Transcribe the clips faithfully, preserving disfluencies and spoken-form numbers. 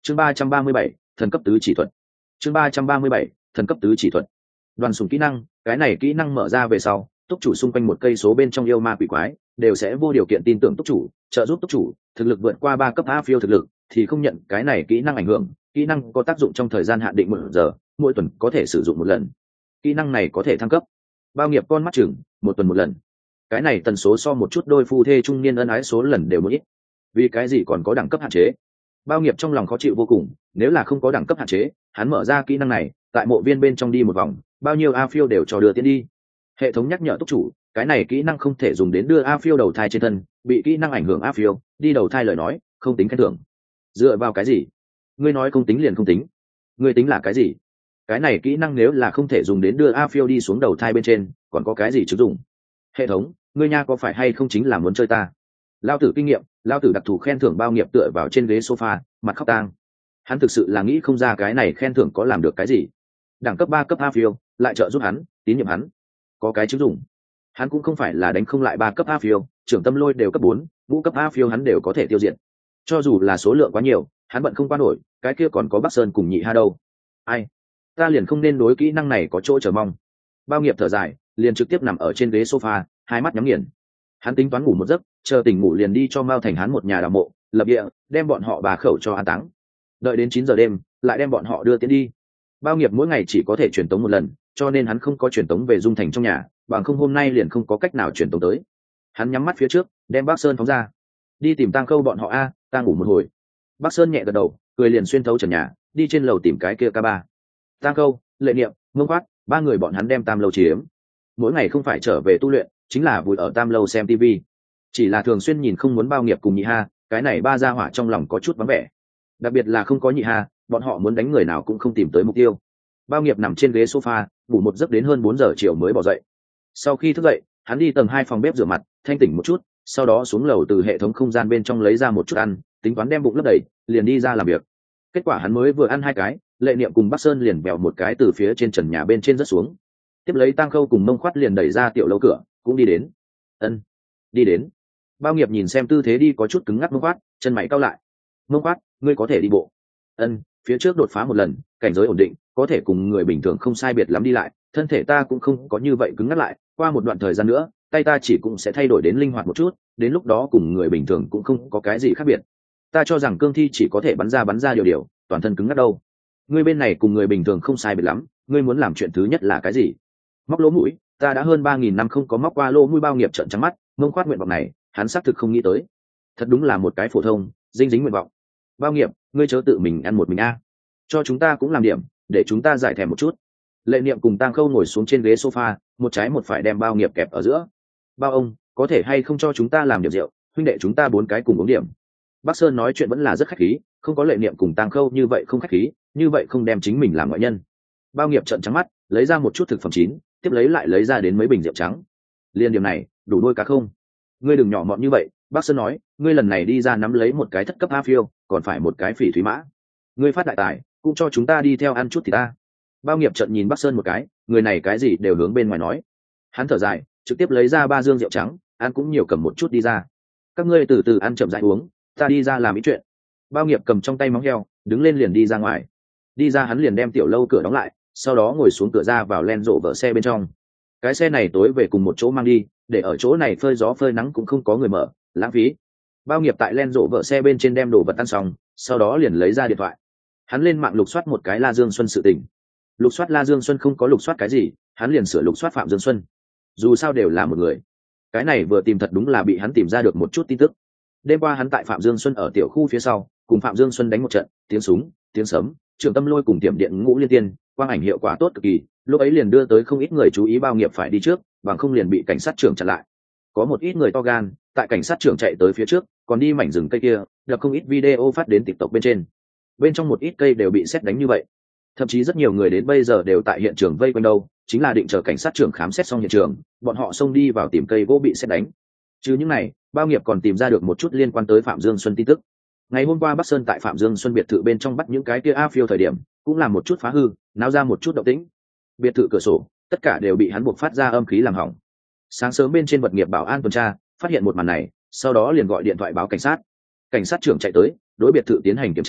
chương ba trăm ba mươi bảy thần cấp tứ chỉ thuật. chương ba trăm ba mươi bảy thần cấp tứ chỉ thuật. Đoàn sùng kỹ năng, cái này kỹ năng mở ra về sau, túc chủ xung quanh một cây số bên trong yêu ma quỷ quái đều sẽ vô điều kiện tin tưởng túc chủ, trợ giúp túc chủ thực lực vượt qua ba cấp a phiêu thực lực thì không nhận cái này kỹ năng ảnh hưởng. Kỹ năng có tác dụng trong thời gian hạn định một giờ, mỗi tuần có thể sử dụng một lần. Kỹ năng này có thể thăng cấp bao nghiệp con mắt chừng một tuần một lần. Cái này tần số so một chút đôi phu thê trung niên ân ái số lần đều một ít. Vì cái gì còn có đẳng cấp hạn chế? Bao nghiệp trong lòng khó chịu vô cùng, nếu là không có đẳng cấp hạn chế, hắn mở ra kỹ năng này, tại mộ viên bên trong đi một vòng, bao nhiêu a phiêu đều cho đưa tiến đi. Hệ thống nhắc nhở túc chủ, cái này kỹ năng không thể dùng đến đưa a phiêu đầu thai trên thân, bị kỹ năng ảnh hưởng a phiêu đi đầu thai lời nói không tính khen thưởng. Dựa vào cái gì? Ngươi nói không tính liền không tính. Ngươi tính là cái gì? Cái này kỹ năng nếu là không thể dùng đến đưa a phiêu đi xuống đầu thai bên trên, còn có cái gì chứng dụng? Hệ thống, ngươi nha có phải hay không chính là muốn chơi ta? Lao tử kinh nghiệm, lao tử đặc thù khen thưởng bao nghiệp tựa vào trên ghế sofa, mặt khóc tang. Hắn thực sự là nghĩ không ra cái này khen thưởng có làm được cái gì. Đẳng cấp ba cấp a phiêu lại trợ giúp hắn, tín nhiệm hắn, có cái chứng dụng. Hắn cũng không phải là đánh không lại ba cấp a phiêu, trưởng tâm lôi đều cấp bốn, ngũ cấp a phiêu hắn đều có thể tiêu diệt. Cho dù là số lượng quá nhiều, hắn bận không qua nổi, cái kia còn có Bắc Sơn cùng Nhị Ha đâu. Ai, ta liền không nên đối kỹ năng này có chỗ chờ mong. Bao nghiệp thở dài, liền trực tiếp nằm ở trên ghế sofa, hai mắt nhắm nghiền. Hắn tính toán ngủ một giấc, chờ tỉnh ngủ liền đi cho Mao Thành hắn một nhà đào mộ, lập địa, đem bọn họ bà khẩu cho an táng. Đợi đến chín giờ đêm, lại đem bọn họ đưa tiến đi. Bao nghiệp mỗi ngày chỉ có thể truyền tống một lần, cho nên hắn không có truyền tống về Dung Thành trong nhà, bằng không hôm nay liền không có cách nào truyền tống tới. Hắn nhắm mắt phía trước, đem Bắc Sơn phóng ra, đi tìm Tang Khâu bọn họ a, ta ngủ một hồi. Bắc Sơn nhẹ gật đầu, cười liền xuyên thấu trần nhà, đi trên lầu tìm cái kia ca ba. Tang Khâu, Lệ Niệm, Mông Quát, ba người bọn hắn đem Tam Lâu chiếm. Mỗi ngày không phải trở về tu luyện, chính là vùi ở Tam Lâu xem tivi. Chỉ là thường xuyên nhìn không muốn Bao nghiệp cùng Nhị Ha, cái này ba gia hỏa trong lòng có chút vắng vẻ. Đặc biệt là không có Nhị Ha, bọn họ muốn đánh người nào cũng không tìm tới mục tiêu. Bao nghiệp nằm trên ghế sofa, ngủ một giấc đến hơn bốn giờ chiều mới bỏ dậy. Sau khi thức dậy, hắn đi tầng hai phòng bếp rửa mặt, thanh tỉnh một chút, sau đó xuống lầu từ hệ thống không gian bên trong lấy ra một chút ăn, tính toán đem bụng lấp đầy, liền đi ra làm việc. Kết quả hắn mới vừa ăn hai cái, Lệ Niệm cùng Bắc Sơn liền bèo một cái từ phía trên trần nhà bên trên rớt xuống. Tiếp lấy Tang Khâu cùng Mông Khoát liền đẩy ra tiểu lâu cửa, cũng đi đến. Ân, đi đến. Bao nghiệp nhìn xem tư thế đi có chút cứng ngắc Mông Khoát, chân mày cau lại. Mông Khoát, ngươi có thể đi bộ. Ân, phía trước đột phá một lần, cảnh giới ổn định, có thể cùng người bình thường không sai biệt lắm đi lại, thân thể ta cũng không có như vậy cứng ngắc lại, qua một đoạn thời gian nữa, tay ta chỉ cũng sẽ thay đổi đến linh hoạt một chút, đến lúc đó cùng người bình thường cũng không có cái gì khác biệt. Ta cho rằng cương thi chỉ có thể bắn ra bắn ra điều điều, toàn thân cứng ngắc đâu. Ngươi bên này cùng người bình thường không sai biệt lắm, ngươi muốn làm chuyện thứ nhất là cái gì? Móc lỗ mũi, ta đã hơn ba nghìn năm không có móc qua lỗ mũi. Bao nghiệp trợn trắng mắt, Mông Khoát nguyện vọng này, hắn xác thực không nghĩ tới. Thật đúng là một cái phổ thông, dinh dính nguyện vọng. Bao nghiệp, ngươi chớ tự mình ăn một mình a. Cho chúng ta cũng làm điểm, để chúng ta giải thèm một chút. Lệ Niệm cùng Tang Khâu ngồi xuống trên ghế sofa, một trái một phải đem Bao nghiệp kẹp ở giữa. Bao ông, có thể hay không cho chúng ta làm điểm rượu, huynh đệ chúng ta bốn cái cùng uống điểm. Bắc Sơn nói chuyện vẫn là rất khách khí, không có Lệ Niệm cùng Tang Khâu như vậy không khách khí, như vậy không đem chính mình làm ngoại nhân. Bao nghiệp trợn trắng mắt, lấy ra một chút thực phẩm chín, tiếp lấy lại lấy ra đến mấy bình rượu trắng. Liên điểm này, đủ nuôi cá không? Ngươi đừng nhỏ mọn như vậy, Bắc Sơn nói, ngươi lần này đi ra nắm lấy một cái thất cấp a phiêu, còn phải một cái phỉ thúy mã. Ngươi phát đại tài, cũng cho chúng ta đi theo ăn chút thì ta. Bao nghiệp trợn nhìn Bắc Sơn một cái, người này cái gì đều hướng bên ngoài nói. Hắn thở dài, trực tiếp lấy ra ba dương rượu trắng, ăn cũng nhiều cầm một chút đi ra. Các ngươi từ từ ăn chậm rãi uống, ta đi ra làm ý chuyện. Bao nghiệp cầm trong tay móng heo, đứng lên liền đi ra ngoài. Đi ra hắn liền đem tiểu lâu cửa đóng lại, sau đó ngồi xuống cửa ra vào len rộ vợ xe bên trong. Cái xe này tối về cùng một chỗ mang đi, để ở chỗ này phơi gió phơi nắng cũng không có người mở, lãng phí. Bao nghiệp tại len rộ vợ xe bên trên đem đồ vật ăn xong, sau đó liền lấy ra điện thoại. Hắn lên mạng lục soát một cái La Dương Xuân sự tình. Lục soát La Dương Xuân không có lục soát cái gì, hắn liền sửa lục soát Phạm Dương Xuân. Dù sao đều là một người. Cái này vừa tìm thật đúng là bị hắn tìm ra được một chút tin tức. Đêm qua hắn tại Phạm Dương Xuân ở tiểu khu phía sau, cùng Phạm Dương Xuân đánh một trận, tiếng súng, tiếng sấm, Trường Tâm Lôi cùng tiệm điện ngũ liên tiên, quang ảnh hiệu quả tốt cực kỳ, lúc ấy liền đưa tới không ít người chú ý. Bao nghiệp phải đi trước, bằng không liền bị cảnh sát trưởng chặn lại. Có một ít người to gan, tại cảnh sát trưởng chạy tới phía trước, còn đi mảnh rừng cây kia, đập không ít video phát đến TikTok bên trên. Bên trong một ít cây đều bị sét đánh như vậy. Thậm chí rất nhiều người đến bây giờ đều tại hiện trường vây quanh đâu, chính là định chờ cảnh sát trưởng khám xét xong hiện trường, bọn họ xông đi vào tìm cây gỗ bị sét đánh. Chứ những này, Bao nghiệp còn tìm ra được một chút liên quan tới Phạm Dương Xuân tin tức. Ngày hôm qua Bắc Sơn tại Phạm Dương Xuân biệt thự bên trong bắt những cái kia a phiêu thời điểm, cũng làm một chút phá hư, náo ra một chút động tĩnh. Biệt thự cửa sổ, tất cả đều bị hắn buộc phát ra âm khí làm hỏng. Sáng sớm bên trên vật nghiệp bảo an tuần tra, phát hiện một màn này, sau đó liền gọi điện thoại báo cảnh sát. Cảnh sát trưởng chạy tới, đối biệt thự tiến hành kiểm tra,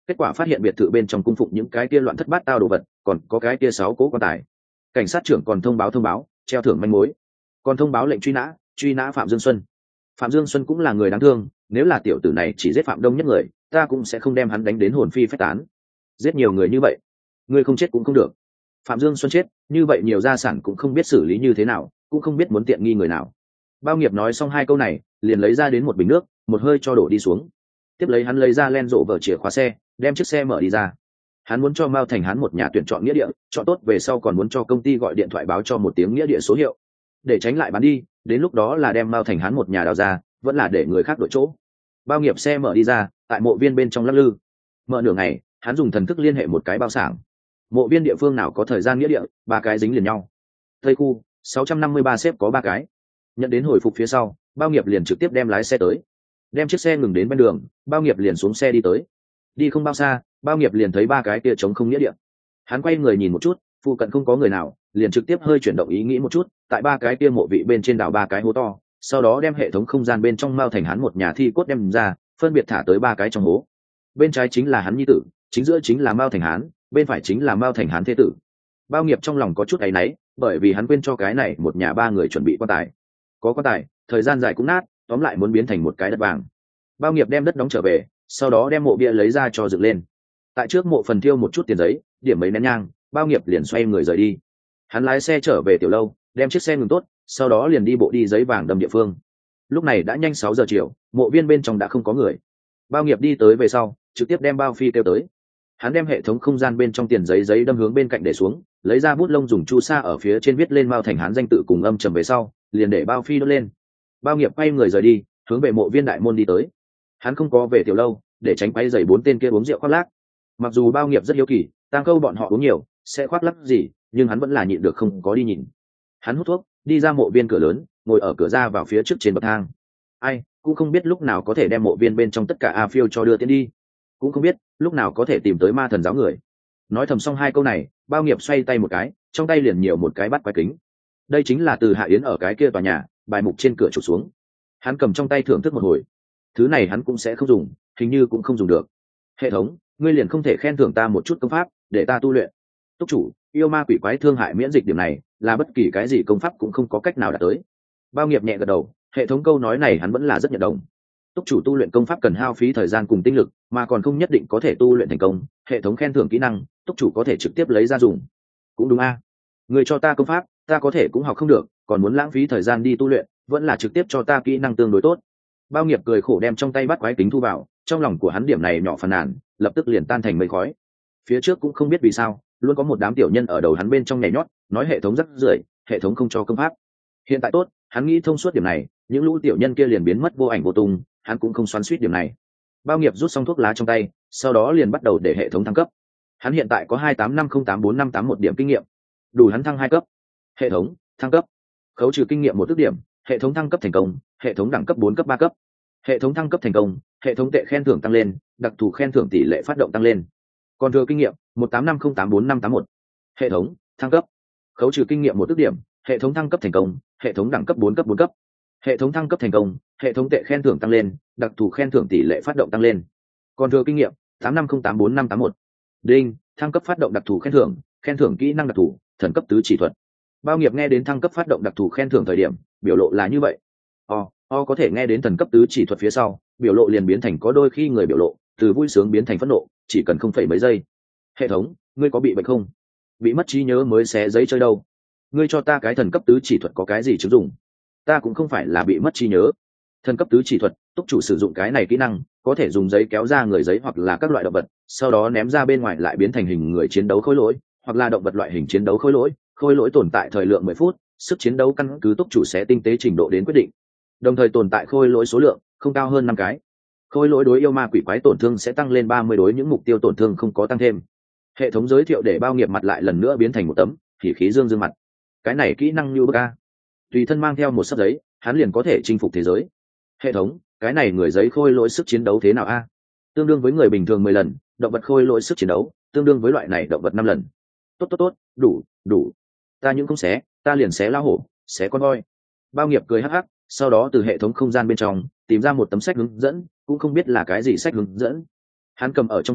kết quả phát hiện biệt thự bên trong cung phụng những cái kia loạn thất bát tao đồ vật, còn có cái kia sáu cố quan tài. Cảnh sát trưởng còn thông báo thông báo treo thưởng manh mối, còn thông báo lệnh truy nã truy nã Phạm Dương Xuân. Phạm Dương Xuân cũng là người đáng thương, nếu là tiểu tử này chỉ giết Phạm Đông Nhất người, ta cũng sẽ không đem hắn đánh đến hồn phi phách tán. Giết nhiều người như vậy, ngươi không chết cũng không được. Phạm Dương Xuân chết, như vậy nhiều gia sản cũng không biết xử lý như thế nào, cũng không biết muốn tiện nghi người nào. Bao Nghiệp nói xong hai câu này, liền lấy ra đến một bình nước, một hơi cho đổ đi xuống. Tiếp lấy hắn lấy ra len rộ vở chìa khóa xe, đem chiếc xe mở đi ra. Hắn muốn cho Mao Thành Hán một nhà tuyển chọn nghĩa địa, chọn tốt về sau còn muốn cho công ty gọi điện thoại báo cho một tiếng nghĩa địa số hiệu, để tránh lại bán đi, đến lúc đó là đem Mao Thành Hán một nhà đào ra, vẫn là để người khác đổi chỗ. Bao Nghiệp xe mở đi ra, tại mộ viên bên trong lắc lư. Mở nửa ngày, hắn dùng thần thức liên hệ một cái bao sảng. Mộ viên địa phương nào có thời gian nghĩa địa, ba cái dính liền nhau. Tây khu sáu trăm năm mươi ba xếp có ba cái. Nhận đến hồi phục phía sau, Bao Nghiệp liền trực tiếp đem lái xe tới. Đem chiếc xe ngừng đến bên đường, Bao Nghiệp liền xuống xe đi tới. Đi không bao xa, Bao Nghiệp liền thấy ba cái kia trống không nghĩa địa. Hắn quay người nhìn một chút, phụ cận không có người nào, liền trực tiếp hơi chuyển động ý nghĩ một chút, tại ba cái kia mộ vị bên trên đào ba cái hố to, sau đó đem hệ thống không gian bên trong Mao Thành Hán một nhà thi cốt đem ra, phân biệt thả tới ba cái trong hố. Bên trái chính là hắn nhi tử, chính giữa chính là Mao Thành Hán, bên phải chính là Mao Thành Hán thế tử. Bao Nghiệp trong lòng có chút áy náy, bởi vì hắn quên cho cái này một nhà ba người chuẩn bị quan tài. Có quan tài, thời gian dài cũng nát, tóm lại muốn biến thành một cái đất vàng. Bao Nghiệp đem đất đóng trở về, sau đó đem mộ bia lấy ra cho dựng lên. Tại trước mộ phần thiêu một chút tiền giấy, điểm mấy nén nhang, Bao Nghiệp liền xoay người rời đi. Hắn lái xe trở về tiểu lâu, đem chiếc xe ngừng tốt, sau đó liền đi bộ đi giấy vàng đâm địa phương. Lúc này đã nhanh sáu giờ chiều, mộ viên bên trong đã không có người. Bao Nghiệp đi tới về sau, trực tiếp đem Bao Phi kêu tới. Hắn đem hệ thống không gian bên trong tiền giấy giấy đâm hướng bên cạnh để xuống, lấy ra bút lông dùng chu sa ở phía trên viết lên Mao Thành Hán danh tự cùng âm trầm về sau, liền để Bao Phi đốt lên. Bao Nghiệp quay người rời đi, hướng về mộ viên đại môn đi tới. Hắn không có về tiểu lâu, để tránh quay dày bốn tên kia uống rượu khoác lác. Mặc dù Bao Nghiệp rất hiếu kỳ, Tang Câu bọn họ uống nhiều sẽ khoác lác gì, nhưng hắn vẫn là nhịn được không có đi nhìn. Hắn hút thuốc, đi ra mộ viên cửa lớn, ngồi ở cửa ra vào phía trước trên bậc thang. Ai cũng không biết lúc nào có thể đem mộ viên bên trong tất cả A Phiêu cho đưa tiến đi, cũng không biết lúc nào có thể tìm tới ma thần giáo người. Nói thầm xong hai câu này, Bao Nghiệp xoay tay một cái, trong tay liền nhiều một cái bắt quái kính. Đây chính là từ Hạ Yến ở cái kia tòa nhà bài mục trên cửa chụp xuống. Hắn cầm trong tay thưởng thức một hồi. Thứ này hắn cũng sẽ không dùng, hình như cũng không dùng được. Hệ thống, ngươi liền không thể khen thưởng ta một chút công pháp để ta tu luyện? Túc chủ, yêu ma quỷ quái thương hại miễn dịch điểm này là bất kỳ cái gì công pháp cũng không có cách nào đạt tới. Bao Nghiệp nhẹ gật đầu, hệ thống câu nói này hắn vẫn là rất nhận đồng. Túc chủ tu luyện công pháp cần hao phí thời gian cùng tinh lực, mà còn không nhất định có thể tu luyện thành công. Hệ thống khen thưởng kỹ năng, túc chủ có thể trực tiếp lấy ra dùng. Cũng đúng a, à. Người cho ta công pháp, ta có thể cũng học không được, còn muốn lãng phí thời gian đi tu luyện, vẫn là trực tiếp cho ta kỹ năng tương đối tốt. Bao Nghiệp cười khổ đem trong tay bắt quái kính thu vào, trong lòng của hắn điểm này nhỏ phàn nàn, lập tức liền tan thành mây khói. Phía trước cũng không biết vì sao, luôn có một đám tiểu nhân ở đầu hắn bên trong nhảy nhót, nói hệ thống rất rưởi, hệ thống không cho công pháp. Hiện tại tốt, hắn nghĩ thông suốt điểm này, những lũ tiểu nhân kia liền biến mất vô ảnh vô tung, hắn cũng không xoắn xuýt điểm này. Bao Nghiệp rút xong thuốc lá trong tay, sau đó liền bắt đầu để hệ thống thăng cấp. Hắn hiện tại có hai tám năm không tám bốn năm tám một điểm kinh nghiệm, đủ hắn thăng hai cấp. Hệ thống thăng cấp, khấu trừ kinh nghiệm một ước điểm, hệ thống thăng cấp thành công, hệ thống đẳng cấp bốn cấp ba cấp. Hệ thống thăng cấp thành công, hệ thống tệ khen thưởng tăng lên, đặc thù khen thưởng tỷ lệ phát động tăng lên. Còn thừa kinh nghiệm một tám năm không tám bốn năm tám một. Hệ thống thăng cấp, khấu trừ kinh nghiệm một ước điểm, hệ thống thăng cấp thành công, hệ thống đẳng cấp bốn cấp bốn cấp. Hệ thống thăng cấp thành công, hệ thống tệ khen thưởng tăng lên, đặc thù khen thưởng tỷ lệ phát động tăng lên. Còn thừa kinh nghiệm tám năm không tám bốn năm tám một. Đinh, thăng cấp phát động đặc thù khen thưởng, khen thưởng kỹ năng đặc thù, thần cấp tứ chỉ thuật. Bao Nghiệp nghe đến thăng cấp phát động đặc thù khen thưởng thời điểm, biểu lộ là như vậy. O, o có thể nghe đến thần cấp tứ chỉ thuật phía sau, biểu lộ liền biến thành có đôi khi người biểu lộ, từ vui sướng biến thành phẫn nộ, chỉ cần không phẩy mấy giây. Hệ thống, ngươi có bị bệnh không? Bị mất trí nhớ mới xé giấy chơi đâu? Ngươi cho ta cái thần cấp tứ chỉ thuật có cái gì chứng dụng? Ta cũng không phải là bị mất trí nhớ. Thần cấp tứ chỉ thuật, túc chủ sử dụng cái này kỹ năng, có thể dùng giấy kéo ra người giấy hoặc là các loại động vật, sau đó ném ra bên ngoài lại biến thành hình người chiến đấu khối lỗi, hoặc là động vật loại hình chiến đấu khối lỗi, khối lỗi tồn tại thời lượng mười phút, sức chiến đấu căn cứ túc chủ sẽ tinh tế trình độ đến quyết định. Đồng thời tồn tại khối lỗi số lượng không cao hơn năm cái. Khối lỗi đối yêu ma quỷ quái tổn thương sẽ tăng lên ba mươi, đối những mục tiêu tổn thương không có tăng thêm. Hệ thống giới thiệu để Bao Nghiệp mặt lại lần nữa biến thành một tấm thì khí dương dương mặt. Cái này kỹ năng như bức a. Tùy thân mang theo một sấp giấy, hắn liền có thể chinh phục thế giới. Hệ thống, cái này người giấy khôi lỗi sức chiến đấu thế nào a? Tương đương với người bình thường mười lần, động vật khôi lỗi sức chiến đấu tương đương với loại này động vật năm lần. Tốt tốt tốt, đủ đủ. Ta những không xé, ta liền xé lao hổ, xé con voi. Bao Nghiệp cười hắc hắc, sau đó từ hệ thống không gian bên trong tìm ra một tấm sách hướng dẫn, cũng không biết là cái gì sách hướng dẫn. Hắn cầm ở trong tay,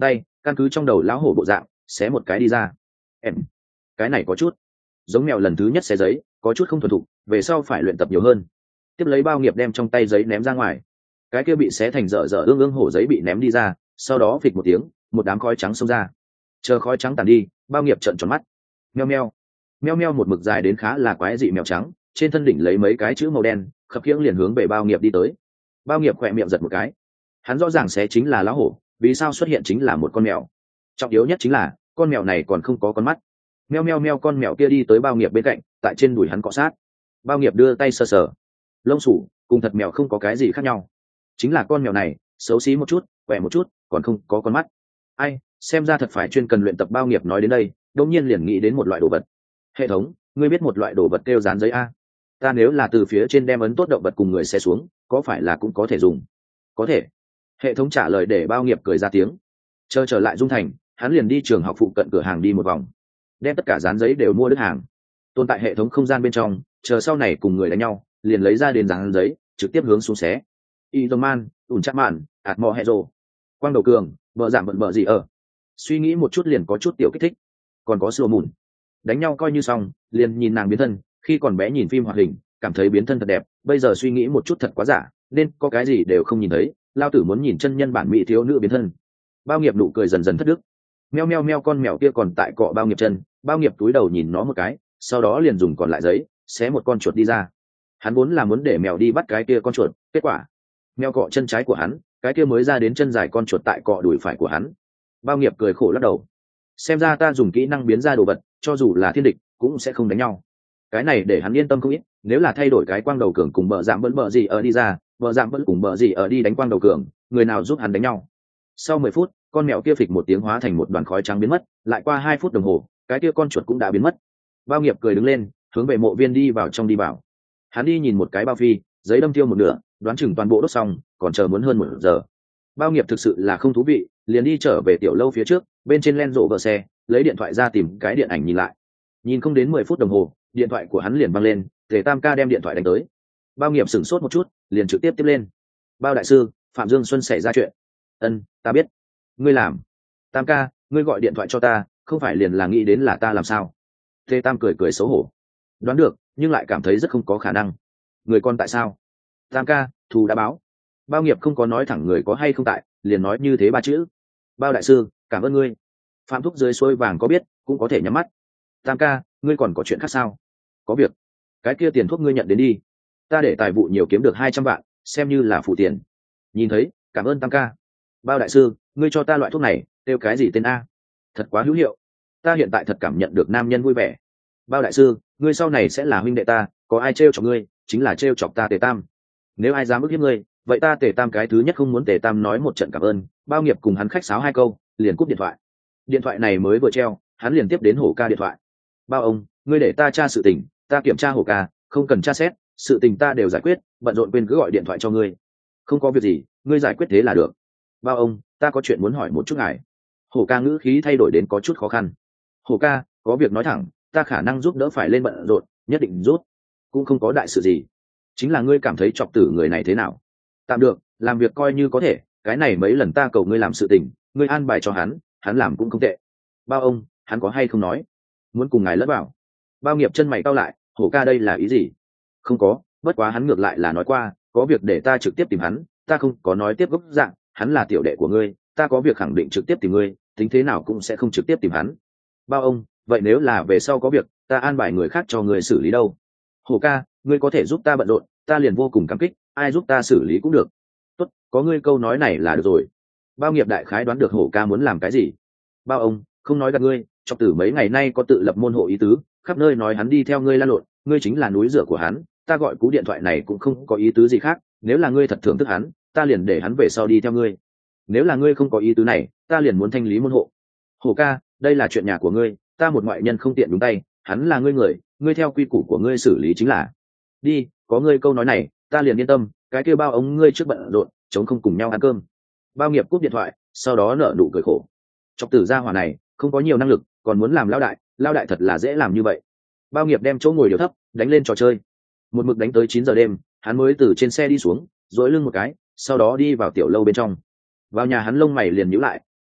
căn cứ trong đầu lão hổ bộ dạng xé một cái đi ra. Em, cái này có chút giống mèo lần thứ nhất xé giấy, có chút không thuần thục, về sau phải luyện tập nhiều hơn. Tiếp lấy bao nghiệp đem trong tay giấy ném ra ngoài, cái kia bị xé thành dở dở ương ương hổ giấy bị ném đi ra, sau đó phịch một tiếng, một đám khói trắng xông ra. Chờ khói trắng tàn đi, bao nghiệp trợn tròn mắt. Meo meo, meo meo một mực dài đến khá là quái dị mèo trắng, trên thân đỉnh lấy mấy cái chữ màu đen, khập khiễng liền hướng về bao nghiệp đi tới. Bao nghiệp khỏe miệng giật một cái, hắn rõ ràng xé chính là lão hổ, vì sao xuất hiện chính là một con mèo? Trọng yếu nhất chính là con mèo này còn không có con mắt. Meo meo meo, con mèo kia đi tới bao nghiệp bên cạnh, tại trên đùi hắn cọ sát. Bao nghiệp đưa tay sờ sờ, lông sủ cùng thật mèo không có cái gì khác nhau, chính là con mèo này xấu xí một chút, quẹ một chút, còn không có con mắt. Ai, xem ra thật phải chuyên cần luyện tập. Bao nghiệp nói đến đây, đột nhiên liền nghĩ đến một loại đồ vật. Hệ thống, ngươi biết một loại đồ vật kêu dán giấy a? Ta nếu là từ phía trên đem ấn tốt động vật cùng người xe xuống, có phải là cũng có thể dùng? Có thể. Hệ thống trả lời để bao nghiệp cười ra tiếng. Chờ trở lại Dung Thành, hắn liền đi trường học phụ cận cửa hàng đi một vòng, đem tất cả dán giấy đều mua đứt hàng, tồn tại hệ thống không gian bên trong, chờ sau này cùng người đánh nhau liền lấy ra đến dán giấy trực tiếp hướng xuống xé. Izoman, ủn chắc mạn, ạt mò hệ rồ, quang đầu cường, vợ giảm bận vợ gì ở. Suy nghĩ một chút liền có chút tiểu kích thích. Còn có sửa mùn, đánh nhau coi như xong, liền nhìn nàng biến thân. Khi còn bé nhìn phim hoạt hình, cảm thấy biến thân thật đẹp, bây giờ suy nghĩ một chút thật quá giả, nên có cái gì đều không nhìn thấy. Lao tử muốn nhìn chân nhân bản mỹ thiếu nữ biến thân. Bao nghiệp nụ cười dần dần thất đức. Meo meo meo, con mèo kia còn tại cọ bao nghiệp chân, bao nghiệp túi đầu nhìn nó một cái, sau đó liền dùng còn lại giấy xé một con chuột đi ra. Hắn vốn là muốn để mèo đi bắt cái kia con chuột, kết quả mèo cọ chân trái của hắn, cái kia mới ra đến chân dài con chuột tại cọ đùi phải của hắn. Bao nghiệp cười khổ lắc đầu, xem ra ta dùng kỹ năng biến ra đồ vật, cho dù là thiên địch cũng sẽ không đánh nhau. Cái này để hắn yên tâm không ít. Nếu là thay đổi cái quang đầu cường cùng bờ giảm vẫn bờ gì ở đi ra, bờ giảm vẫn cùng bờ gì ở đi đánh quang đầu cường, người nào giúp hắn đánh nhau? Sau mười phút, con mèo kia phịch một tiếng hóa thành một đoàn khói trắng biến mất. Lại qua hai phút đồng hồ, cái kia con chuột cũng đã biến mất. Bao nghiệp cười đứng lên, hướng về mộ viên đi vào trong đi vào. Hắn đi nhìn một cái bao phi, giấy đâm tiêu một nửa, đoán chừng toàn bộ đốt xong, còn chờ muốn hơn một giờ. Bao nghiệp thực sự là không thú vị, liền đi trở về tiểu lâu phía trước, bên trên len rộ vợ xe, lấy điện thoại ra tìm cái điện ảnh nhìn lại. Nhìn không đến mười phút đồng hồ, điện thoại của hắn liền văng lên, Tề Tam ca đem điện thoại đánh tới. Bao nghiệp sửng sốt một chút, liền trực tiếp tiếp lên. Bao đại sư, Phạm Dương Xuân xảy ra chuyện. Ân, ta biết. Ngươi làm. Tam ca, ngươi gọi điện thoại cho ta, không phải liền là nghĩ đến là ta làm sao? Tề Tam cười cười xấu hổ. Đoán được, nhưng lại cảm thấy rất không có khả năng. Người con tại sao? Tam ca, thù đã báo. Bao nghiệp không có nói thẳng người có hay không tại, liền nói như thế ba chữ. Bao đại sư, cảm ơn ngươi. Phạm thúc dưới xuôi vàng có biết, cũng có thể nhắm mắt. Tam ca, ngươi còn có chuyện khác sao? Có việc. Cái kia tiền thuốc ngươi nhận đến đi. Ta để tài vụ nhiều kiếm được hai trăm vạn, xem như là phụ tiền. Nhìn thấy, cảm ơn Tam ca. Bao đại sư, ngươi cho ta loại thuốc này, kêu cái gì tên a? Thật quá hữu hiệu. Ta hiện tại thật cảm nhận được nam nhân vui vẻ. Bao đại sư, ngươi sau này sẽ là huynh đệ ta, có ai trêu chọc ngươi, chính là trêu chọc ta Tề Tam. Nếu ai dám ức hiếp ngươi, vậy ta Tề Tam cái thứ nhất không muốn Tề Tam nói một trận cảm ơn. Bao nghiệp cùng hắn khách sáo hai câu, liền cúp điện thoại. Điện thoại này mới vừa treo, hắn liền tiếp đến hổ ca điện thoại. Bao ông, ngươi để ta tra sự tình, ta kiểm tra hổ ca, không cần tra xét, sự tình ta đều giải quyết, bận rộn quên cứ gọi điện thoại cho ngươi. Không có việc gì, ngươi giải quyết thế là được. Bao ông, ta có chuyện muốn hỏi một chút ngài. Hổ ca ngữ khí thay đổi đến có chút khó khăn. Hổ ca, có việc nói thẳng, ta khả năng giúp đỡ phải lên bận rộn, nhất định giúp. Cũng không có đại sự gì, chính là ngươi cảm thấy chọc tử người này thế nào? Tạm được, làm việc coi như có thể, cái này mấy lần ta cầu ngươi làm sự tình, ngươi an bài cho hắn, hắn làm cũng không tệ. Bao ông, hắn có hay không nói muốn cùng ngài lẫn vào? Bao nghiệp chân mày cau lại, hổ ca đây là ý gì? Không có, bất quá hắn ngược lại là nói qua, có việc để ta trực tiếp tìm hắn, ta không có nói tiếp gốc dạng, hắn là tiểu đệ của ngươi, ta có việc khẳng định trực tiếp tìm ngươi, tính thế nào cũng sẽ không trực tiếp tìm hắn. Bao ông, vậy nếu là về sau có việc, ta an bài người khác cho ngươi xử lý đâu? Hổ ca, ngươi có thể giúp ta bận rộn, ta liền vô cùng cảm kích, ai giúp ta xử lý cũng được. Tốt, có ngươi câu nói này là được rồi. Bao nghiệp đại khái đoán được hổ ca muốn làm cái gì. Bao ông, không nói gạt ngươi, chọc tử mấy ngày nay có tự lập môn hộ ý tứ, khắp nơi nói hắn đi theo ngươi lan lộn, ngươi chính là núi rửa của hắn, ta gọi cú điện thoại này cũng không có ý tứ gì khác, nếu là ngươi thật thưởng thức hắn, ta liền để hắn về sau đi theo ngươi. Nếu là ngươi không có ý tứ này, ta liền muốn thanh lý môn hộ. Hổ ca, đây là chuyện nhà của ngươi, ta một ngoại nhân không tiện đúng tay, hắn là ngươi người, ngươi theo quy củ của ngươi xử lý chính là. Đi, có ngươi câu nói này, ta liền yên tâm, cái kia bao ống ngươi trước bận rộn, chống không cùng nhau ăn cơm. Bao nghiệp cúp điện thoại, sau đó nở nụ cười khổ. Chọc tử gia hỏa này, không có nhiều năng lực, còn muốn làm lao đại, lao đại thật là dễ làm như vậy. Bao nghiệp đem chỗ ngồi điều thấp, đánh lên trò chơi. Một mực đánh tới chín giờ đêm, hắn mới từ trên xe đi xuống, duỗi lưng một cái, sau đó đi vào tiểu lâu bên trong. Vào nhà hắn lông mày liền nhíu lại,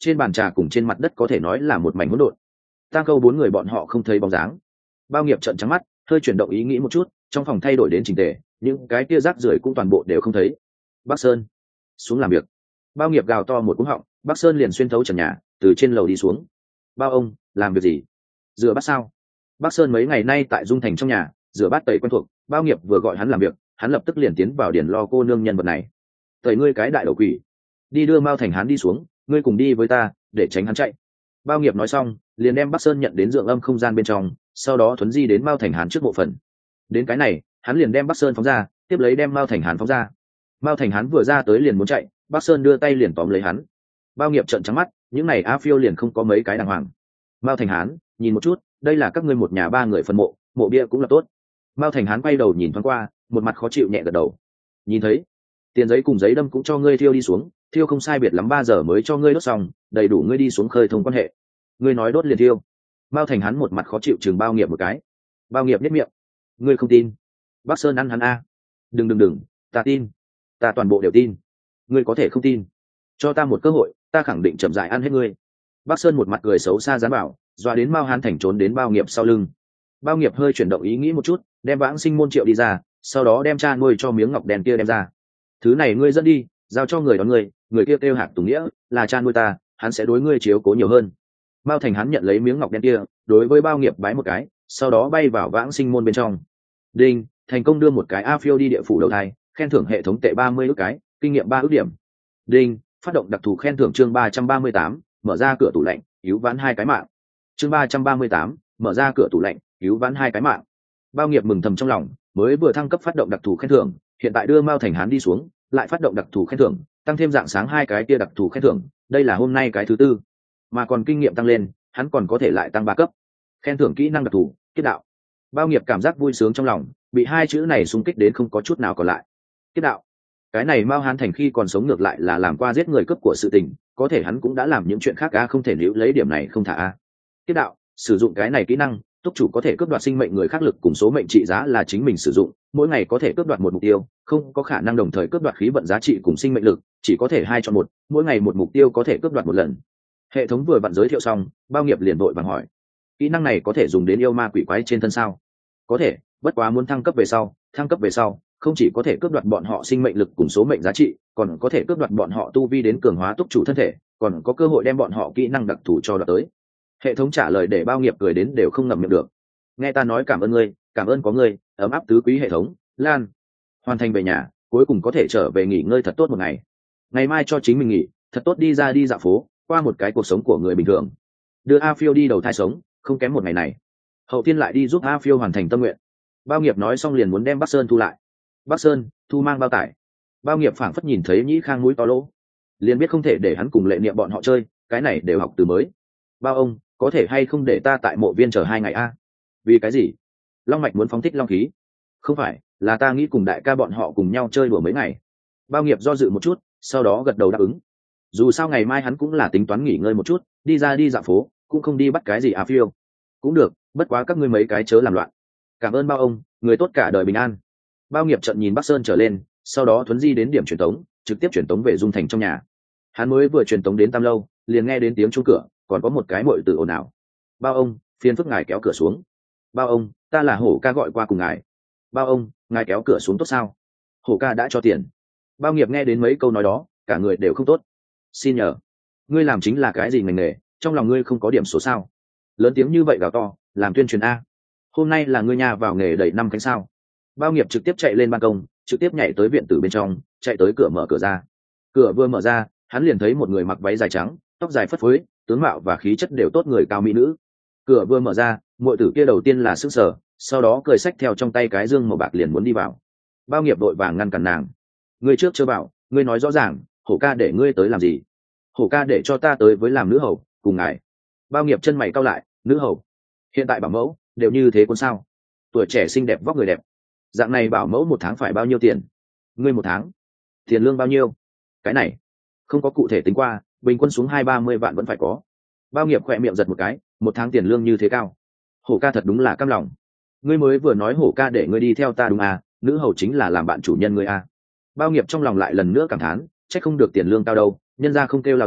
trên bàn trà cùng trên mặt đất có thể nói là một mảnh hỗn độn. Tang Câu bốn người bọn họ không thấy bóng dáng. Bao Nghiệp trợn trắng mắt, hơi chuyển động ý nghĩ một chút, trong phòng thay đổi đến chỉnh tề, những cái kia rác rưởi cũng toàn bộ đều không thấy. Bắc Sơn, xuống làm việc. Bao Nghiệp gào to một cú họng, Bắc Sơn liền xuyên thấu trần nhà, từ trên lầu đi xuống. Bao ông, làm việc gì? Rửa bát sao? Bắc Sơn mấy ngày nay tại Dung Thành trong nhà, rửa bát tẩy quen thuộc, Bao Nghiệp vừa gọi hắn làm việc, hắn lập tức liền tiến vào điển lo cô nương nhân vật này. Tẩy ngươi cái đại đầu quỷ, đi đưa Mao Thành hắn đi xuống, ngươi cùng đi với ta, để tránh hắn chạy. Bao Nghiệp nói xong, liền đem Bắc Sơn nhận đến dượng âm không gian bên trong, sau đó thuấn di đến Mao Thành Hán trước bộ phận. Đến cái này, hắn liền đem Bắc Sơn phóng ra, tiếp lấy đem Mao Thành Hán phóng ra. Mao Thành Hán vừa ra tới liền muốn chạy, Bắc Sơn đưa tay liền tóm lấy hắn. Bao Nghiệp trợn trắng mắt, những này a phiêu liền không có mấy cái đàng hoàng. Mao Thành Hán, nhìn một chút, đây là các ngươi một nhà ba người phân mộ, mộ bia cũng là tốt. Mao Thành Hán quay đầu nhìn thoáng qua, một mặt khó chịu nhẹ gật đầu. Nhìn thấy, tiền giấy cùng giấy đâm cũng cho ngươi thiêu đi xuống, thiêu không sai biệt lắm ba giờ mới cho ngươi đốt xong, đầy đủ ngươi đi xuống khơi thông quan hệ. Ngươi nói đốt liền thiêu. Mao Thành Hán một mặt khó chịu chừng Bao Nghiệp một cái. Bao Nghiệp nhếch miệng. Ngươi không tin? Bắc Sơn ăn hắn a. Đừng đừng đừng, ta tin. Ta toàn bộ đều tin. Ngươi có thể không tin. Cho ta một cơ hội, ta khẳng định chậm rãi ăn hết ngươi. Bắc Sơn một mặt cười xấu xa dán bảo, dọa đến Mao Hán Thành trốn đến Bao Nghiệp sau lưng. Bao Nghiệp hơi chuyển động ý nghĩ một chút, đem Vãng Sinh môn triệu đi ra, sau đó đem cha nuôi cho miếng ngọc đen kia đem ra. Thứ này ngươi dẫn đi, giao cho người đón ngươi, người kia kêu Hạc Tùng Nghĩa, là cha nuôi ta, hắn sẽ đối ngươi chiếu cố nhiều hơn. Mao Thành hắn nhận lấy miếng ngọc đen kia, đối với Bao Nghiệp bái một cái, sau đó bay vào Vãng Sinh môn bên trong. Đinh, thành công đưa một cái a phiêu đi địa phủ đầu thai, khen thưởng hệ thống tệ ba mươi ước cái, kinh nghiệm ba ước điểm. Đinh, phát động đặc thù khen thưởng chương ba trăm ba mươi tám, mở ra cửa tủ lạnh, cứu vãn hai cái mạng. Chương ba trăm ba mươi tám, mở ra cửa tủ lạnh, cứu vãn hai cái mạng. Bao Nghiệp mừng thầm trong lòng, mới vừa thăng cấp phát động đặc thù khen thưởng, hiện tại đưa Mao Thành Hán đi xuống, lại phát động đặc thù khen thưởng, tăng thêm dạng sáng hai cái kia đặc thù khen thưởng, đây là hôm nay cái thứ tư, mà còn kinh nghiệm tăng lên, hắn còn có thể lại tăng ba cấp. Khen thưởng kỹ năng đặc thù, kiếp đạo. Bao Nghiệp cảm giác vui sướng trong lòng, bị hai chữ này xung kích đến không có chút nào còn lại. Kiếp đạo, cái này Mao Hán Thành khi còn sống ngược lại là làm qua giết người cướp của sự tình, có thể hắn cũng đã làm những chuyện khác a, không thể níu lấy điểm này không thả a. Kiếp đạo, sử dụng cái này kỹ năng, túc chủ có thể cướp đoạt sinh mệnh người khác lực cùng số mệnh trị giá là chính mình sử dụng, mỗi ngày có thể cướp đoạt một mục tiêu, không có khả năng đồng thời cướp đoạt khí vận giá trị cùng sinh mệnh lực, chỉ có thể hai chọn một, mỗi ngày một mục tiêu có thể cướp đoạt một lần. Hệ thống vừa vặn giới thiệu xong, Bao Nghiệp liền vội vàng hỏi, kỹ năng này có thể dùng đến yêu ma quỷ quái trên thân sao? Có thể, bất quá muốn thăng cấp về sau, thăng cấp về sau, không chỉ có thể cướp đoạt bọn họ sinh mệnh lực cùng số mệnh giá trị, còn có thể cướp đoạt bọn họ tu vi đến cường hóa túc chủ thân thể, còn có cơ hội đem bọn họ kỹ năng đặc thù cho đoạt tới. Hệ thống trả lời để Bao Nghiệp cười đến đều không ngậm miệng được. Nghe ta nói cảm ơn ngươi, cảm ơn có ngươi, ấm áp tứ quý hệ thống. Lan, hoàn thành về nhà, cuối cùng có thể trở về nghỉ ngơi thật tốt một ngày. Ngày mai cho chính mình nghỉ, thật tốt đi ra đi dạo phố, qua một cái cuộc sống của người bình thường. Đưa A Phiêu đi đầu thai sống, không kém một ngày này. Hậu Thiên lại đi giúp A Phiêu hoàn thành tâm nguyện. Bao Nghiệp nói xong liền muốn đem Bắc Sơn thu lại. Bắc Sơn, thu mang bao tải. Bao Nghiệp phảng phất nhìn thấy Nhĩ Khang mũi to lỗ, liền biết không thể để hắn cùng Lệ Niệm bọn họ chơi, cái này đều học từ mới. Bao ông, có thể hay không để ta tại mộ viên chờ hai ngày a? Vì cái gì? Long Mạch muốn phóng thích long khí. Không phải, là ta nghĩ cùng đại ca bọn họ cùng nhau chơi đùa mấy ngày. Bao Nghiệp do dự một chút, sau đó gật đầu đáp ứng. Dù sao ngày mai hắn cũng là tính toán nghỉ ngơi một chút, đi ra đi dạo phố, cũng không đi bắt cái gì à phiêu. Cũng được, bất quá các ngươi mấy cái chớ làm loạn. Cảm ơn Bao ông, người tốt cả đời bình an. Bao Nghiệp trận nhìn Bắc Sơn trở lên, sau đó thuấn di đến điểm truyền tống, trực tiếp truyền tống về Dung Thành trong nhà. Hắn mới vừa truyền tống đến Tam Lâu, liền nghe đến tiếng chuông cửa, còn có một cái muội tử ồn ào. Bao ông, phiền phức ngài kéo cửa xuống. Bao ông, ta là Hổ ca gọi qua cùng ngài. Bao ông, ngài kéo cửa xuống tốt sao? Hổ ca đã cho tiền. Bao Nghiệp nghe đến mấy câu nói đó, cả người đều không tốt. Xin nhờ, ngươi làm chính là cái gì ngành nghề, trong lòng ngươi không có điểm số sao? Lớn tiếng như vậy gào to, làm tuyên truyền a. Hôm nay là ngươi nhà vào nghề đầy năm cánh sao? Bao Nghiệp trực tiếp chạy lên ban công, trực tiếp nhảy tới viện tử bên trong, chạy tới cửa mở cửa ra. Cửa vừa mở ra, hắn liền thấy một người mặc váy dài trắng, tóc dài phất phới, tướng mạo và khí chất đều tốt người cao mỹ nữ. Cửa vừa mở ra, muội tử kia đầu tiên là sững sờ, sau đó cười xách theo trong tay cái dương màu bạc liền muốn đi vào. Bao Nghiệp đội vàng ngăn cản nàng. Ngươi trước chưa bảo, ngươi nói rõ ràng, Hổ ca để ngươi tới làm gì? Hổ ca để cho ta tới với làm nữ hầu, cùng ngài. Bao Nghiệp chân mày cau lại, nữ hầu? Hiện tại bảo mẫu đều như thế con sao? Tuổi trẻ xinh đẹp vóc người đẹp, dạng này bảo mẫu một tháng phải bao nhiêu tiền? Ngươi một tháng tiền lương bao nhiêu? Cái này không có cụ thể tính qua, bình quân xuống hai ba mươi vạn vẫn phải có. Bao Nghiệp khỏe miệng giật một cái, một tháng tiền lương như thế cao. Hổ ca thật đúng là cam lòng. Ngươi mới vừa nói Hổ ca để ngươi đi theo ta đúng à? Nữ hầu chính là làm bạn chủ nhân ngươi à? Bao Nghiệp trong lòng lại lần nữa cảm thán, chắc không được tiền lương cao đâu, nhân ra không kêu láo ra,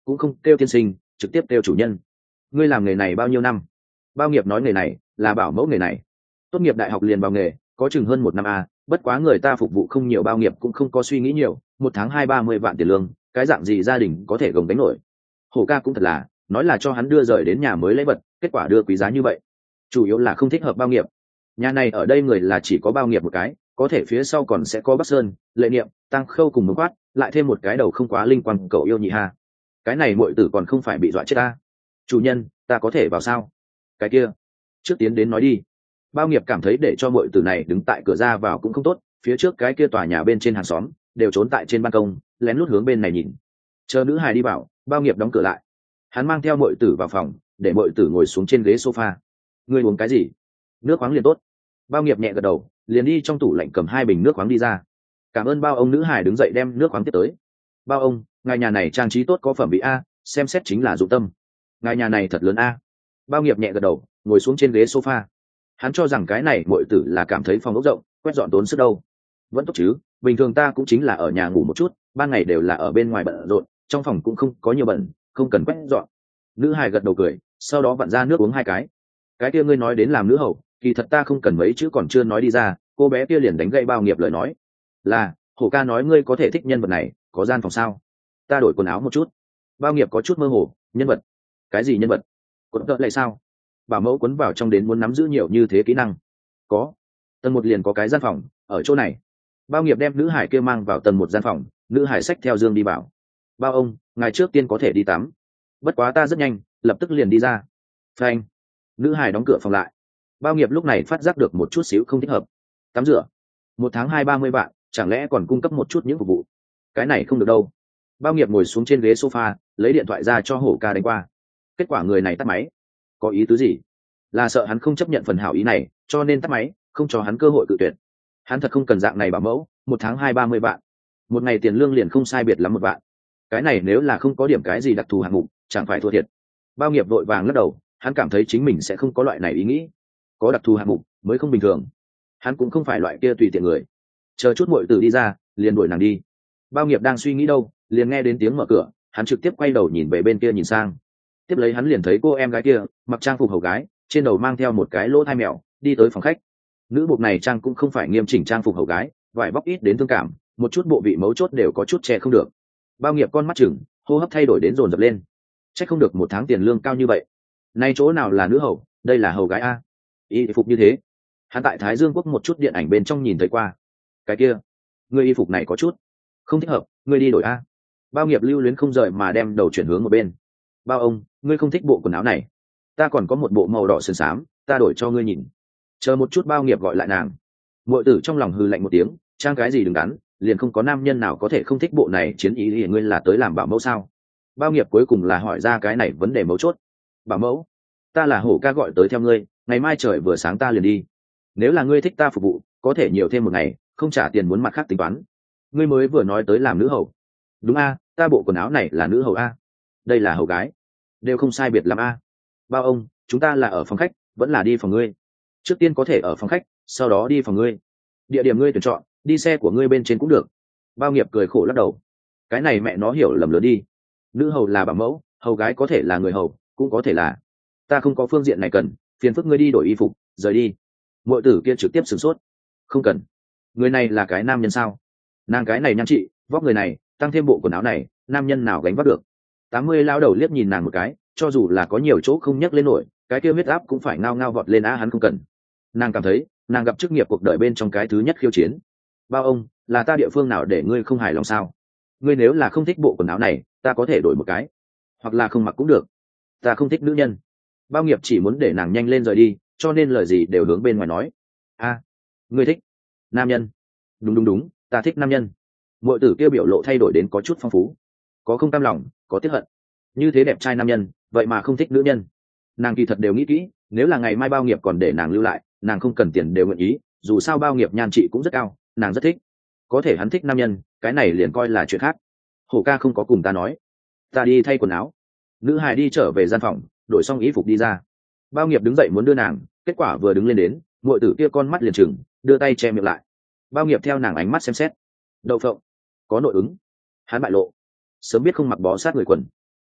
cũng không kêu tiên sinh, trực tiếp kêu chủ nhân. Ngươi làm nghề này bao nhiêu năm? Bao nghiệp nói nghề này là bảo mẫu nghề này tốt nghiệp đại học liền vào nghề, có chừng hơn một năm a. Bất quá người ta phục vụ không nhiều, bao nghiệp cũng không có suy nghĩ nhiều, một tháng hai ba mươi vạn tiền lương, cái dạng gì gia đình có thể gồng đánh nổi. Hổ ca cũng thật là, nói là cho hắn đưa rời đến nhà mới lấy vật, kết quả đưa quý giá như vậy. Chủ yếu là không thích hợp bao nghiệp. Nhà này ở đây người là chỉ có bao nghiệp một cái, có thể phía sau còn sẽ có Bắc Sơn, Lệ Niệm, Tăng Khâu cùng một quát, lại thêm một cái đầu không quá linh quan cậu yêu nhị ha. Cái này muội tử còn không phải bị dọa chết ta. Chủ nhân, ta có thể vào sao? Cái kia, trước tiến đến nói đi. Bao nghiệp cảm thấy để cho muội tử này đứng tại cửa ra vào cũng không tốt, phía trước cái kia tòa nhà bên trên hàng xóm đều trốn tại trên ban công, lén lút hướng bên này nhìn. Chờ nữ hài đi vào, bao nghiệp đóng cửa lại. Hắn mang theo muội tử vào phòng, để muội tử ngồi xuống trên ghế sofa. Ngươi uống cái gì? Nước khoáng liền tốt. Bao nghiệp nhẹ gật đầu, liền đi trong tủ lạnh cầm hai bình nước khoáng đi ra. Cảm ơn bao ông. Nữ hài đứng dậy đem nước khoáng tiếp tới. Bao ông, ngài nhà này trang trí tốt, có phẩm vị a, xem xét chính là dụng tâm. Ngài nhà này thật lớn a. Bao nghiệp nhẹ gật đầu, ngồi xuống trên ghế sofa. Hắn cho rằng cái này muội tử là cảm thấy phòng ốc rộng, quét dọn tốn sức đâu. Vẫn tốt chứ, bình thường ta cũng chính là ở nhà ngủ một chút, ban ngày đều là ở bên ngoài bận rộn, trong phòng cũng không có nhiều bẩn, không cần quét dọn. Nữ hài gật đầu cười, sau đó vặn ra nước uống hai cái. Cái kia ngươi nói đến làm nữ hầu, kỳ thật ta không cần mấy chữ còn chưa nói đi ra, cô bé kia liền đánh gậy bao nghiệp lời nói. Là, Hổ ca nói ngươi có thể thích nhân vật này, có gian phòng sao? Ta đổi quần áo một chút. Bao nghiệp có chút mơ hồ, nhân vật? Cái gì nhân vật? Quần tợ lại sao? Bảo mẫu quấn vào trong đến muốn nắm giữ nhiều như thế kỹ năng. Có. Tầng một liền có cái gian phòng, ở chỗ này. Bao nghiệp đem nữ hải kia mang vào tầng một gian phòng, nữ hải xách theo dương đi vào. Bao ông, ngài trước tiên có thể đi tắm. Bất quá ta rất nhanh, lập tức liền đi ra. Phanh. Nữ hải đóng cửa phòng lại. Bao nghiệp lúc này phát giác được một chút xíu không thích hợp. Tắm rửa. Một tháng hai ba mươi vạn, chẳng lẽ còn cung cấp một chút những phục vụ? Cái này không được đâu. Bao nghiệp ngồi xuống trên ghế sofa, lấy điện thoại ra cho Hổ ca đánh qua. Kết quả người này tắt máy. Có ý tứ gì? Là sợ hắn không chấp nhận phần hảo ý này, cho nên tắt máy, không cho hắn cơ hội cự tuyệt. Hắn thật không cần dạng này bảo mẫu, một tháng hai ba mươi vạn, một ngày tiền lương liền không sai biệt lắm một vạn. Cái này nếu là không có điểm cái gì đặc thù hạng mục, chẳng phải thua thiệt. Bao nghiệp vội vàng lắc đầu, hắn cảm thấy chính mình sẽ không có loại này ý nghĩ. Có đặc thù hạng mục mới không bình thường. Hắn cũng không phải loại kia tùy tiện người. Chờ chút muội tử đi ra, liền đuổi nàng đi. Bao nghiệp đang suy nghĩ đâu, liền nghe đến tiếng mở cửa, hắn trực tiếp quay đầu nhìn về bên kia nhìn sang. Tiếp lấy hắn liền thấy cô em gái kia mặc trang phục hầu gái, trên đầu mang theo một cái lỗ thai mèo, đi tới phòng khách. Nữ buộc này trang cũng không phải nghiêm chỉnh trang phục hầu gái, vải bóc ít đến thương cảm, một chút bộ vị mấu chốt đều có chút che không được. Bao nghiệp con mắt chừng, hô hấp thay đổi đến dồn dập lên. Chắc không được một tháng tiền lương cao như vậy. Nay chỗ nào là nữ hầu, đây là hầu gái a. Y phục như thế, hắn tại Thái Dương Quốc một chút điện ảnh bên trong nhìn thấy qua. Cái kia, người y phục này có chút không thích hợp, ngươi đi đổi a. Bao nghiệp lưu luyến không rời mà đem đầu chuyển hướng một bên. Bao ông, ngươi không thích bộ quần áo này, ta còn có một bộ màu đỏ sườn xám, ta đổi cho ngươi nhìn. Chờ một chút. Bao nghiệp gọi lại nàng. Muội tử trong lòng hừ lạnh một tiếng, trang cái gì đừng đắn, liền không có nam nhân nào có thể không thích bộ này. Chiến ý thì ngươi là tới làm bảo mẫu sao? Bao nghiệp cuối cùng là hỏi ra cái này vấn đề mấu chốt. Bảo mẫu, ta là Hổ ca gọi tới theo ngươi, ngày mai trời vừa sáng ta liền đi. Nếu là ngươi thích ta phục vụ, có thể nhiều thêm một ngày, không trả tiền muốn mặt khác tính toán. Ngươi mới vừa nói tới làm nữ hầu. Đúng a, ta bộ quần áo này là nữ hầu a. Đây là hầu gái, đều không sai biệt lắm a. Bao ông, chúng ta là ở phòng khách, vẫn là đi phòng ngươi? Trước tiên có thể ở phòng khách, sau đó đi phòng ngươi. Địa điểm ngươi tuyển chọn, đi xe của ngươi bên trên cũng được. Bao nghiệp cười khổ lắc đầu. Cái này mẹ nó hiểu lầm lớn đi. Nữ hầu là bảo mẫu, hầu gái có thể là người hầu, cũng có thể là. Ta không có phương diện này cần, phiền phức ngươi đi đổi y phục, rời đi. Muội tử kia trực tiếp sửng sốt. Không cần. Người này là cái nam nhân sao? Nàng cái này nhan chị, vóc người này, tăng thêm bộ quần áo này, nam nhân nào gánh vác được? Tám mươi lao đầu liếc nhìn nàng một cái, cho dù là có nhiều chỗ không nhấc lên nổi, cái kia huyết áp cũng phải ngao ngao vọt lên á. Hắn không cần. Nàng cảm thấy, nàng gặp chức nghiệp cuộc đời bên trong cái thứ nhất khiêu chiến. Bao ông, là ta địa phương nào để ngươi không hài lòng sao? Ngươi nếu là không thích bộ quần áo này, ta có thể đổi một cái, hoặc là không mặc cũng được. Ta không thích nữ nhân. Bao nghiệp chỉ muốn để nàng nhanh lên rời đi, cho nên lời gì đều hướng bên ngoài nói. A, ngươi thích nam nhân? Đúng đúng đúng, ta thích nam nhân. Muội tử kia biểu lộ thay đổi đến có chút phong phú, có không cam lòng, có tiếc hận. Như thế đẹp trai nam nhân, vậy mà không thích nữ nhân. Nàng kỳ thật đều nghĩ kỹ, nếu là ngày mai Bao nghiệp còn để nàng lưu lại, nàng không cần tiền đều nguyện ý. Dù sao Bao nghiệp nhan trị cũng rất cao, nàng rất thích. Có thể hắn thích nam nhân, cái này liền coi là chuyện khác. Hổ ca không có cùng ta nói. Ta đi thay quần áo. Nữ hài đi trở về gian phòng, đổi xong y phục đi ra. Bao nghiệp đứng dậy muốn đưa nàng, kết quả vừa đứng lên đến, muội tử kia con mắt liền trừng, đưa tay che miệng lại. Bao nghiệp theo nàng ánh mắt xem xét. Đậu phộng, có nội ứng. Hắn bại lộ, sớm biết không mặc bó sát người quần.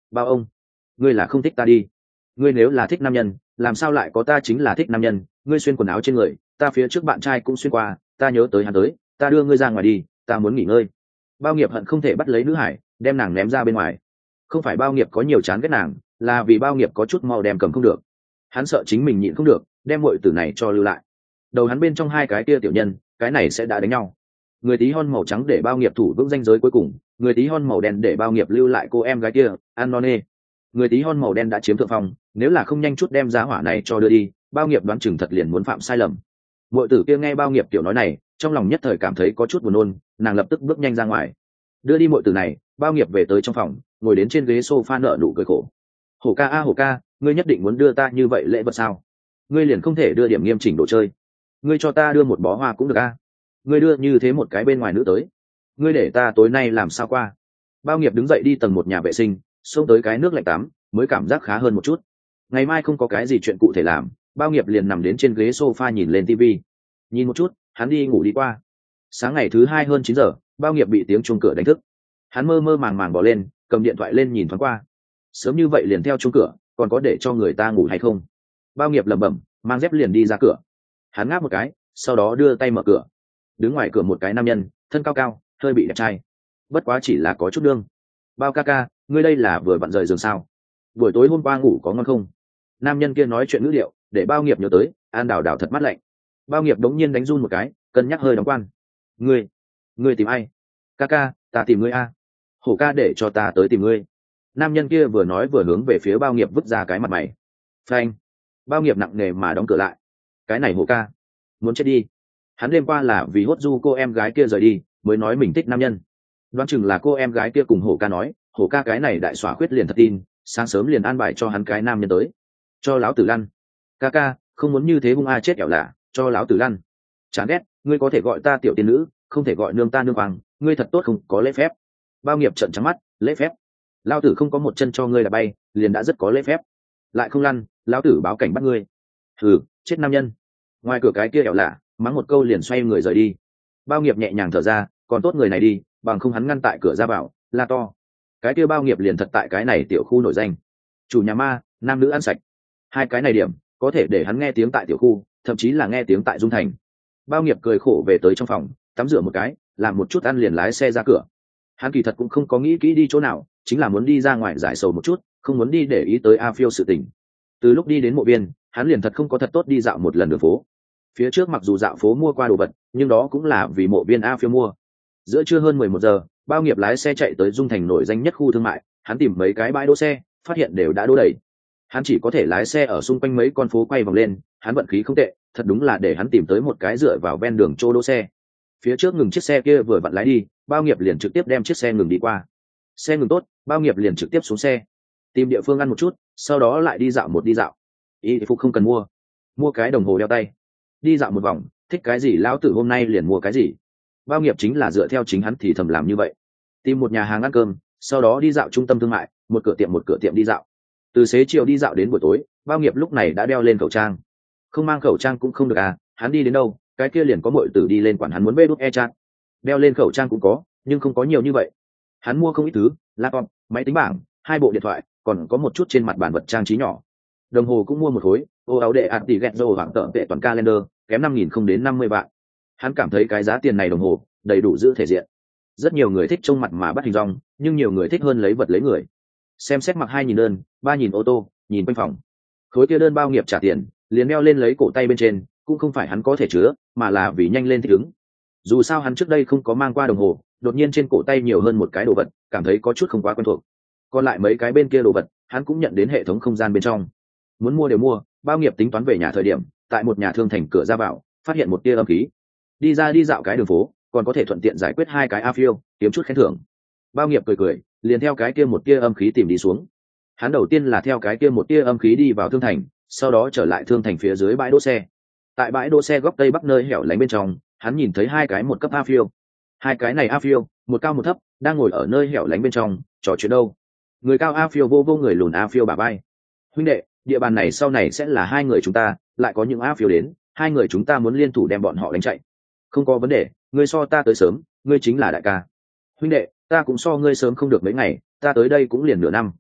Bao ông, ngươi là không thích ta đi? Ngươi nếu là thích nam nhân, làm sao lại có ta chính là thích nam nhân? Ngươi xuyên quần áo trên người, ta phía trước bạn trai cũng xuyên qua, ta nhớ tới hắn tới, ta đưa ngươi ra ngoài đi, ta muốn nghỉ ngơi. Bao Nghiệp hận không thể bắt lấy nữ hải, đem nàng ném ra bên ngoài. Không phải Bao Nghiệp có nhiều chán ghét nàng, là vì Bao Nghiệp có chút mau đem cầm không được. Hắn sợ chính mình nhịn không được, đem muội tử này cho lưu lại. Đầu hắn bên trong hai cái kia tiểu nhân, cái này sẽ đã đánh nhau. Người tí hon màu trắng để Bao Nghiệp thủ vững ranh giới cuối cùng, người tí hon màu đen để Bao Nghiệp lưu lại cô em gái kia, ăn non nê. Người tí hon màu đen đã chiếm thượng phong, nếu là không nhanh chút đem giá hỏa này cho đưa đi, Bao Nghiệp đoán chừng thật liền muốn phạm sai lầm. Muội tử kia nghe Bao Nghiệp tiểu nói này, trong lòng nhất thời cảm thấy có chút buồn nôn, nàng lập tức bước nhanh ra ngoài. Đưa đi muội tử này, Bao Nghiệp về tới trong phòng, ngồi đến trên ghế sofa nở nụ cười khổ. Hổ ca a hổ ca, ngươi nhất định muốn đưa ta như vậy lễ vật sao? Ngươi liền không thể đưa điểm nghiêm chỉnh đồ chơi? Ngươi cho ta đưa một bó hoa cũng được a. Ngươi đưa như thế một cái bên ngoài nữ tới, ngươi để ta tối nay làm sao qua? Bao Nghiệp đứng dậy đi tầng một nhà vệ sinh, xông tới cái nước lạnh tắm, mới cảm giác khá hơn một chút. Ngày mai không có cái gì chuyện cụ thể làm, Bao Nghiệp liền nằm đến trên ghế sofa nhìn lên tivi. Nhìn một chút, hắn đi ngủ đi qua. Sáng ngày thứ hai hơn chín giờ, Bao Nghiệp bị tiếng chuông cửa đánh thức. Hắn mơ mơ màng màng bỏ lên, cầm điện thoại lên nhìn thoáng qua. Sớm như vậy liền theo chuông cửa, còn có để cho người ta ngủ hay không? Bao Nghiệp lẩm bẩm, mang dép liền đi ra cửa. Hắn ngáp một cái, sau đó đưa tay mở cửa. Đứng ngoài cửa một cái nam nhân, thân cao cao, hơi bị đẹp trai. Bất quá chỉ là có chút đương. Bao ca ca, ngươi đây là vừa vặn rời giường sao? Buổi tối hôm qua ngủ có ngon không? Nam nhân kia nói chuyện ngữ điệu, để Bao Nghiệp nhớ tới, An Đào Đào thật mát lạnh. Bao Nghiệp đống nhiên đánh run một cái, cân nhắc hơi đóng quan. Ngươi, ngươi tìm ai? Ca ca, ta tìm ngươi a. Hổ ca để cho ta tới tìm ngươi. Nam nhân kia vừa nói vừa hướng về phía Bao Nghiệp vứt ra cái mặt mày. Phanh. Bao Nghiệp nặng nề mà đóng cửa lại. Cái này Hổ ca, muốn chết đi. Hắn đêm qua là vì hốt du cô em gái kia rời đi, mới nói mình thích nam nhân. Đoán chừng là cô em gái kia cùng Hổ ca nói, Hổ ca cái này đại xỏa khuyết liền thật tin, sáng sớm liền an bài cho hắn cái nam nhân tới. Cho láo tử lăn. Ca ca, không muốn như thế hung a chết ẻo lạ, cho láo tử lăn. Chán ghét, ngươi có thể gọi ta tiểu tiên nữ, không thể gọi nương ta nương hoàng, ngươi thật tốt không có lễ phép. Bao Nghiệp trợn trắng mắt, lễ phép? Lao tử không có một chân cho ngươi là bay, liền đã rất có lễ phép. Lại không lăn, lão tử báo cảnh bắt ngươi. Hừ, chết nam nhân. Ngoài cửa cái kia ẻo lạ, mắng một câu liền xoay người rời đi. Bao Nghiệp nhẹ nhàng thở ra, còn tốt người này đi, bằng không hắn ngăn tại cửa ra vào, la to. Cái kia Bao Nghiệp liền thật tại cái này tiểu khu nổi danh. Chủ nhà ma, nam nữ ăn sạch. Hai cái này điểm, có thể để hắn nghe tiếng tại tiểu khu, thậm chí là nghe tiếng tại Dung Thành. Bao Nghiệp cười khổ về tới trong phòng, tắm rửa một cái, làm một chút ăn liền lái xe ra cửa. Hắn kỳ thật cũng không có nghĩ kỹ đi chỗ nào, chính là muốn đi ra ngoài giải sầu một chút, không muốn đi để ý tới A Phiêu sự tình. Từ lúc đi đến mộ viên, hắn liền thật không có thật tốt đi dạo một lần đường phố. Phía trước mặc dù dạo phố mua qua đồ vật, nhưng đó cũng là vì mộ viên A Phiêu mua. Giữa trưa hơn mười một giờ, Bao Nghiệp lái xe chạy tới Dung Thành nổi danh nhất khu thương mại, hắn tìm mấy cái bãi đỗ xe, phát hiện đều đã đỗ đầy. Hắn chỉ có thể lái xe ở xung quanh mấy con phố quay vòng lên, hắn vận khí không tệ, thật đúng là để hắn tìm tới một cái dựa vào ven đường chỗ đỗ xe. Phía trước ngừng chiếc xe kia vừa vặn lái đi, Bao Nghiệp liền trực tiếp đem chiếc xe ngừng đi qua. Xe ngừng tốt, Bao Nghiệp liền trực tiếp xuống xe, tìm địa phương ăn một chút, sau đó lại đi dạo một đi dạo. Y phục không cần mua, mua cái đồng hồ đeo tay. Đi dạo một vòng, thích cái gì lão tử hôm nay liền mua cái gì. Bao Nghiệp chính là dựa theo chính hắn thì thầm làm như vậy. Tìm một nhà hàng ăn cơm, sau đó đi dạo trung tâm thương mại, một cửa tiệm một cửa tiệm đi dạo. Từ xế chiều đi dạo đến buổi tối, Bao Nghiệp lúc này đã đeo lên khẩu trang. Không mang khẩu trang cũng không được à, hắn đi đến đâu, cái kia liền có muội tử đi lên quản hắn muốn bê đút e chat. Đeo lên khẩu trang cũng có, nhưng không có nhiều như vậy. Hắn mua không ít thứ, laptop, máy tính bảng, hai bộ điện thoại, còn có một chút trên mặt bàn vật trang trí nhỏ. Đồng hồ cũng mua một khối, ô áo đệ ạt tỷ ghẹt rô hoảng tợ tệ toàn calendar, kém năm nghìn không đến năm mươi vạn. Hắn cảm thấy cái giá tiền này đồng hồ đầy đủ giữ thể diện. Rất nhiều người thích trông mặt mà bắt hình dong, nhưng nhiều người thích hơn lấy vật lấy người. Xem xét mặc hai nghìn đơn, ba nghìn ô tô, nhìn quanh phòng. Khối kia đơn Bao Nghiệp trả tiền, liền đeo lên lấy cổ tay bên trên, cũng không phải hắn có thể chứa, mà là vì nhanh lên thích ứng. Dù sao hắn trước đây không có mang qua đồng hồ, đột nhiên trên cổ tay nhiều hơn một cái đồ vật, cảm thấy có chút không quá quen thuộc. Còn lại mấy cái bên kia đồ vật, hắn cũng nhận đến hệ thống không gian bên trong. Muốn mua đều mua, Bao Nghiệp tính toán về nhà thời điểm, tại một nhà thương thành cửa ra vào, phát hiện một tia âm khí. Đi ra đi dạo cái đường phố, còn có thể thuận tiện giải quyết hai cái A Phiêu, kiếm chút khen thưởng. Bao Nghiệp cười cười, liền theo cái kia một tia âm khí tìm đi xuống. Hắn đầu tiên là theo cái kia một tia âm khí đi vào thương thành, sau đó trở lại thương thành phía dưới bãi đỗ xe. Tại bãi đỗ xe góc tây bắc nơi hẻo lánh bên trong, hắn nhìn thấy hai cái một cấp A Phiêu. Hai cái này A Phiêu, một cao một thấp, đang ngồi ở nơi hẻo lánh bên trong, trò chuyện đâu. Người cao A Phiêu vô vô người lùn A Phiêu bả vai. Huynh đệ, địa bàn này sau này sẽ là hai người chúng ta, lại có những A Phiêu đến, hai người chúng ta muốn liên thủ đem bọn họ đánh chạy. Không có vấn đề, ngươi so ta tới sớm, ngươi chính là đại ca. Huynh đệ, ta cũng so ngươi sớm không được mấy ngày, ta tới đây cũng liền nửa năm.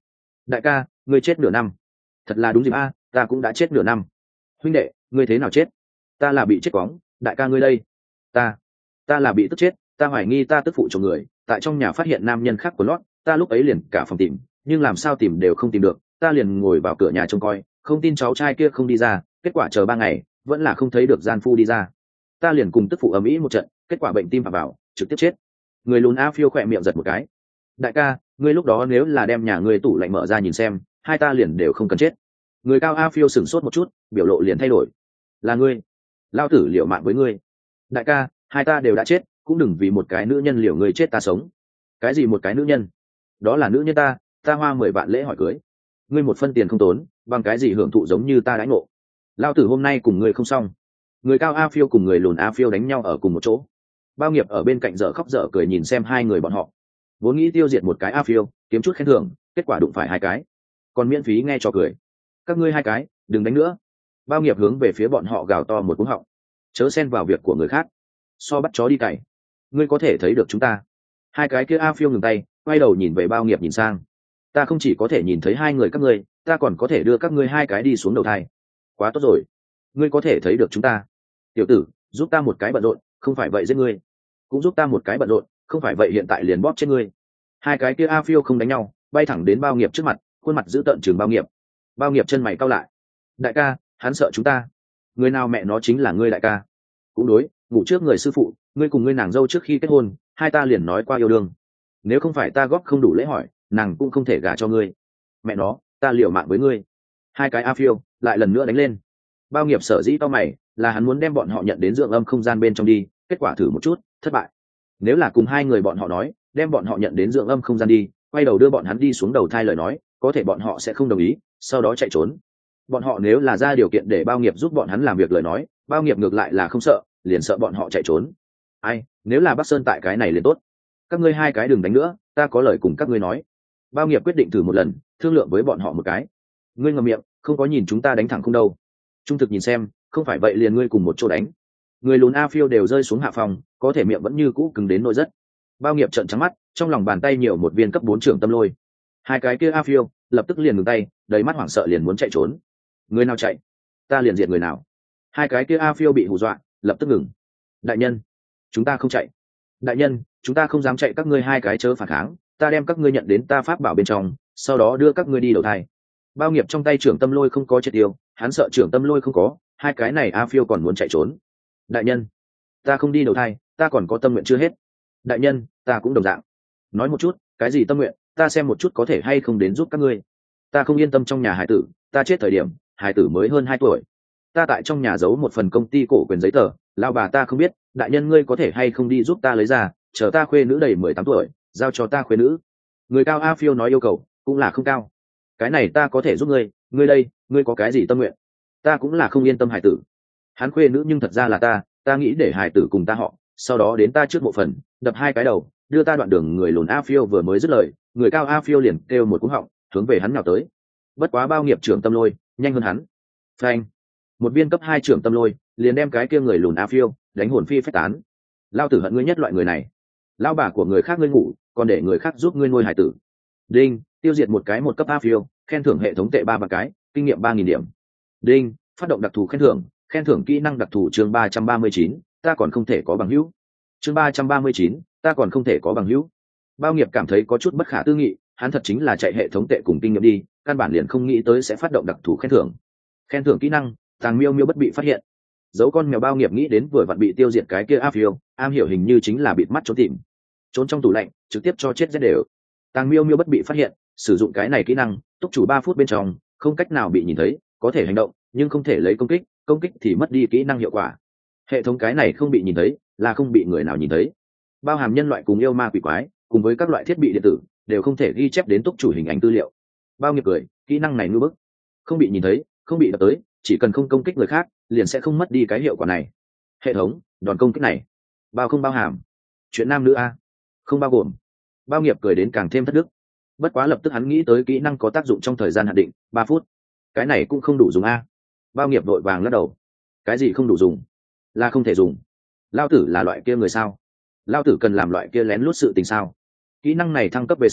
đại ca ngươi chết nửa năm. Thật là đúng dịp a, ta cũng đã chết nửa năm. Huynh đệ ngươi thế nào chết? Ta là bị chết quóng. Đại ca ngươi đây? Ta ta là bị tức chết. Ta hoài nghi ta tức phụ chồng người tại trong nhà phát hiện nam nhân khác của lót, ta lúc ấy liền cả phòng tìm, nhưng làm sao tìm đều không tìm được, ta liền ngồi vào cửa nhà trông coi, không tin cháu trai kia không đi ra, kết quả chờ ba ngày vẫn là không thấy được gian phu đi ra, ta liền cùng tức phụ ầm ĩ một trận, kết quả bệnh tim phà vào trực tiếp chết. Người lùn A Phiêu khỏe miệng giật một cái. Đại ca ngươi lúc đó nếu là đem nhà ngươi tủ lạnh mở ra nhìn xem, hai ta liền đều không cần chết. Người cao A Phiêu sửng sốt một chút, biểu lộ liền thay đổi. Là ngươi? Lao tử liều mạng với ngươi. Đại ca hai ta đều đã chết, cũng đừng vì một cái nữ nhân liều người chết ta sống. Cái gì một cái nữ nhân? Đó là nữ nhân ta, ta hoa mười vạn lễ hỏi cưới, ngươi một phân tiền không tốn, bằng cái gì hưởng thụ giống như ta đãi ngộ? Lao tử hôm nay cùng ngươi không xong. Người cao A Phiêu cùng người lùn A Phiêu đánh nhau ở cùng một chỗ. Bao Nghiệp ở bên cạnh dở khóc dở cười nhìn xem hai người bọn họ, vốn nghĩ tiêu diệt một cái A Phiêu kiếm chút khen thưởng, kết quả đụng phải hai cái còn miễn phí nghe cho cười. Các ngươi hai cái đừng đánh nữa. Bao Nghiệp hướng về phía bọn họ gào to một cú họng, chớ xen vào việc của người khác, so bắt chó đi cày. Ngươi có thể thấy được chúng ta. Hai cái kia A Phiêu ngừng tay, quay đầu nhìn về Bao Nghiệp nhìn sang. Ta không chỉ có thể nhìn thấy hai người các ngươi, ta còn có thể đưa các ngươi hai cái đi xuống đầu thai. Quá tốt rồi. Ngươi có thể thấy được chúng ta. Tiểu tử giúp ta một cái bận rộn, không phải vậy giết ngươi. Cũng giúp ta một cái bận rộn, không phải vậy hiện tại liền bóp chết ngươi. Hai cái kia A Phiêu không đánh nhau, bay thẳng đến Bao Nghiệp trước mặt, khuôn mặt giữ tợn chừng Bao Nghiệp. Bao Nghiệp chân mày cau lại. Đại ca hắn sợ chúng ta. Người nào mẹ nó chính là ngươi đại ca? Cũng đối, ngủ trước người sư phụ, ngươi cùng ngươi nàng dâu trước khi kết hôn, hai ta liền nói qua yêu đương. Nếu không phải ta góp không đủ lễ hỏi, nàng cũng không thể gả cho ngươi. Mẹ nó, ta liều mạng với ngươi. Hai cái A Phiêu lại lần nữa đánh lên. Bao Nghiệp sở dĩ to mày, là hắn muốn đem bọn họ nhận đến dưỡng âm không gian bên trong đi, kết quả thử một chút, thất bại. Nếu là cùng hai người bọn họ nói, đem bọn họ nhận đến dưỡng âm không gian đi, quay đầu đưa bọn hắn đi xuống đầu thai lời nói, có thể bọn họ sẽ không đồng ý, sau đó chạy trốn. Bọn họ nếu là ra điều kiện để Bao Nghiệp giúp bọn hắn làm việc lời nói, Bao Nghiệp ngược lại là không sợ, liền sợ bọn họ chạy trốn. Ai, nếu là Bắc Sơn tại cái này liền tốt. Các ngươi hai cái đừng đánh nữa, ta có lời cùng các ngươi nói. Bao Nghiệp quyết định thử một lần, thương lượng với bọn họ một cái. Ngươi ngậm miệng, không có nhìn chúng ta đánh thẳng không đâu. Trung thực nhìn xem, không phải vậy liền ngươi cùng một chỗ đánh. Người lùn A Phiêu đều rơi xuống hạ phòng, có thể miệng vẫn như cũ cứng đến nỗi rất. Bao Nghiệp trợn trắng mắt, trong lòng bàn tay nhiều một viên cấp bốn trưởng tâm lôi. Hai cái kia A Phiêu lập tức liền ngừng tay, đầy mắt hoảng sợ liền muốn chạy trốn. Người nào chạy, ta liền diệt người nào. Hai cái kia A Phiêu bị hù dọa, lập tức ngừng. Đại nhân, chúng ta không chạy. Đại nhân, chúng ta không dám chạy, các ngươi hai cái chớ phản kháng, ta đem các ngươi nhận đến ta pháp bảo bên trong, sau đó đưa các ngươi đi đầu thai. Bao Nghiệp trong tay trưởng tâm lôi không có triệt tiêu, hắn sợ trưởng tâm lôi không có, hai cái này A Phiêu còn muốn chạy trốn. Đại nhân, ta không đi đầu thai, ta còn có tâm nguyện chưa hết. Đại nhân, ta cũng đồng dạng. Nói một chút, cái gì tâm nguyện, ta xem một chút có thể hay không đến giúp các ngươi. Ta không yên tâm trong nhà hải tử, ta chết thời điểm hải tử mới hơn hai tuổi, ta tại trong nhà giấu một phần công ty cổ quyền giấy tờ, lao bà ta không biết. Đại nhân ngươi có thể hay không đi giúp ta lấy ra, chờ ta khuê nữ đầy mười tám tuổi giao cho ta khuê nữ. Người cao A Phiêu nói yêu cầu cũng là không cao. Cái này ta có thể giúp ngươi, ngươi đây, ngươi có cái gì tâm nguyện? Ta cũng là không yên tâm hải tử, hắn khuê nữ nhưng thật ra là ta, ta nghĩ để hải tử cùng ta họ, sau đó đến ta trước một phần, đập hai cái đầu, đưa ta đoạn đường. Người lùn A Phiêu vừa mới dứt lời, người cao A Phiêu liền kêu một cú họng, hướng về hắn nhào tới. Bất quá Bao Nghiệp trưởng tâm lôi nhanh hơn hắn. Phanh, một viên cấp hai trưởng tâm lôi liền đem cái kia người lùn A Phiêu đánh hồn phi phách tán. Lao tử hận ngươi nhất loại người này, lao bà của người khác ngươi ngủ, còn để người khác giúp ngươi nuôi hải tử. Đinh, tiêu diệt một cái một cấp A Phiêu, khen thưởng hệ thống tệ ba vạn cái, kinh nghiệm ba nghìn điểm. Đinh, phát động đặc thù khen thưởng, khen thưởng kỹ năng đặc thù chương ba trăm ba mươi chín, ta còn không thể có bằng hữu. Chương ba trăm ba mươi chín, ta còn không thể có bằng hữu. Bao Nghiệp cảm thấy có chút bất khả tư nghị, hắn thật chính là chạy hệ thống tệ cùng kinh nghiệm đi, căn bản liền không nghĩ tới sẽ phát động đặc thù khen thưởng. Khen thưởng kỹ năng, tàng miêu miêu bất bị phát hiện. Dấu con mèo. Bao Nghiệp nghĩ đến vừa vặn bị tiêu diệt cái kia A Phiêu, am hiểu hình như chính là bịt mắt trốn tìm, trốn trong tủ lạnh, trực tiếp cho chết rất đều. Tàng miêu miêu bất bị phát hiện, sử dụng cái này kỹ năng, túc chủ ba phút bên trong không cách nào bị nhìn thấy, có thể hành động nhưng không thể lấy công kích, công kích thì mất đi kỹ năng hiệu quả. Hệ thống cái này không bị nhìn thấy là không bị người nào nhìn thấy, bao hàm nhân loại cùng yêu ma quỷ quái cùng với các loại thiết bị điện tử đều không thể ghi chép đến túc chủ hình ảnh tư liệu. Bao Nghiệp cười, kỹ năng này ngưỡng bức, không bị nhìn thấy, không bị đập tới, chỉ cần không công kích người khác liền sẽ không mất đi cái hiệu quả này. Hệ thống, đòn công kích này bao không bao hàm chuyện nam nữ a? Không bao gồm. Bao Nghiệp cười đến càng thêm thất đức. Bất quá lập tức hắn nghĩ tới kỹ năng có tác dụng trong thời gian hạn định ba phút, cái này cũng không đủ dùng a. Bao Nghiệp vội vàng lắc đầu. Cái gì không đủ dùng? Là không thể dùng. Lao tử là loại kia người sao? Lao tử cần làm loại kia lén lút sự tình sao? Kỹ năng này thăng cấp về sau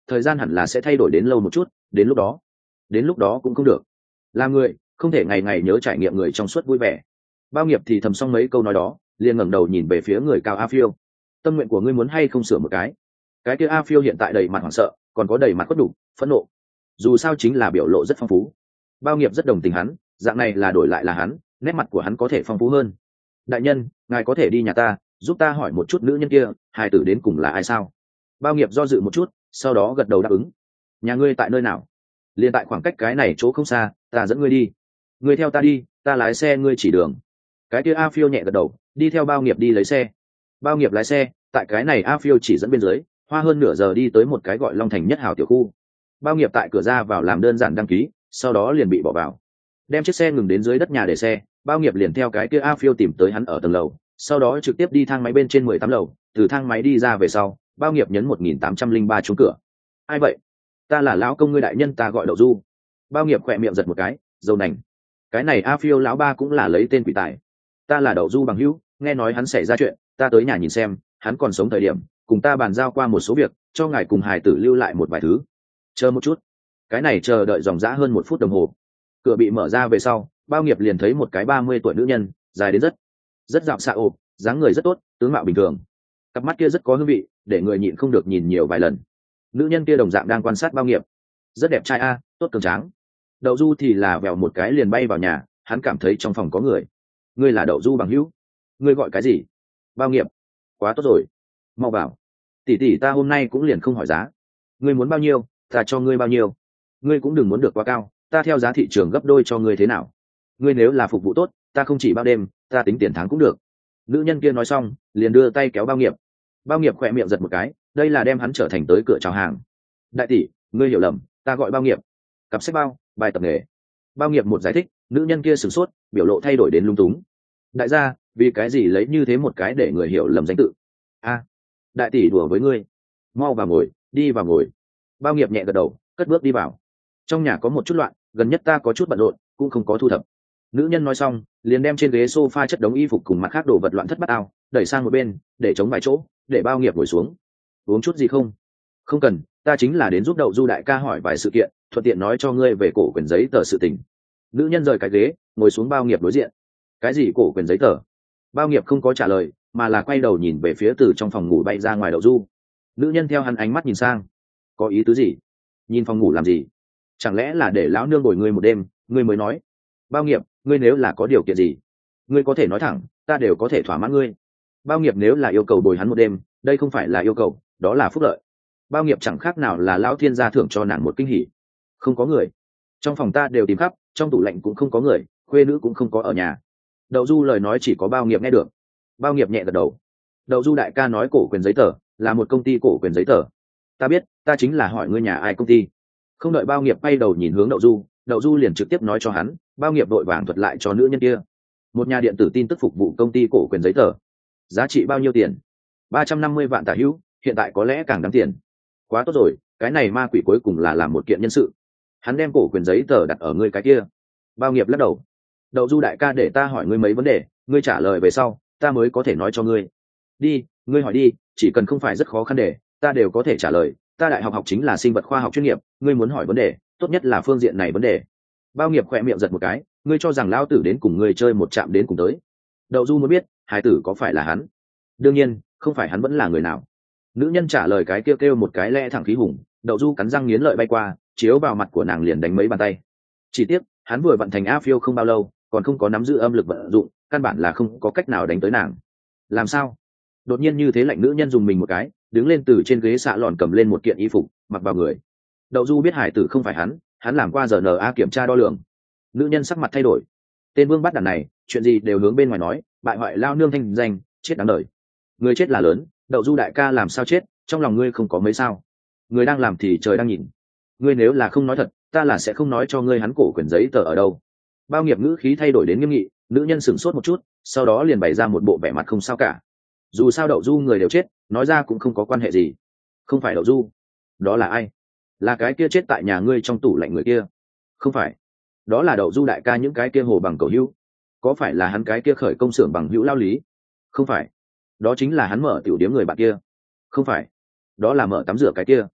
thời gian hẳn là sẽ thay đổi đến lâu một chút, đến lúc đó đến lúc đó cũng không được. Làm người không thể ngày ngày nhớ trải nghiệm người trong suốt vui vẻ. Bao Nghiệp thì thầm xong mấy câu nói đó, liền ngẩng đầu nhìn về phía người cao A Phiêu. Tâm nguyện của ngươi muốn hay không sửa một cái? Cái kia A Phiêu hiện tại đầy mặt hoảng sợ, còn có đầy mặt khuất đủ phẫn nộ. Dù sao chính là biểu lộ rất phong phú. Bao Nghiệp rất đồng tình hắn, dạng này là đổi lại là hắn, nét mặt của hắn có thể phong phú hơn. Đại nhân, ngài có thể đi nhà ta, giúp ta hỏi một chút nữ nhân kia, hài tử đến cùng là ai sao? Bao Nghiệp do dự một chút, sau đó gật đầu đáp ứng. Nhà ngươi tại nơi nào? Liên tại khoảng cách cái này chỗ không xa, ta dẫn ngươi đi. Ngươi theo ta đi, ta lái xe ngươi chỉ đường. Cái kia A Phiêu nhẹ gật đầu, đi theo Bao Nghiệp đi lấy xe. Bao Nghiệp lái xe, tại cái này A Phiêu chỉ dẫn bên dưới, hoa hơn nửa giờ đi tới một cái gọi Long Thành Nhất Hào tiểu khu. Bao Nghiệp tại cửa ra vào làm đơn giản đăng ký, sau đó liền bị bỏ vào. Đem chiếc xe ngừng đến dưới đất nhà để xe, Bao Nghiệp liền theo cái kia A Phiêu tìm tới hắn ở tầng lầu, sau đó trực tiếp đi thang máy bên trên mười tám lầu, từ thang máy đi ra về sau, Bao Nghiệp nhấn một nghìn tám trăm linh ba chuông cửa. Ai vậy? Ta là lão công ngươi đại nhân, ta gọi Đậu Du. Bao Nghiệp khỏe miệng giật một cái, dầu nành. Cái này A Phiêu lão ba cũng là lấy tên quỷ tài. Ta là Đậu Du bằng hữu, nghe nói hắn xảy ra chuyện, ta tới nhà nhìn xem, hắn còn sống thời điểm, cùng ta bàn giao qua một số việc, cho ngài cùng hài tử lưu lại một vài thứ. Chờ một chút. Cái này chờ đợi dòng dã hơn một phút đồng hồ. Cửa bị mở ra về sau, Bao Nghiệp liền thấy một cái ba mươi tuổi nữ nhân, dài đến rất rất dạo xạ ộp, dáng người rất tốt, tướng mạo bình thường, cặp mắt kia rất có hương vị, để người nhịn không được nhìn nhiều vài lần. Nữ nhân kia đồng dạng đang quan sát Bao Nghiệp. Rất đẹp trai a, tốt cường tráng. Đậu Du thì là vèo một cái liền bay vào nhà, hắn cảm thấy trong phòng có người. Ngươi là Đậu Du bằng hữu? Ngươi gọi cái gì? Bao Nghiệp. Quá tốt rồi, mau vào. Tỷ tỷ ta hôm nay cũng liền không hỏi giá. Ngươi muốn bao nhiêu, ta cho ngươi bao nhiêu. Ngươi cũng đừng muốn được quá cao, ta theo giá thị trường gấp đôi cho ngươi thế nào. Ngươi nếu là phục vụ tốt, ta không chỉ bao đêm, ta tính tiền tháng cũng được. Nữ nhân kia nói xong, liền đưa tay kéo Bao Nghiệp. Bao Nghiệp khỏe miệng giật một cái, đây là đem hắn trở thành tới cửa chào hàng. Đại tỷ, ngươi hiểu lầm, ta gọi Bao Nghiệp. Cặp sách bao, bài tập nghề. Bao Nghiệp một giải thích, nữ nhân kia sửng sốt, biểu lộ thay đổi đến lung túng. Đại gia, vì cái gì lấy như thế một cái để người hiểu lầm danh tự? A, đại tỷ đùa với ngươi. Mau vào ngồi, đi vào ngồi. Bao Nghiệp nhẹ gật đầu, cất bước đi vào. Trong nhà có một chút loạn, gần nhất ta có chút bận rộn, cũng không có thu thập. Nữ nhân nói xong, liền đem trên ghế sofa chất đống y phục cùng mặt khác đồ vật loạn thất bát ao, đẩy sang một bên, để chống vài chỗ, để Bao Nghiệp ngồi xuống. Uống chút gì không? Không cần, ta chính là đến giúp Đậu Du đại ca hỏi vài sự kiện, thuận tiện nói cho ngươi về cổ quyền giấy tờ sự tình. Nữ nhân rời cái ghế, ngồi xuống Bao Nghiệp đối diện. Cái gì cổ quyền giấy tờ? Bao Nghiệp không có trả lời, mà là quay đầu nhìn về phía từ trong phòng ngủ bay ra ngoài Đậu Du. Nữ nhân theo hắn ánh mắt nhìn sang. Có ý tứ gì? Nhìn phòng ngủ làm gì? Chẳng lẽ là để lão nương bồi ngươi một đêm? Ngươi mới nói. Bao Nghiệp, ngươi nếu là có điều kiện gì, ngươi có thể nói thẳng, ta đều có thể thỏa mãn ngươi. Bao Nghiệp nếu là yêu cầu bồi hắn một đêm, đây không phải là yêu cầu, đó là phúc lợi. Bao Nghiệp chẳng khác nào là lão thiên gia thưởng cho nàng một kinh hỉ. Không có người. Trong phòng ta đều tìm khắp, trong tủ lạnh cũng không có người, khuê nữ cũng không có ở nhà. Đậu Du lời nói chỉ có Bao Nghiệp nghe được. Bao Nghiệp nhẹ gật đầu. Đậu Du đại ca nói cổ quyền giấy tờ là một công ty cổ quyền giấy tờ. Ta biết, ta chính là hỏi ngươi nhà ai công ty. Không đợi Bao Nghiệp quay đầu nhìn hướng Đậu Du, Đậu Du liền trực tiếp nói cho hắn. Bao Nghiệp đội vàng thuật lại cho nữ nhân kia. Một nhà điện tử tin tức phục vụ công ty cổ quyền giấy tờ. Giá trị bao nhiêu tiền? Ba trăm năm mươi vạn tả hữu, hiện tại có lẽ càng đáng tiền. Quá tốt rồi, cái này ma quỷ cuối cùng là làm một kiện nhân sự. Hắn đem cổ quyền giấy tờ đặt ở ngươi cái kia. Bao Nghiệp lắc đầu. Đậu Du đại ca để ta hỏi ngươi mấy vấn đề, ngươi trả lời về sau, ta mới có thể nói cho ngươi. Đi, ngươi hỏi đi, chỉ cần không phải rất khó khăn để, ta đều có thể trả lời. Ta đại học học chính là sinh vật khoa học chuyên nghiệp, ngươi muốn hỏi vấn đề, tốt nhất là phương diện này vấn đề. Bao Nghiệp khỏe miệng giật một cái, ngươi cho rằng lão tử đến cùng ngươi chơi một chạm đến cùng tới. Đậu Du muốn biết, hài tử có phải là hắn? Đương nhiên, không phải hắn vẫn là người nào. Nữ nhân trả lời cái kêu kêu một cái lẽ thẳng khí hùng. Đậu Du cắn răng nghiến lợi bay qua, chiếu vào mặt của nàng liền đánh mấy bàn tay. Chỉ tiếc, hắn vừa vận thành A Phiêu không bao lâu, còn không có nắm giữ âm lực vận dụng, căn bản là không có cách nào đánh tới nàng. Làm sao? Đột nhiên như thế lạnh, nữ nhân dùng mình một cái, đứng lên từ trên ghế xạ lòn cầm lên một kiện y phục, mặc vào người. Đậu Du biết hải tử không phải hắn, hắn làm qua giờ en a kiểm tra đo lường. Nữ nhân sắc mặt thay đổi. Tên vương bắt đàn này, chuyện gì đều hướng bên ngoài nói, bại hoại lao nương thanh danh, chết đáng đời. Người chết là lớn, Đậu Du đại ca làm sao chết, trong lòng ngươi không có mấy sao? Người đang làm thì trời đang nhìn. Ngươi nếu là không nói thật, ta là sẽ không nói cho ngươi hắn cổ quyền giấy tờ ở đâu. Bao Nghiệp ngữ khí thay đổi đến nghiêm nghị. Nữ nhân sửng sốt một chút, sau đó liền bày ra một bộ vẻ mặt không sao cả. Dù sao Đậu Du người đều chết, nói ra cũng không có quan hệ gì. Không phải Đậu Du. Đó là ai? Là cái kia chết tại nhà ngươi trong tủ lạnh người kia. Không phải. Đó là Đậu Du đại ca những cái kia hồ bằng cầu hữu. Có phải là hắn cái kia khởi công xưởng bằng hữu lao lý? Không phải. Đó chính là hắn mở tiểu điếm người bạn kia. Không phải. Đó là mở tắm rửa cái kia.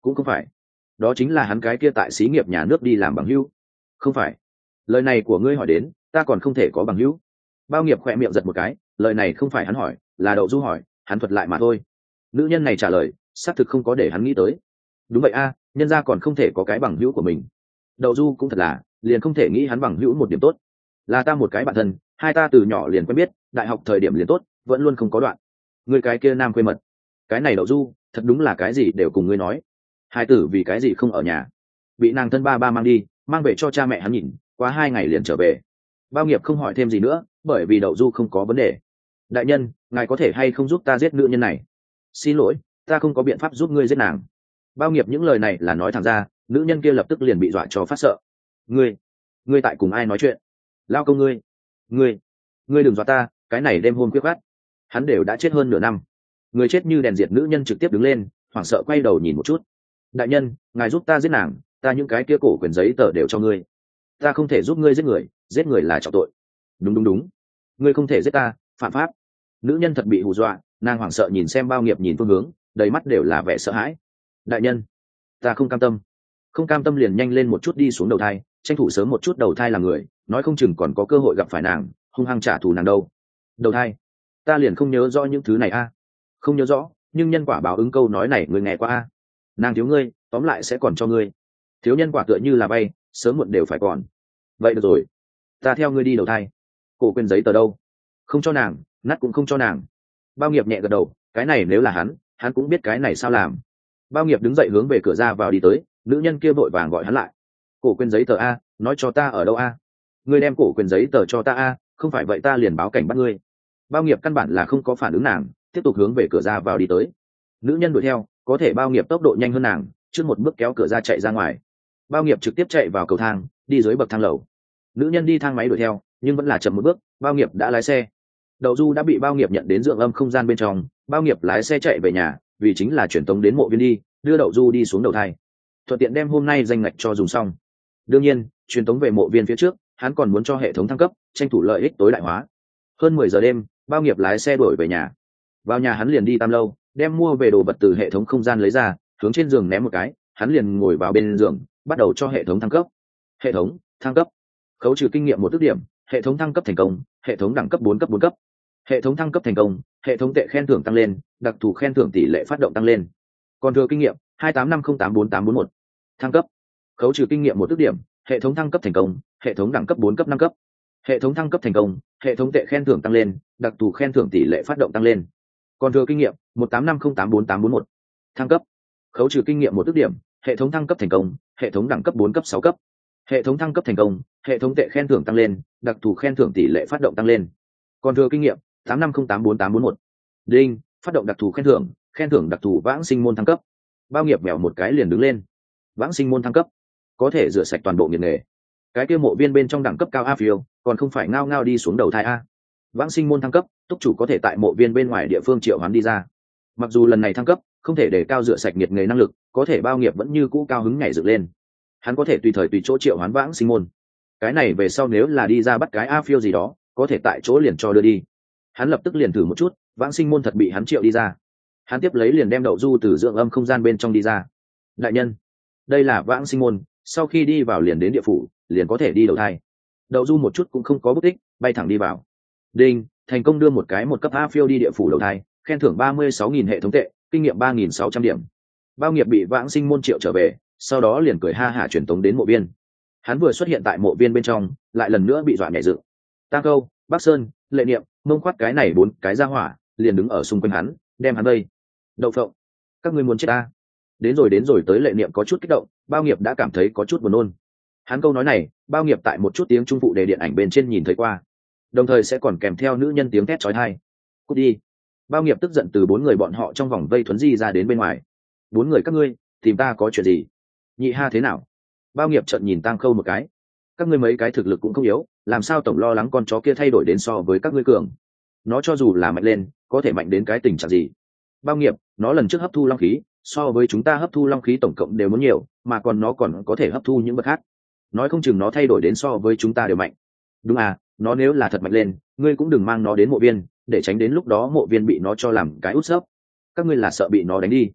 cũng không phải. Đó chính là hắn cái kia tại xí nghiệp nhà nước đi làm bằng hữu. Không phải. Lời này của ngươi hỏi đến, ta còn không thể có bằng hữu. Bao Nghiệp khỏe miệng giật một cái, lời này không phải hắn hỏi, là Đậu Du hỏi, hắn thuật lại mà thôi. Nữ nhân này trả lời, xác thực không có để hắn nghĩ tới. Đúng vậy a, nhân gia còn không thể có cái bằng hữu của mình. Đậu Du cũng thật là, liền không thể nghĩ hắn bằng hữu một điểm tốt. Là ta một cái bạn thân, hai ta từ nhỏ liền quen biết, đại học thời điểm liền tốt, vẫn luôn không có đoạn. Người cái kia nam quê mật, cái này Đậu Du, thật đúng là cái gì đều cùng ngươi nói. Hai tử vì cái gì không ở nhà, bị nàng thân ba ba mang đi, mang về cho cha mẹ hắn nhìn, qua hai ngày liền trở về. Bao Nghiệp không hỏi thêm gì nữa, bởi vì Đậu Du không có vấn đề. Đại nhân, ngài có thể hay không giúp ta giết nữ nhân này? Xin lỗi, ta không có biện pháp giúp ngươi giết nàng. Bao Nghiệp những lời này là nói thẳng ra, nữ nhân kia lập tức liền bị dọa cho phát sợ. Ngươi, ngươi tại cùng ai nói chuyện? Lao công ngươi, ngươi, ngươi đừng dọa ta, cái này đêm hôm quyết khát. Hắn đều đã chết hơn nửa năm. Người chết như đèn diệt, nữ nhân trực tiếp đứng lên, hoảng sợ quay đầu nhìn một chút. Đại nhân, ngài giúp ta giết nàng, ta những cái kia cổ quyền giấy tờ đều cho ngươi. Ta không thể giúp ngươi giết người, giết người là trọng tội. Đúng đúng đúng, ngươi không thể giết ta, phạm pháp. Nữ nhân thật bị hù dọa, nàng hoảng sợ nhìn xem Bao Nghiệp nhìn phương hướng, đầy mắt đều là vẻ sợ hãi. Đại nhân, ta không cam tâm. Không cam tâm liền nhanh lên một chút đi xuống đầu thai, tranh thủ sớm một chút đầu thai làm người, nói không chừng còn có cơ hội gặp phải nàng, hung hăng trả thù nàng đâu. Đầu thai, ta liền không nhớ rõ những thứ này a. Không nhớ rõ, nhưng nhân quả báo ứng câu nói này người nghe qua a. Nàng thiếu ngươi, tóm lại sẽ còn cho ngươi. Thiếu nhân quả tựa như là vay, sớm muộn đều phải còn. Vậy được rồi, ta theo ngươi đi đầu thai. Cổ quyền giấy tờ đâu? Không cho nàng, nát cũng không cho nàng. Bao Nghiệp nhẹ gật đầu, cái này nếu là hắn, hắn cũng biết cái này sao làm. Bao Nghiệp đứng dậy hướng về cửa ra vào đi tới, nữ nhân kia vội vàng gọi hắn lại. Cổ quyền giấy tờ a, nói cho ta ở đâu a? Ngươi đem cổ quyền giấy tờ cho ta a, không phải vậy ta liền báo cảnh bắt ngươi. Bao Nghiệp căn bản là không có phản ứng nàng, tiếp tục hướng về cửa ra vào đi tới. Nữ nhân đuổi theo, có thể Bao Nghiệp tốc độ nhanh hơn nàng, trước một bước kéo cửa ra chạy ra ngoài. Bao Nghiệp trực tiếp chạy vào cầu thang, đi dưới bậc thang lầu. Nữ nhân đi thang máy đuổi theo, nhưng vẫn là chậm một bước. Bao Nghiệp đã lái xe. Đậu Du đã bị Bao Nghiệp nhận đến dưỡng âm không gian bên trong. Bao Nghiệp lái xe chạy về nhà, vì chính là chuyển tống đến mộ viên đi, đưa Đậu Du đi xuống đầu thai, thuận tiện đem hôm nay danh ngạch cho dùng xong. Đương nhiên, truyền tống về mộ viên phía trước, hắn còn muốn cho hệ thống thăng cấp, tranh thủ lợi ích tối đại hóa. Hơn mười giờ đêm, Bao Nghiệp lái xe đuổi về nhà. Vào nhà hắn liền đi Tam Lâu, đem mua về đồ vật từ hệ thống không gian lấy ra, hướng trên giường ném một cái, hắn liền ngồi vào bên giường, bắt đầu cho hệ thống thăng cấp. Hệ thống thăng cấp, khấu trừ kinh nghiệm một ước điểm, hệ thống thăng cấp thành công, hệ thống đẳng cấp bốn cấp bốn cấp. Hệ thống thăng cấp thành công, hệ thống tệ khen thưởng tăng lên, đặc thù khen thưởng tỷ lệ phát động tăng lên. Còn thừa kinh nghiệm hai tám năm không tám bốn tám bốn một. Thăng cấp, khấu trừ kinh nghiệm một ước điểm, hệ thống thăng cấp thành công, hệ thống đẳng cấp bốn cấp năm cấp. Hệ thống thăng cấp thành công, hệ thống tệ khen thưởng tăng lên, đặc thù khen thưởng tỷ lệ phát động tăng lên. Còn thừa kinh nghiệm một tám năm không tám bốn tám bốn một. Thăng cấp, khấu trừ kinh nghiệm một ước điểm, hệ thống thăng cấp thành công, hệ thống đẳng cấp bốn cấp sáu cấp. Hệ thống thăng cấp thành công, hệ thống tệ khen thưởng tăng lên, đặc thù khen thưởng tỷ lệ phát động tăng lên. Còn thừa kinh nghiệm tám năm không tám bốn tám bốn một. Đinh, phát động đặc thù khen thưởng, khen thưởng đặc thù vãng sinh môn thăng cấp. Bao Nghiệp mèo một cái liền đứng lên. Vãng sinh môn thăng cấp, có thể rửa sạch toàn bộ nghiệt nghề. Cái kia mộ viên bên trong đẳng cấp cao a phiêu, còn không phải ngao ngao đi xuống đầu thai a. Vãng sinh môn thăng cấp, túc chủ có thể tại mộ viên bên ngoài địa phương triệu hoán đi ra. Mặc dù lần này thăng cấp không thể để cao rửa sạch nghiệt nghề năng lực, có thể Bao Nghiệp vẫn như cũ cao hứng nhảy dựng lên. Hắn có thể tùy thời tùy chỗ triệu hoán vãng sinh môn. Cái này về sau nếu là đi ra bắt cái a phiêu gì đó, có thể tại chỗ liền cho đưa đi. Hắn lập tức liền thử một chút, vãng sinh môn thật bị hắn triệu đi ra. Hắn tiếp lấy liền đem Đậu Du từ dưỡng âm không gian bên trong đi ra. Đại nhân, đây là vãng sinh môn, sau khi đi vào liền đến địa phủ, liền có thể đi đầu thai. Đậu Du một chút cũng không có bất tích, bay thẳng đi vào. Đinh, thành công đưa một cái một cấp a phiêu đi địa phủ đầu thai, khen thưởng ba mươi sáu nghìn hệ thống tệ, kinh nghiệm ba nghìn sáu trăm điểm. Bao Nghiệp bị vãng sinh môn triệu trở về, sau đó liền cười ha hả truyền tống đến mộ viên. Hắn vừa xuất hiện tại mộ viên bên trong, lại lần nữa bị dọa nhảy dựng. Tăng Câu, Bắc Sơn, Lệ Niệm, Mông Khoát cái này bốn cái ra hỏa, liền đứng ở xung quanh hắn, đem hắn vây. Đậu Phộng, các ngươi muốn chết ta? Đến rồi đến rồi tới Lệ Niệm có chút kích động, Bao Nghiệp đã cảm thấy có chút buồn nôn. Hắn câu nói này, Bao Nghiệp tại một chút tiếng trung phụ đề điện ảnh bên trên nhìn thấy qua, đồng thời sẽ còn kèm theo nữ nhân tiếng thét chói tai. Cút đi! Bao Nghiệp tức giận từ bốn người bọn họ trong vòng vây thuấn di ra đến bên ngoài. Bốn người các ngươi, tìm ta có chuyện gì? Nhị Ha thế nào? Bao Nghiệp trợn nhìn Tang Khâu một cái. Các ngươi mấy cái thực lực cũng không yếu, làm sao tổng lo lắng con chó kia thay đổi đến so với các ngươi cường? Nó cho dù là mạnh lên, có thể mạnh đến cái tình trạng gì? Bao Nghiệp, nó lần trước hấp thu long khí, so với chúng ta hấp thu long khí tổng cộng đều muốn nhiều, mà còn nó còn có thể hấp thu những vật khác. Nói không chừng nó thay đổi đến so với chúng ta đều mạnh. Đúng à, nó nếu là thật mạnh lên, ngươi cũng đừng mang nó đến mộ viên, để tránh đến lúc đó mộ viên bị nó cho làm cái út xớp. Các ngươi là sợ bị nó đánh đi?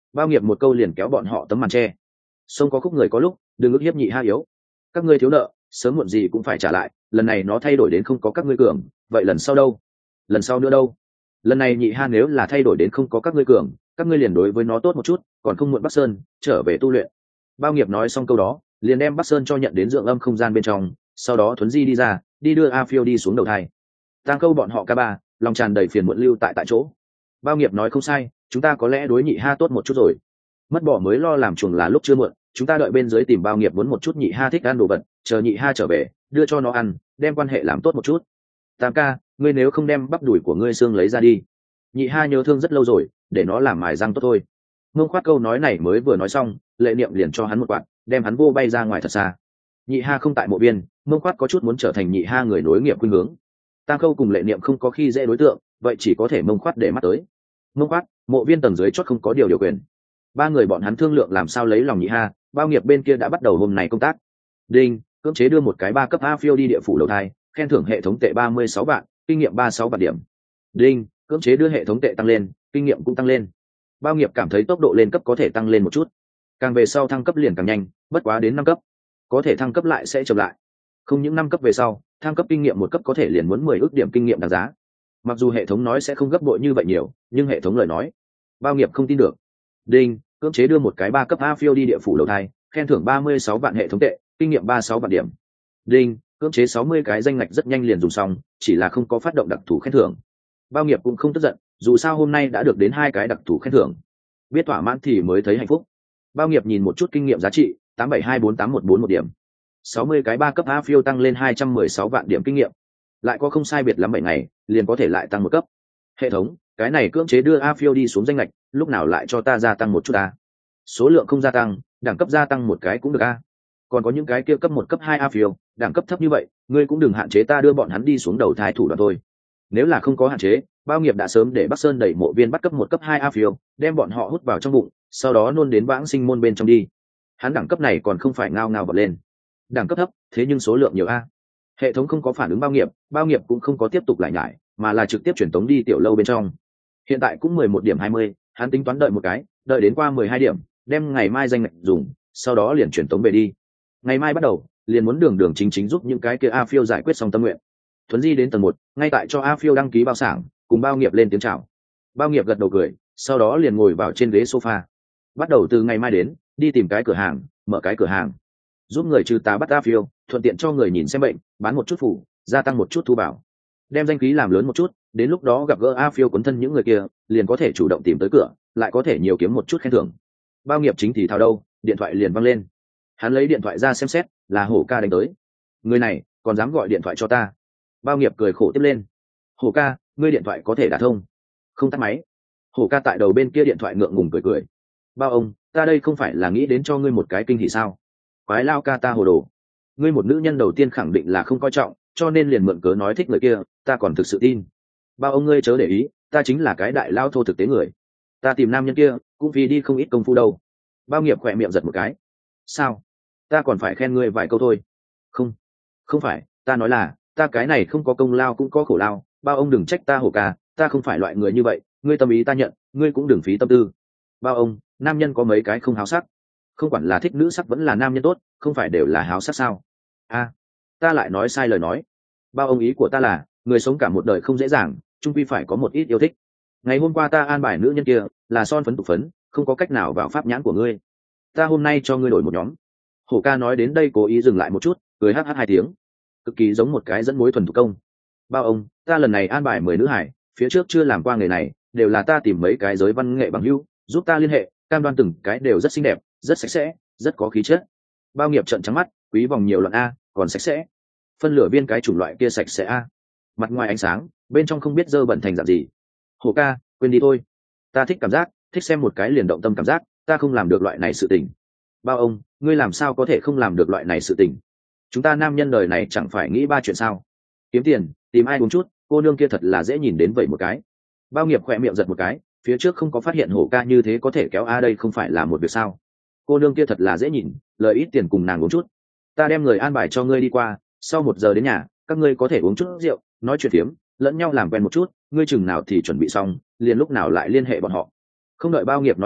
Bao nghiệp một câu liền kéo bọn họ tấm màn tre. Sông có khúc người có lúc, đừng ức hiếp nhị ha yếu. Các ngươi thiếu nợ, sớm muộn gì cũng phải trả lại, lần này nó thay đổi đến không có các ngươi cường, vậy lần sau đâu? Lần sau nữa đâu? Lần này nhị ha nếu là thay đổi đến không có các ngươi cường, các ngươi liền đối với nó tốt một chút, còn không muộn Bắc Sơn trở về tu luyện. Bao nghiệp nói xong câu đó, liền đem Bắc Sơn cho nhận đến dưỡng âm không gian bên trong, sau đó thuấn di đi ra, đi đưa A Phiêu đi xuống đầu thai. Tang câu bọn họ ca ba, lòng tràn đầy phiền muộn lưu tại tại chỗ. Bao nghiệp nói không sai, chúng ta có lẽ đối nhị ha tốt một chút rồi. Mất bỏ mới lo làm chuồng là lúc chưa muộn, chúng ta đợi bên dưới tìm Bao nghiệp muốn một chút nhị ha thích ăn đồ vật, chờ nhị ha trở về, đưa cho nó ăn, đem quan hệ làm tốt một chút. Tam ca, ngươi nếu không đem bắp đùi của ngươi xương lấy ra đi. Nhị ha nhớ thương rất lâu rồi, để nó làm mài răng tốt thôi. Mông Khoát câu nói này mới vừa nói xong, Lệ Niệm liền cho hắn một quạt, đem hắn vô bay ra ngoài thật xa. Nhị ha không tại mộ biên, Mông Khoát có chút muốn trở thành nhị ha người nối nghiệp khuynh hướng. Tam Khâu cùng Lệ Niệm không có khi dễ đối tượng, vậy chỉ có thể Mông Khoát để mắt tới. Mông Khoát, mộ viên tầng dưới chót không có điều điều quyền. Ba người bọn hắn thương lượng làm sao lấy lòng nhị ha, Bao nghiệp bên kia đã bắt đầu hôm nay công tác. Đinh, cưỡng chế đưa một cái ba cấp A Phiêu đi địa phủ đầu thai, khen thưởng hệ thống tệ ba mươi sáu vạn, kinh nghiệm ba mươi sáu vạn điểm. Đinh, cưỡng chế đưa hệ thống tệ tăng lên, kinh nghiệm cũng tăng lên. Bao nghiệp cảm thấy tốc độ lên cấp có thể tăng lên một chút, càng về sau thăng cấp liền càng nhanh, bất quá đến năm cấp có thể thăng cấp lại sẽ chậm lại. Không những năm cấp về sau, thăng cấp kinh nghiệm một cấp có thể liền muốn mười ước điểm kinh nghiệm đáng giá. Mặc dù hệ thống nói sẽ không gấp bội như vậy nhiều, nhưng hệ thống lời nói, Bao nghiệp không tin được. Đinh, cưỡng chế đưa một cái ba cấp A Phiêu đi địa phủ đầu thai, khen thưởng ba mươi sáu vạn hệ thống tệ, kinh nghiệm ba mươi sáu vạn điểm. Đinh, cưỡng chế sáu mươi cái danh ngạch rất nhanh liền dùng xong, chỉ là không có phát động đặc thù khen thưởng. Bao nghiệp cũng không tức giận, dù sao hôm nay đã được đến hai cái đặc thù khen thưởng, biết thỏa mãn thì mới thấy hạnh phúc. Bao nghiệp nhìn một chút kinh nghiệm giá trị, tám bảy hai bốn tám một bốn một điểm. sáu mươi cái ba cấp A Phiêu tăng lên hai trăm mười sáu vạn điểm kinh nghiệm, lại có không sai biệt lắm bảy ngày, liền có thể lại tăng một cấp. Hệ thống, cái này cưỡng chế đưa A Phiêu đi xuống danh lệch, lúc nào lại cho ta gia tăng một chút a? Số lượng không gia tăng, đẳng cấp gia tăng một cái cũng được a. Còn có những cái kia cấp một cấp hai A Phiêu, đẳng cấp thấp như vậy, ngươi cũng đừng hạn chế ta đưa bọn hắn đi xuống đầu thai thủ đoạn thôi. Nếu là không có hạn chế, Bao nghiệp đã sớm để Bắc Sơn đẩy mộ viên bắt cấp một cấp hai A Phiêu, đem bọn họ hút vào trong bụng, sau đó nôn đến vãng sinh môn bên trong đi. Hắn đẳng cấp này còn không phải ngao ngao bật lên. Đẳng cấp thấp, thế nhưng số lượng nhiều a. Hệ thống không có phản ứng Bao nghiệp, Bao nghiệp cũng không có tiếp tục lại nhải, mà là trực tiếp chuyển tống đi tiểu lâu bên trong. Hiện tại cũng mười một điểm hai mươi, hắn tính toán đợi một cái, đợi đến qua mười hai điểm, đem ngày mai danh ngạch dùng, sau đó liền chuyển tống về đi. Ngày mai bắt đầu, liền muốn đường đường chính chính giúp những cái kia A Phiêu giải quyết xong tâm nguyện. Thuấn di đến tầng một, ngay tại cho A Phiêu đăng ký bao sảng, cùng Bao nghiệp lên tiếng chào. Bao nghiệp gật đầu cười, sau đó liền ngồi vào trên ghế sofa. Bắt đầu từ ngày mai đến, đi tìm cái cửa hàng, mở cái cửa hàng, giúp người trừ tà bắt A Phiêu, thuận tiện cho người nhìn xem bệnh, bán một chút phủ, gia tăng một chút thu bảo, đem danh khí làm lớn một chút, đến lúc đó gặp gỡ A Phiêu quấn thân những người kia, liền có thể chủ động tìm tới cửa, lại có thể nhiều kiếm một chút khen thưởng. Bao nghiệp chính thì thao đâu, điện thoại liền văng lên. Hắn lấy điện thoại ra xem xét, là Hổ ca đánh tới. Người này còn dám gọi điện thoại cho ta? Bao nghiệp cười khổ tiếp lên. Hổ ca, ngươi điện thoại có thể đả thông? Không tắt máy. Hổ ca tại đầu bên kia điện thoại ngượng ngùng cười cười. Bao ông, ta đây không phải là nghĩ đến cho ngươi một cái kinh hỉ sao? Quái lao ca ta hồ đồ. Ngươi một nữ nhân đầu tiên khẳng định là không coi trọng, cho nên liền mượn cớ nói thích người kia, ta còn thực sự tin. Bao ông ngươi chớ để ý, ta chính là cái đại lao thô thực tế người. Ta tìm nam nhân kia, cũng vì đi không ít công phu đâu. Bao nghiệp khỏe miệng giật một cái. Sao? Ta còn phải khen ngươi vài câu thôi. Không, không phải, ta nói là, ta cái này không có công lao cũng có khổ lao. Bao ông đừng trách ta Hổ ca, ta không phải loại người như vậy, ngươi tâm ý ta nhận, ngươi cũng đừng phí tâm tư. Bao ông, nam nhân có mấy cái không háo sắc, không quản là thích nữ sắc vẫn là nam nhân tốt, không phải đều là háo sắc sao? A, à, ta lại nói sai lời nói. Bao ông ý của ta là, người sống cả một đời không dễ dàng, chung quy phải có một ít yêu thích. Ngày hôm qua ta an bài nữ nhân kia là son phấn tục phấn, không có cách nào vào pháp nhãn của ngươi, ta hôm nay cho ngươi đổi một nhóm. Hổ ca nói đến đây cố ý dừng lại một chút, cười hắt hắt hai tiếng, cực kỳ giống một cái dẫn mối thuần thủ công. Bao ông, ta lần này an bài mười nữ hải, phía trước chưa làm qua nghề này, đều là ta tìm mấy cái giới văn nghệ bằng hữu giúp ta liên hệ, cam đoan từng cái đều rất xinh đẹp, rất sạch sẽ, rất có khí chất. Bao nghiệp trợn trắng mắt, quý vòng nhiều loạn a, còn sạch sẽ. Phân lửa viên cái chủng loại kia sạch sẽ a, mặt ngoài ánh sáng, bên trong không biết dơ bẩn thành dạng gì. Hổ ca, quên đi thôi, ta thích cảm giác, thích xem một cái liền động tâm cảm giác, ta không làm được loại này sự tình. Bao ông, ngươi làm sao có thể không làm được loại này sự tình? Chúng ta nam nhân đời này chẳng phải nghĩ ba chuyện sao? Kiếm tiền, tìm ai uống chút, cô nương kia thật là dễ nhìn đến vậy một cái. Bao nghiệp khỏe miệng giật một cái, phía trước không có phát hiện Hổ ca như thế có thể kéo a đây không phải là một việc sao? Cô nương kia thật là dễ nhìn, lời ít tiền cùng nàng uống chút. Ta đem người an bài cho ngươi đi qua, sau một giờ đến nhà, các ngươi có thể uống chút rượu, nói chuyện phiếm, lẫn nhau làm quen một chút, ngươi chừng nào thì chuẩn bị xong, liền lúc nào lại liên hệ bọn họ. Không đợi Bao nghiệp nói chuyện,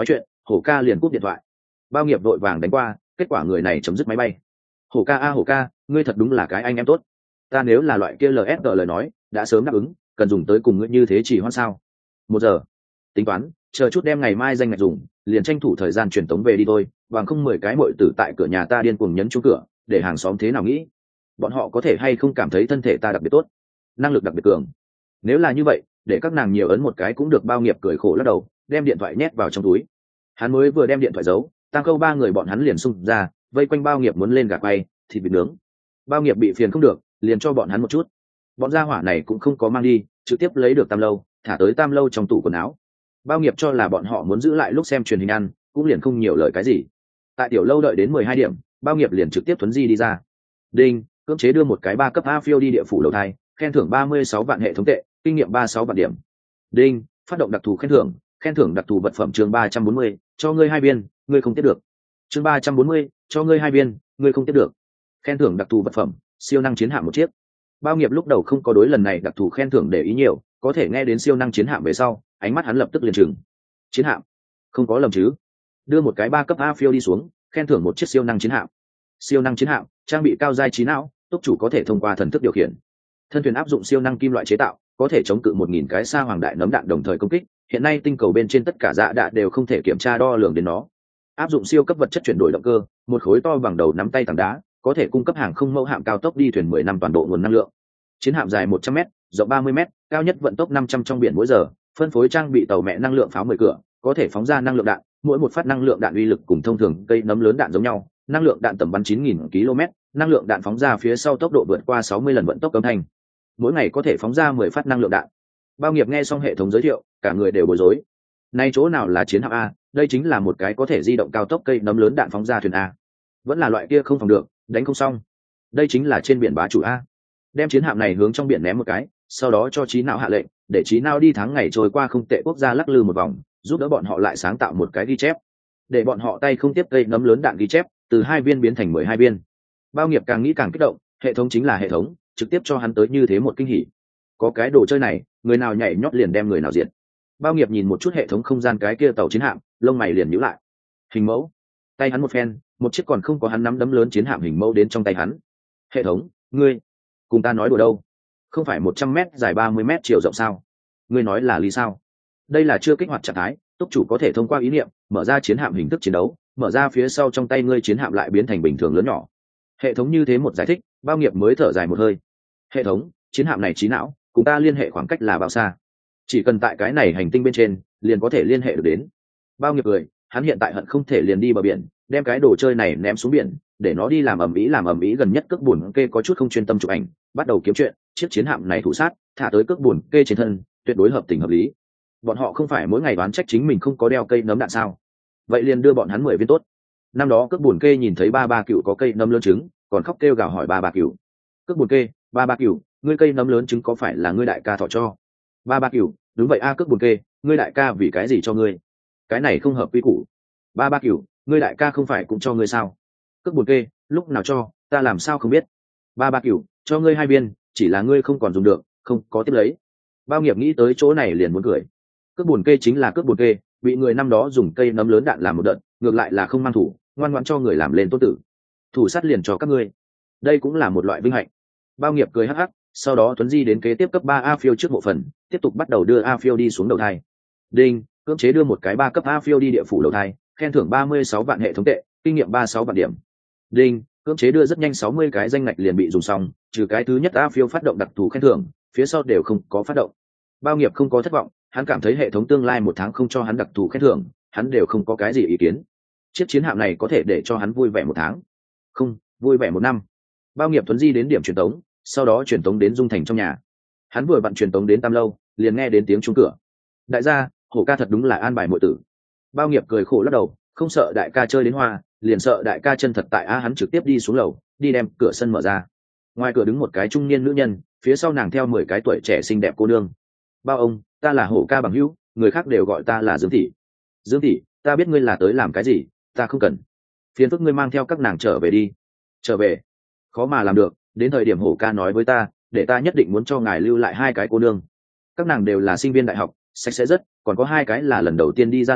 hổ ca liền cúp điện thoại. Bao nghiệp đội vàng đánh qua, kết quả người này chấm dứt máy bay. Hổ ca a hổ ca, ngươi thật đúng là cái anh em tốt, ta nếu là loại kia lờ ép đờ lời nói đã sớm đáp ứng, cần dùng tới cùng ngươi như thế chỉ hoan sao? Một giờ tính toán, chờ chút đem ngày mai danh ngạch dùng, liền tranh thủ thời gian truyền tống về đi thôi, bằng không mười cái muội tử tại cửa nhà ta điên cuồng nhấn chuông cửa, để hàng xóm thế nào nghĩ? Bọn họ có thể hay không cảm thấy thân thể ta đặc biệt tốt, năng lực đặc biệt cường? Nếu là như vậy, để các nàng nhiều ấn một cái cũng được. Bao nghiệp cười khổ lắc đầu, đem điện thoại nhét vào trong túi. Hắn mới vừa đem điện thoại giấu, Tam Câu ba người bọn hắn liền xung ra, vây quanh Bao nghiệp muốn lên gà quay thịt vịt nướng. Bao nghiệp bị phiền không được, liền cho bọn hắn một chút. Bọn gia hỏa này cũng không có mang đi, trực tiếp lấy được Tam Lâu, thả tới Tam Lâu trong tủ quần áo. Bao nghiệp cho là bọn họ muốn giữ lại lúc xem truyền hình ăn, cũng liền không nhiều lời cái gì. Tại tiểu lâu đợi đến mười hai điểm, Bao nghiệp liền trực tiếp thuấn di đi ra. Đinh, cưỡng chế đưa một cái ba cấp a phiêu đi địa phủ đầu thai, khen thưởng ba mươi sáu vạn hệ thống tệ, kinh nghiệm ba mươi sáu vạn điểm. Đinh, phát động đặc thù khen thưởng, khen thưởng đặc thù vật phẩm chương ba trăm bốn mươi, cho ngươi hai viên, ngươi không tiếp được. Chương ba trăm bốn mươi, cho ngươi hai viên, ngươi không tiếp được. Khen thưởng đặc thù vật phẩm, siêu năng chiến hạm một chiếc. Bao nghiệp lúc đầu không có đối lần này đặc thù khen thưởng để ý nhiều, có thể nghe đến siêu năng chiến hạm về sau, ánh mắt hắn lập tức liền trừng. Chiến hạm? Không có lầm chứ? Đưa một cái ba cấp a phiêu đi xuống, khen thưởng một chiếc siêu năng chiến hạm. Siêu năng chiến hạm, trang bị cao giai trí não, túc chủ có thể thông qua thần thức điều khiển. Thân thuyền áp dụng siêu năng kim loại chế tạo, có thể chống cự một nghìn cái sa hoàng đại nấm đạn đồng thời công kích. Hiện nay tinh cầu bên trên tất cả dạ đạn đều không thể kiểm tra đo lường đến nó. Áp dụng siêu cấp vật chất chuyển đổi động cơ, một khối to bằng đầu nắm tay tảng đá, có thể cung cấp hàng không mẫu hạm cao tốc đi thuyền mười năm toàn bộ nguồn năng lượng. Chiến hạm dài một trăm mét, rộng ba mươi mét, cao nhất vận tốc năm trăm trong biển mỗi giờ, phân phối trang bị tàu mẹ năng lượng pháo mười cửa, có thể phóng ra năng lượng đạn, mỗi một phát năng lượng đạn uy lực cùng thông thường cây nấm lớn đạn giống nhau, năng lượng đạn tầm bắn chín nghìn ki lô mét, năng lượng đạn phóng ra phía sau tốc độ vượt qua sáu mươi lần vận tốc âm thanh. Mỗi ngày có thể phóng ra mười phát năng lượng đạn. Bao nghiệp nghe xong hệ thống giới thiệu, cả người đều bối rối. Nay chỗ nào là chiến hạm a, đây chính là một cái có thể di động cao tốc cây nấm lớn đạn phóng ra thuyền a. Vẫn là loại kia không phòng được, đánh không xong. Đây chính là trên biển bá chủ a. Đem chiến hạm này hướng trong biển ném một cái, sau đó cho trí não hạ lệnh, để trí não đi tháng ngày trôi qua không tệ quốc gia lắc lư một vòng, giúp đỡ bọn họ lại sáng tạo một cái ghi chép, để bọn họ tay không tiếp cây nấm lớn đạn ghi chép, từ hai viên biến thành mười hai viên. Bao nghiệp càng nghĩ càng kích động, hệ thống chính là hệ thống, trực tiếp cho hắn tới như thế một kinh hỉ. Có cái đồ chơi này, người nào nhảy nhót liền đem người nào diệt. Bao nghiệp nhìn một chút hệ thống không gian cái kia tàu chiến hạm, lông mày liền nhíu lại. Hình mẫu, tay hắn một phen, một chiếc còn không có hắn nắm đấm lớn chiến hạm hình mẫu đến trong tay hắn. Hệ thống, ngươi cùng ta nói đùa đâu? Không phải một trăm mét dài ba mươi mét chiều rộng sao? Ngươi nói là lý sao? Đây là chưa kích hoạt trạng thái, túc chủ có thể thông qua ý niệm mở ra chiến hạm hình thức chiến đấu, mở ra phía sau trong tay ngươi chiến hạm lại biến thành bình thường lớn nhỏ. Hệ thống như thế một giải thích, Bao nghiệp mới thở dài một hơi. Hệ thống, chiến hạm này trí não, cùng ta liên hệ khoảng cách là bao xa? Chỉ cần tại cái này hành tinh bên trên, liền có thể liên hệ được đến. Bao nghiệp cười, hắn hiện tại hận không thể liền đi bờ biển, đem cái đồ chơi này ném xuống biển, để nó đi làm ầm ĩ làm ầm ĩ gần nhất cước buồn kê có chút không chuyên tâm chụp ảnh, bắt đầu kiếm chuyện, chiếc chiến hạm này thủ sát, thả tới cước buồn kê trên thân, tuyệt đối hợp tình hợp lý. Bọn họ không phải mỗi ngày đoán trách chính mình không có đeo cây nấm đạn sao? Vậy liền đưa bọn hắn mười viên tốt. Năm đó cước buồn kê nhìn thấy ba ba cựu có cây nấm lớn trứng, còn khóc kêu gào hỏi ba ba cựu. Cước buồn kê, ba ba cựu, ngươi cây nấm lớn trứng có phải là ngươi đại ca thọ cho? Ba ba cựu, đúng vậy a cước buồn kê, ngươi đại ca vì cái gì cho ngươi? Cái này không hợp quy củ. Ba ba cựu, ngươi đại ca không phải cũng cho ngươi sao? Cước buồn kê, lúc nào cho, ta làm sao không biết? Ba ba cựu, cho ngươi hai viên, chỉ là ngươi không còn dùng được, không có tiếp lấy. Bao nghiệp nghĩ tới chỗ này liền muốn cười. Cước buồn kê chính là cước buồn kê, bị người năm đó dùng cây nấm lớn đạn làm một đợt, ngược lại là không mang thủ, ngoan ngoãn cho người làm lên tốt tử. Thủ sát liền cho các ngươi. Đây cũng là một loại vinh hạnh. Bao nghiệp cười hắc hắc, sau đó tuấn di đến kế tiếp cấp ba a phiêu trước bộ phận, tiếp tục bắt đầu đưa a phiêu đi xuống đầu thai. Đinh, cưỡng chế đưa một cái ba cấp a phiêu đi địa phủ đầu thai, khen thưởng ba mươi sáu vạn hệ thống tệ, kinh nghiệm ba mươi sáu vạn điểm. Đinh, cưỡng chế đưa rất nhanh sáu mươi cái danh ngạch liền bị dùng xong, trừ cái thứ nhất a phiêu phát động đặc thù khen thưởng, phía sau đều không có phát động. Bao nghiệp không có thất vọng, hắn cảm thấy hệ thống tương lai một tháng không cho hắn đặc thù khen thưởng, hắn đều không có cái gì ý kiến. Chiếc chiến hạm này có thể để cho hắn vui vẻ một tháng, không, vui vẻ một năm. Bao nghiệp tuấn di đến điểm truyền tống, sau đó truyền tống đến Dung Thành trong nhà. Hắn vừa vặn truyền tống đến Tam Lâu, liền nghe đến tiếng chuông cửa. Đại gia, hổ ca thật đúng là an bài muội tử. Bao nghiệp cười khổ lắc đầu, không sợ đại ca chơi đến hoa, liền sợ đại ca chân thật tại a. Hắn trực tiếp đi xuống lầu, đi đem cửa sân mở ra. Ngoài cửa đứng một cái trung niên nữ nhân, phía sau nàng theo mười cái tuổi trẻ xinh đẹp cô nương. Bao ông, ta là hổ ca bằng hữu, người khác đều gọi ta là Dương tỷ. Dương tỷ, ta biết ngươi là tới làm cái gì, ta không cần. Phiền phức ngươi mang theo các nàng trở về đi. Trở về? Khó mà làm được, đến thời điểm hổ ca nói với ta, để ta nhất định muốn cho ngài lưu lại hai cái cô nương. Các nàng đều là sinh viên đại học, sạch sẽ rất, còn có hai cái là lần đầu tiên đi ra làm,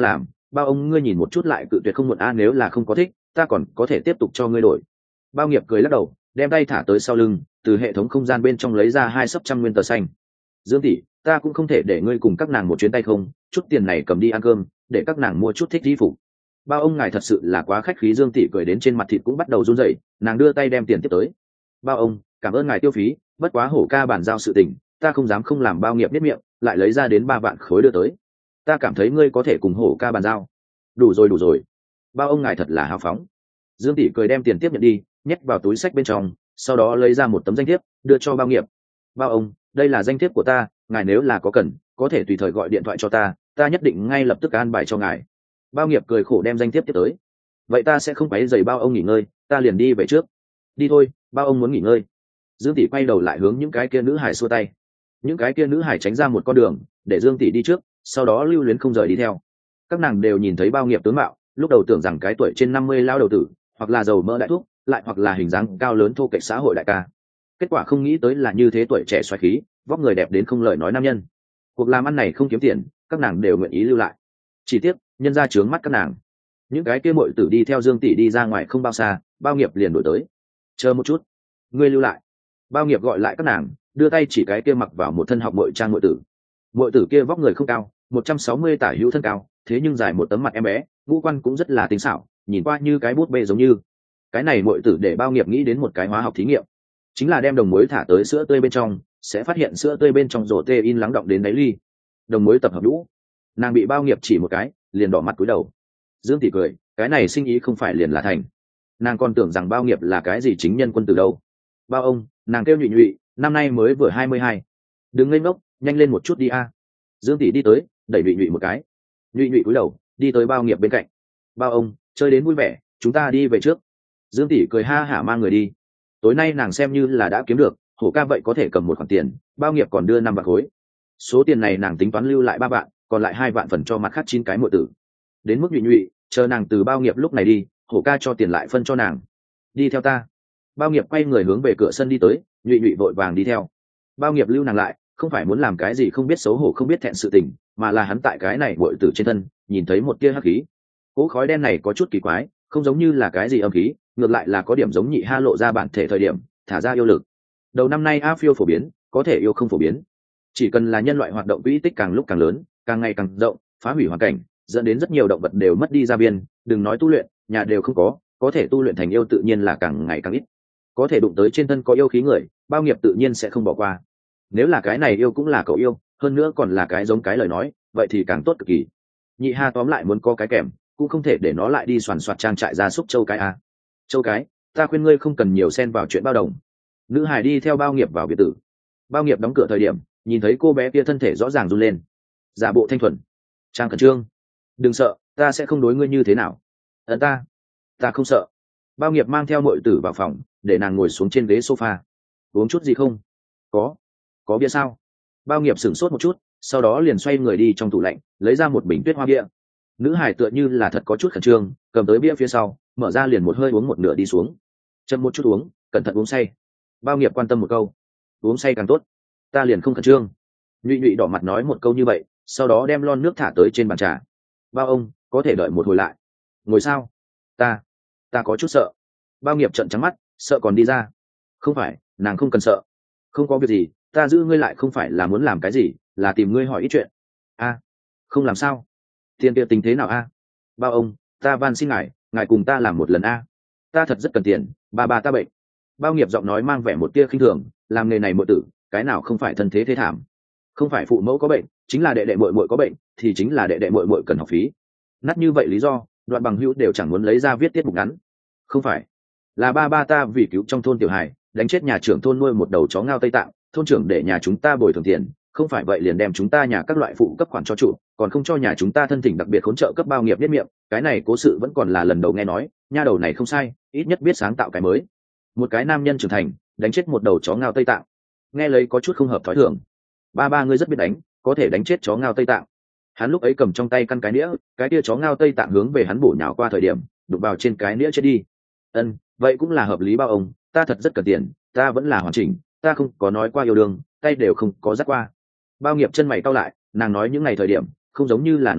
bao ông ngươi nhìn một chút lại cự tuyệt không muộn a, nếu là không có thích ta còn có thể tiếp tục cho ngươi đổi. Bao nghiệp cười lắc đầu, đem tay thả tới sau lưng, từ hệ thống không gian bên trong lấy ra hai sấp trăm nguyên tờ xanh. Dương tỷ, ta cũng không thể để ngươi cùng các nàng một chuyến tay không, chút tiền này cầm đi ăn cơm, để các nàng mua chút thích y phục. Bao ông ngài thật sự là quá khách khí. Dương tỷ cười đến trên mặt thịt cũng bắt đầu run rẩy, nàng đưa tay đem tiền tiếp tới. Bao ông, cảm ơn ngài tiêu phí, bất quá hổ ca bản giao sự tình, ta không dám không làm. Bao nghiệp biết miệng, lại lấy ra đến ba vạn khối đưa tới. Ta cảm thấy ngươi có thể cùng hổ ca bàn giao. Đủ rồi đủ rồi, bao ông ngài thật là hào phóng. Dương tỷ cười đem tiền tiếp nhận đi, nhét vào túi sách bên trong, sau đó lấy ra một tấm danh thiếp đưa cho bao nghiệp. Bao ông, đây là danh thiếp của ta, ngài nếu là có cần có thể tùy thời gọi điện thoại cho ta, ta nhất định ngay lập tức an bài cho ngài. Bao nghiệp cười khổ đem danh thiếp tiếp tới. Vậy ta sẽ không quấy rầy bao ông nghỉ ngơi, ta liền đi về trước. Đi thôi, bao ông muốn nghỉ ngơi. Dương tỷ quay đầu lại hướng những cái kia nữ hải xua tay. Những cái kia nữ hải tránh ra một con đường để Dương tỷ đi trước, sau đó lưu luyến không rời đi theo. Các nàng đều nhìn thấy bao nghiệp tướng mạo, lúc đầu tưởng rằng cái tuổi trên năm mươi lao đầu tử, hoặc là giàu mỡ đại thúc, lại hoặc là hình dáng cao lớn thô kệch xã hội đại ca. Kết quả không nghĩ tới là như thế tuổi trẻ xoáy khí, vóc người đẹp đến không lời nói nam nhân. Cuộc làm ăn này không kiếm tiền, các nàng đều nguyện ý lưu lại. Chỉ tiếc, nhân ra trướng mắt các nàng. Những cái kia muội tử đi theo Dương tỷ đi ra ngoài không bao xa, bao nghiệp liền đổi tới. Chờ một chút, ngươi lưu lại. Bao nghiệp gọi lại các nàng, đưa tay chỉ cái kia mặc vào một thân học muội trang muội tử. Muội tử kia vóc người không cao, một trăm sáu mươi tả hữu thân cao, thế nhưng dài một tấm mặt em bé, ngũ quan cũng rất là tinh xảo, nhìn qua như cái bút bê giống như. Cái này muội tử để bao nghiệp nghĩ đến một cái hóa học thí nghiệm, chính là đem đồng muối thả tới sữa tươi bên trong, sẽ phát hiện sữa tươi bên trong rổ tê in lắng động đến đáy ly, đồng muối tập hợp lũ. Nàng bị bao nghiệp chỉ một cái, liền đỏ mặt cúi đầu. Dương tỷ cười, cái này sinh ý không phải liền là thành. Nàng còn tưởng rằng bao nghiệp là cái gì chính nhân quân từ đâu. Bao ông, nàng kêu nhụy nhụy, năm nay mới vừa hai mươi hai. Đừng ngây ngốc, nhanh lên một chút đi a. Dương tỷ đi tới, đẩy nhụy nhụy một cái. Nhụy nhụy cúi đầu, đi tới bao nghiệp bên cạnh. Bao ông, chơi đến vui vẻ, chúng ta đi về trước. Dương tỷ cười ha hả mang người đi. Tối nay nàng xem như là đã kiếm được, hổ ca vậy có thể cầm một khoản tiền, bao nghiệp còn đưa năm vạn khối. Số tiền này nàng tính toán lưu lại ba vạn, còn lại hai vạn phần cho mặt khác chín cái muội tử. Đến mức nhụy nhụy, chờ nàng từ bao nghiệp lúc này đi, hổ ca cho tiền lại phân cho nàng. Đi theo ta. Bao nghiệp quay người hướng về cửa sân đi tới, nhụy nhụy vội vàng đi theo. Bao nghiệp lưu nàng lại, không phải muốn làm cái gì không biết xấu hổ không biết thẹn sự tình, mà là hắn tại cái này muội tử trên thân nhìn thấy một tia hắc khí. Cỗ khói đen này có chút kỳ quái, không giống như là cái gì âm khí, ngược lại là có điểm giống nhị ha lộ ra bản thể thời điểm thả ra yêu lực. Đầu năm nay a phiêu phổ biến, có thể yêu không phổ biến. Chỉ cần là nhân loại hoạt động quỹ tích càng lúc càng lớn, càng ngày càng rộng, phá hủy hoàn cảnh, dẫn đến rất nhiều động vật đều mất đi gia biên, đừng nói tu luyện, nhà đều không có, có thể tu luyện thành yêu tự nhiên là càng ngày càng ít. Có thể đụng tới trên thân có yêu khí người, bao nghiệp tự nhiên sẽ không bỏ qua. Nếu là cái này yêu cũng là cậu yêu, hơn nữa còn là cái giống cái lời nói, vậy thì càng tốt cực kỳ. Nhị ha tóm lại muốn có cái kèm, cũng không thể để nó lại đi soàn soạt trang trại gia súc châu cái a. Châu cái, ta khuyên ngươi không cần nhiều xen vào chuyện bao đồng. Nữ hải đi theo bao nghiệp vào biệt tử. Bao nghiệp đóng cửa thời điểm, nhìn thấy cô bé kia thân thể rõ ràng run lên, giả bộ thanh thuần, trang khẩn trương. Đừng sợ, ta sẽ không đối ngươi như thế nào. Ấn ta, ta không sợ. Bao nghiệp mang theo muội tử vào phòng, để nàng ngồi xuống trên ghế sofa. Uống chút gì không? Có. Có bia sao? Bao nghiệp sửng sốt một chút, sau đó liền xoay người đi trong tủ lạnh, lấy ra một bình tuyết hoa bia. Nữ hải tựa như là thật có chút khẩn trương, cầm tới bia phía sau, mở ra liền một hơi uống một nửa đi xuống. Chậm một chút uống, cẩn thận uống say. Bao nghiệp quan tâm một câu. Uống say càng tốt, ta liền không khẩn trương. Nhụy nhụy đỏ mặt nói một câu như vậy, sau đó đem lon nước thả tới trên bàn trà. Bao ông, có thể đợi một hồi lại. Ngồi sao? Ta, ta có chút sợ. Bao nghiệp trợn trắng mắt, sợ còn đi ra. Không phải, nàng không cần sợ. Không có việc gì, ta giữ ngươi lại không phải là muốn làm cái gì, là tìm ngươi hỏi ít chuyện. A, không làm sao? Tiền kia tình thế nào a? Bao ông, ta van xin ngài, ngài cùng ta làm một lần a. Ta thật rất cần tiền, ba ba ta bệnh. Bao nghiệp giọng nói mang vẻ một tia khinh thường, làm nghề này muội tử, cái nào không phải thân thế thế thảm. Không phải phụ mẫu có bệnh, chính là đệ đệ muội muội có bệnh, thì chính là đệ đệ muội muội cần học phí. Nát như vậy lý do, đoạn bằng hữu đều chẳng muốn lấy ra viết tiết mục ngắn. Không phải, là ba ba ta vì cứu trong thôn tiểu hài, đánh chết nhà trưởng thôn nuôi một đầu chó ngao Tây Tạng, thôn trưởng để nhà chúng ta bồi thường tiền, không phải vậy liền đem chúng ta nhà các loại phụ cấp khoản cho chủ, còn không cho nhà chúng ta thân thỉnh đặc biệt hỗn trợ cấp. Bao nghiệp biết miệng, cái này cố sự vẫn còn là lần đầu nghe nói, nha đầu này không sai, ít nhất biết sáng tạo cái mới. Một cái nam nhân trưởng thành, đánh chết một đầu chó ngao Tây Tạng, nghe lấy có chút không hợp thói thường. Ba ba ngươi rất biết đánh, có thể đánh chết chó ngao Tây Tạng. Hắn lúc ấy cầm trong tay căn cái nĩa, cái kia chó ngao Tây Tạng hướng về hắn bổ nhào qua thời điểm, đụng vào trên cái nĩa chết đi. Ân, vậy cũng là hợp lý. Bao ông, ta thật rất cần tiền, ta vẫn là hoàn chỉnh, ta không có nói qua yêu đương, tay đều không có dắt qua. Bao nghiệp chân mày cau lại, nàng nói những ngày thời điểm không giống như là nói láo,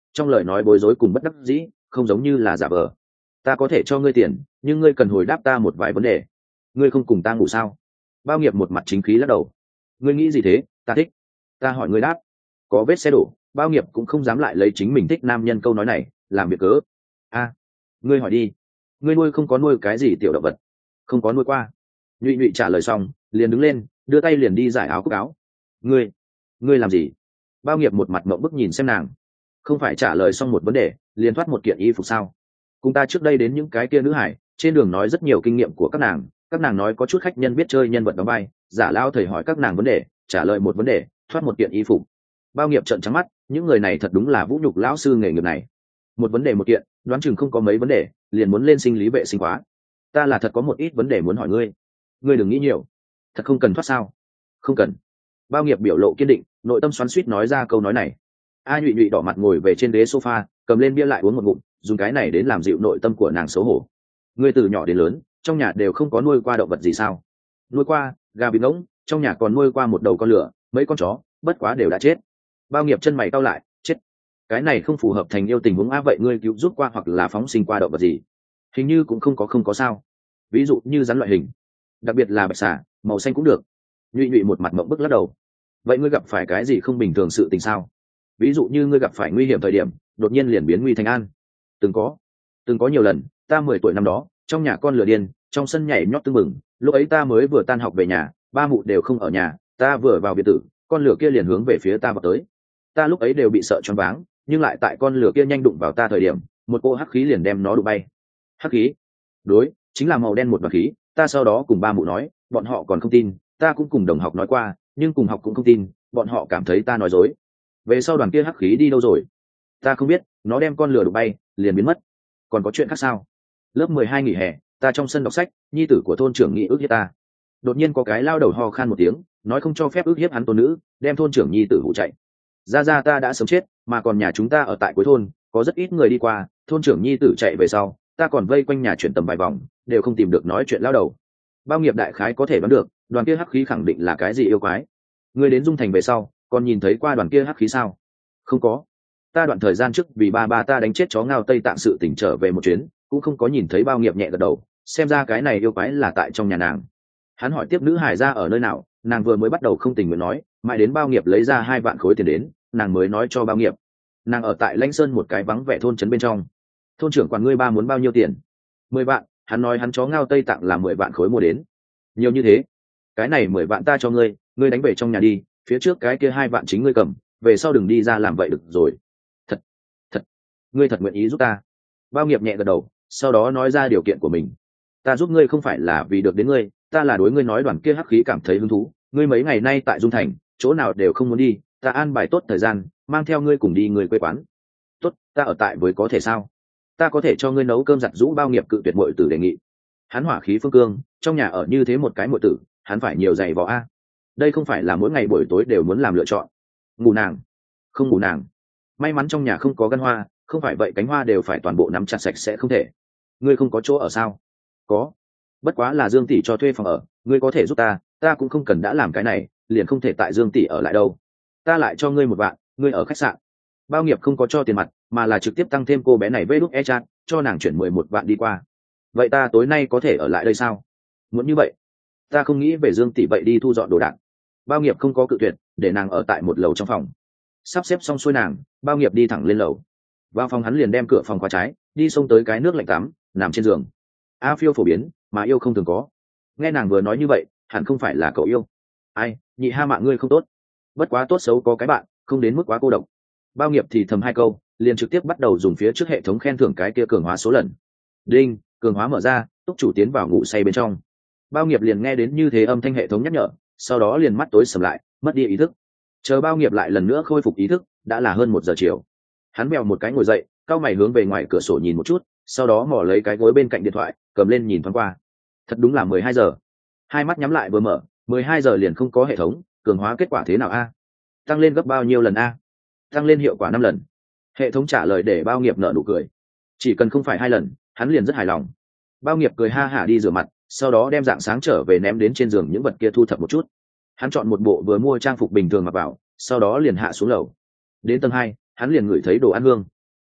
trong lời nói bối rối cùng bất đắc dĩ, không giống như là giả vờ. Ta có thể cho ngươi tiền, nhưng ngươi cần hồi đáp ta một vài vấn đề. Ngươi không cùng ta ngủ sao? Bao Nghiệp một mặt chính khí lắc đầu. Ngươi nghĩ gì thế? Ta thích. Ta hỏi ngươi đáp. Có vết xe đổ, Bao Nghiệp cũng không dám lại lấy chính mình thích nam nhân câu nói này làm việc cớ. A, ngươi hỏi đi. Ngươi nuôi không có nuôi cái gì tiểu động vật? Không có nuôi qua. Nhụy Nhụy trả lời xong, liền đứng lên, đưa tay liền đi giải áo cúc áo. Ngươi, ngươi làm gì? Bao Nghiệp một mặt mộng bức nhìn xem nàng. Không phải trả lời xong một vấn đề, liền thoát một kiện y phục sao? Cùng ta trước đây đến những cái kia nữ hải, trên đường nói rất nhiều kinh nghiệm của các nàng, các nàng nói có chút khách nhân biết chơi nhân vật đóng vai, giả lao thầy hỏi các nàng vấn đề, trả lời một vấn đề, thoát một kiện y phục. Bao Nghiệp trợn trắng mắt, những người này thật đúng là vũ nhục lão sư nghề nghiệp này. Một vấn đề một kiện, đoán chừng không có mấy vấn đề, liền muốn lên sinh lý vệ sinh khóa. Ta là thật có một ít vấn đề muốn hỏi ngươi. Ngươi đừng nghĩ nhiều. Thật không cần thoát sao? Không cần. Bao Nghiệp biểu lộ kiên định, nội tâm xoắn xuýt nói ra câu nói này. A Nhụy Nhụy đỏ mặt ngồi về trên ghế sofa, cầm lên bia lại uống một ngụm, dùng cái này đến làm dịu nội tâm của nàng xấu hổ. Ngươi từ nhỏ đến lớn, trong nhà đều không có nuôi qua động vật gì sao? Nuôi qua, gà vịt ngỗng, trong nhà còn nuôi qua một đầu con lửa, mấy con chó, bất quá đều đã chết. Bao Nghiệp chân mày cau lại, chết. Cái này không phù hợp thành yêu tình huống a, vậy ngươi cứu giúp qua hoặc là phóng sinh qua động vật gì? Hình như cũng không có không có sao. Ví dụ như rắn loại hình, đặc biệt là bạch xà, màu xanh cũng được. Nhụy Nhụy một mặt mộng bức lắc đầu. Vậy ngươi gặp phải cái gì không bình thường sự tình sao? Ví dụ như ngươi gặp phải nguy hiểm thời điểm, đột nhiên liền biến nguy thành an. Từng có, từng có nhiều lần. Ta mười tuổi năm đó, trong nhà con lửa điên, trong sân nhảy nhót tưng bừng. Lúc ấy ta mới vừa tan học về nhà, ba mụ đều không ở nhà, ta vừa vào biệt tử, con lửa kia liền hướng về phía ta vào tới. Ta lúc ấy đều bị sợ choáng váng, nhưng lại tại con lửa kia nhanh đụng vào ta thời điểm, một cô hắc khí liền đem nó đụng bay. Hắc khí? Đối, chính là màu đen một vạt khí. Ta sau đó cùng ba mụ nói, bọn họ còn không tin, ta cũng cùng đồng học nói qua, nhưng cùng học cũng không tin, bọn họ cảm thấy ta nói dối. Về sau đoàn kia hắc khí đi đâu rồi? Ta không biết, nó đem con lửa đụng bay, liền biến mất. Còn có chuyện khác sao? Lớp mười hai nghỉ hè, ta trong sân đọc sách, nhi tử của thôn trưởng nghị ước hiếp ta. Đột nhiên có cái lao đầu ho khan một tiếng, nói không cho phép ước hiếp hắn tôn nữ, đem thôn trưởng nhi tử hụ chạy. Ra ra ta đã sớm chết, mà còn nhà chúng ta ở tại cuối thôn, có rất ít người đi qua, thôn trưởng nhi tử chạy về sau, ta còn vây quanh nhà chuyển tầm vài vòng, đều không tìm được nói chuyện lao đầu. Bao Nghiệp đại khái có thể đoán được, đoàn kia hắc khí khẳng định là cái gì yêu quái. Ngươi đến Dung Thành về sau, còn nhìn thấy qua đoàn kia hắc khí sao? Không có. Ta đoạn thời gian trước vì ba ba ta đánh chết chó ngao Tây Tạng sự tỉnh trở về một chuyến, cũng không có nhìn thấy. Bao Nghiệp nhẹ gật đầu, xem ra cái này yêu quái là tại trong nhà nàng. Hắn hỏi tiếp nữ hải ra ở nơi nào, nàng vừa mới bắt đầu không tình nguyện nói, mãi đến Bao Nghiệp lấy ra hai vạn khối tiền đến, nàng mới nói cho Bao Nghiệp. Nàng ở tại Lãnh Sơn một cái vắng vẻ thôn trấn bên trong. Thôn trưởng quản ngươi ba muốn bao nhiêu tiền? Mười vạn. Hắn nói hắn chó ngao Tây Tạng là mười vạn khối mua đến. Nhiều như thế? Cái này mười vạn ta cho ngươi, ngươi đánh về trong nhà đi, phía trước cái kia hai vạn chính ngươi cầm, về sau đừng đi ra làm vậy được rồi. Thật, thật, ngươi thật nguyện ý giúp ta? Bao Nghiệp nhẹ gật đầu, sau đó nói ra điều kiện của mình. Ta giúp ngươi không phải là vì được đến ngươi, ta là đối ngươi nói đoàn kia hắc khí cảm thấy hứng thú. Ngươi mấy ngày nay tại Dung Thành, chỗ nào đều không muốn đi, ta an bài tốt thời gian, mang theo ngươi cùng đi người quê quán. Tốt, ta ở tại với có thể sao? Ta có thể cho ngươi nấu cơm giặt giũ. Bao Nghiệp cự tuyệt muội tử đề nghị. Hắn hỏa khí phương cương, trong nhà ở như thế một cái muội tử, hắn phải nhiều giày vò a. Đây không phải là mỗi ngày buổi tối đều muốn làm lựa chọn. Ngủ nàng? Không ngủ nàng. May mắn trong nhà không có gân hoa, không phải vậy cánh hoa đều phải toàn bộ nắm chặt sạch sẽ không thể. Ngươi không có chỗ ở sao? Có. Bất quá là Dương tỷ cho thuê phòng ở, ngươi có thể giúp ta, ta cũng không cần đã làm cái này, liền không thể tại Dương tỷ ở lại đâu. Ta lại cho ngươi một vạn, ngươi ở khách sạn. Bao Nghiệp không có cho tiền mặt, mà là trực tiếp tăng thêm cô bé này vê đúc e chat, cho nàng chuyển mười một vạn đi qua. Vậy ta tối nay có thể ở lại đây sao? Muốn như vậy, ta không nghĩ về Dương tỷ vậy đi thu dọn đồ đạc. Bao Nghiệp không có cự tuyệt, để nàng ở tại một lầu trong phòng. Sắp xếp xong xuôi nàng, Bao Nghiệp đi thẳng lên lầu. Vào phòng hắn liền đem cửa phòng khóa trái, đi xông tới cái nước lạnh tắm, nằm trên giường. A phiêu phổ biến, mà yêu không thường có. Nghe nàng vừa nói như vậy, hẳn không phải là cậu yêu. Ai, nhị ha mạng ngươi không tốt. Bất quá tốt xấu có cái bạn, không đến mức quá cô độc. Bao Nghiệp thì thầm hai câu, liền trực tiếp bắt đầu dùng phía trước hệ thống khen thưởng cái kia cường hóa số lần. Đinh, cường hóa mở ra, túc chủ tiến vào ngủ say bên trong. Bao Nghiệp liền nghe đến như thế âm thanh hệ thống nhắc nhở, sau đó liền mắt tối sầm lại, mất đi ý thức. Chờ Bao Nghiệp lại lần nữa khôi phục ý thức, đã là hơn một giờ chiều. Hắn mèo một cái ngồi dậy, cau mày hướng về ngoài cửa sổ nhìn một chút, sau đó mò lấy cái gối bên cạnh điện thoại, cầm lên nhìn thoáng qua. Thật đúng là mười hai giờ. Hai mắt nhắm lại vừa mở, mười hai giờ liền không có hệ thống, cường hóa kết quả thế nào a? Tăng lên gấp bao nhiêu lần a? Tăng lên hiệu quả năm lần. Hệ thống trả lời để Bao Nghiệp nở nụ cười. Chỉ cần không phải hai lần, hắn liền rất hài lòng. Bao Nghiệp cười ha hả đi rửa mặt, sau đó đem dạng sáng trở về ném đến trên giường những vật kia thu thập một chút. Hắn chọn một bộ vừa mua trang phục bình thường mặc vào, sau đó liền hạ xuống lầu. Đến tầng hai, hắn liền ngửi thấy đồ ăn hương.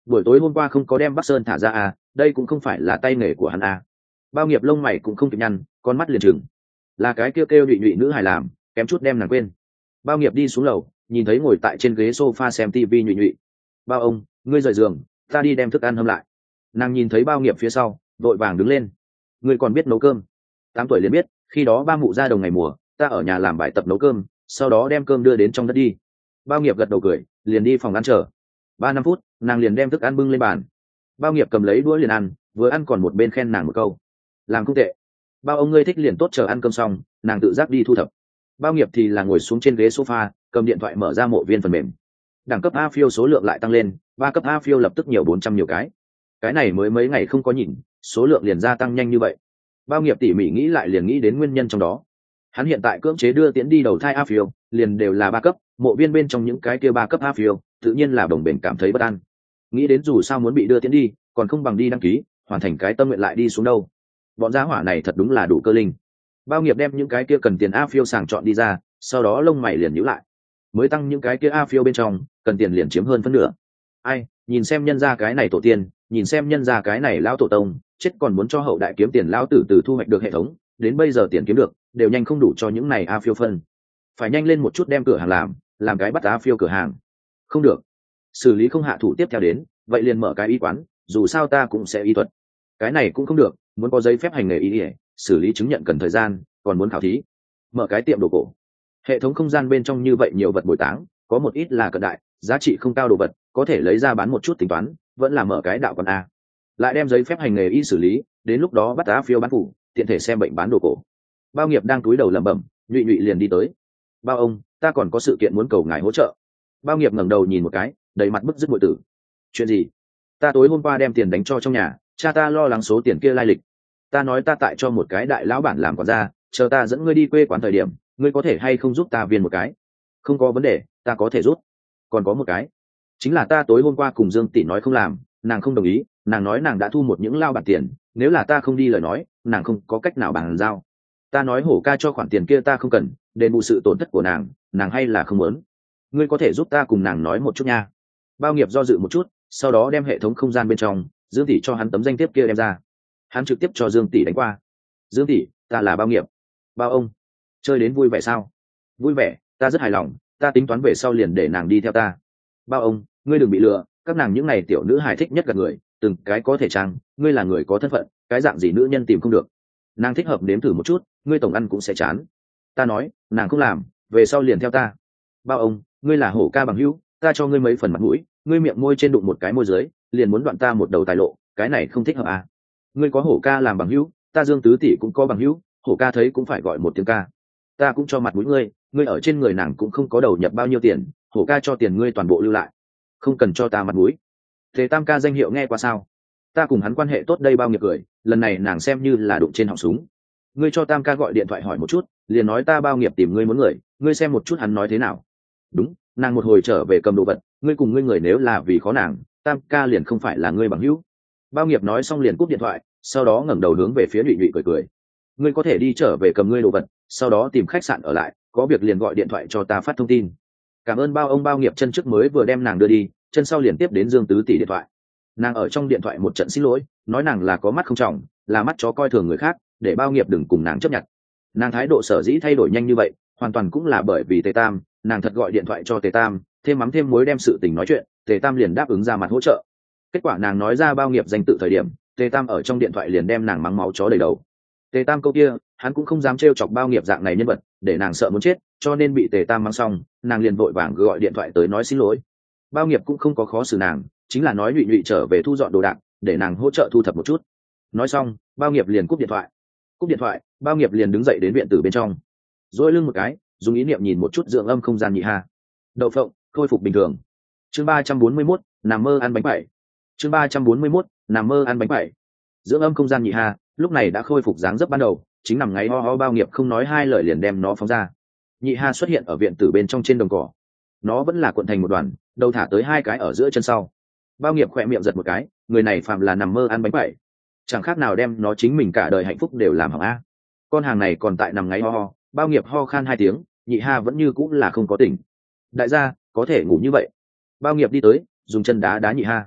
buổi tối hôm qua không có đem Bắc Sơn thả ra à, đây cũng không phải là tay nghề của hắn à. Bao Nghiệp lông mày cũng không kịp nhăn, con mắt liền trừng. Là cái kêu kêu nhụy nhụy nữ hài làm, kém chút đem nàng quên. Bao Nghiệp đi xuống lầu, nhìn thấy ngồi tại trên ghế sofa xem tivi nhụy nhụy. Bao ông, ngươi rời giường, ta đi đem thức ăn hâm lại. Nàng nhìn thấy Bao Nghiệp phía sau, vội vàng đứng lên. Ngươi còn biết nấu cơm? Tám tuổi liền biết, khi đó ba mụ ra đồng ngày mùa, ta ở nhà làm bài tập nấu cơm, sau đó đem cơm đưa đến trong đất đi. Bao Nghiệp gật đầu cười, liền đi phòng ăn chờ. Ba năm phút, nàng liền đem thức ăn bưng lên bàn. Bao Nghiệp cầm lấy đũa liền ăn, vừa ăn còn một bên khen nàng một câu, làm không tệ. Bao ông ngươi thích liền tốt, chờ ăn cơm xong, nàng tự giác đi thu thập. Bao Nghiệp thì là ngồi xuống trên ghế sofa, cầm điện thoại mở ra mộ viên phần mềm. Đẳng cấp A phiêu số lượng lại tăng lên, ba cấp A phiêu lập tức nhiều bốn trăm nhiều cái. Cái này mới mấy ngày không có nhìn, số lượng liền gia tăng nhanh như vậy. Bao Nghiệp tỉ mỉ nghĩ lại liền nghĩ đến nguyên nhân trong đó. Hắn hiện tại cưỡng chế đưa tiễn đi đầu thai A phiêu, liền đều là ba cấp, mộ viên bên trong những cái kia ba cấp A phiêu, tự nhiên là đồng bền cảm thấy bất an. Nghĩ đến dù sao muốn bị đưa tiễn đi, còn không bằng đi đăng ký, hoàn thành cái tâm nguyện lại đi xuống đâu. Bọn gia hỏa này thật đúng là đủ cơ linh. Bao Nghiệp đem những cái kia cần tiền A phiêu sàng chọn đi ra, sau đó lông mày liền nhíu lại. Mới tăng những cái kia A phiêu bên trong, cần tiền liền chiếm hơn phân nửa. Ai, nhìn xem nhân gia cái này tổ tiên, nhìn xem nhân gia cái này lão tổ tông, chết còn muốn cho hậu đại kiếm tiền lão tử từ thu hoạch được hệ thống, đến bây giờ tiền kiếm được, đều nhanh không đủ cho những này A phiêu phân. Phải nhanh lên một chút đem cửa hàng làm, làm cái bắt A phiêu cửa hàng. Không được, xử lý không hạ thủ tiếp theo đến, vậy liền mở cái y quán, dù sao ta cũng sẽ y thuật. Cái này cũng không được, muốn có giấy phép hành nghề y, xử lý chứng nhận cần thời gian, còn muốn khảo thí. Mở cái tiệm đồ cổ. Hệ thống không gian bên trong như vậy nhiều vật bồi táng, có một ít là cận đại, giá trị không cao đồ vật, có thể lấy ra bán một chút tính toán, vẫn là mở cái đạo quán a. Lại đem giấy phép hành nghề y xử lý, đến lúc đó bắt A phiêu bán phủ, tiện thể xem bệnh bán đồ cổ. Bao Nghiệp đang túi đầu lẩm bẩm, nhụy nhụy liền đi tới. Bao ông, ta còn có sự kiện muốn cầu ngài hỗ trợ. Bao Nghiệp ngẩng đầu nhìn một cái, đầy mặt bức dứt bội tử. Chuyện gì? Ta tối hôm qua đem tiền đánh cho trong nhà, cha ta lo lắng số tiền kia lai lịch. Ta nói ta tại cho một cái đại lão bản làm quản gia, chờ ta dẫn ngươi đi quê quán thời điểm, ngươi có thể hay không giúp ta viên một cái? Không có vấn đề, ta có thể giúp. Còn có một cái, chính là ta tối hôm qua cùng Dương tỷ nói không làm, nàng không đồng ý, nàng nói nàng đã thu một những lao bản tiền, nếu là ta không đi lời nói, nàng không có cách nào bàn giao. Ta nói Hổ ca cho khoản tiền kia ta không cần, đền bù sự tổn thất của nàng, nàng hay là không muốn. Ngươi có thể giúp ta cùng nàng nói một chút nha. Bao Nghiệp do dự một chút, sau đó đem hệ thống không gian bên trong Dương tỷ cho hắn tấm danh thiếp kia đem ra. Hắn trực tiếp cho Dương tỷ đánh qua. Dương tỷ, ta là Bao Nghiệp. Bao ông, chơi đến vui vẻ sao? Vui vẻ, ta rất hài lòng, ta tính toán về sau liền để nàng đi theo ta. Bao ông, ngươi đừng bị lừa, các nàng những này tiểu nữ hài thích nhất gặp người, từng cái có thể trang, ngươi là người có thân phận, cái dạng gì nữ nhân tìm không được. Nàng thích hợp nếm thử một chút, ngươi tổng ăn cũng sẽ chán. Ta nói, nàng không làm, về sau liền theo ta. Bao ông, ngươi là Hổ ca bằng hữu, ta cho ngươi mấy phần mặt mũi, ngươi miệng môi trên đụng một cái môi dưới, liền muốn đoạn ta một đầu tài lộ, cái này không thích hợp à? Ngươi có Hổ ca làm bằng hữu, ta Dương tứ tỷ cũng có bằng hữu, Hổ ca thấy cũng phải gọi một tiếng ca. Ta cũng cho mặt mũi ngươi, ngươi ở trên người nàng cũng không có đầu nhập bao nhiêu tiền, Hổ ca cho tiền ngươi toàn bộ lưu lại, không cần cho ta mặt mũi. Thế Tam ca danh hiệu nghe qua sao? Ta cùng hắn quan hệ tốt đây. Bao Nghiệp cười, lần này nàng xem như là đụng trên họng súng. Ngươi cho Tam ca gọi điện thoại hỏi một chút, liền nói ta Bao Nghiệp tìm ngươi muốn người, ngươi xem một chút hắn nói thế nào. Đúng, nàng một hồi trở về cầm đồ vật, ngươi cùng ngươi người nếu là vì khó nàng, Tam ca liền không phải là ngươi bằng hữu. Bao Nghiệp nói xong liền cúp điện thoại, sau đó ngẩng đầu hướng về phía Nhụy Nhụy cười cười. Ngươi có thể đi trở về cầm ngươi đồ vật, sau đó tìm khách sạn ở lại, có việc liền gọi điện thoại cho ta phát thông tin. Cảm ơn Bao ông. Bao Nghiệp chân trước mới vừa đem nàng đưa đi, chân sau liền tiếp đến Dương tứ tỷ điện thoại. Nàng ở trong điện thoại một trận xin lỗi, nói nàng là có mắt không trọng, là mắt chó coi thường người khác, để Bao Nghiệp đừng cùng nàng chấp nhận. Nàng thái độ sở dĩ thay đổi nhanh như vậy, hoàn toàn cũng là bởi vì Tề Tam, nàng thật gọi điện thoại cho Tề Tam, thêm mắm thêm muối đem sự tình nói chuyện, Tề Tam liền đáp ứng ra mặt hỗ trợ. Kết quả nàng nói ra Bao Nghiệp danh tự thời điểm, Tề Tam ở trong điện thoại liền đem nàng mắng máu chó đầy đầu. Tề Tam câu kia, hắn cũng không dám trêu chọc Bao Nghiệp dạng này nhân vật, để nàng sợ muốn chết, cho nên bị Tề Tam mắng xong, nàng liền vội vàng gọi điện thoại tới nói xin lỗi. Bao Nghiệp cũng không có khó xử nàng, chính là nói Nhụy Nhụy trở về thu dọn đồ đạc, để nàng hỗ trợ thu thập một chút. Nói xong, Bao Nghiệp liền cúp điện thoại. Cúp điện thoại, Bao Nghiệp liền đứng dậy đến viện tử bên trong, duỗi lưng một cái, dùng ý niệm nhìn một chút dưỡng âm không gian nhị ha. Đậu phộng khôi phục bình thường. Chương ba trăm bốn mươi mốt, nằm mơ ăn bánh quẩy. Chương ba trăm bốn mươi mốt, nằm mơ ăn bánh quẩy. Dưỡng âm không gian nhị ha, lúc này đã khôi phục dáng dấp ban đầu, chính nằm ngáy ho ho. Bao Nghiệp không nói hai lời liền đem nó phóng ra. Nhị ha xuất hiện ở viện tử bên trong trên đồng cỏ, nó vẫn là cuộn thành một đoàn, đầu thả tới hai cái ở giữa chân sau. Bao Nghiệp khỏe miệng giật một cái, người này phàm là nằm mơ ăn bánh quẩy, chẳng khác nào đem nó chính mình cả đời hạnh phúc đều làm hỏng a. Con hàng này còn tại nằm ngáy ho ho. Bao Nghiệp ho khan hai tiếng, nhị ha vẫn như cũng là không có tỉnh. Đại gia có thể ngủ như vậy. Bao Nghiệp đi tới, dùng chân đá đá nhị ha.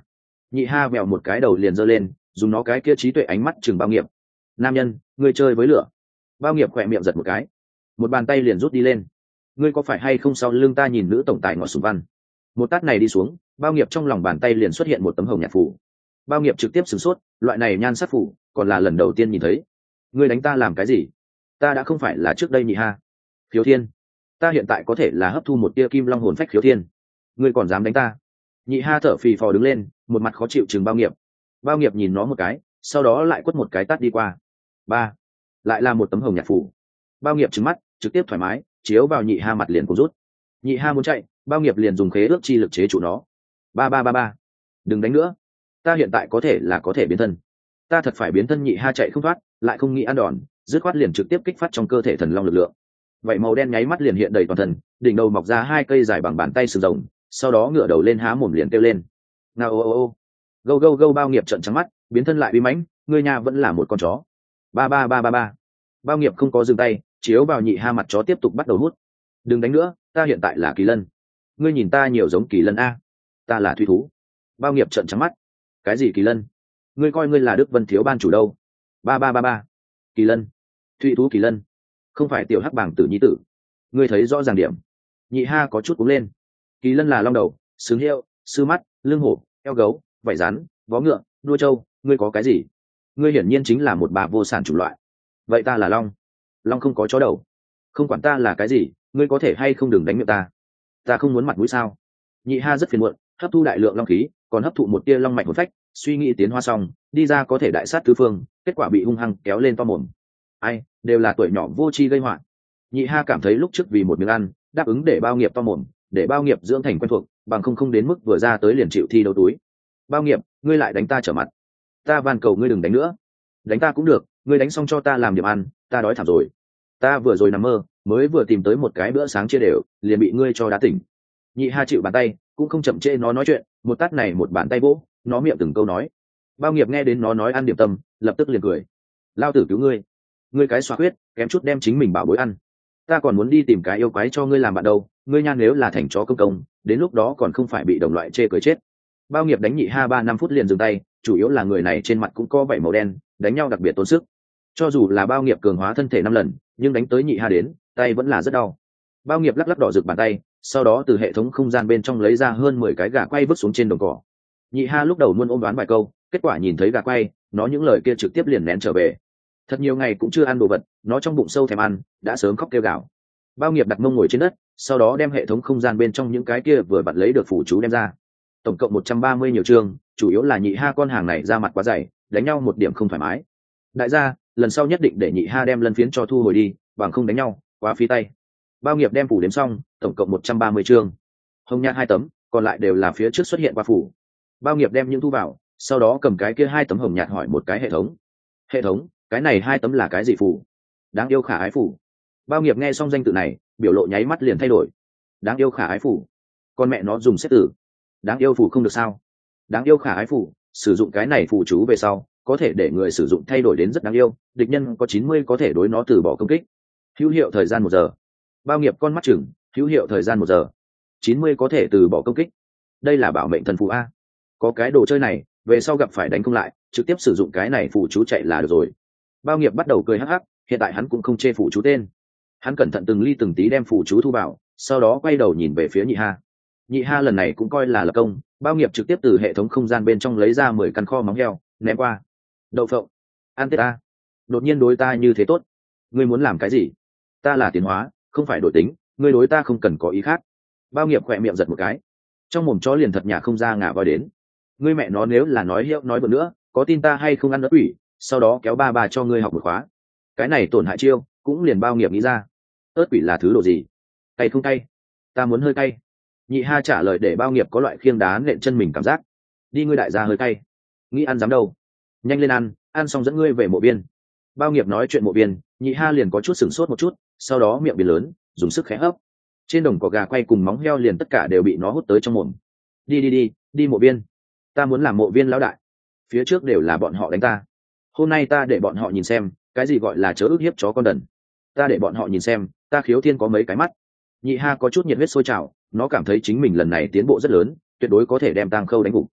Nhị ha vèo một cái đầu liền giơ lên, dùng nó cái kia trí tuệ ánh mắt chừng Bao Nghiệp. Nam nhân, ngươi chơi với lửa. Bao Nghiệp khỏe miệng giật một cái, một bàn tay liền rút đi lên. Ngươi có phải hay không sau lưng ta nhìn nữ tổng tài ngọt sùng văn? Một tát này đi xuống, Bao Nghiệp trong lòng bàn tay liền xuất hiện một tấm hồng nhạt phủ. Bao Nghiệp trực tiếp sửng sốt, loại này nhan sắc phủ còn là lần đầu tiên nhìn thấy. Ngươi đánh ta làm cái gì? Ta đã không phải là trước đây nhị ha. Khiếu Thiên, ta hiện tại có thể là hấp thu một tia kim long hồn phách Khiếu Thiên. Ngươi còn dám đánh ta? Nhị ha thở phì phò đứng lên, một mặt khó chịu chừng Bao Nghiệp. Bao Nghiệp nhìn nó một cái, sau đó lại quất một cái tát đi qua. Ba, lại là một tấm hồng nhạt phủ. Bao Nghiệp trừng mắt, trực tiếp thoải mái chiếu vào nhị ha mặt liền cũng rút. Nhị ha muốn chạy, Bao Nghiệp liền dùng khế ước chi lực chế trụ nó. Ba ba ba ba, đừng đánh nữa, ta hiện tại có thể là có thể biến thân. Ta thật phải biến thân. Nhị ha chạy không thoát, lại không nghĩ ăn đòn, dứt khoát liền trực tiếp kích phát trong cơ thể thần long lực lượng. Vậy màu đen nháy mắt liền hiện đầy toàn thân, đỉnh đầu mọc ra hai cây dài bằng bàn tay sừng rồng, sau đó ngửa đầu lên há mồm liền kêu lên. Nào ô ô ô, gâu gâu gâu. Bao Nghiệp trợn trắng mắt, biến thân lại uy mãnh, ngươi nhà vẫn là một con chó. Ba ba ba ba ba. Bao Nghiệp không có dừng tay, chiếu vào nhị ha mặt chó tiếp tục bắt đầu hút. Đừng đánh nữa, ta hiện tại là Kỳ Lân. Ngươi nhìn ta nhiều giống Kỳ Lân a. Ta là Thủy Thú. Bao Nghiệp trợn trắng mắt. Cái gì Kỳ Lân? Ngươi coi ngươi là Đức Vân Thiếu ban chủ đâu? Ba ba ba ba. Kỳ Lân, Thủy Thú Kỳ Lân, không phải tiểu hắc bảng tử nhi tử. Ngươi thấy rõ ràng điểm. Nhị ha có chút cúng lên. Kỳ Lân là long đầu, sừng hiệu, sư mắt, lưng hổ, eo gấu, vảy rắn, vó ngựa, đuôi trâu. Ngươi có cái gì? Ngươi hiển nhiên chính là một bà vô sản chủng loại. Vậy ta là long. Long không có chó đầu. Không quản ta là cái gì, ngươi có thể hay không đừng đánh miệng ta. Ta không muốn mặt mũi sao? Nhị ha rất phiền muộn, hấp thu đại lượng long khí, còn hấp thụ một tia long mạch hồn phách, suy nghĩ tiến hóa xong đi ra có thể đại sát tứ phương, kết quả bị hung hăng kéo lên to mồm. Ai, đều là tuổi nhỏ vô tri gây họa. Nhị ha cảm thấy lúc trước vì một miếng ăn đáp ứng để Bao Nghiệp to mồm, để Bao Nghiệp dưỡng thành quen thuộc, bằng không không đến mức vừa ra tới liền chịu thi đấu túi. Bao Nghiệp, ngươi lại đánh ta trở mặt. Ta van cầu ngươi đừng đánh nữa. Đánh ta cũng được, ngươi đánh xong cho ta làm điểm ăn, ta đói thảm rồi. Ta vừa rồi nằm mơ, mới vừa tìm tới một cái bữa sáng chia đều, liền bị ngươi cho đá tỉnh. Nhị ha chịu bàn tay, cũng không chậm trễ nó nói chuyện, một tát này một bàn tay vỗ, nó miệng từng câu nói. Bao Nghiệp nghe đến nó nói ăn điểm tâm, lập tức liền cười. Lao tử cứu ngươi, ngươi cái xoa huyết, kém chút đem chính mình bảo bối ăn. Ta còn muốn đi tìm cái yêu quái cho ngươi làm bạn đâu, ngươi nhan nếu là thành chó công công, đến lúc đó còn không phải bị đồng loại chê cười chết. Bao Nghiệp đánh nhị ha ba năm phút liền dừng tay, chủ yếu là người này trên mặt cũng có vảy màu đen, đánh nhau đặc biệt tốn sức. Cho dù là Bao Nghiệp cường hóa thân thể năm lần, nhưng đánh tới nhị ha đến, tay vẫn là rất đau. Bao Nghiệp lắc lắc đỏ rực bàn tay, sau đó từ hệ thống không gian bên trong lấy ra hơn mười cái gà quay vứt xuống trên đồng cỏ. Nhị ha lúc đầu luôn ôm đoán vài câu, kết quả nhìn thấy gà quay, nó những lời kia trực tiếp liền nén trở về. Thật nhiều ngày cũng chưa ăn đồ vật, nó trong bụng sâu thèm ăn, đã sớm khóc kêu gào. Bao Nghiệp đặt mông ngồi trên đất, sau đó đem hệ thống không gian bên trong những cái kia vừa bật lấy được phủ chú đem ra. Tổng cộng một trăm ba mươi nhiều chương, chủ yếu là nhị ha con hàng này ra mặt quá dày, đánh nhau một điểm không thoải mái. Đại gia, lần sau nhất định để nhị ha đem lân phiến cho thu hồi đi, bằng không đánh nhau quá phí tay. Bao Nghiệp đem phủ đếm xong, tổng cộng một trăm ba mươi chương. Hồng nhạt hai tấm, còn lại đều là phía trước xuất hiện qua phủ. Bao Nghiệp đem những thu vào, sau đó cầm cái kia hai tấm hồng nhạt hỏi một cái hệ thống. Hệ thống, cái này hai tấm là cái gì phủ? Đáng yêu khả ái phủ. Bao Nghiệp nghe xong danh tự này, biểu lộ nháy mắt liền thay đổi. Đáng yêu khả ái phủ, con mẹ nó dùng xếp tử. Đáng yêu phủ không được sao? Đáng yêu khả ái phủ, sử dụng cái này phù chú về sau, có thể để người sử dụng thay đổi đến rất đáng yêu, địch nhân có chín mươi có thể đối nó từ bỏ công kích. Hữu hiệu thời gian một giờ. Bao Nghiệp con mắt chừng, hữu hiệu thời gian một giờ, chín mươi có thể từ bỏ công kích. Đây là bảo mệnh thần phù a. Có cái đồ chơi này, về sau gặp phải đánh không lại, trực tiếp sử dụng cái này phù chú chạy là được rồi. Bao Nghiệp bắt đầu cười hắc hắc, hiện tại hắn cũng không chê phù chú tên. Hắn cẩn thận từng ly từng tí đem phù chú thu vào, sau đó quay đầu nhìn về phía nhị ha. Nhị ha lần này cũng coi là lập công, Bao Nghiệp trực tiếp từ hệ thống không gian bên trong lấy ra mười căn kho móng heo, ném qua. Đậu phộng, ăn tết ta. Đột nhiên đối ta như thế tốt, ngươi muốn làm cái gì? Ta là tiến hóa, không phải đổi tính, ngươi đối ta không cần có ý khác. Bao Nghiệp khỏe miệng giật một cái, trong mồm chó liền thật nhà không ra ngả vào đến. Ngươi mẹ nó nếu là nói hiệu nói bữa nữa, có tin ta hay không ăn ớt quỷ, sau đó kéo ba bà cho ngươi học một khóa. Cái này tổn hại chiêu, cũng liền Bao Nghiệp nghĩ ra. Ớt quỷ là thứ đồ gì? Cay không cay? Ta muốn hơi cay. Nhị ha trả lời để Bao Nghiệp có loại khiêng đá nện chân mình cảm giác. Đi ngươi đại gia hơi cay. Nghĩ ăn dám đâu? Nhanh lên ăn, ăn xong dẫn ngươi về mộ viên. Bao Nghiệp nói chuyện mộ viên, nhị ha liền có chút sửng sốt một chút, sau đó miệng biến lớn, dùng sức khẽ hấp. Trên đồng cỏ gà quay cùng móng heo liền tất cả đều bị nó hút tới trong mồm. Đi đi đi, đi mộ viên. Ta muốn làm mộ viên lão đại. Phía trước đều là bọn họ đánh ta. Hôm nay ta để bọn họ nhìn xem, cái gì gọi là chớ ức hiếp chó con đần. Ta để bọn họ nhìn xem, ta Khiếu Thiên có mấy cái mắt. Nhị ha có chút nhiệt huyết sôi trào, nó cảm thấy chính mình lần này tiến bộ rất lớn, tuyệt đối có thể đem Tang Khâu đánh gục.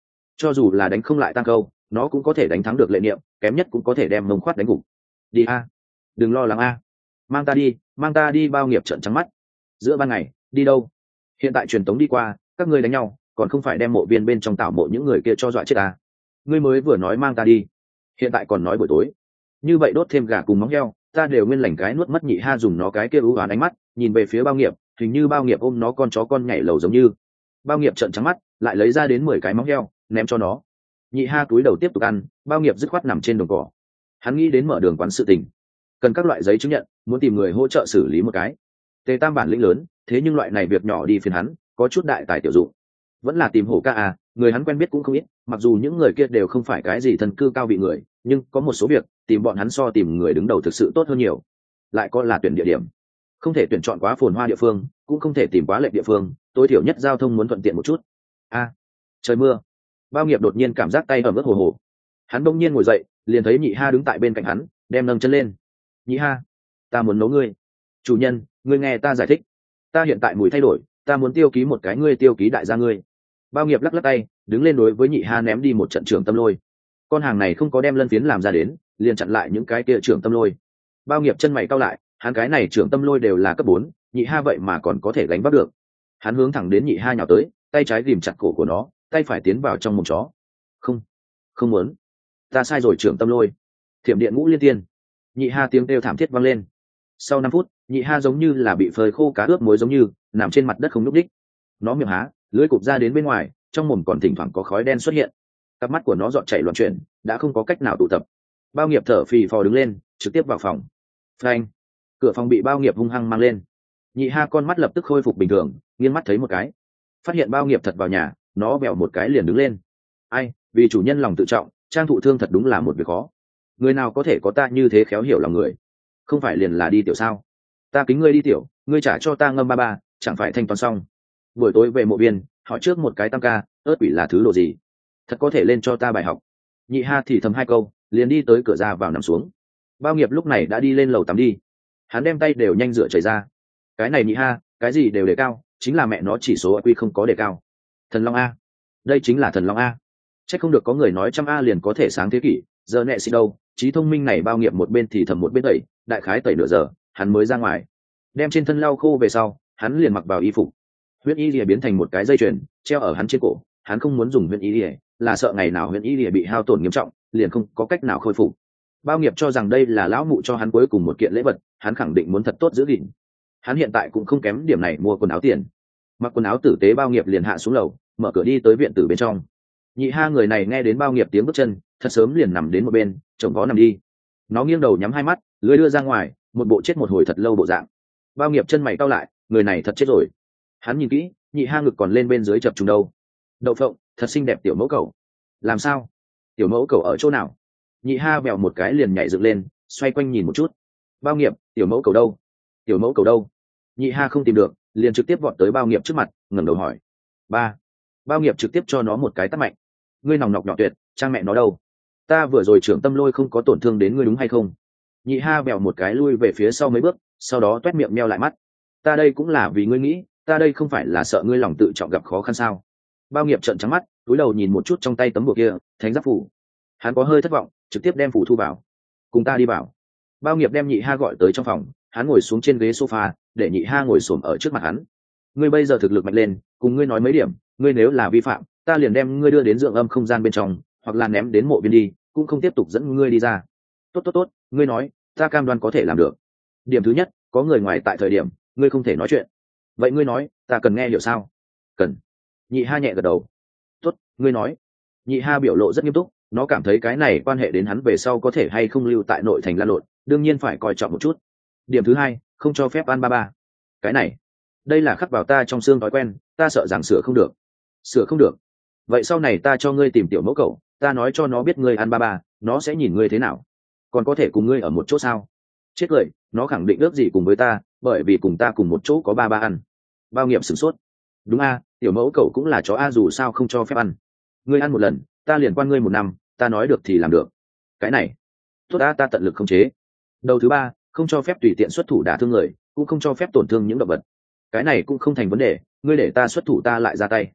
cho dù là đánh không lại tăng câu nó cũng có thể đánh thắng được lệ niệm, kém nhất cũng có thể đem mông khoát đánh gục. Đi a, đừng lo lắng a, mang ta đi, mang ta đi. Bao nghiệp trợn trắng mắt. Giữa ban ngày đi đâu? Hiện tại truyền tống đi qua, các ngươi đánh nhau còn không phải đem mộ viên bên trong tảo mộ những người kia cho dọa chết ta. Ngươi mới vừa nói mang ta đi, hiện tại còn nói buổi tối như vậy đốt thêm gà cùng móng heo, ta đều nguyên lành cái nuốt mất. Nhị ha dùng nó cái kia ưu oán ánh mắt nhìn về phía bao nghiệp, hình như bao nghiệp ôm nó con chó con nhảy lầu giống như. Bao nghiệp trợn trắng mắt, lại lấy ra đến mười cái móng heo ném cho nó. Nhị ha cúi đầu tiếp tục ăn. Bao nghiệp dứt khoát nằm trên đồng cỏ. Hắn nghĩ đến mở đường quán sự tình, cần các loại giấy chứng nhận, muốn tìm người hỗ trợ xử lý một cái. Tề Tam bản lĩnh lớn, thế nhưng loại này việc nhỏ đi phiền hắn, có chút đại tài tiểu dụng. Vẫn là tìm hổ ca à, người hắn quen biết cũng không ít, mặc dù những người kia đều không phải cái gì thần cư cao vị người, nhưng có một số việc tìm bọn hắn so tìm người đứng đầu thực sự tốt hơn nhiều. Lại có là tuyển địa điểm, không thể tuyển chọn quá phồn hoa địa phương, cũng không thể tìm quá lệch địa phương, tối thiểu nhất giao thông muốn thuận tiện một chút. A, à, trời mưa. Bao nghiệp đột nhiên cảm giác tay ẩm ướt hồ hồ. Hắn bỗng nhiên ngồi dậy, liền thấy Nhị Ha đứng tại bên cạnh hắn, đem nâng chân lên. Nhị Ha, ta muốn nấu ngươi. Chủ nhân, ngươi nghe ta giải thích. Ta hiện tại mùi thay đổi, ta muốn tiêu ký một cái ngươi tiêu ký đại gia ngươi. Bao nghiệp lắc lắc tay, đứng lên đối với Nhị Ha ném đi một trận trưởng tâm lôi. Con hàng này không có đem lân phiến làm ra đến, liền chặn lại những cái kia trưởng tâm lôi. Bao nghiệp chân mày cau lại, hắn cái này trưởng tâm lôi đều là cấp bốn, Nhị Ha vậy mà còn có thể gánh vác được. Hắn hướng thẳng đến Nhị Ha nhào tới, tay trái ghìm chặt cổ của nó, tay phải tiến vào trong mồm chó. Không, không muốn. Ta sai rồi. Trưởng tâm lôi. Thiểm điện ngũ liên tiên. Nhị Ha tiếng kêu thảm thiết vang lên. Sau năm phút, Nhị Ha giống như là bị phơi khô cá ướp muối giống như nằm trên mặt đất không nhúc đích. Nó miệng há, lưỡi cụp ra đến bên ngoài, trong mồm còn thỉnh thoảng có khói đen xuất hiện. Cặp mắt của nó dọn chảy loạn chuyển, đã không có cách nào tụ tập. Bao nghiệp thở phì phò đứng lên, trực tiếp vào phòng. Phanh! Cửa phòng bị Bao nghiệp hung hăng mang lên. Nhị Ha con mắt lập tức khôi phục bình thường, nghiêng mắt thấy một cái, phát hiện Bao nghiệp thật vào nhà, nó bèo một cái liền đứng lên. Ai, vì chủ nhân lòng tự trọng, trang thụ thương thật đúng là một việc khó. Người nào có thể có ta như thế khéo hiểu lòng người? Không phải liền là đi tiểu sao? Ta kính ngươi đi tiểu, ngươi trả cho ta ngâm ba ba, chẳng phải thanh toán xong. Buổi tối về mộ viên, hỏi trước một cái tam ca, ớt quỷ là thứ đồ gì? Thật có thể lên cho ta bài học. Nhị Ha thì thầm hai câu, liền đi tới cửa ra vào nằm xuống. Bao nghiệp lúc này đã đi lên lầu tắm đi. Hắn đem tay đều nhanh rửa chảy ra. Cái này Nhị Ha, cái gì đều đề cao, chính là mẹ nó chỉ số i quy không có đề cao. Thần Long A, đây chính là thần Long A. Chắc không được có người nói trăm A liền có thể sáng thế kỷ, giờ nẹ xị đâu, trí thông minh này. Bao nghiệp một bên thì thầm một bên tẩy, đại khái tẩy nửa giờ, hắn mới ra ngoài. Đem trên thân lau khô về sau, hắn liền mặc vào y phục. Huyết y lìa biến thành một cái dây chuyền treo ở hắn trên cổ. Hắn không muốn dùng huyết y lìa, là sợ ngày nào huyết y lìa bị hao tổn nghiêm trọng, liền không có cách nào khôi phục. Bao nghiệp cho rằng đây là lão mụ cho hắn cuối cùng một kiện lễ vật, hắn khẳng định muốn thật tốt giữ gìn. Hắn hiện tại cũng không kém điểm này mua quần áo tiền. Mặc quần áo tử tế, Bao nghiệp liền hạ xuống lầu, mở cửa đi tới viện tử bên trong. Nhị Ha người này nghe đến Bao nghiệp tiếng bước chân, thật sớm liền nằm đến một bên, chồng có nằm đi. Nó nghiêng đầu nhắm hai mắt, lưỡi đưa ra ngoài, một bộ chết một hồi thật lâu bộ dạng. Bao nghiệp chân mày cau lại, người này thật chết rồi. Hắn nhìn kỹ, Nhị Ha ngực còn lên bên dưới chập trùng đâu. Đậu phộng, thật xinh đẹp tiểu mẫu cầu. Làm sao? Tiểu mẫu cầu ở chỗ nào? Nhị Ha bèo một cái liền nhảy dựng lên, xoay quanh nhìn một chút. Bao nghiệp, tiểu mẫu cầu đâu? Tiểu mẫu cầu đâu? Nhị Ha không tìm được, liền trực tiếp vọt tới Bao nghiệp trước mặt, ngẩng đầu hỏi. Ba. Bao nghiệp trực tiếp cho nó một cái tát mạnh. Ngươi nòng nọc nhỏ tuyệt, trang mẹ nó đâu? Ta vừa rồi trưởng tâm lôi không có tổn thương đến ngươi đúng hay không? Nhị Ha bèo một cái lui về phía sau mấy bước, sau đó toét miệng meo lại mắt. Ta đây cũng là vì ngươi nghĩ, ta đây không phải là sợ ngươi lòng tự trọng gặp khó khăn sao? Bao nghiệp trợn trắng mắt, cúi đầu nhìn một chút trong tay tấm bùa kia, thánh giáp phủ. Hắn có hơi thất vọng, trực tiếp đem phủ thu vào. Cùng ta đi vào. Bao nghiệp đem Nhị Ha gọi tới trong phòng, hắn ngồi xuống trên ghế sofa, để Nhị Ha ngồi xổm ở trước mặt hắn. Ngươi bây giờ thực lực mạnh lên, cùng ngươi nói mấy điểm, ngươi nếu là vi phạm, ta liền đem ngươi đưa đến dưỡng âm không gian bên trong, hoặc là ném đến mộ viên đi, cũng không tiếp tục dẫn ngươi đi ra. Tốt tốt tốt, ngươi nói, ta cam đoan có thể làm được. Điểm thứ nhất, có người ngoài tại thời điểm, ngươi không thể nói chuyện. Vậy ngươi nói, ta cần nghe hiểu sao? Cần. Nhị Ha nhẹ gật đầu. Tốt, ngươi nói. Nhị Ha biểu lộ rất nghiêm túc, nó cảm thấy cái này quan hệ đến hắn về sau có thể hay không lưu tại nội thành lan lộn, đương nhiên phải coi trọng một chút. Điểm thứ hai, không cho phép ăn ba ba. Cái này, đây là khắc vào ta trong xương thói quen, ta sợ rằng sửa không được. Sửa không được. Vậy sau này ta cho ngươi tìm tiểu mẫu cậu, ta nói cho nó biết ngươi ăn ba ba, nó sẽ nhìn ngươi thế nào? Còn có thể cùng ngươi ở một chỗ sao? Chết cười, nó khẳng định ước gì cùng với ta, bởi vì cùng ta cùng một chỗ có ba ba ăn. Bao nghiệp sửng sốt. Đúng a, tiểu mẫu cậu cũng là chó a, dù sao không cho phép ăn. Ngươi ăn một lần, ta liền quan ngươi một năm, ta nói được thì làm được. Cái này, tốt a, ta tận lực khống chế. Đầu thứ ba, không cho phép tùy tiện xuất thủ đả thương người, cũng không cho phép tổn thương những động vật. Cái này cũng không thành vấn đề, ngươi để ta xuất thủ ta lại ra tay.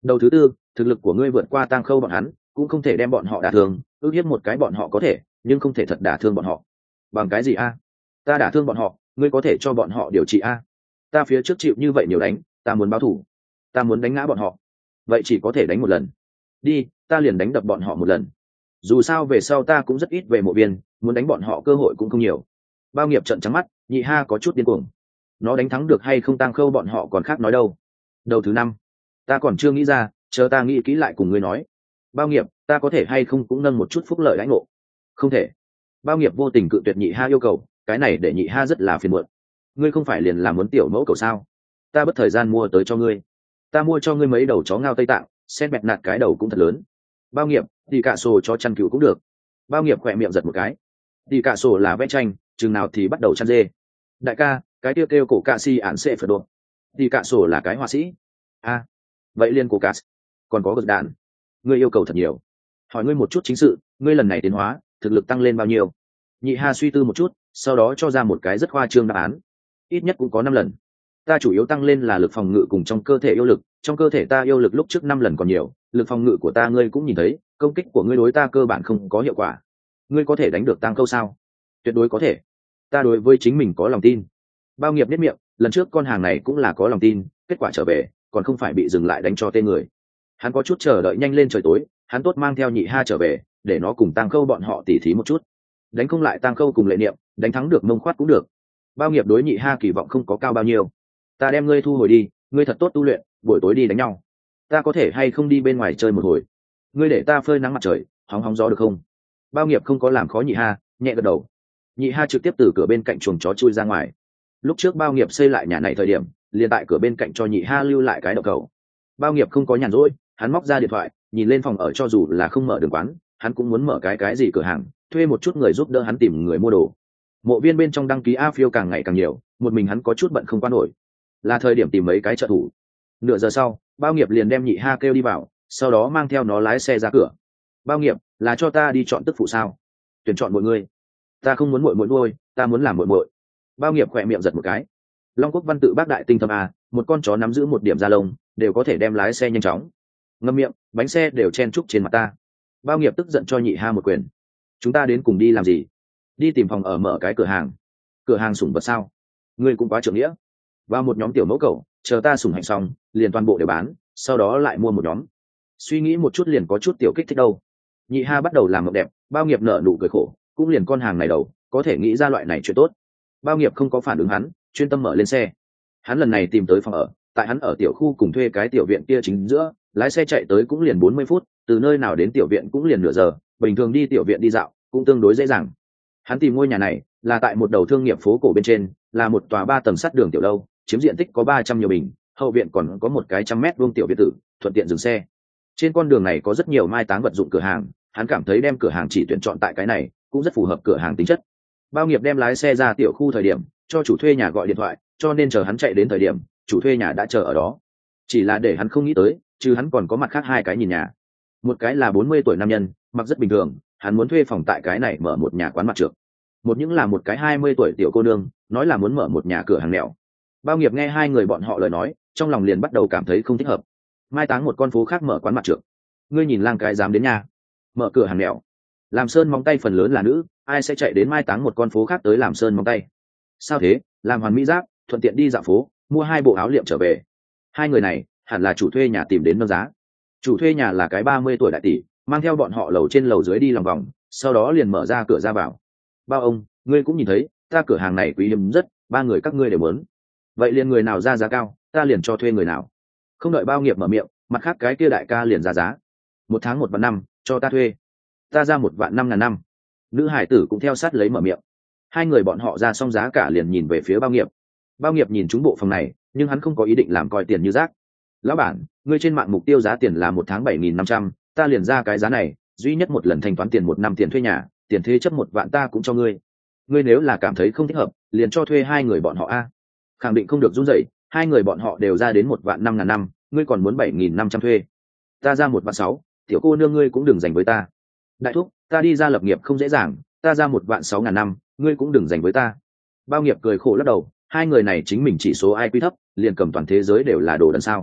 Đầu thứ tư, thực lực của ngươi vượt qua Tang Khâu bọn hắn, cũng không thể đem bọn họ đả thương, ước hiếp một cái bọn họ có thể, nhưng không thể thật đả thương bọn họ. Bằng cái gì a? Ta đả thương bọn họ, ngươi có thể cho bọn họ điều trị a? Ta phía trước chịu như vậy nhiều đánh, ta muốn báo thù, ta muốn đánh ngã bọn họ, vậy chỉ có thể đánh một lần. Đi, ta liền đánh đập bọn họ một lần. Dù sao về sau ta cũng rất ít về mộ viên, muốn đánh bọn họ cơ hội cũng không nhiều. Bao Nghiệp trợn trắng mắt, Nhị Ha có chút điên cuồng. Nó đánh thắng được hay không Tang Khâu bọn họ còn khác nói đâu. Đầu thứ năm, ta còn chưa nghĩ ra, chờ ta nghĩ kỹ lại cùng ngươi nói. Bao Nghiệp, ta có thể hay không cũng nâng một chút phúc lợi lãnh ngộ? Không thể. Bao Nghiệp vô tình cự tuyệt Nhị Ha yêu cầu, cái này để Nhị Ha rất là phiền muộn. Ngươi không phải liền làm muốn tiểu mẫu cầu sao? Ta bất thời gian mua tới cho ngươi. Ta mua cho ngươi mấy đầu chó ngao Tây Tạng, sen bẹt nạt cái đầu cũng thật lớn. Bao Nghiệp, thì cả sổ cho chăn cừu cũng được. Bao Nghiệp khỏe miệng giật một cái. Thì cả sổ là vẽ tranh, chừng nào thì bắt đầu chăn dê. Đại ca, cái tiêu kêu cổ ca si ản sẽ phải đột. Thì cả sổ là cái họa sĩ. A, à, vậy liên cổ ca, còn có gật đạn. Ngươi yêu cầu thật nhiều. Hỏi ngươi một chút chính sự, ngươi lần này tiến hóa, thực lực tăng lên bao nhiêu? Nhị Ha suy tư một chút, sau đó cho ra một cái rất khoa trương đáp án. Ít nhất cũng có năm lần. Ta chủ yếu tăng lên là lực phòng ngự cùng trong cơ thể yêu lực, trong cơ thể ta yêu lực lúc trước năm lần còn nhiều, lực phòng ngự của ta ngươi cũng nhìn thấy, công kích của ngươi đối ta cơ bản không có hiệu quả. Ngươi có thể đánh được Tang Khâu sao? Tuyệt đối có thể. Ta đối với chính mình có lòng tin. Bao Nghiệp biết miệng, lần trước con hàng này cũng là có lòng tin, kết quả trở về, còn không phải bị dừng lại đánh cho tên người. Hắn có chút chờ đợi nhanh lên trời tối, hắn tốt mang theo Nhị Ha trở về, để nó cùng Tang Khâu bọn họ tỉ thí một chút. Đánh không lại Tang Khâu cùng Lệ Niệm, đánh thắng được Mông Khoát cũng được. Bao Nghiệp đối Nhị Ha kỳ vọng không có cao bao nhiêu. Ta đem ngươi thu hồi đi, ngươi thật tốt tu luyện, buổi tối đi đánh nhau. Ta có thể hay không đi bên ngoài chơi một hồi? Ngươi để ta phơi nắng mặt trời, hóng hóng gió được không? Bao Nghiệp không có làm khó Nhị Ha, nhẹ gật đầu. Nhị Ha trực tiếp từ cửa bên cạnh chuồng chó chui ra ngoài. Lúc trước Bao Nghiệp xây lại nhà này thời điểm, liền tại cửa bên cạnh cho Nhị Ha lưu lại cái đậu cầu. Bao Nghiệp không có nhàn rỗi, hắn móc ra điện thoại, nhìn lên phòng ở cho dù là không mở đường quán, hắn cũng muốn mở cái cái gì cửa hàng, thuê một chút người giúp đỡ hắn tìm người mua đồ. Mộ viên bên trong đăng ký A phiêu càng ngày càng nhiều, một mình hắn có chút bận không qua nổi. Là thời điểm tìm mấy cái trợ thủ. Nửa giờ sau, Bao Nghiệp liền đem Nhị Ha kêu đi vào, sau đó mang theo nó lái xe ra cửa. Bao Nghiệp, là cho ta đi chọn tức phụ sao? Tuyển chọn mọi người. Ta không muốn muội muội nuôi, ta muốn làm muội muội. Bao Nghiệp khỏe miệng giật một cái. Long Quốc văn tự bác đại tinh thâm a, một con chó nắm giữ một điểm da lông, đều có thể đem lái xe nhanh chóng. Ngậm miệng, bánh xe đều chen chúc trên mặt ta. Bao Nghiệp tức giận cho Nhị Ha một quyền. Chúng ta đến cùng đi làm gì? Đi tìm phòng ở mở cái cửa hàng. Cửa hàng sủng vật sao? Ngươi cũng quá trưởng nghĩa. Và một nhóm tiểu mẫu cẩu, chờ ta sủng hạnh xong, liền toàn bộ đều bán, sau đó lại mua một nhóm. Suy nghĩ một chút liền có chút tiểu kích thích đâu. Nhị Ha bắt đầu làm mộng đẹp, Bao Nghiệp nở nụ cười khổ, cũng liền con hàng này đầu, có thể nghĩ ra loại này chuyện tốt. Bao Nghiệp không có phản ứng hắn, chuyên tâm mở lên xe. Hắn lần này tìm tới phòng ở, tại hắn ở tiểu khu cùng thuê cái tiểu viện kia chính giữa, lái xe chạy tới cũng liền bốn mươi phút, từ nơi nào đến tiểu viện cũng liền nửa giờ, bình thường đi tiểu viện đi dạo cũng tương đối dễ dàng. Hắn tìm ngôi nhà này là tại một đầu thương nghiệp phố cổ bên trên, là một tòa ba tầng sắt đường tiểu lâu, chiếm diện tích có ba trăm nhiều bình, hậu viện còn có một cái trăm mét vuông tiểu biệt tử, thuận tiện dừng xe. Trên con đường này có rất nhiều mai táng vật dụng cửa hàng, hắn cảm thấy đem cửa hàng chỉ tuyển chọn tại cái này cũng rất phù hợp cửa hàng tính chất. Bao Nghiệp đem lái xe ra tiểu khu thời điểm, cho chủ thuê nhà gọi điện thoại, cho nên chờ hắn chạy đến thời điểm, chủ thuê nhà đã chờ ở đó. Chỉ là để hắn không nghĩ tới, chứ hắn còn có mặt khác hai cái nhìn nhà. Một cái là bốn mươi tuổi nam nhân, mặc rất bình thường, hắn muốn thuê phòng tại cái này mở một nhà quán mặt trược. Một những là một cái hai mươi tuổi tiểu cô nương, nói là muốn mở một nhà cửa hàng nẻo. Bao Nghiệp nghe hai người bọn họ lời nói, trong lòng liền bắt đầu cảm thấy không thích hợp. Mai táng một con phố khác mở quán mặt trược, ngươi nhìn lang cái dám đến nhà mở cửa hàng nẻo. Làm sơn móng tay phần lớn là nữ, ai sẽ chạy đến mai táng một con phố khác tới làm sơn móng tay? Sao thế? Làm hoàn mỹ giáp, thuận tiện đi dạo phố, mua hai bộ áo liệm trở về. Hai người này hẳn là chủ thuê nhà tìm đến nâng giá. Chủ thuê nhà là cái ba mươi tuổi đại tỷ, mang theo bọn họ lầu trên lầu dưới đi lòng vòng, sau đó liền mở ra cửa ra vào. Bao ông, ngươi cũng nhìn thấy, ta cửa hàng này quý hiếm rất, ba người các ngươi đều muốn. Vậy liền người nào ra giá cao, ta liền cho thuê người nào. Không đợi Bao Nghiệp mở miệng, mặt khác cái kia đại ca liền ra giá. Một tháng một vạn năm, cho ta thuê. Ta ra một vạn năm ngàn năm. Nữ hải tử cũng theo sát lấy mở miệng. Hai người bọn họ ra xong giá cả liền nhìn về phía Bao Nghiệp. Bao Nghiệp nhìn trúng bộ phòng này, nhưng hắn không có ý định làm coi tiền như rác. Lão bản, ngươi trên mạng mục tiêu giá tiền là một tháng bảy nghìn năm trăm, ta liền ra cái giá này, duy nhất một lần thanh toán tiền một năm tiền thuê nhà, tiền thế chấp một vạn ta cũng cho ngươi. Ngươi nếu là cảm thấy không thích hợp, liền cho thuê hai người bọn họ a. Khẳng định không được run rẩy, hai người bọn họ đều ra đến một vạn năm ngàn năm, ngươi còn muốn bảy nghìn năm trăm thuê. Ta ra một vạn sáu, tiểu cô nương ngươi cũng đừng giành với ta. Đại thúc, ta đi ra lập nghiệp không dễ dàng, ta ra một vạn sáu ngàn năm, ngươi cũng đừng giành với ta. Bao Nghiệp cười khổ lắc đầu, hai người này chính mình chỉ số i quy thấp, liền cầm toàn thế giới đều là đồ đần sao.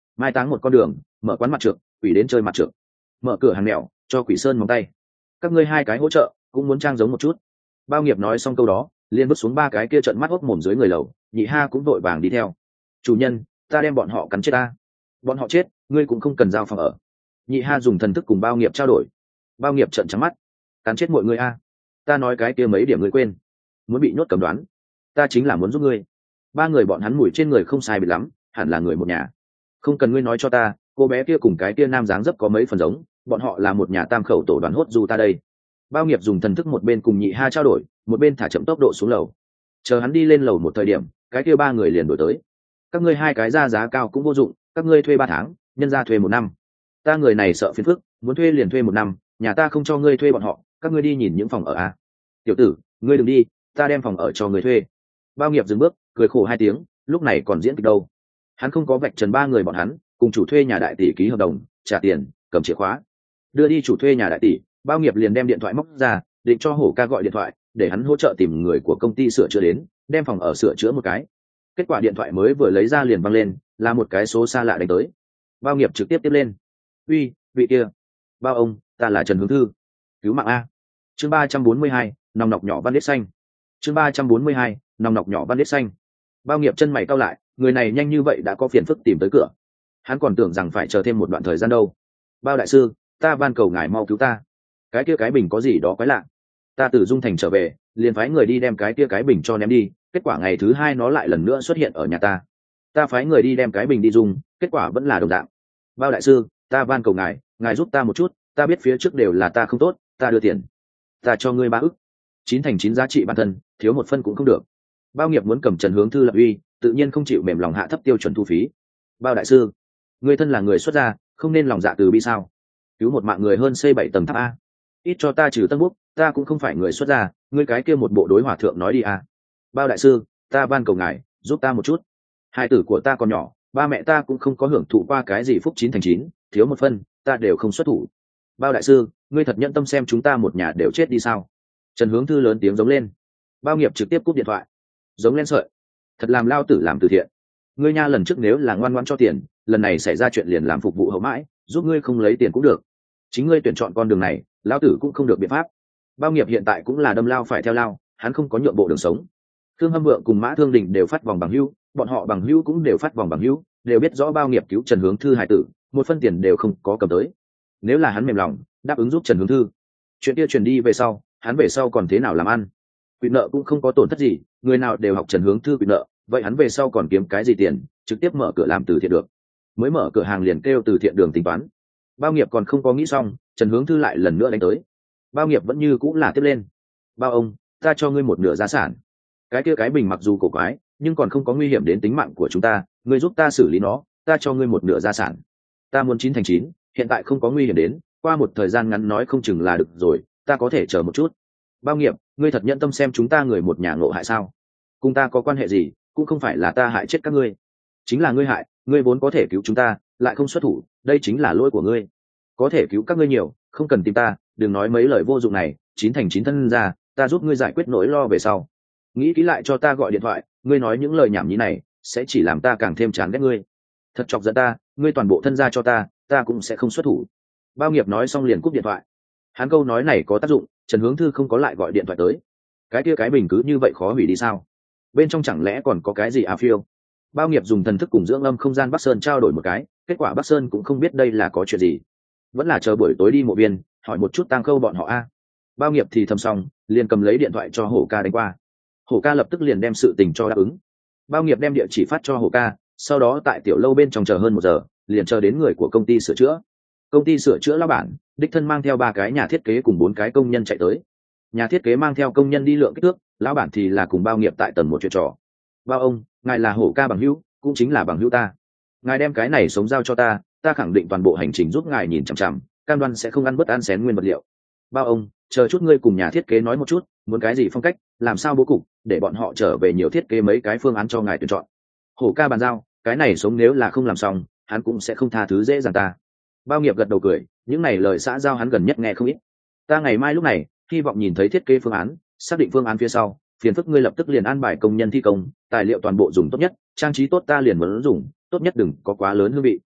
mai táng một con đường, mở quán mặt trượt, quỷ đến chơi mặt trượt, mở cửa hàng mèo cho quỷ sơn móng tay. Các ngươi hai cái hỗ trợ cũng muốn trang giống một chút. Bao Nghiệp nói xong câu đó, liền bước xuống ba cái kia trợn mắt hốc mồm dưới người lầu, Nhị Ha cũng vội vàng đi theo. Chủ nhân, ta đem bọn họ cắn chết ta. Bọn họ chết, ngươi cũng không cần giao phòng ở. Nhị Ha dùng thần thức cùng Bao Nghiệp trao đổi. Bao Nghiệp trợn trắng mắt, cắn chết mọi người a. Ta nói cái kia mấy điểm ngươi quên, muốn bị nhốt cầm đoán, ta chính là muốn giúp ngươi. Ba người bọn hắn mùi trên người không sai biệt lắm, hẳn là người một nhà. Không cần ngươi nói cho ta, cô bé kia cùng cái kia nam dáng dấp có mấy phần giống, bọn họ là một nhà tam khẩu tổ đoàn hốt dù ta đây. Bao Nghiệp dùng thần thức một bên cùng Nhị Ha trao đổi, một bên thả chậm tốc độ xuống lầu. Chờ hắn đi lên lầu một thời điểm, cái kia ba người liền đổi tới. Các ngươi hai cái ra giá cao cũng vô dụng, các ngươi thuê ba tháng, nhân ra thuê một năm. Ta người này sợ phiền phức, muốn thuê liền thuê một năm, nhà ta không cho ngươi thuê bọn họ, các ngươi đi nhìn những phòng ở a. Tiểu tử, ngươi đừng đi, ta đem phòng ở cho ngươi thuê. Bao Nghiệp dừng bước, cười khổ hai tiếng, lúc này còn diễn kịch đâu. Hắn không có vạch trần ba người bọn hắn, cùng chủ thuê nhà đại tỷ ký hợp đồng, trả tiền, cầm chìa khóa, đưa đi chủ thuê nhà đại tỷ. Bao Nghiệp liền đem điện thoại móc ra, định cho Hổ Ca gọi điện thoại, để hắn hỗ trợ tìm người của công ty sửa chữa đến, đem phòng ở sửa chữa một cái. Kết quả điện thoại mới vừa lấy ra liền văng lên, là một cái số xa lạ đánh tới. Bao Nghiệp trực tiếp tiếp lên. Uy, vị kia. Bao ông, ta là Trần Hướng Thư. Cứu mạng a. Chương ba trăm bốn mươi hai, nòng nọc nhỏ văn đít xanh. Chương ba trăm bốn mươi hai, nòng nọc nhỏ văn đít xanh. Bao Nghiệp chân mày cau lại, người này nhanh như vậy đã có phiền phức tìm tới cửa. Hắn còn tưởng rằng phải chờ thêm một đoạn thời gian đâu. Bao đại sư, ta van cầu ngài mau cứu ta. Cái kia cái bình có gì đó quái lạ. Ta từ Dung Thành trở về, liền phái người đi đem cái kia cái bình cho ném đi, kết quả ngày thứ hai nó lại lần nữa xuất hiện ở nhà ta. Ta phái người đi đem cái bình đi dùng, kết quả vẫn là đồng dạng. Bao đại sư, ta van cầu ngài, ngài giúp ta một chút, ta biết phía trước đều là ta không tốt, ta đưa tiền, ta cho ngươi ba ức, chín thành chín giá trị bản thân, thiếu một phân cũng không được. Bao Nghiệp muốn cầm Trần Hướng Thư lập uy, tự nhiên không chịu mềm lòng hạ thấp tiêu chuẩn thu phí. Bao đại sư, ngươi thân là người xuất gia, không nên lòng dạ từ bi sao? Cứu một mạng người hơn xây bảy tầng tháp a. Ít cho ta trừ tân bút, ta cũng không phải người xuất gia, ngươi cái kia một bộ đối hòa thượng nói đi a. Bao đại sư, ta van cầu ngài, giúp ta một chút. Hai tử của ta còn nhỏ, ba mẹ ta cũng không có hưởng thụ qua cái gì phúc chín thành chín, thiếu một phân, ta đều không xuất thủ. Bao đại sư, ngươi thật nhẫn tâm xem chúng ta một nhà đều chết đi sao? Trần Hướng Thư lớn tiếng giống lên. Bao Nghiệp trực tiếp cúp điện thoại. Giống lên sợi, thật làm lao tử làm từ thiện. Ngươi nha, lần trước nếu là ngoan ngoãn cho tiền, lần này xảy ra chuyện liền làm phục vụ hậu mãi, giúp ngươi không lấy tiền cũng được. Chính ngươi tuyển chọn con đường này, lao tử cũng không được biện pháp. Bao Nghiệp hiện tại cũng là đâm lao phải theo lao, hắn không có nhượng bộ đường sống. Thương Hâm Vượng cùng Mã Thương Đình đều phát vòng bằng hữu, bọn họ bằng hữu cũng đều phát vòng bằng hữu, đều biết rõ Bao Nghiệp cứu Trần Hướng Thư hải tử, một phân tiền đều không có cầm tới. Nếu là hắn mềm lòng, đáp ứng giúp Trần Hướng Thư, chuyện kia truyền đi về sau, hắn về sau còn thế nào làm ăn? Quỵ nợ cũng không có tổn thất gì, người nào đều học Trần Hướng Thư quỵ nợ, vậy hắn về sau còn kiếm cái gì tiền, trực tiếp mở cửa làm từ thiện được. Mới mở cửa hàng liền kêu từ thiện đường tính toán. Bao Nghiệp còn không có nghĩ xong, Trần Hướng Thư lại lần nữa đánh tới. Bao Nghiệp vẫn như cũng là tiếp lên. Bao ông, ta cho ngươi một nửa gia sản. Cái kia cái bình mặc dù cổ quái, nhưng còn không có nguy hiểm đến tính mạng của chúng ta, ngươi giúp ta xử lý nó, ta cho ngươi một nửa gia sản. Ta muốn chín thành chín, hiện tại không có nguy hiểm đến, qua một thời gian ngắn nói không chừng là được rồi, ta có thể chờ một chút. Bao Nghiệp, ngươi thật nhận tâm xem chúng ta người một nhà ngộ hại sao? Cùng ta có quan hệ gì, cũng không phải là ta hại chết các ngươi, chính là ngươi hại, ngươi vốn có thể cứu chúng ta, lại không xuất thủ, đây chính là lỗi của ngươi. Có thể cứu các ngươi nhiều, không cần tìm ta, đừng nói mấy lời vô dụng này, chín thành chín thân ra, ta giúp ngươi giải quyết nỗi lo về sau. Nghĩ kỹ lại cho ta gọi điện thoại, ngươi nói những lời nhảm nhí này, sẽ chỉ làm ta càng thêm chán ghét ngươi. Thật chọc giận ta, ngươi toàn bộ thân ra cho ta, ta cũng sẽ không xuất thủ. Bao Nghiệp nói xong liền cúp điện thoại. Hắn câu nói này có tác dụng, Trần Hướng Thư không có lại gọi điện thoại tới. Cái kia cái bình cứ như vậy khó hủy đi sao? Bên trong chẳng lẽ còn có cái gì à phiêu? Bao Nghiệp dùng thần thức cùng dưỡng âm không gian Bắc Sơn trao đổi một cái, kết quả Bắc Sơn cũng không biết đây là có chuyện gì, vẫn là chờ buổi tối đi mộ viên hỏi một chút tang khâu bọn họ a. Bao Nghiệp thì thầm xong, liền cầm lấy điện thoại cho Hổ Ca đánh qua. Hổ Ca lập tức liền đem sự tình cho đáp ứng. Bao Nghiệp đem địa chỉ phát cho Hổ Ca, sau đó tại tiểu lâu bên trong chờ hơn một giờ, liền chờ đến người của công ty sửa chữa. Công ty sửa chữa lão bản đích thân mang theo ba cái nhà thiết kế cùng bốn cái công nhân chạy tới. Nhà thiết kế mang theo công nhân đi lượng kích thước, lão bản thì là cùng Bao Nghiệp tại tầng một chuyện trò. Bao ông, ngài là Hổ Ca bằng hữu, cũng chính là bằng hữu ta. Ngài đem cái này sống giao cho ta, ta khẳng định toàn bộ hành trình giúp ngài nhìn chằm chằm, cam đoan sẽ không ăn bất ăn xén nguyên vật liệu. Bao ông, chờ chút ngươi cùng nhà thiết kế nói một chút, muốn cái gì phong cách, làm sao bố cục, để bọn họ trở về nhiều thiết kế mấy cái phương án cho ngài tuyển chọn. Hổ Ca bàn giao, cái này sống nếu là không làm xong, hắn cũng sẽ không tha thứ dễ dàng ta. Bao Nghiệp gật đầu cười, những này lời xã giao hắn gần nhất nghe không ít. Ta ngày mai lúc này hy vọng nhìn thấy thiết kế phương án, xác định phương án phía sau, phiền phức ngươi lập tức liền an bài công nhân thi công, tài liệu toàn bộ dùng tốt nhất, trang trí tốt ta liền muốn dùng, tốt nhất đừng có quá lớn hương vị.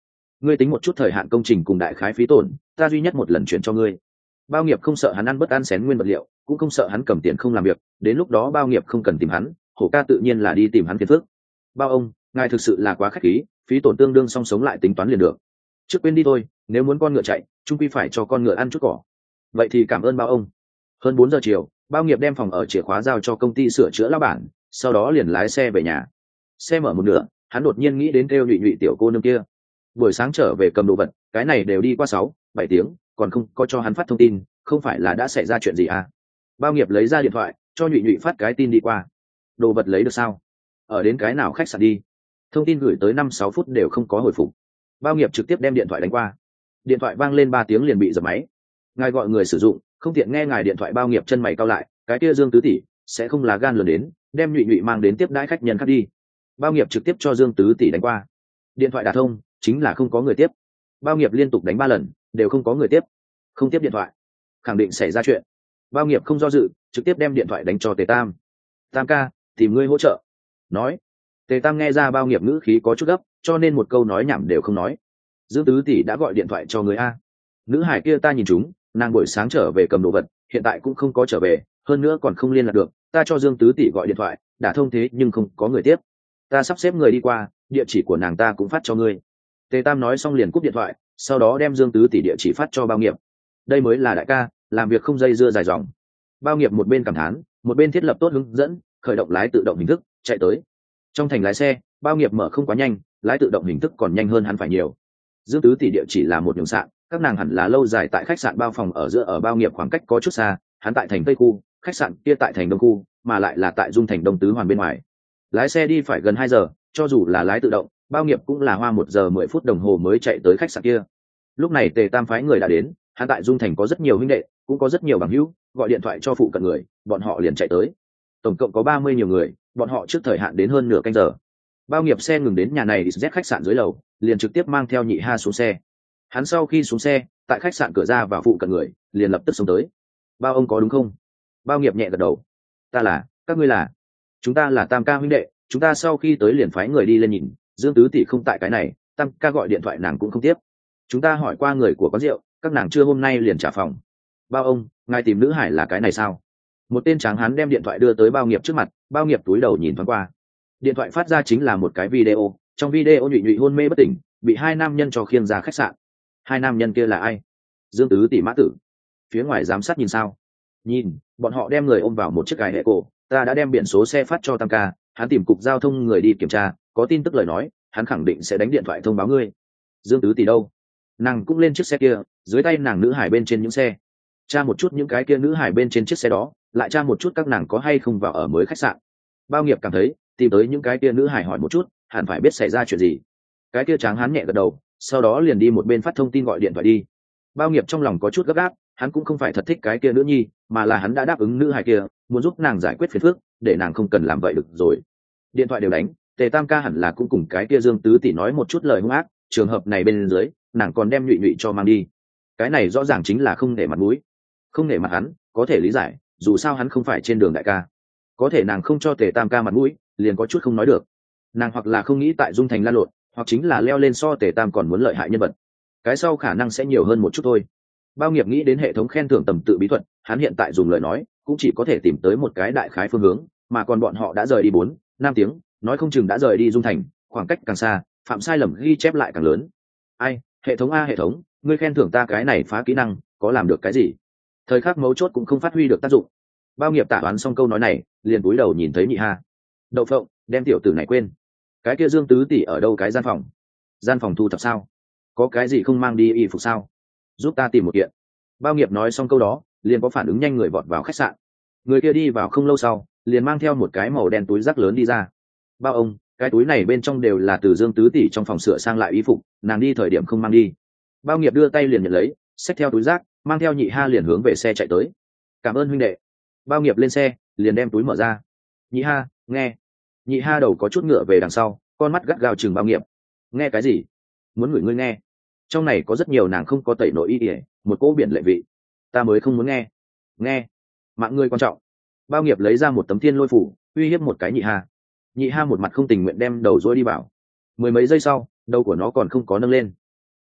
ngươi tính một chút thời hạn công trình cùng đại khái phí tổn, ta duy nhất một lần chuyển cho ngươi. Bao nghiệp không sợ hắn ăn bất ăn xén nguyên vật liệu, cũng không sợ hắn cầm tiền không làm việc, đến lúc đó bao nghiệp không cần tìm hắn, hổ ca tự nhiên là đi tìm hắn phiền phức. Bao ông, ngài thực sự là quá khách khí, phí tổn tương đương song sống lại tính toán liền được. Trước quên đi thôi, nếu muốn con ngựa chạy, chung quy phải cho con ngựa ăn chút cỏ. Vậy thì cảm ơn bao ông. Hơn bốn giờ chiều, bao nghiệp đem phòng ở chìa khóa giao cho công ty sửa chữa lão bản, sau đó liền lái xe về nhà. Xe mở một nửa, hắn đột nhiên nghĩ đến kêu nhụy nhụy tiểu cô nương kia. Buổi sáng trở về cầm đồ vật, cái này đều đi qua sáu, bảy tiếng, còn không có cho hắn phát thông tin, không phải là đã xảy ra chuyện gì à? Bao nghiệp lấy ra điện thoại, cho nhụy nhụy phát cái tin đi qua. Đồ vật lấy được sao? Ở đến cái nào khách sạn đi? Thông tin gửi tới năm sáu phút đều không có hồi phục. Bao nghiệp trực tiếp đem điện thoại đánh qua. Điện thoại vang lên ba tiếng liền bị dập máy. Ngài gọi người sử dụng, không tiện nghe ngài điện thoại. Bao nghiệp chân mày cau lại, cái kia Dương Tứ tỷ sẽ không là gan lừa đến, đem nhụy nhụy mang đến tiếp đãi khách nhân khác đi. Bao nghiệp trực tiếp cho Dương Tứ tỷ đánh qua. Điện thoại đả thông, chính là không có người tiếp. Bao nghiệp liên tục đánh ba lần, đều không có người tiếp. Không tiếp điện thoại, khẳng định xảy ra chuyện. Bao nghiệp không do dự, trực tiếp đem điện thoại đánh cho Tề Tam. Tam ca, tìm ngươi hỗ trợ. Nói. Tề Tam nghe ra bao nghiệp ngữ khí có chút gấp, cho nên một câu nói nhảm đều không nói. Dương Tứ tỷ đã gọi điện thoại cho người a. Nữ hải kia ta nhìn chúng, nàng buổi sáng trở về cầm đồ vật, hiện tại cũng không có trở về, hơn nữa còn không liên lạc được. Ta cho Dương Tứ tỷ gọi điện thoại, đã thông thế nhưng không có người tiếp. Ta sắp xếp người đi qua, địa chỉ của nàng ta cũng phát cho ngươi. Tề Tam nói xong liền cúp điện thoại, sau đó đem Dương Tứ tỷ địa chỉ phát cho bao nghiệp. Đây mới là đại ca, làm việc không dây dưa dài dòng. Bao nghiệp một bên cảm thán, một bên thiết lập tốt hướng dẫn, khởi động lái tự động hình thức, chạy tới. Trong thành lái xe, bao nghiệp mở không quá nhanh, lái tự động hình thức còn nhanh hơn hắn phải nhiều. Dương Tứ tỷ địa chỉ là một đường sạn, các nàng hẳn là lâu dài tại khách sạn bao phòng ở giữa ở bao nghiệp khoảng cách có chút xa, hắn tại thành Tây khu, khách sạn kia tại thành Đông khu, mà lại là tại Dung thành Đông tứ hoàn bên ngoài. Lái xe đi phải gần hai giờ, cho dù là lái tự động, bao nghiệp cũng là hoa một giờ mười phút đồng hồ mới chạy tới khách sạn kia. Lúc này Tề Tam phái người đã đến, hắn tại Dung thành có rất nhiều huynh đệ, cũng có rất nhiều bằng hữu, gọi điện thoại cho phụ cận người, bọn họ liền chạy tới. Tổng cộng có ba mươi nhiều người, bọn họ trước thời hạn đến hơn nửa canh giờ. Bao nghiệp xe ngừng đến nhà này Z khách sạn dưới lầu, liền trực tiếp mang theo nhị ha xuống xe. Hắn sau khi xuống xe, tại khách sạn cửa ra và phụ cận người, liền lập tức xuống tới. Bao ông có đúng không? Bao nghiệp nhẹ gật đầu. Ta là, các ngươi là? Chúng ta là Tam ca huynh đệ, chúng ta sau khi tới liền phái người đi lên nhìn, Dương Tứ tỷ không tại cái này, Tam ca gọi điện thoại nàng cũng không tiếp. Chúng ta hỏi qua người của quán rượu, các nàng trưa hôm nay liền trả phòng. Bao ông, ngài tìm nữ hải là cái này sao? Một tên tráng hán đem điện thoại đưa tới bao nghiệp trước mặt, bao nghiệp túi đầu nhìn thoáng qua. Điện thoại phát ra chính là một cái video, trong video nhụy nhụy hôn mê bất tỉnh, bị hai nam nhân cho khiêng ra khách sạn. Hai nam nhân kia là ai? Dương Tứ tỷ mã tử. Phía ngoài giám sát nhìn sao? Nhìn, bọn họ đem người ôm vào một chiếc cài hệ cổ, ta đã đem biển số xe phát cho Tam ca, hắn tìm cục giao thông người đi kiểm tra, có tin tức lời nói, hắn khẳng định sẽ đánh điện thoại thông báo ngươi. Dương Tứ tỷ đâu? Nàng cũng lên chiếc xe kia, dưới tay nàng nữ hải bên trên những xe. Tra một chút những cái kia nữ hải bên trên chiếc xe đó, lại tra một chút các nàng có hay không vào ở mới khách sạn. Bao nghiệp cảm thấy, tìm tới những cái kia nữ hải hỏi một chút, hẳn phải biết xảy ra chuyện gì. Cái kia tráng hắn nhẹ gật đầu, sau đó liền đi một bên phát thông tin gọi điện thoại đi. Bao nghiệp trong lòng có chút gấp gáp, hắn cũng không phải thật thích cái kia nữ nhi, mà là hắn đã đáp ứng nữ hải kia, muốn giúp nàng giải quyết phiền phức, để nàng không cần làm vậy được rồi. Điện thoại đều đánh, Tề Tam ca hẳn là cũng cùng cái kia Dương Tứ tỷ nói một chút lời hung ác, trường hợp này bên dưới, nàng còn đem nhụy nhụy cho mang đi. Cái này rõ ràng chính là không để mặt mũi. Không để mặt hắn, có thể lý giải, dù sao hắn không phải trên đường đại ca. Có thể nàng không cho Tề Tam ca mặt mũi, liền có chút không nói được. Nàng hoặc là không nghĩ tại Dung thành lan lộn, hoặc chính là leo lên so Tề Tam còn muốn lợi hại nhân vật. Cái sau khả năng sẽ nhiều hơn một chút thôi. Bao nghiệp nghĩ đến hệ thống khen thưởng tầm tự bí thuật, hắn hiện tại dùng lời nói cũng chỉ có thể tìm tới một cái đại khái phương hướng, mà còn bọn họ đã rời đi bốn năm tiếng, nói không chừng đã rời đi Dung thành, khoảng cách càng xa, phạm sai lầm ghi chép lại càng lớn. Ai, hệ thống a hệ thống, ngươi khen thưởng ta cái này phá kỹ năng, có làm được cái gì? Thời khắc mấu chốt cũng không phát huy được tác dụng. Bao nghiệp tả đoán xong câu nói này, liền cúi đầu nhìn thấy nhị ha. Đậu phộng, đem tiểu tử này quên. Cái kia Dương Tứ tỷ ở đâu? Cái gian phòng? Gian phòng thu thập sao? Có cái gì không mang đi y phục sao? Giúp ta tìm một kiện. Bao nghiệp nói xong câu đó, liền có phản ứng nhanh người vọt vào khách sạn. Người kia đi vào không lâu sau, liền mang theo một cái màu đen túi rác lớn đi ra. Bao ông, cái túi này bên trong đều là từ Dương Tứ tỷ trong phòng sửa sang lại y phục, nàng đi thời điểm không mang đi. Bao nghiệp đưa tay liền nhận lấy, xách theo túi rác, mang theo nhị ha liền hướng về xe chạy tới. Cảm ơn huynh đệ. Bao nghiệp lên xe, liền đem túi mở ra. Nhị ha, nghe. Nhị ha đầu có chút ngựa về đằng sau, con mắt gắt gao chừng bao nghiệp. Nghe cái gì? Muốn ngửi ngươi nghe. Trong này có rất nhiều nàng không có tẩy nội y ỉa, một cỗ biển lệ vị. Ta mới không muốn nghe. Nghe. Mạng ngươi quan trọng. Bao nghiệp lấy ra một tấm thiên lôi phủ, uy hiếp một cái nhị ha. Nhị ha một mặt không tình nguyện đem đầu dối đi vào. Mười mấy giây sau, đầu của nó còn không có nâng lên.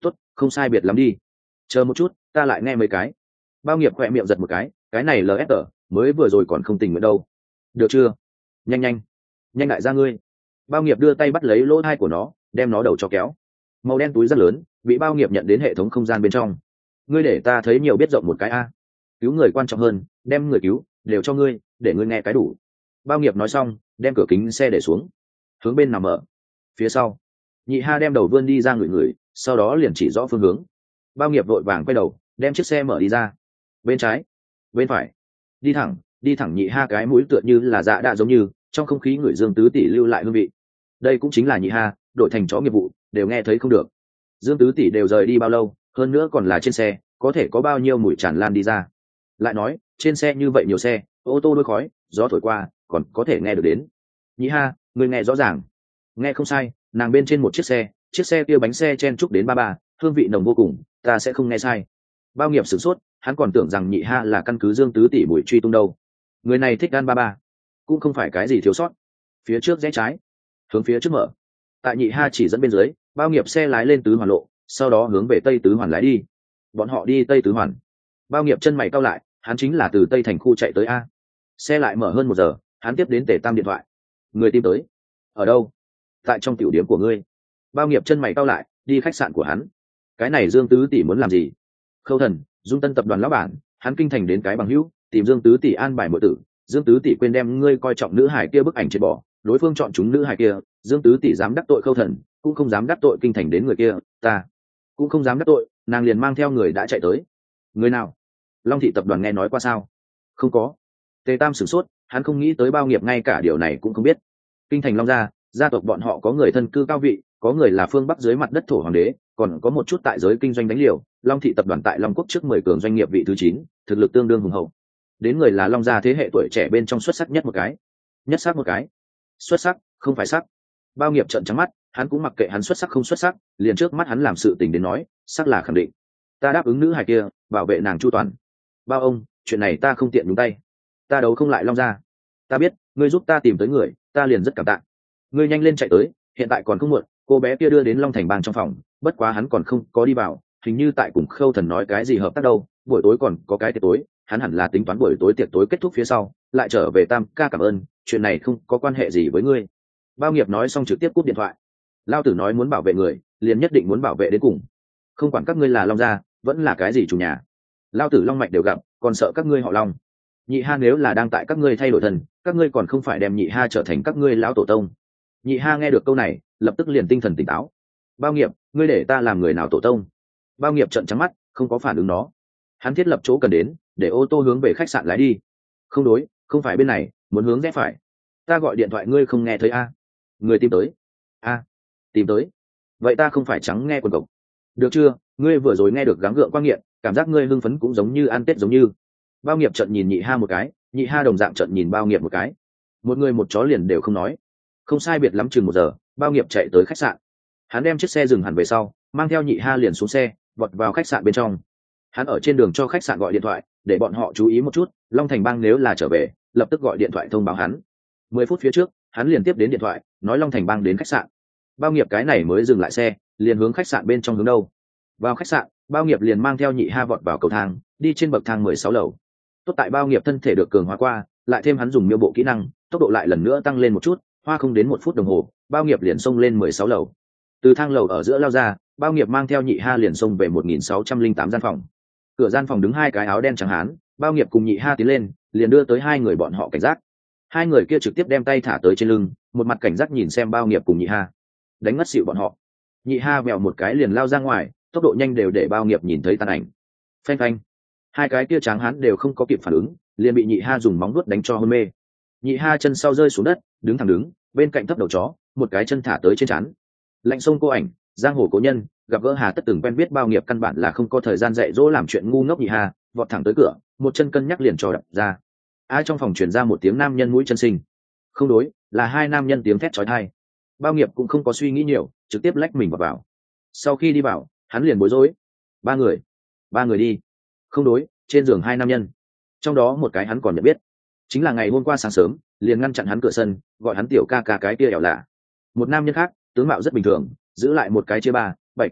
tốt, không sai biệt lắm đi, chờ một chút ta lại nghe mấy cái. Bao nghiệp khỏe miệng giật một cái, cái này lờ ép tờ mới vừa rồi còn không tình nguyện đâu. Được chưa, nhanh nhanh nhanh đại gia ngươi. Bao nghiệp đưa tay bắt lấy lỗ thai của nó, đem nó đầu cho kéo. Màu đen túi rất lớn bị bao nghiệp nhận đến hệ thống không gian bên trong. Ngươi để ta thấy nhiều biết rộng một cái a. Cứu người quan trọng hơn, đem người cứu đều cho ngươi, để ngươi nghe cái đủ. Bao nghiệp nói xong đem cửa kính xe để xuống, hướng bên nào mở. Phía sau nhị ha đem đầu vươn đi ra ngửi ngửi, sau đó liền chỉ rõ phương hướng. Bao nghiệp vội vàng quay đầu đem chiếc xe mở đi ra. Bên trái, bên phải, đi thẳng đi thẳng. Nhị ha cái mũi tựa như là dạ đạ giống như trong không khí người Dương Tứ Tỷ lưu lại hương vị. Đây cũng chính là nhị ha đổi thành chó nghiệp vụ đều nghe thấy không được. Dương Tứ Tỷ đều rời đi bao lâu, hơn nữa còn là trên xe, có thể có bao nhiêu mùi tràn lan đi ra. Lại nói trên xe như vậy nhiều xe, ô tô đôi khói gió thổi qua còn có thể nghe được đến. Nhị ha, người nghe rõ ràng. Nghe không sai, nàng bên trên một chiếc xe, chiếc xe kia bánh xe chen chúc đến ba ba, hương vị nồng vô cùng, ta sẽ không nghe sai. Bao nghiệp sửng sốt, hắn còn tưởng rằng nhị ha là căn cứ Dương Tứ Tỷ bùi truy tung đâu. Người này thích gan ba ba, cũng không phải cái gì thiếu sót. Phía trước rẽ trái, hướng phía trước mở. Tại nhị ha chỉ dẫn bên dưới, bao nghiệp xe lái lên tứ hoàn lộ, sau đó hướng về tây tứ hoàn lái đi. Bọn họ đi tây tứ hoàn. Bao nghiệp chân mày cau lại, hắn chính là từ tây thành khu chạy tới a. Xe lại mở hơn một giờ, hắn tiếp đến Tề Tam điện thoại. Người tìm tới. Ở đâu? Tại trong tiểu điểm của ngươi. Bao nghiệp chân mày cau lại, đi khách sạn của hắn. Cái này Dương Tứ Tỷ muốn làm gì? Khâu Thần, Dung Tân tập đoàn lão bản, hắn kinh thành đến cái bằng hữu, tìm Dương Tứ Tỷ an bài muội tử. Dương Tứ Tỷ quên đem ngươi coi trọng nữ hải kia bức ảnh trên bỏ, đối phương chọn chúng nữ hải kia, Dương Tứ Tỷ dám đắc tội Khâu Thần, cũng không dám đắc tội kinh thành đến người kia, ta cũng không dám đắc tội, nàng liền mang theo người đã chạy tới. Người nào? Long thị tập đoàn nghe nói qua sao? Không có. Tề Tam sửng sốt, hắn không nghĩ tới bao nghiệp ngay cả điều này cũng không biết. Kinh thành Long gia, gia tộc bọn họ có người thân cư cao vị, có người là phương bắc dưới mặt đất thổ hoàng đế, còn có một chút tại giới kinh doanh đánh liều. Long thị tập đoàn tại Long quốc trước mười cường doanh nghiệp vị thứ chín, thực lực tương đương hùng hậu. Đến người là Long gia thế hệ tuổi trẻ bên trong xuất sắc nhất một cái. Nhất sắc một cái. Xuất sắc, không phải sắc. Bao nghiệp trợn trắng mắt, hắn cũng mặc kệ hắn xuất sắc không xuất sắc, liền trước mắt hắn làm sự tình đến nói, sắc là khẳng định. Ta đáp ứng nữ hài kia, bảo vệ nàng chu toàn. Bao ông, chuyện này ta không tiện nhúng tay, ta đấu không lại Long gia. Ta biết ngươi giúp ta tìm tới người, ta liền rất cảm tạ. Ngươi nhanh lên chạy tới, hiện tại còn không muộn. Cô bé kia đưa đến Long thành bang trong phòng, bất quá hắn còn không có đi vào, hình như tại cùng Khâu Thần nói cái gì hợp tác đâu. Buổi tối còn có cái tiệc tối, hắn hẳn là tính toán buổi tối tiệc tối kết thúc phía sau lại trở về. Tam ca cảm ơn, chuyện này không có quan hệ gì với ngươi. Bao nghiệp nói xong trực tiếp cúp điện thoại. Lao tử nói muốn bảo vệ người, liền nhất định muốn bảo vệ đến cùng, không quản các ngươi là Long gia vẫn là cái gì chủ nhà. Lao tử long mạch đều gặp, còn sợ các ngươi họ Long. Nhị ha nếu là đang tại các ngươi thay đổi thần, các ngươi còn không phải đem nhị ha trở thành các ngươi lão tổ tông. Nhị ha nghe được câu này lập tức liền tinh thần tỉnh táo. Bao nghiệp, ngươi để ta làm người nào tổ tông? Bao nghiệp trợn trắng mắt, không có phản ứng đó. Hắn thiết lập chỗ cần đến, để ô tô hướng về khách sạn lái đi. Không đối, không phải bên này, muốn hướng rẽ phải. Ta gọi điện thoại ngươi không nghe thấy a? Người tìm tới. A, tìm tới. Vậy ta không phải trắng nghe quần cộc. Được chưa, ngươi vừa rồi nghe được gắng gượng quang nghiện, cảm giác ngươi hưng phấn cũng giống như ăn tết giống như. Bao nghiệp trận nhìn nhị ha một cái, nhị ha đồng dạng trận nhìn bao nghiệp một cái. Một người một chó liền đều không nói. Không sai biệt lắm chừng một giờ, bao nghiệp chạy tới khách sạn. Hắn đem chiếc xe dừng hẳn về sau, mang theo nhị ha liền xuống xe, vọt vào khách sạn bên trong. Hắn ở trên đường cho khách sạn gọi điện thoại, để bọn họ chú ý một chút, Long thành bang nếu là trở về, lập tức gọi điện thoại thông báo hắn. Mười phút phía trước, hắn liền tiếp đến điện thoại, nói Long thành bang đến khách sạn. Bao nghiệp cái này mới dừng lại xe, liền hướng khách sạn bên trong hướng đâu. Vào khách sạn, bao nghiệp liền mang theo nhị ha vọt vào cầu thang, đi trên bậc thang mười sáu lầu. Tốt tại bao nghiệp thân thể được cường hóa qua, lại thêm hắn dùng miêu bộ kỹ năng, tốc độ lại lần nữa tăng lên một chút, hoa không đến một phút đồng hồ, bao nghiệp liền xông lên mười sáu lầu. Từ thang lầu ở giữa lao ra, bao nghiệp mang theo nhị ha liền xông về một nghìn sáu trăm linh tám gian phòng. Cửa gian phòng đứng hai cái áo đen trắng hán, bao nghiệp cùng nhị ha tiến lên, liền đưa tới hai người bọn họ cảnh giác. Hai người kia trực tiếp đem tay thả tới trên lưng, một mặt cảnh giác nhìn xem bao nghiệp cùng nhị ha, đánh ngất xỉu bọn họ. Nhị ha vèo một cái liền lao ra ngoài, tốc độ nhanh đều để bao nghiệp nhìn thấy tàn ảnh. Phanh phanh, hai cái kia tráng hán đều không có kịp phản ứng, liền bị nhị ha dùng móng vuốt đánh cho hôn mê. Nhị ha chân sau rơi xuống đất, đứng thẳng đứng, bên cạnh thấp đầu chó, một cái chân thả tới trên trán. Lạnh sông cô ảnh, giang hồ cố nhân, gặp gỡ hà tất từng quen biết bao nghiệp căn bản là không có thời gian dạy dỗ làm chuyện ngu ngốc. Nhị ha vọt thẳng tới cửa, một chân cân nhắc liền cho đập ra. Ai trong phòng truyền ra một tiếng nam nhân mũi chân sinh. Không đối, là hai nam nhân tiếng thét chói tai. Bao nghiệp cũng không có suy nghĩ nhiều, trực tiếp lách mình vào vào. Sau khi đi vào, hắn liền bối rối. Ba người, ba người đi. Không đối, trên giường hai nam nhân, trong đó một cái hắn còn nhận biết, chính là ngày hôm qua sáng sớm liền ngăn chặn hắn cửa sân, gọi hắn tiểu ca ca cái kia ẻo lạ. Một nam nhân khác tướng mạo rất bình thường, giữ lại một cái chia ba bảy kiểu tóc,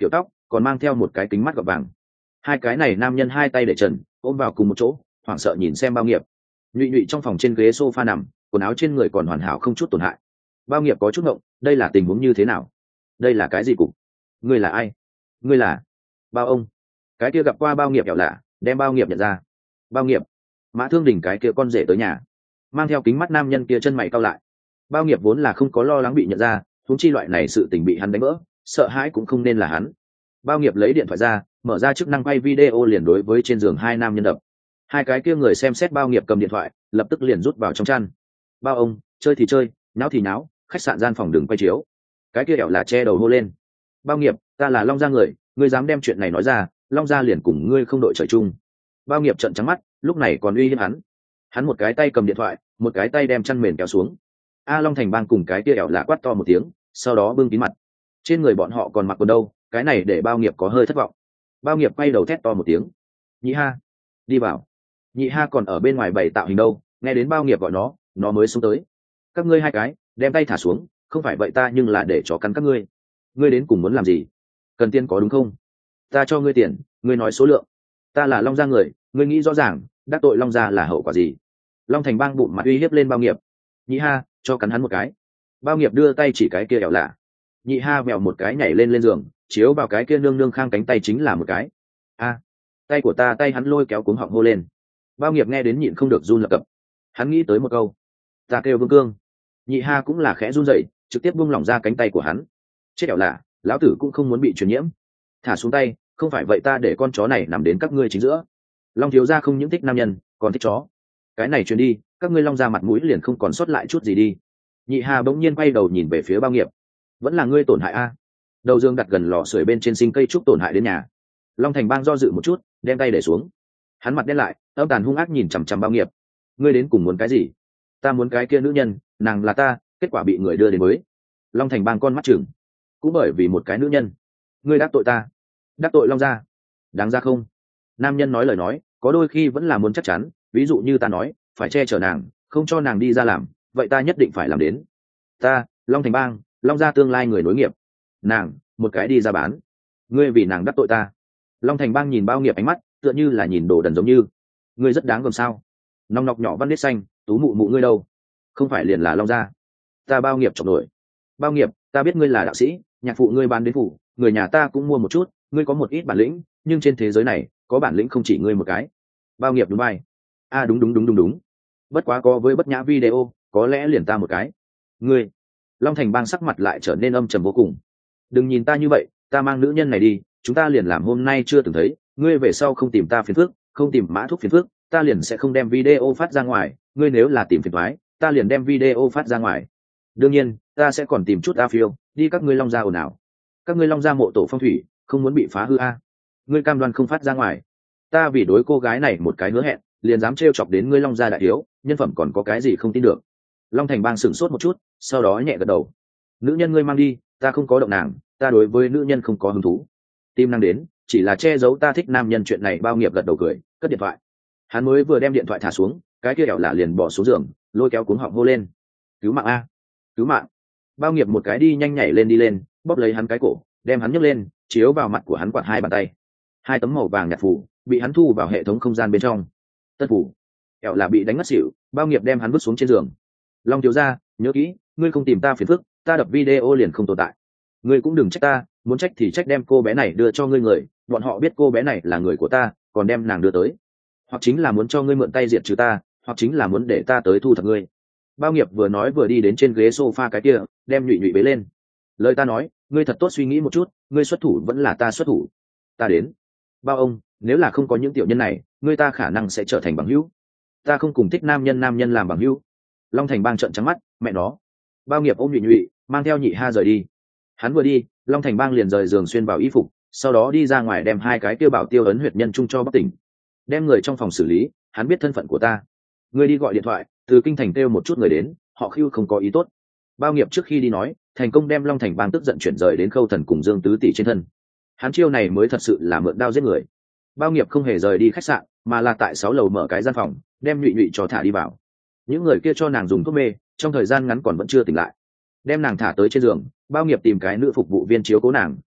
còn mang theo một cái kính mắt gọt vàng. Hai cái này nam nhân hai tay để trần ôm vào cùng một chỗ, hoảng sợ nhìn xem Bao Nghiệp. Nhụy nhụy trong phòng trên ghế sofa nằm, quần áo trên người còn hoàn hảo không chút tổn hại. Bao Nghiệp có chút ngộng, đây là tình huống như thế nào? Đây là cái gì cục? Ngươi là ai? Ngươi là Bao ông? Cái kia gặp qua Bao Nghiệp kẹo lạ, đem Bao Nghiệp nhận ra. Bao Nghiệp? Mã Thương Đình cái kia con rể tới nhà, mang theo kính mắt nam nhân kia chân mày cau lại. Bao Nghiệp vốn là không có lo lắng bị nhận ra, huống chi loại này sự tình bị hắn đánh vỡ, sợ hãi cũng không nên là hắn. Bao Nghiệp lấy điện thoại ra, mở ra chức năng quay video liền đối với trên giường hai nam nhân đập. Hai cái kia người xem xét Bao Nghiệp cầm điện thoại, lập tức liền rút vào trong chăn. Bao ông, chơi thì chơi, náo thì náo, khách sạn gian phòng đừng quay chiếu. Cái kia kẹo là che đầu hô lên. Bao Nghiệp, ta là Long Gia người, ngươi dám đem chuyện này nói ra, Long Gia liền cùng ngươi không đội trời chung. Bao Nghiệp trợn trắng mắt, lúc này còn uy hiếp hắn. Hắn một cái tay cầm điện thoại, một cái tay đem chăn mền kéo xuống. A Long Thành Bang cùng cái kia kẹo là quát to một tiếng, sau đó bưng kín mặt. Trên người bọn họ còn mặc quần đâu, cái này để Bao Nghiệp có hơi thất vọng. Bao Nghiệp quay đầu thét to một tiếng. Nhị Ha, đi vào. Nhị Ha còn ở bên ngoài bày tạo hình đâu, nghe đến Bao Nghiệp gọi nó, nó mới xuống tới. Các ngươi hai cái, đem tay thả xuống, không phải vậy ta nhưng là để chó cắn các ngươi. Ngươi đến cùng muốn làm gì? Cần tiền có đúng không? Ta cho ngươi tiền, ngươi nói số lượng. Ta là Long Gia người, ngươi nghĩ rõ ràng, đắc tội Long Gia là hậu quả gì? Long Thành Bang bụng mặt uy hiếp lên Bao Nghiệp. Nhị Ha, cho cắn hắn một cái. Bao Nghiệp đưa tay chỉ cái kia ẻo lạ. Nhị Ha vèo một cái nhảy lên lên giường, chiếu vào cái kia nương nương khang cánh tay chính là một cái. A, tay của ta, tay hắn lôi kéo cuống họng hô lên. Bao Nghiệp nghe đến nhịn không được run lập cập. Hắn nghĩ tới một câu, ta kêu Vương Cương. Nhị Ha cũng là khẽ run rẩy, trực tiếp buông lỏng ra cánh tay của hắn. Chết ẻo lạ, lão tử cũng không muốn bị truyền nhiễm. Thả xuống tay, không phải vậy ta để con chó này nằm đến các ngươi chính giữa. Long thiếu gia không những thích nam nhân, còn thích chó. Cái này truyền đi, các ngươi Long gia mặt mũi liền không còn sót lại chút gì đi. Nhị Hà bỗng nhiên quay đầu nhìn về phía Bao Nghiệp. Vẫn là ngươi tổn hại a? Đầu dương đặt gần lò sưởi bên trên sinh cây trúc tổn hại đến nhà. Long Thành Bang do dự một chút, đem tay để xuống. Hắn mặt đen lại, âm tàn hung ác nhìn chằm chằm Bao Nghiệp. Ngươi đến cùng muốn cái gì? Ta muốn cái kia nữ nhân, nàng là ta, kết quả bị người đưa đến mới. Long Thành Bang con mắt chừng. Cũng bởi vì một cái nữ nhân, ngươi đắc tội ta, đắc tội Long gia, đáng ra không? Nam nhân nói lời nói, có đôi khi vẫn là muốn chắc chắn. Ví dụ như ta nói, phải che chở nàng, không cho nàng đi ra làm, vậy ta nhất định phải làm đến. Ta, Long Thành Bang, Long gia tương lai người nối nghiệp, nàng một cái đi ra bán, ngươi vì nàng đắc tội ta. Long Thành Bang nhìn Bao Nghiệp ánh mắt tựa như là nhìn đồ đần, giống như ngươi rất đáng gờm sao? Nòng nọc nhỏ văn nết xanh, tú mụ mụ ngươi đâu? Không phải liền là Long gia? Ta Bao Nghiệp chọc nổi. Bao Nghiệp, ta biết ngươi là đạo sĩ, nhạc phụ ngươi bán đến phủ, người nhà ta cũng mua một chút, ngươi có một ít bản lĩnh, nhưng trên thế giới này có bản lĩnh không chỉ ngươi một cái. Bao Nghiệp đúng vai. A à, đúng đúng đúng đúng đúng. Bất quá có với bất nhã video, có lẽ liền ta một cái. Ngươi. Long Thành Bang sắc mặt lại trở nên âm trầm vô cùng. Đừng nhìn ta như vậy, ta mang nữ nhân này đi, chúng ta liền làm hôm nay chưa từng thấy, ngươi về sau không tìm ta phiền phức, không tìm Mã Thúc phiền phức, ta liền sẽ không đem video phát ra ngoài, ngươi nếu là tìm phiền toái, ta liền đem video phát ra ngoài. Đương nhiên, ta sẽ còn tìm chút A Phiêu, đi các ngươi Long gia ồn ào. Các ngươi Long gia mộ tổ phong thủy, không muốn bị phá hư a. Ngươi cam đoan không phát ra ngoài. Ta vì đối cô gái này một cái hứa hẹn, liền dám trêu chọc đến ngươi Long gia đại thiếu, nhân phẩm còn có cái gì không tin được. Long Thành Bang sửng sốt một chút, sau đó nhẹ gật đầu. Nữ nhân ngươi mang đi, ta không có động nàng, ta đối với nữ nhân không có hứng thú. Tim năng đến, chỉ là che giấu ta thích nam nhân chuyện này. Bao Nghiệp gật đầu cười, cất điện thoại. Hắn mới vừa đem điện thoại thả xuống, cái kia ẻo là liền bỏ xuống giường, lôi kéo cuống họng hô lên. Cứu mạng a, cứu mạng. Bao Nghiệp một cái đi nhanh nhảy lên đi lên, bóp lấy hắn cái cổ, đem hắn nhấc lên, chiếu vào mặt của hắn quạt hai bàn tay. Hai tấm màu vàng nhạt phủ bị hắn thu vào hệ thống không gian bên trong. Tất phủ, ẻo là bị đánh ngất xỉu. Bao Nghiệp đem hắn vứt xuống trên giường. Long thiếu gia, nhớ kỹ, ngươi không tìm ta phiền phức, ta đập video liền không tồn tại. Ngươi cũng đừng trách ta, muốn trách thì trách đem cô bé này đưa cho ngươi người, bọn họ biết cô bé này là người của ta, còn đem nàng đưa tới, hoặc chính là muốn cho ngươi mượn tay diệt trừ ta, hoặc chính là muốn để ta tới thu thập ngươi. Bao Nghiệp vừa nói vừa đi đến trên ghế sofa cái kia, đem nhụy nhụy bế lên. Lời ta nói, ngươi thật tốt suy nghĩ một chút, ngươi xuất thủ vẫn là ta xuất thủ. Ta đến. Bao ông, nếu là không có những tiểu nhân này, ngươi ta khả năng sẽ trở thành bằng hữu. Ta không cùng thích nam nhân nam nhân làm bằng hữu. Long Thành Bang trợn trắng mắt, mẹ nó. Bao Nghiệp ôm nhụy nhụy, mang theo nhị Ha rời đi. Hắn vừa đi, Long Thành Bang liền rời giường xuyên vào y phục, sau đó đi ra ngoài đem hai cái tiêu bảo tiêu ấn huyệt nhân trung cho bất tỉnh. Đem người trong phòng xử lý, hắn biết thân phận của ta. Ngươi đi gọi điện thoại, từ kinh thành kêu một chút người đến, họ Khưu không có ý tốt. Bao Nghiệp trước khi đi nói, thành công đem Long Thành Bang tức giận chuyển rời đến Khâu Thần cùng Dương Tứ tỷ trên thân. Hắn chiêu này mới thật sự là mượn đao giết người. Bao Nghiệp không hề rời đi khách sạn, mà là tại sáu lầu mở cái gian phòng, đem nhụy nhụy cho thả đi vào. Những người kia cho nàng dùng thuốc mê, trong thời gian ngắn còn vẫn chưa tỉnh lại. Đem nàng thả tới trên giường, Bao Nghiệp tìm cái nữ phục vụ viên chiếu cố nàng,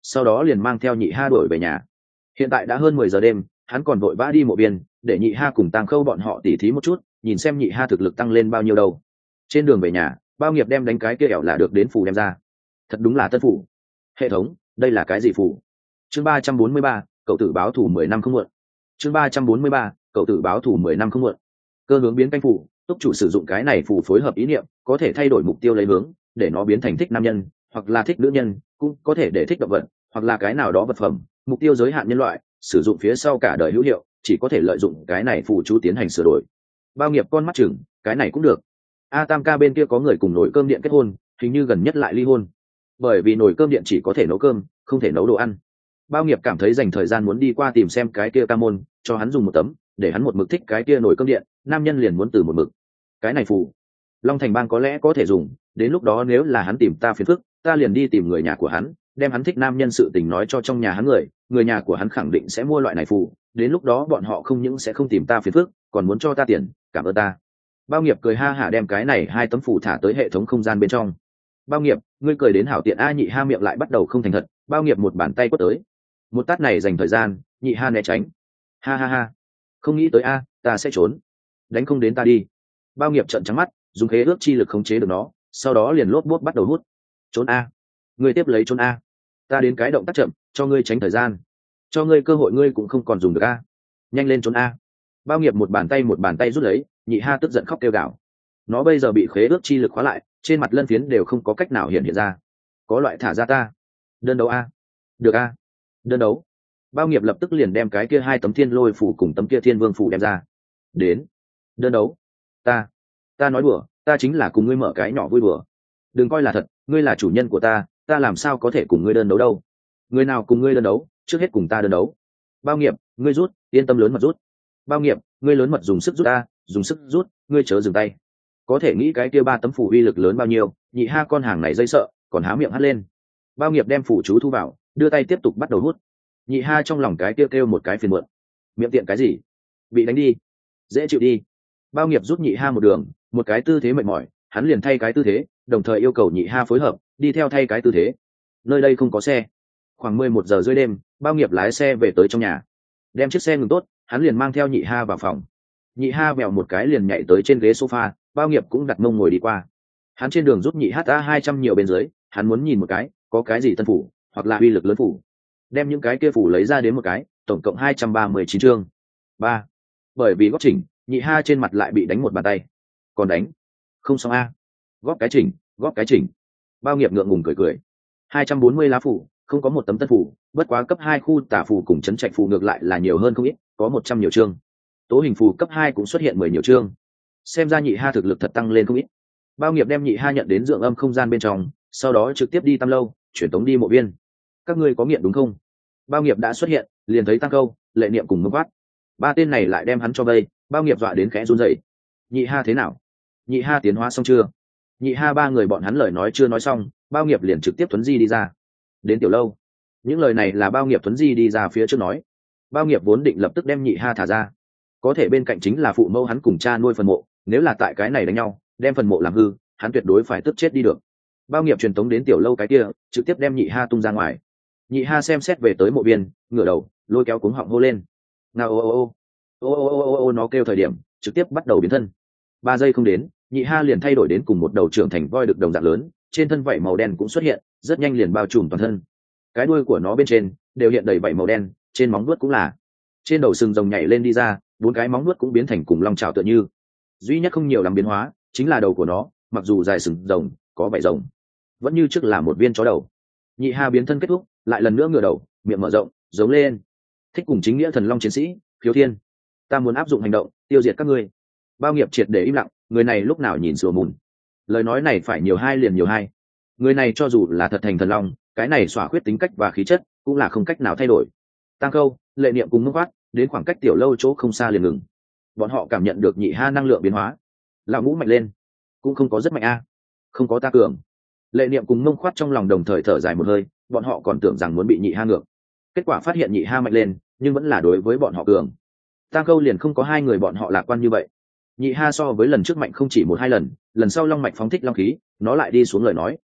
sau đó liền mang theo nhị ha đuổi về nhà. Hiện tại đã hơn mười giờ đêm, hắn còn vội vã đi mộ biên để nhị ha cùng Tang Khâu bọn họ tỉ thí một chút, nhìn xem nhị ha thực lực tăng lên bao nhiêu đâu. Trên đường về nhà, Bao Nghiệp đem đánh cái kia ẻo là được đến phủ đem ra. Thật đúng là tân phủ. Hệ thống, đây là cái gì phủ? Chương ba trăm bốn mươi ba, cậu tử báo thủ mười năm không muộn. Chương ba trăm bốn mươi ba, cậu tử báo thủ mười năm không muộn. Cơ hướng biến canh phủ, túc chủ sử dụng cái này phủ phối hợp ý niệm, có thể thay đổi mục tiêu lấy hướng, để nó biến thành thích nam nhân, hoặc là thích nữ nhân, cũng có thể để thích động vật, hoặc là cái nào đó vật phẩm, mục tiêu giới hạn nhân loại, sử dụng phía sau cả đời hữu hiệu, chỉ có thể lợi dụng cái này phù chú tiến hành sửa đổi. Bao Nghiệp con mắt chừng, cái này cũng được. A Tam ca bên kia có người cùng nồi cơm điện kết hôn, hình như gần nhất lại ly hôn. Bởi vì nồi cơm điện chỉ có thể nấu cơm, không thể nấu đồ ăn. Bao Nghiệp cảm thấy dành thời gian muốn đi qua tìm xem cái kia ca môn, cho hắn dùng một tấm, để hắn một mực thích cái kia nồi cơm điện, nam nhân liền muốn từ một mực. Cái này phù, Long Thành Bang có lẽ có thể dùng, đến lúc đó nếu là hắn tìm ta phiền phức, ta liền đi tìm người nhà của hắn, đem hắn thích nam nhân sự tình nói cho trong nhà hắn người, người nhà của hắn khẳng định sẽ mua loại này phù, đến lúc đó bọn họ không những sẽ không tìm ta phiền phức, còn muốn cho ta tiền, cảm ơn ta. Bao Nghiệp cười ha hả đem cái này hai tấm phù thả tới hệ thống không gian bên trong. Bao Nghiệp, ngươi cười đến hảo tiện a. Nhị ha miệng lại bắt đầu không thành thật. Bao Nghiệp một bàn tay quất tới, một tát này dành thời gian, nhị ha né tránh. Ha ha ha, không nghĩ tới a, ta sẽ trốn, đánh không đến ta đi. Bao Nghiệp trợn trắng mắt, dùng khế ước chi lực khống chế được nó, sau đó liền lốp bốt bắt đầu hút. Trốn a, ngươi tiếp lấy trốn a, ta đến cái động tác chậm, cho ngươi tránh thời gian, cho ngươi cơ hội ngươi cũng không còn dùng được a, nhanh lên trốn a. Bao Nghiệp một bàn tay một bàn tay rút lấy, nhị ha tức giận khóc kêu gào. Nó bây giờ bị khế ước chi lực khóa lại, trên mặt lân phiến đều không có cách nào hiện hiện ra. Có loại thả ra ta, đơn đấu a, được a, đơn đấu. Bao Nghiệp lập tức liền đem cái kia hai tấm thiên lôi phủ cùng tấm kia thiên vương phủ đem ra. Đến, đơn đấu. Ta, ta nói đùa, ta chính là cùng ngươi mở cái nhỏ vui đùa. Đừng coi là thật, ngươi là chủ nhân của ta, ta làm sao có thể cùng ngươi đơn đấu đâu. Người nào cùng ngươi đơn đấu, trước hết cùng ta đơn đấu. Bao Nghiệp, ngươi rút, yên tâm lớn mật rút. Bao Nghiệp, ngươi lớn mật dùng sức rút ta, dùng sức rút, ngươi chớ dừng tay. Có thể nghĩ cái kia ba tấm phủ uy lực lớn bao nhiêu, nhị ha con hàng này dây sợ, còn há miệng hắt lên. Bao Nghiệp đem phủ chú thu vào, đưa tay tiếp tục bắt đầu hút. Nhị ha trong lòng cái kêu kêu một cái phiền muộn. Miệng tiện cái gì? Bị đánh đi, dễ chịu đi. Bao Nghiệp rút nhị ha một đường, một cái tư thế mệt mỏi, hắn liền thay cái tư thế, đồng thời yêu cầu nhị ha phối hợp, đi theo thay cái tư thế. Nơi đây không có xe. Khoảng mười một giờ rưỡi đêm, Bao Nghiệp lái xe về tới trong nhà. Đem chiếc xe ngừng tốt, hắn liền mang theo nhị ha vào phòng. Nhị ha vèo một cái liền nhảy tới trên ghế sofa, Bao Nghiệp cũng đặt mông ngồi đi qua. Hắn trên đường rút nhị ha hai trăm nhiều bên dưới, hắn muốn nhìn một cái, có cái gì tân phủ, hoặc là uy lực lớn phủ. Đem những cái kia phủ lấy ra đến một cái, tổng cộng hai trăm ba mươi chín chương. Ba. Bởi vì góp chỉnh, nhị ha trên mặt lại bị đánh một bàn tay. Còn đánh? Không xong a. Góp cái chỉnh, góp cái chỉnh. Bao Nghiệp ngượng ngùng cười cười. hai trăm bốn mươi lá phủ, không có một tấm tân phủ, bất quá cấp hai khu tả phù cùng chấn trạch phù ngược lại là nhiều hơn không ít, có một trăm nhiều chương. Tố hình phù cấp hai cũng xuất hiện mười nhiều chương. Xem ra nhị ha thực lực thật tăng lên không ít. Bao Nghiệp đem nhị ha nhận đến dưỡng âm không gian bên trong, sau đó trực tiếp đi Tam lâu, chuyển tống đi mộ viên. Các ngươi có nghiện đúng không? Bao Nghiệp đã xuất hiện, liền thấy Tăng Câu, Lệ Niệm cùng Mông Quát. Ba tên này lại đem hắn cho vây, Bao Nghiệp dọa đến khẽ run rẩy. Nhị ha thế nào? Nhị ha tiến hóa xong chưa? Nhị ha ba người bọn hắn lời nói chưa nói xong, Bao Nghiệp liền trực tiếp thuấn di đi ra. Đến tiểu lâu. Những lời này là Bao Nghiệp thuấn di đi ra phía trước nói. Bao Nghiệp vốn định lập tức đem nhị ha thả ra, có thể bên cạnh chính là phụ mẫu hắn cùng cha nuôi phần mộ, nếu là tại cái này đánh nhau, đem phần mộ làm hư, hắn tuyệt đối phải tức chết đi được. Bao Nghiệp truyền tống đến tiểu lâu cái kia, trực tiếp đem nhị ha tung ra ngoài. Nhị ha xem xét về tới mộ biên, ngửa đầu, lôi kéo cuống họng hô lên. Ngao ô ô ô ô ô ô ô ô nó kêu thời điểm, trực tiếp bắt đầu biến thân. Ba giây không đến, nhị ha liền thay đổi đến cùng một đầu trưởng thành voi được đồng dạng lớn, trên thân vảy màu đen cũng xuất hiện, rất nhanh liền bao trùm toàn thân. Cái đuôi của nó bên trên đều hiện đầy vảy màu đen, trên móng vuốt cũng là. Trên đầu sừng rồng nhảy lên đi ra, bốn cái móng vuốt cũng biến thành cùng long trào tựa như. Duy nhất không nhiều lắm biến hóa, chính là đầu của nó, mặc dù dài sừng rồng, có vảy rồng, vẫn như trước là một viên chó đầu. Nhị ha biến thân kết thúc, lại lần nữa ngửa đầu, miệng mở rộng, giống lên. Thích cùng chính nghĩa thần long chiến sĩ, Khiếu Thiên, ta muốn áp dụng hành động, tiêu diệt các ngươi. Bao Nghiệp triệt để im lặng, người này lúc nào nhìn sùa mùn. Lời nói này phải nhiều hai liền nhiều hai. Người này cho dù là thật thành thần long, cái này xỏa khuyết tính cách và khí chất, cũng là không cách nào thay đổi. Tăng Câu, Lệ Niệm cùng Mông Quát, đến khoảng cách tiểu lâu chỗ không xa liền ngừng. Bọn họ cảm nhận được nhị ha năng lượng biến hóa. Lão ngũ mạnh lên, cũng không có rất mạnh a, không có ta cường. Lệ Niệm cùng Mông Quát trong lòng đồng thời thở dài một hơi, bọn họ còn tưởng rằng muốn bị nhị ha ngược, kết quả phát hiện nhị ha mạnh lên, nhưng vẫn là đối với bọn họ cường. Tăng Câu liền không có hai người bọn họ lạc quan như vậy. Nhị ha so với lần trước mạnh không chỉ một hai lần, lần sau long mạch phóng thích long khí, nó lại đi xuống lời nói.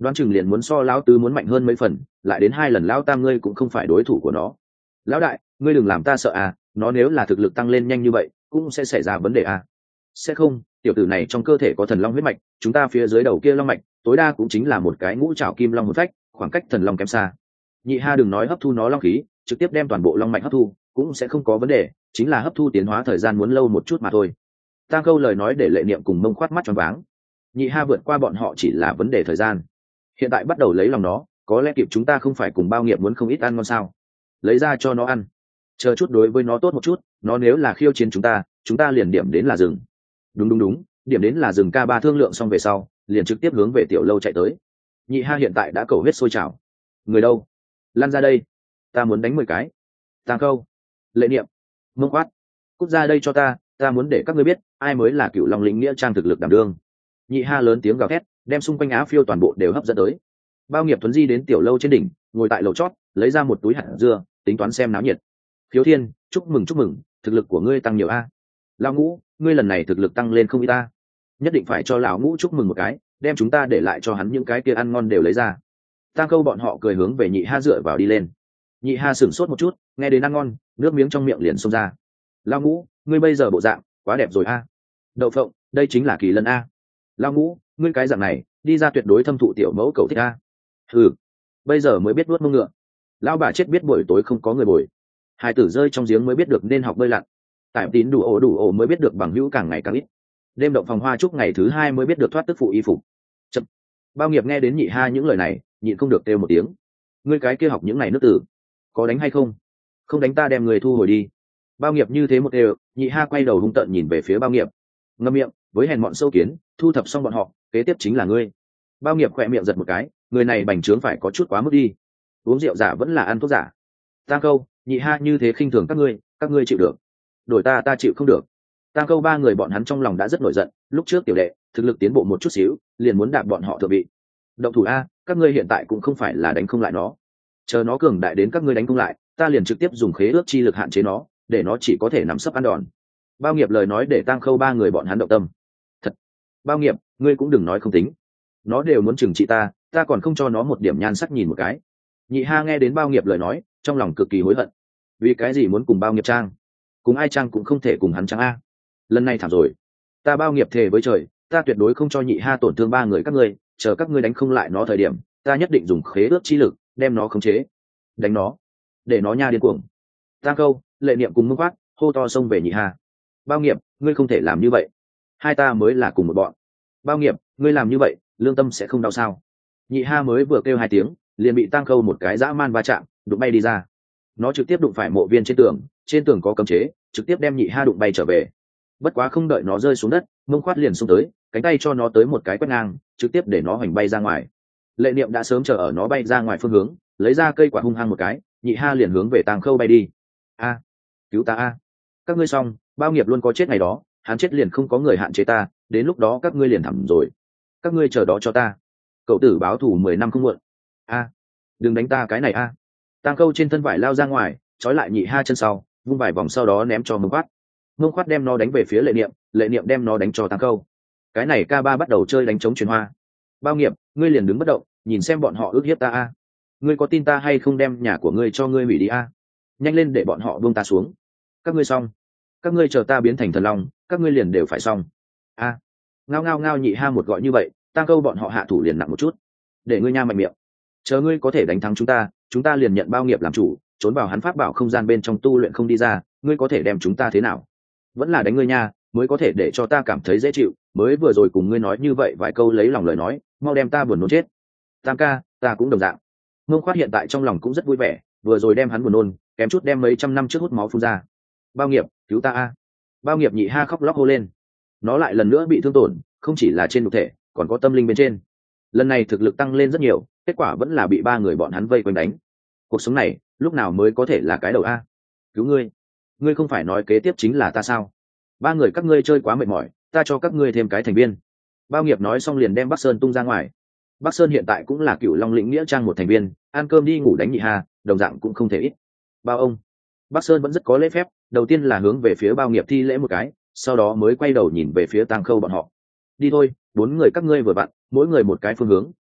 đoán chừng liền muốn so lão tứ muốn mạnh hơn mấy phần, lại đến hai lần lão tam ngươi cũng không phải đối thủ của nó. Lão đại, ngươi đừng làm ta sợ à, nó nếu là thực lực tăng lên nhanh như vậy cũng sẽ xảy ra vấn đề à. Sẽ không, tiểu tử này trong cơ thể có thần long huyết mạch, chúng ta phía dưới đầu kia long mạch tối đa cũng chính là một cái ngũ trảo kim long hồn phách, khoảng cách thần long kém xa. Nhị Ha đừng nói hấp thu nó long khí, trực tiếp đem toàn bộ long mạch hấp thu cũng sẽ không có vấn đề, chính là hấp thu tiến hóa thời gian muốn lâu một chút mà thôi. Tam Câu lời nói để Lệ Niệm cùng Mông Khoát mắt tròn váng. Nhị Ha vượt qua bọn họ chỉ là vấn đề thời gian, hiện tại bắt đầu lấy lòng nó, có lẽ kịp chúng ta không phải cùng Bao Nghiệp muốn không ít ăn ngon sao? Lấy ra cho nó ăn, chờ chút đối với nó tốt một chút, nó nếu là khiêu chiến chúng ta chúng ta liền điểm đến là rừng. Đúng đúng đúng, điểm đến là rừng. Ca ba thương lượng xong về sau liền trực tiếp hướng về tiểu lâu chạy tới. Nhị Ha hiện tại đã cầu huyết sôi trào. Người đâu? Lăn ra đây, ta muốn đánh mười cái. Tam Câu, Lệ Niệm, Mông Khoát, cút ra đây cho ta, ta muốn để các ngươi biết ai mới là cựu long lĩnh nghĩa trang thực lực đảm đương. Nhị Ha lớn tiếng gào thét, đem xung quanh Á Phiêu toàn bộ đều hấp dẫn tới. Bao Nghiệp Tuấn di đến tiểu lâu trên đỉnh, ngồi tại lầu chót, lấy ra một túi hạt dưa, tính toán xem náo nhiệt. Khiếu Thiên, chúc mừng chúc mừng, thực lực của ngươi tăng nhiều a. Lão Ngũ, ngươi lần này thực lực tăng lên không ít ta, nhất định phải cho lão Ngũ chúc mừng một cái, đem chúng ta để lại cho hắn những cái kia ăn ngon đều lấy ra. Tam Câu bọn họ cười hướng về Nhị Ha dựa vào đi lên. Nhị Ha sửng sốt một chút, nghe đến ăn ngon, nước miếng trong miệng liền xông ra. Lão Ngũ, ngươi bây giờ bộ dạng quá đẹp rồi a. Đậu phộng, đây chính là kỳ lân a. Lão Ngũ, ngươi cái dạng này đi ra tuyệt đối thâm thụ tiểu mẫu cầu thích a. Ừ, bây giờ mới biết nuốt mông ngựa. Lão bà chết biết buổi tối không có người bồi. Hai tử rơi trong giếng mới biết được nên học bơi lặn. Tại tín đủ ổ đủ ổ mới biết được bằng hữu càng ngày càng ít. Đêm động phòng hoa chúc ngày thứ hai mới biết được thoát tức phụ y phục. Chậm. Bao Nghiệp nghe đến Nhị Ha những lời này nhịn không được kêu một tiếng. Ngươi cái kia học những này nước tử có đánh hay không? Không đánh ta đem người thu hồi đi. Bao Nghiệp như thế một đều. Nhị Ha quay đầu hung tợn nhìn về phía Bao Nghiệp, ngậm miệng với hèn mọn sâu kiến, thu thập xong bọn họ kế tiếp chính là ngươi. Bao Nghiệp khỏe miệng giật một cái, người này bành trướng phải có chút quá mức đi, uống rượu giả vẫn là ăn thuốc giả. Tam Câu, Nhị Ha như thế khinh thường các ngươi, các ngươi chịu được, đổi ta ta chịu không được. Tam Câu ba người bọn hắn trong lòng đã rất nổi giận, lúc trước tiểu đệ thực lực tiến bộ một chút xíu liền muốn đạp bọn họ thượng vị. Động thủ a, các ngươi hiện tại cũng không phải là đánh không lại nó, chờ nó cường đại đến các ngươi đánh không lại, ta liền trực tiếp dùng khế ước chi lực hạn chế nó, để nó chỉ có thể nằm sấp ăn đòn. Bao Nghiệp lời nói để Tam Khâu ba người bọn hắn động tâm. Thật, Bao Nghiệp, ngươi cũng đừng nói không tính, nó đều muốn trừng trị ta, ta còn không cho nó một điểm nhan sắc nhìn một cái. Nhị Ha nghe đến Bao Nghiệp lời nói trong lòng cực kỳ hối hận, vì cái gì muốn cùng Bao Nghiệp trang, cùng ai trang cũng không thể cùng hắn trang a. Lần này thảm rồi, ta Bao Nghiệp thề với trời, ta tuyệt đối không cho Nhị Ha tổn thương ba người các ngươi, chờ các ngươi đánh không lại nó thời điểm, ta nhất định dùng khế ước chi lực đem nó khống chế, đánh nó, để nó nha điên cuồng. Tam Câu, Lệ Niệm cùng Mông Khoát hô to xông về Nhị Ha. Bao Nghiệp, ngươi không thể làm như vậy, hai ta mới là cùng một bọn. Bao Nghiệp, ngươi làm như vậy lương tâm sẽ không đau sao? Nhị Ha mới vừa kêu hai tiếng liền bị Tam Câu một cái dã man va chạm đụng bay đi ra. Nó trực tiếp đụng phải mộ viên trên tường, trên tường có cấm chế, trực tiếp đem Nhị Ha đụng bay trở về. Bất quá không đợi nó rơi xuống đất, Mông Khoát liền xông tới, cánh tay cho nó tới một cái quét ngang, trực tiếp để nó hoành bay ra ngoài. Lệ Niệm đã sớm chờ ở nó bay ra ngoài phương hướng, lấy ra cây quả hung hăng một cái, Nhị Ha liền hướng về Tam Khâu bay đi. A, cứu ta a! Các ngươi xong, Bao Nghiệp luôn có chết ngày đó, hắn chết liền không có người hạn chế ta, đến lúc đó các ngươi liền thẳm rồi. Các ngươi chờ đó cho ta, cậu tử báo thù mười năm không muộn. A, đừng đánh ta cái này a! Tam Khâu trên thân vải lao ra ngoài, trói lại Nhị Ha chân sau, vung vài vòng sau đó ném cho Mông Khoát. Mông Khoát đem nó đánh về phía Lệ Niệm, Lệ Niệm đem nó đánh cho Tam Khâu. Cái này ca ba bắt đầu chơi đánh trống truyền hoa. Bao Nghiệp, ngươi liền đứng bất động, nhìn xem bọn họ ước hiếp ta a. Ngươi có tin ta hay không đem nhà của ngươi cho ngươi hủy đi a? Nhanh lên để bọn họ buông ta xuống. Các ngươi xong, các ngươi chờ ta biến thành thần long, các ngươi liền đều phải xong. A, ngao ngao ngao. Nhị Ha một gọi như vậy, Tam Câu bọn họ hạ thủ liền nặng một chút. Để ngươi nha mạnh miệng, chờ ngươi có thể đánh thắng chúng ta, chúng ta liền nhận Bao Nghiệp làm chủ, trốn vào hắn pháp bảo không gian bên trong tu luyện không đi ra, ngươi có thể đem chúng ta thế nào? Vẫn là đánh ngươi nha, mới có thể để cho ta cảm thấy dễ chịu. Mới vừa rồi cùng ngươi nói như vậy vài câu lấy lòng lời nói, mau đem ta buồn nôn chết. Tam ca, ta cũng đồng dạng. Mông Khoát hiện tại trong lòng cũng rất vui vẻ, vừa rồi đem hắn buồn nôn, kém chút đem mấy trăm năm trước hút máu phun ra. Bao Nghiệp, cứu ta a! Bao Nghiệp Nhị Ha khóc lóc hô lên. Nó lại lần nữa bị thương tổn, không chỉ là trên nhục thể, còn có tâm linh bên trên. Lần này thực lực tăng lên rất nhiều, kết quả vẫn là bị ba người bọn hắn vây quanh đánh. Cuộc sống này lúc nào mới có thể là cái đầu a? Cứu ngươi! Ngươi không phải nói kế tiếp chính là ta sao? Ba người các ngươi chơi quá mệt mỏi, ta cho các ngươi thêm cái thành viên. Bao Nghiệp nói xong liền đem Bắc Sơn tung ra ngoài. Bắc Sơn hiện tại cũng là cựu long lĩnh nghĩa trang một thành viên, ăn cơm đi ngủ đánh Nhị Ha, đồng dạng cũng không thể ít. Bao ông, Bắc Sơn vẫn rất có lễ phép, đầu tiên là hướng về phía Bao Nghiệp thi lễ một cái, sau đó mới quay đầu nhìn về phía Tam Khâu bọn họ. Đi thôi, bốn người các ngươi vừa vặn, mỗi người một cái phương hướng,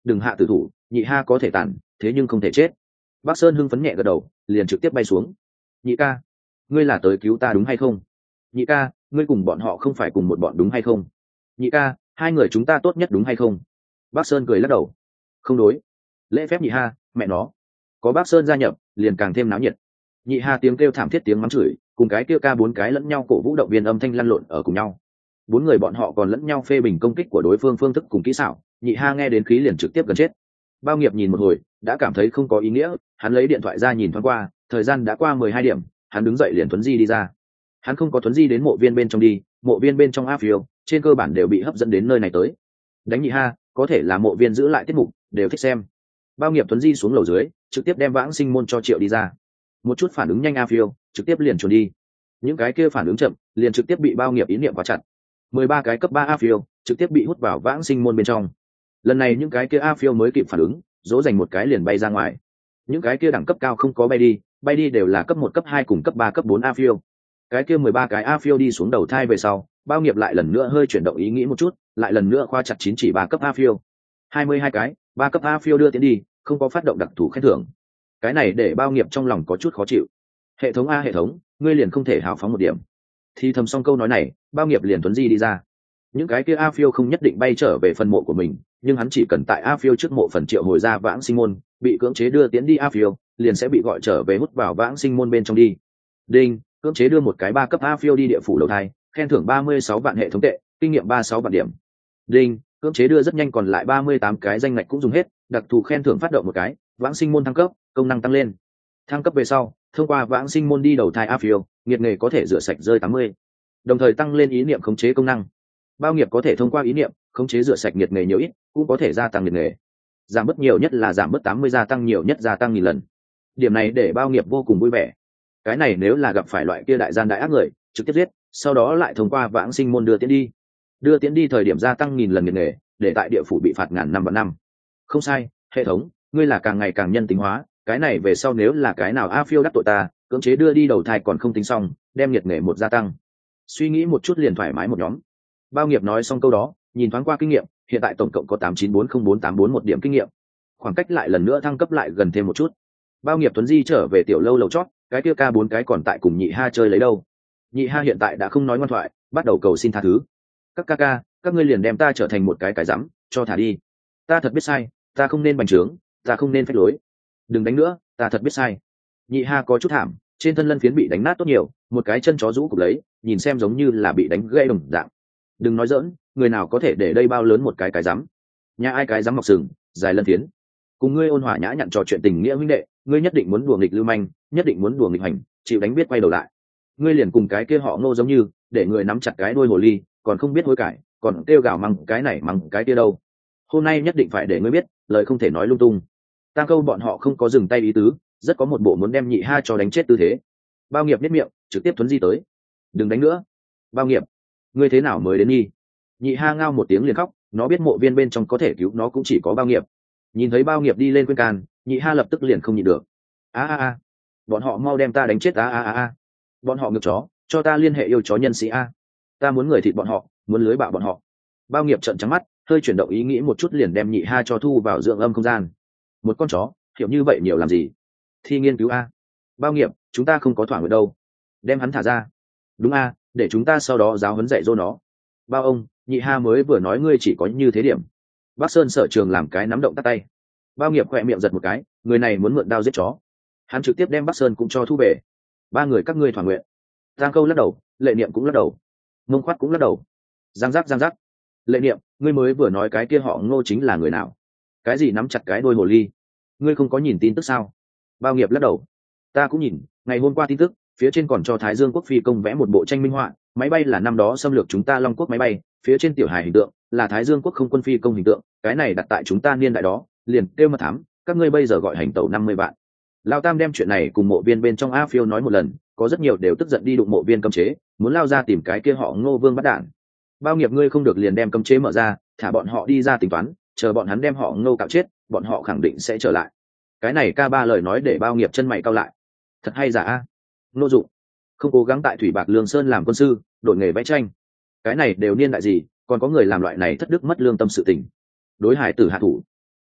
đừng hạ tử thủ, nhị ha có thể tàn thế nhưng không thể chết. Bắc Sơn hưng phấn nhẹ gật đầu, liền trực tiếp bay xuống. Nhị ca, ngươi là tới cứu ta đúng hay không? Nhị ca, ngươi cùng bọn họ không phải cùng một bọn đúng hay không? Nhị ca, hai người chúng ta tốt nhất đúng hay không? Bắc Sơn cười lắc đầu. Không đối. Lễ phép nhị ha, mẹ nó. Có Bắc Sơn gia nhập, liền càng thêm náo nhiệt. Nhị ha tiếng kêu thảm thiết, tiếng mắng chửi, cùng cái kêu ca bốn cái lẫn nhau cổ vũ động viên âm thanh lăn lộn ở cùng nhau. Bốn người bọn họ còn lẫn nhau phê bình công kích của đối phương phương thức cùng kỹ xảo, nhị ha nghe đến khí liền trực tiếp gần chết. Bao Nghiệp nhìn một hồi, đã cảm thấy không có ý nghĩa, hắn lấy điện thoại ra nhìn thoáng qua, thời gian đã qua mười hai điểm, hắn đứng dậy liền thuấn di đi ra. Hắn không có thuấn di đến mộ viên bên trong đi, mộ viên bên trong áp phiêu, trên cơ bản đều bị hấp dẫn đến nơi này tới. Đánh nhị ha, có thể là mộ viên giữ lại tiết mục, đều thích xem. Bao Nghiệp thuấn di xuống lầu dưới, trực tiếp đem Vãng Sinh môn cho Triệu đi ra. Một chút phản ứng nhanh a phiêu, trực tiếp liền chuồn đi. Những cái kia phản ứng chậm, liền trực tiếp bị Bao Nghiệp ý niệm khóa chặt. Mười ba cái cấp ba a phiêu, trực tiếp bị hút vào Vãng Sinh môn bên trong. Lần này những cái kia a phiêu mới kịp phản ứng, dỗ dành một cái liền bay ra ngoài. Những cái kia đẳng cấp cao không có bay đi, bay đi đều là cấp một, cấp hai cùng cấp ba, cấp bốn a phiêu. Cái kia mười ba cái a phiêu đi xuống đầu thai về sau, Bao Nghiệp lại lần nữa hơi chuyển động ý nghĩ một chút, lại lần nữa khoa chặt chín chỉ ba cấp a phiêu. hai mươi hai cái, ba cấp a phiêu đưa tiến đi, không có phát động đặc thù khen thưởng. Cái này để Bao Nghiệp trong lòng có chút khó chịu. Hệ thống a hệ thống, ngươi liền không thể hào phóng một điểm? Thì thầm xong câu nói này, Bao Nghiệp liền tuấn di đi ra. Những cái kia a phiêu không nhất định bay trở về phần mộ của mình, nhưng hắn chỉ cần tại a phiêu trước mộ phần triệu hồi ra Vãng Sinh môn, bị cưỡng chế đưa tiến đi a phiêu liền sẽ bị gọi trở về hút vào Vãng Sinh môn bên trong đi. Đinh, cưỡng chế đưa một cái ba cấp a phiêu đi địa phủ đầu thai, khen thưởng ba mươi sáu vạn hệ thống tệ, kinh nghiệm ba mươi sáu vạn điểm. Đinh, cưỡng chế đưa rất nhanh còn lại ba mươi tám cái danh ngạch cũng dùng hết, đặc thù khen thưởng phát động một cái, Vãng Sinh môn thăng cấp, công năng tăng lên. Thăng cấp về sau, thông qua Vãng Sinh môn đi đầu thai a phiêu, nghiệt nghề có thể rửa sạch rơi tám mươi, đồng thời tăng lên ý niệm khống chế công năng. Bao Nghiệp có thể thông qua ý niệm khống chế rửa sạch nghiệt nghề nhiều ít, cũng có thể gia tăng nghiệt nghề. Giảm bớt nhiều nhất là giảm bớt tám mươi, gia tăng nhiều nhất gia tăng nghìn lần. Điểm này để Bao Nghiệp vô cùng vui vẻ. Cái này nếu là gặp phải loại kia đại gian đại ác người, trực tiếp giết, sau đó lại thông qua Vãng Sinh môn đưa tiến đi. Đưa tiến đi thời điểm gia tăng nghìn lần nghiệt nghề, để tại địa phủ bị phạt ngàn năm vạn năm. Không sai, hệ thống, ngươi là càng ngày càng nhân tính hóa, cái này về sau nếu là cái nào a phiêu đắc tội ta, cưỡng chế đưa đi đầu thai còn không tính xong, đem nghiệt nghề một gia tăng. Suy nghĩ một chút liền thoải mái một nhóm. Bao Nghiệp nói xong câu đó, nhìn thoáng qua kinh nghiệm, hiện tại tổng cộng có tám chín bốn không bốn tám bốn một điểm kinh nghiệm, khoảng cách lại lần nữa thăng cấp lại gần thêm một chút. Bao Nghiệp tuấn di trở về tiểu lâu lầu chót, cái kia ca bốn cái còn tại cùng nhị ha chơi lấy đâu. Nhị ha hiện tại đã không nói ngoan thoại, bắt đầu cầu xin tha thứ. Các ca ca, các ngươi liền đem ta trở thành một cái cái rắm, cho thả đi. Ta thật biết sai, ta không nên bành trướng, ta không nên phách lối. Đừng đánh nữa, ta thật biết sai. Nhị ha có chút thảm, trên thân lân phiến bị đánh nát tốt nhiều, một cái chân chó rũ cục lấy, nhìn xem giống như là bị đánh gãy đồng dạng. Đừng nói dỡn, người nào có thể để đây bao lớn một cái cái rắm? Nhà ai cái rắm mọc sừng, dài lân phiến. Cùng ngươi ôn hòa nhã nhặn trò chuyện tình nghĩa huynh đệ, ngươi nhất định muốn đùa nghịch lưu manh, nhất định muốn đùa nghịch hành, chịu đánh biết quay đầu lại. Ngươi liền cùng cái kia họ Ngô giống như, để người nắm chặt cái đuôi hồ ly, còn không biết hối cải, còn kêu gào mắng cái này mắng cái kia đâu. Hôm nay nhất định phải để ngươi biết, lời không thể nói lung tung. Tang Câu bọn họ không có dừng tay ý tứ, rất có một bộ muốn đem nhị ha cho đánh chết tư thế. Bao Nghiệp biết miệng, trực tiếp thuấn di tới. Đừng đánh nữa. Bao Nghiệp, ngươi thế nào mới đến nhi? Nhị ha ngao một tiếng liền khóc, nó biết mộ viên bên trong có thể cứu nó cũng chỉ có Bao Nghiệp. Nhìn thấy Bao Nghiệp đi lên khuyên can, nhị ha lập tức liền không nhịn được. A a a, bọn họ mau đem ta đánh chết. A a a a, bọn họ ngược chó, cho ta liên hệ yêu chó nhân sĩ a. Ta muốn người thịt bọn họ, muốn lưới bạo bọn họ. Bao Nghiệp trợn trắng mắt, hơi chuyển động ý nghĩ một chút liền đem nhị ha cho thu vào dưỡng âm không gian. Một con chó, hiểu như vậy nhiều làm gì? Thi nghiên cứu a. Bao Nghiệp, chúng ta không có thỏa nguyện đâu. Đem hắn thả ra. Đúng a, để chúng ta sau đó giáo huấn dạy dỗ nó. Bao ông, nhị ha mới vừa nói ngươi chỉ có như thế điểm. Bắc Sơn sở trường làm cái nắm động tắt tay. Bao Nghiệp khỏe miệng giật một cái, người này muốn mượn đao giết chó. Hắn trực tiếp đem Bắc Sơn cũng cho thu về. Ba người các ngươi thỏa nguyện. Tang Câu lắc đầu, Lệ Niệm cũng lắc đầu, Mông Khoát cũng lắc đầu. Giang giác giang giác. Lệ Niệm, ngươi mới vừa nói cái kia họ Ngô chính là người nào? Cái gì nắm chặt cái đôi hồ ly? Ngươi không có nhìn tin tức sao? Bao Nghiệp lắc đầu. Ta cũng nhìn, ngày hôm qua tin tức, phía trên còn cho Thái Dương quốc phi công vẽ một bộ tranh minh họa, máy bay là năm đó xâm lược chúng ta Long quốc máy bay, phía trên tiểu hài hình tượng là Thái Dương quốc không quân phi công hình tượng, cái này đặt tại chúng ta niên đại đó, liền kêu mật thám, các ngươi bây giờ gọi hành tẩu năm mươi vạn. Lao Tam đem chuyện này cùng mộ viên bên trong A Phiêu nói một lần, có rất nhiều đều tức giận đi đụng mộ viên cấm chế, muốn lao ra tìm cái kia họ Ngô Vương bắt đạn. Bao Nghiệp ngươi không được liền đem cấm chế mở ra, thả bọn họ đi ra tính toán, chờ bọn hắn đem họ Ngô cạo chết, bọn họ khẳng định sẽ trở lại. Cái này ca ba lời nói để Bao Nghiệp chân mày cau lại. Thật hay giả a? Ngô Dụng không cố gắng tại Thủy Bạc Lương Sơn làm quân sư, đổi nghề vẽ tranh. Cái này đều niên đại gì, còn có người làm loại này thất đức mất lương tâm sự tình. Đối hải tử hạ thủ.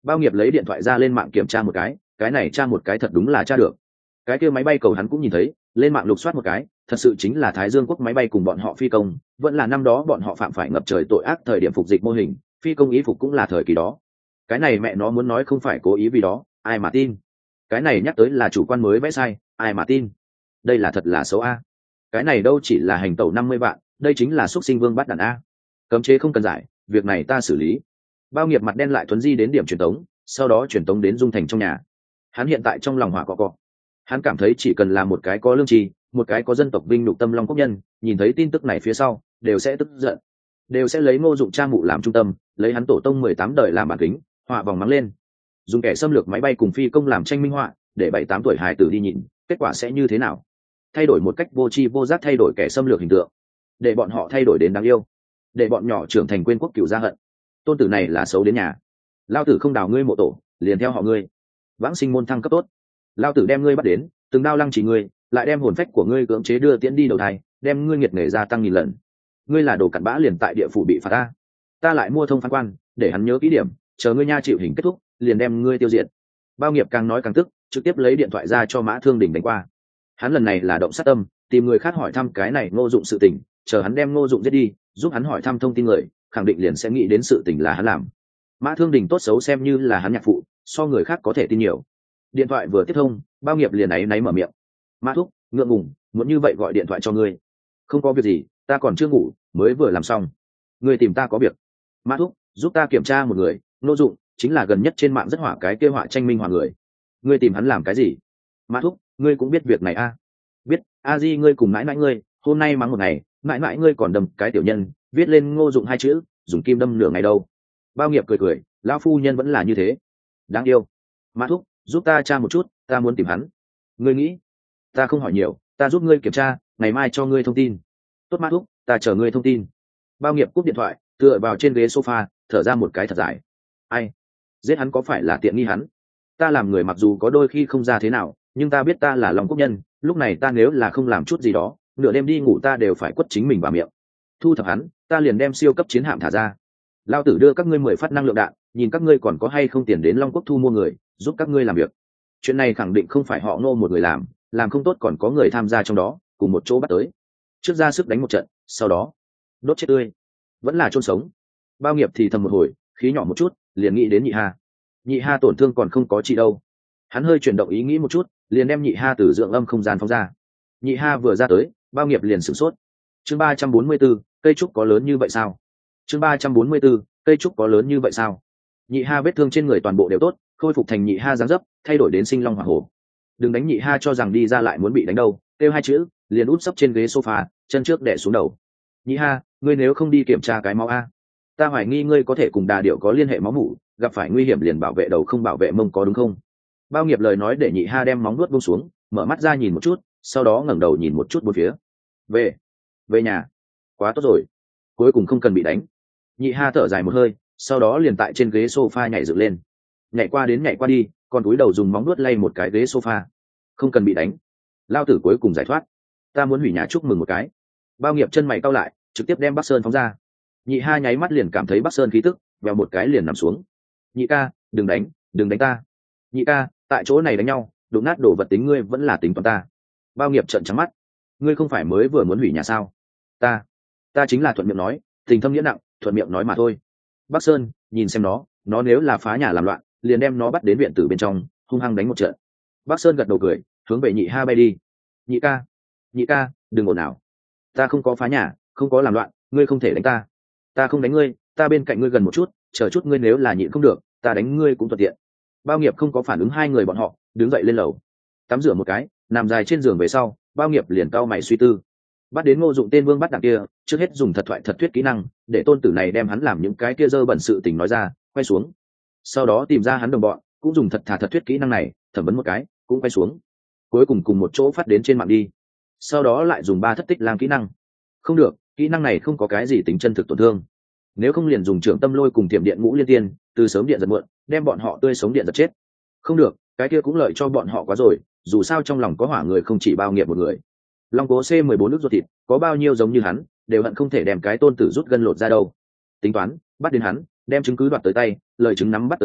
Bao nghiệp lấy điện thoại ra lên mạng kiểm tra một cái, cái này tra một cái thật đúng là tra được. Cái kia máy bay cầu hắn cũng nhìn thấy, lên mạng lục soát một cái, thật sự chính là Thái Dương quốc máy bay cùng bọn họ phi công, vẫn là năm đó bọn họ phạm phải ngập trời tội ác thời điểm phục dịch mô hình, phi công ý phục cũng là thời kỳ đó. Cái này mẹ nó muốn nói không phải cố ý vì đó, ai mà tin. Cái này nhắc tới là chủ quan mới vẽ sai, ai mà tin. Đây là thật là xấu a. Cái này đâu chỉ là hành tẩu năm mươi vạn, đây chính là xuất sinh vương bắt đàn a. Cấm chế không cần giải, việc này ta xử lý. Bao nghiệp mặt đen lại thuấn di đến điểm truyền tống, sau đó truyền tống đến Dung Thành trong nhà. Hắn hiện tại trong lòng hỏa cọ cọ. Hắn cảm thấy chỉ cần là một cái có lương tri, một cái có dân tộc vinh nhục tâm long quốc nhân, nhìn thấy tin tức này phía sau đều sẽ tức giận, đều sẽ lấy Ngô Dụng cha mụ làm trung tâm, lấy hắn tổ tông mười tám đời làm bản kính, họa vòng mắng lên, dùng kẻ xâm lược máy bay cùng phi công làm tranh minh họa, để bảy tám tuổi hài tử đi nhìn, kết quả sẽ như thế nào? Thay đổi một cách vô tri vô giác, thay đổi kẻ xâm lược hình tượng, để bọn họ thay đổi đến đáng yêu, để bọn nhỏ trưởng thành quên quốc cửu gia hận. Tôn tử này là xấu đến nhà. Lao tử không đào ngươi mộ tổ, liền theo họ ngươi. Vãng sinh môn thăng cấp tốt. Lao tử đem ngươi bắt đến, từng đao lăng chỉ ngươi, lại đem hồn phách của ngươi cưỡng chế đưa tiễn đi đầu thai, đem ngươi nghiệt nghề gia tăng nghìn lần. Ngươi là đồ cặn bã, liền tại địa phủ bị phạt ta. Ta lại mua thông phán quan, để hắn nhớ kỹ điểm, chờ ngươi nha chịu hình kết thúc, liền đem ngươi tiêu diệt. Bao nghiệp càng nói càng tức, trực tiếp lấy điện thoại ra cho Mã Thương Đình đánh qua. Hắn lần này là động sát tâm, tìm người khác hỏi thăm cái này Ngô Dụng sự tình, chờ hắn đem Ngô Dụng giết đi, giúp hắn hỏi thăm thông tin người, khẳng định liền sẽ nghĩ đến sự tình là hắn làm. Mã Thương Đình tốt xấu xem như là hắn nhạc phụ, so người khác có thể tin nhiều. Điện thoại vừa tiếp thông, Bao nghiệp liền náy náy mở miệng. Mã thúc, ngượng ngùng, muốn như vậy gọi điện thoại cho ngươi. Không có việc gì, ta còn chưa ngủ, mới vừa làm xong. Ngươi tìm ta có việc. Mã thúc, giúp ta kiểm tra một người, Ngô Dụng, chính là gần nhất trên mạng rất hỏa cái kêu họa tranh minh họa người. Ngươi tìm hắn làm cái gì? Mã thúc, ngươi cũng biết việc này a? À? Biết, a di ngươi cùng mãi mãi ngươi, hôm nay mắng một ngày, mãi mãi ngươi còn đâm cái tiểu nhân, viết lên Ngô Dụng hai chữ, dùng kim đâm nửa ngày đâu. Bao nghiệp cười cười, lão phu nhân vẫn là như thế. Đáng yêu. Mã thúc, giúp ta tra một chút, ta muốn tìm hắn. Ngươi nghĩ? Ta không hỏi nhiều, ta giúp ngươi kiểm tra, ngày mai cho ngươi thông tin. Tốt Mã thúc, ta chờ ngươi thông tin. Bao nghiệp cúp điện thoại, tựa vào trên ghế sofa, thở ra một cái thật dài. Ai? Giết hắn có phải là tiện nghi hắn? Ta làm người mặc dù có đôi khi không ra thế nào, nhưng ta biết ta là lòng quốc nhân, lúc này ta nếu là không làm chút gì đó, nửa đêm đi ngủ ta đều phải quất chính mình vào miệng. Thu thập hắn, ta liền đem siêu cấp chiến hạm thả ra. Lao tử đưa các ngươi mười phát năng lượng đạn, nhìn các ngươi còn có hay không tiền đến Long Quốc thu mua người, giúp các ngươi làm việc. Chuyện này khẳng định không phải họ Ngô một người làm, làm không tốt còn có người tham gia trong đó, cùng một chỗ bắt tới. Trước ra sức đánh một trận, sau đó đốt chết tươi, vẫn là chôn sống. Bao nghiệp thì thầm một hồi, khí nhỏ một chút, liền nghĩ đến Nhị Ha. Nhị Ha tổn thương còn không có trị đâu. Hắn hơi chuyển động ý nghĩ một chút, liền đem Nhị Ha từ dưỡng âm không gian phóng ra. Nhị Ha vừa ra tới, Bao nghiệp liền sửng sốt. Chương ba trăm bốn mươi 4, cây trúc có lớn như vậy sao? Chương ba trăm bốn mươi 4, cây trúc có lớn như vậy sao? Nhị Ha vết thương trên người toàn bộ đều tốt, khôi phục thành Nhị Ha dáng dấp, thay đổi đến sinh long hỏa hổ. Đừng đánh Nhị Ha cho rằng đi ra lại muốn bị đánh đâu, kêu hai chữ, liền út sấp trên ghế sofa, chân trước đè xuống đầu. Nhị Ha, ngươi nếu không đi kiểm tra cái máu a, ta hoài nghi ngươi có thể cùng đà điểu có liên hệ máu mủ, gặp phải nguy hiểm liền bảo vệ đầu không bảo vệ mông, có đúng không? Bao nghiệp lời nói để Nhị Ha đem móng nuốt buông xuống, mở mắt ra nhìn một chút, sau đó ngẩng đầu nhìn một chút bốn phía. Về, về nhà. Quá tốt rồi, cuối cùng không cần bị đánh. Nhị Ha thở dài một hơi, sau đó liền tại trên ghế sofa nhảy dựng lên, nhảy qua đến nhảy qua đi, còn cúi đầu dùng móng nuốt lay một cái ghế sofa. Không cần bị đánh. Lao tử cuối cùng giải thoát. Ta muốn hủy nhà chúc mừng một cái. Bao nghiệp chân mày cau lại, trực tiếp đem Bắc Sơn phóng ra. Nhị Ha nháy mắt liền cảm thấy Bắc Sơn khí tức, vèo một cái liền nằm xuống. Nhị ca, đừng đánh, đừng đánh ta. Nhị ca, tại chỗ này đánh nhau, đụng nát đồ vật tính ngươi vẫn là tính toán ta. Bao nghiệp trợn trắng mắt. Ngươi không phải mới vừa muốn hủy nhà sao? Ta, ta chính là thuận miệng nói, tình thâm nghĩa nặng, thuận miệng nói mà thôi. Bắc Sơn, nhìn xem nó, nó nếu là phá nhà làm loạn, liền đem nó bắt đến viện tử bên trong, hung hăng đánh một trận. Bắc Sơn gật đầu cười, hướng về Nhị Ha bay đi. Nhị ca, nhị ca, đừng ồn ào. Ta không có phá nhà, không có làm loạn, ngươi không thể đánh ta. Ta không đánh ngươi, ta bên cạnh ngươi gần một chút, chờ chút ngươi nếu là nhịn không được, ta đánh ngươi cũng thuận tiện. Bao nghiệp không có phản ứng hai người bọn họ, đứng dậy lên lầu, tắm rửa một cái, nằm dài trên giường về sau, Bao nghiệp liền cau mày suy tư. Bắt đến Ngô Dụng tên vương bắt đảng kia, trước hết dùng thật thoại thật thuyết kỹ năng, để tôn tử này đem hắn làm những cái kia dơ bẩn sự tình nói ra, quay xuống. Sau đó tìm ra hắn đồng bọn, cũng dùng thật thà thật thuyết kỹ năng này, thẩm vấn một cái, cũng quay xuống. Cuối cùng cùng một chỗ phát đến trên mạng đi. Sau đó lại dùng ba thất tích làm kỹ năng. Không được, kỹ năng này không có cái gì tính chân thực tổn thương. Nếu không liền dùng trưởng tâm lôi cùng tiềm điện ngũ liên tiên, từ sớm điện giật muộn, đem bọn họ tươi sống điện giật chết. Không được, cái kia cũng lợi cho bọn họ quá rồi, dù sao trong lòng có hỏa người không chỉ Bao nghiệp một người. Long Cố C mười bốn nước ruột thịt, có bao nhiêu giống như hắn, đều hận không thể đem cái tôn tử rút gân lột ra đâu. Tính toán, bắt đến hắn, đem chứng cứ đoạt tới tay, lời chứng nắm bắt tới tay,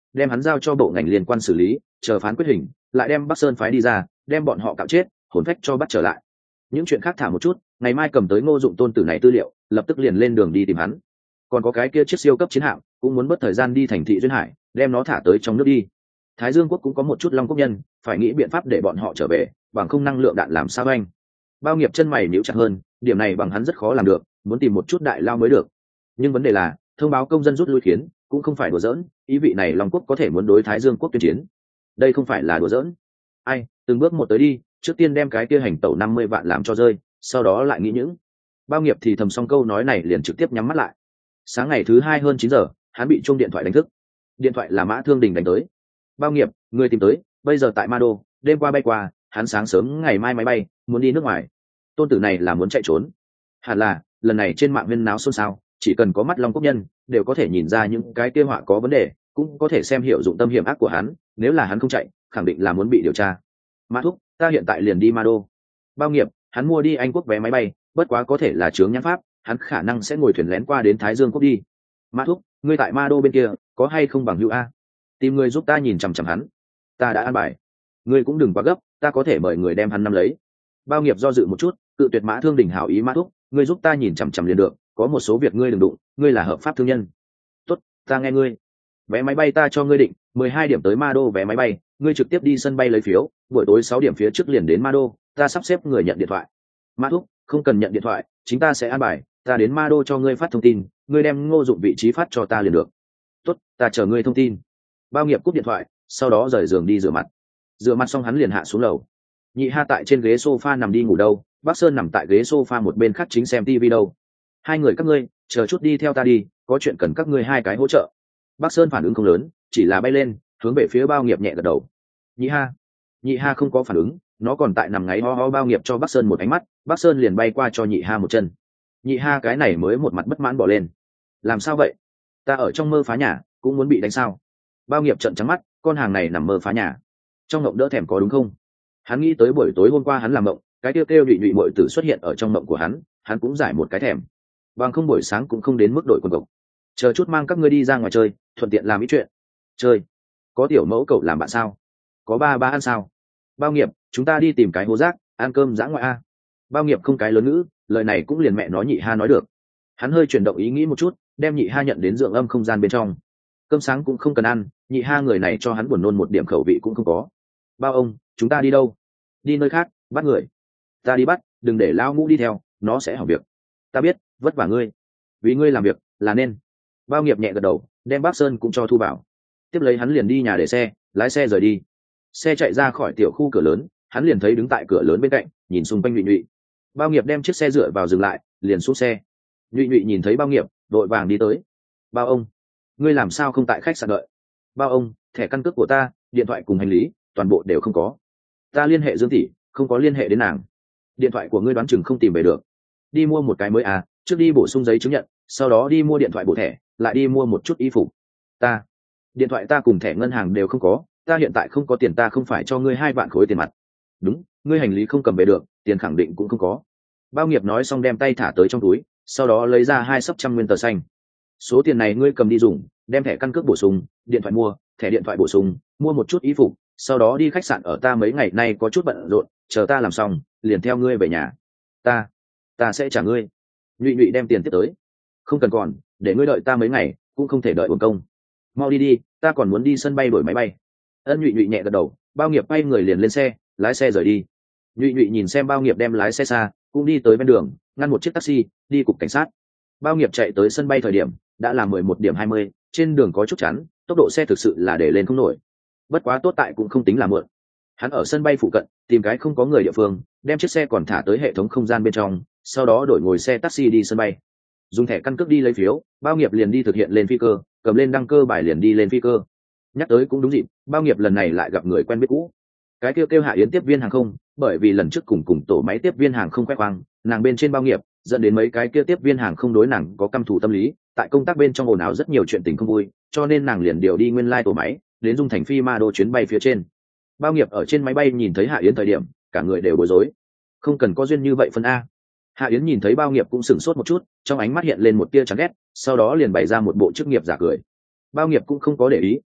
đem hắn giao cho bộ ngành liên quan xử lý, chờ phán quyết hình, lại đem Bắc Sơn phái đi ra, đem bọn họ cạo chết, hồn phách cho bắt trở lại. Những chuyện khác thả một chút, ngày mai cầm tới Ngô Dụng tôn tử này tư liệu, lập tức liền lên đường đi tìm hắn. Còn có cái kia chiếc siêu cấp chiến hạm, cũng muốn mất thời gian đi thành thị duyên hải, đem nó thả tới trong nước đi. Thái Dương quốc cũng có một chút long quốc nhân, phải nghĩ biện pháp để bọn họ trở về, bằng không năng lượng đạn làm sao anh. Bao Nghiệp chân mày nhíu chặt hơn, điểm này bằng hắn rất khó làm được, muốn tìm một chút đại lao mới được. Nhưng vấn đề là, thông báo công dân rút lui khiến, cũng không phải đùa giỡn, ý vị này Long quốc có thể muốn đối Thái Dương quốc tuyên chiến. Đây không phải là đùa giỡn. Ai, từng bước một tới đi, trước tiên đem cái kia hành tẩu năm mươi vạn làm cho rơi, sau đó lại nghĩ những. Bao Nghiệp thì thầm xong câu nói này liền trực tiếp nhắm mắt lại. Sáng ngày thứ hai hơn chín giờ, hắn bị chuông điện thoại đánh thức. Điện thoại là Mã Thương Đình đánh tới. Bao Nghiệp, người tìm tới, bây giờ tại Ma Đô, đêm qua bay qua, hắn sáng sớm ngày mai máy bay, muốn đi nước ngoài. Tôn tử này là muốn chạy trốn. Hẳn là, lần này trên mạng huyên náo xôn xao, chỉ cần có mắt Long quốc nhân, đều có thể nhìn ra những cái kia họa có vấn đề, cũng có thể xem hiểu dụng tâm hiểm ác của hắn, nếu là hắn không chạy, khẳng định là muốn bị điều tra. Mã thúc, ta hiện tại liền đi Ma Đô. Bao Nghiệp, hắn mua đi Anh quốc vé máy bay, bất quá có thể là chướng nhãn pháp, hắn khả năng sẽ ngồi thuyền lén qua đến Thái Dương quốc đi. Mã thúc, ngươi tại Ma Đô bên kia, có hay không bằng hữu a? Tìm người giúp ta nhìn chằm chằm hắn. Ta đã an bài. Ngươi cũng đừng quá gấp, ta có thể mời người đem hắn nắm lấy. Bao Nghiệp do dự một chút, cự tuyệt Mã Thương Đình hảo ý. Mã thúc, ngươi giúp ta nhìn chằm chằm liền được, có một số việc ngươi đừng đụng, ngươi là hợp pháp thương nhân. Tốt, ta nghe ngươi. Vé máy bay ta cho ngươi định, mười hai điểm tới Ma Đô vé máy bay, ngươi trực tiếp đi sân bay lấy phiếu, buổi tối sáu điểm phía trước liền đến Ma Đô, ta sắp xếp người nhận điện thoại. Mã thúc, không cần nhận điện thoại, chính ta sẽ an bài, ta đến Ma Đô cho ngươi phát thông tin, ngươi đem Ngô Dụng vị trí phát cho ta liền được. Tốt, ta chờ ngươi thông tin. Bao Nghiệp cúp điện thoại, sau đó rời giường đi rửa mặt. Rửa mặt xong hắn liền hạ xuống lầu. Nhị Ha tại trên ghế sofa nằm đi ngủ đâu, Bắc Sơn nằm tại ghế sofa một bên khác chính xem tivi đâu. Hai người các ngươi, chờ chút đi theo ta đi, có chuyện cần các ngươi hai cái hỗ trợ. Bắc Sơn phản ứng không lớn, chỉ là bay lên, hướng về phía Bao Nghiệp nhẹ gật đầu. Nhị Ha. Nhị Ha không có phản ứng, nó còn tại nằm ngáy ho ho. Bao Nghiệp cho Bắc Sơn một ánh mắt, Bắc Sơn liền bay qua cho Nhị Ha một chân. Nhị Ha cái này mới một mặt bất mãn bỏ lên. Làm sao vậy? Ta ở trong mơ phá nhà, cũng muốn bị đánh sao? Bao Nghiệp trợn trắng mắt, con hàng này nằm mơ phá nhà, trong mộng đỡ thèm có đúng không? Hắn nghĩ tới buổi tối hôm qua hắn làm mộng, cái kêu kêu nhụy nhụy muội tử xuất hiện ở trong mộng của hắn, hắn cũng giải một cái thèm. Bằng không buổi sáng cũng không đến mức đội quần cộc. Chờ chút mang các ngươi đi ra ngoài chơi, thuận tiện làm ít chuyện. Chơi? Có tiểu mẫu cậu làm bạn sao? Có ba ba ăn sao? Bao Nghiệp, chúng ta đi tìm cái hố rác, ăn cơm dã ngoại a. Bao Nghiệp không cái lớn ngữ, lời này cũng liền mẹ nó Nhị Ha nói được. Hắn hơi chuyển động ý nghĩ một chút, đem Nhị Ha nhận đến dưỡng âm không gian bên trong. Cơm sáng cũng không cần ăn, Nhị Ha người này cho hắn buồn nôn một điểm khẩu vị cũng không có. Bao ông, chúng ta đi đâu? Đi nơi khác, bắt người. Ta đi bắt, đừng để lao ngũ đi theo, nó sẽ hỏng việc. Ta biết, vất vả ngươi. Vì ngươi làm việc, là nên. Bao Nghiệp nhẹ gật đầu, đem Bắc Sơn cũng cho thu bảo. Tiếp lấy hắn liền đi nhà để xe, lái xe rời đi. Xe chạy ra khỏi tiểu khu cửa lớn, hắn liền thấy đứng tại cửa lớn bên cạnh, nhìn xung quanh nhụy nhụy. Bao Nghiệp đem chiếc xe dựa vào dừng lại, liền xuống xe. Nhụy nhụy nhìn thấy Bao Nghiệp, đội vàng đi tới. Bao ông, ngươi làm sao không tại khách sạn đợi? Bao ông, thẻ căn cước của ta, điện thoại cùng hành lý, toàn bộ đều không có. Ta liên hệ Dương tỷ, không có liên hệ đến nàng. Điện thoại của ngươi đoán chừng không tìm về được. Đi mua một cái mới à, trước đi bổ sung giấy chứng nhận, sau đó đi mua điện thoại bổ thẻ, lại đi mua một chút y phục. Ta, điện thoại ta cùng thẻ ngân hàng đều không có, ta hiện tại không có tiền, ta không phải cho ngươi hai vạn khối tiền mặt. Đúng, ngươi hành lý không cầm về được, tiền khẳng định cũng không có. Bao Nghiệp nói xong đem tay thả tới trong túi, sau đó lấy ra hai sấp trăm nguyên tờ xanh. Số tiền này ngươi cầm đi dùng, đem thẻ căn cước bổ sung, điện thoại mua, thẻ điện thoại bổ sung, mua một chút y phục, sau đó đi khách sạn ở, ta mấy ngày nay có chút bận rộn, chờ ta làm xong liền theo ngươi về nhà. Ta, ta sẽ trả ngươi. Nhụy nhụy đem tiền tiếp tới. Không cần còn, để ngươi đợi ta mấy ngày, cũng không thể đợi uổng công. Mau đi đi, ta còn muốn đi sân bay đổi máy bay. Ân. Nhụy nhụy nhẹ gật đầu, Bao Nghiệp bay người liền lên xe, lái xe rời đi. Nhụy nhụy nhìn xem Bao Nghiệp đem lái xe xa, cũng đi tới bên đường, ngăn một chiếc taxi, đi cục cảnh sát. Bao Nghiệp chạy tới sân bay thời điểm đã là mười một điểm hai mươi, trên đường có chút chắn, tốc độ xe thực sự là để lên không nổi. Bất quá tốt tại cũng không tính là mượn. Hắn ở sân bay phụ cận tìm cái không có người địa phương, đem chiếc xe còn thả tới hệ thống không gian bên trong, sau đó đổi ngồi xe taxi đi sân bay. Dùng thẻ căn cước đi lấy phiếu, Bao Nghiệp liền đi thực hiện lên phi cơ, cầm lên đăng cơ bài liền đi lên phi cơ. Nhắc tới cũng đúng dịp, Bao Nghiệp lần này lại gặp người quen biết cũ. Cái kêu kêu Hạ Yến tiếp viên hàng không, bởi vì lần trước cùng cùng tổ máy tiếp viên hàng không khoe khoang, nàng bên trên Bao Nghiệp, dẫn đến mấy cái kia tiếp viên hàng không đối nàng có căm thù tâm lý, tại công tác bên trong ồn ào rất nhiều chuyện tình không vui, cho nên nàng liền điều đi nguyên lai tổ máy, đến Dung Thành Phi Ma Đô chuyến bay phía trên. Bao Nghiệp ở trên máy bay nhìn thấy Hạ Yến thời điểm, cả người đều bối rối. Không cần có duyên như vậy phân a. Hạ Yến nhìn thấy Bao Nghiệp cũng sửng sốt một chút, trong ánh mắt hiện lên một tia chán ghét, sau đó liền bày ra một bộ chức nghiệp giả cười. Bao Nghiệp cũng không có để ý,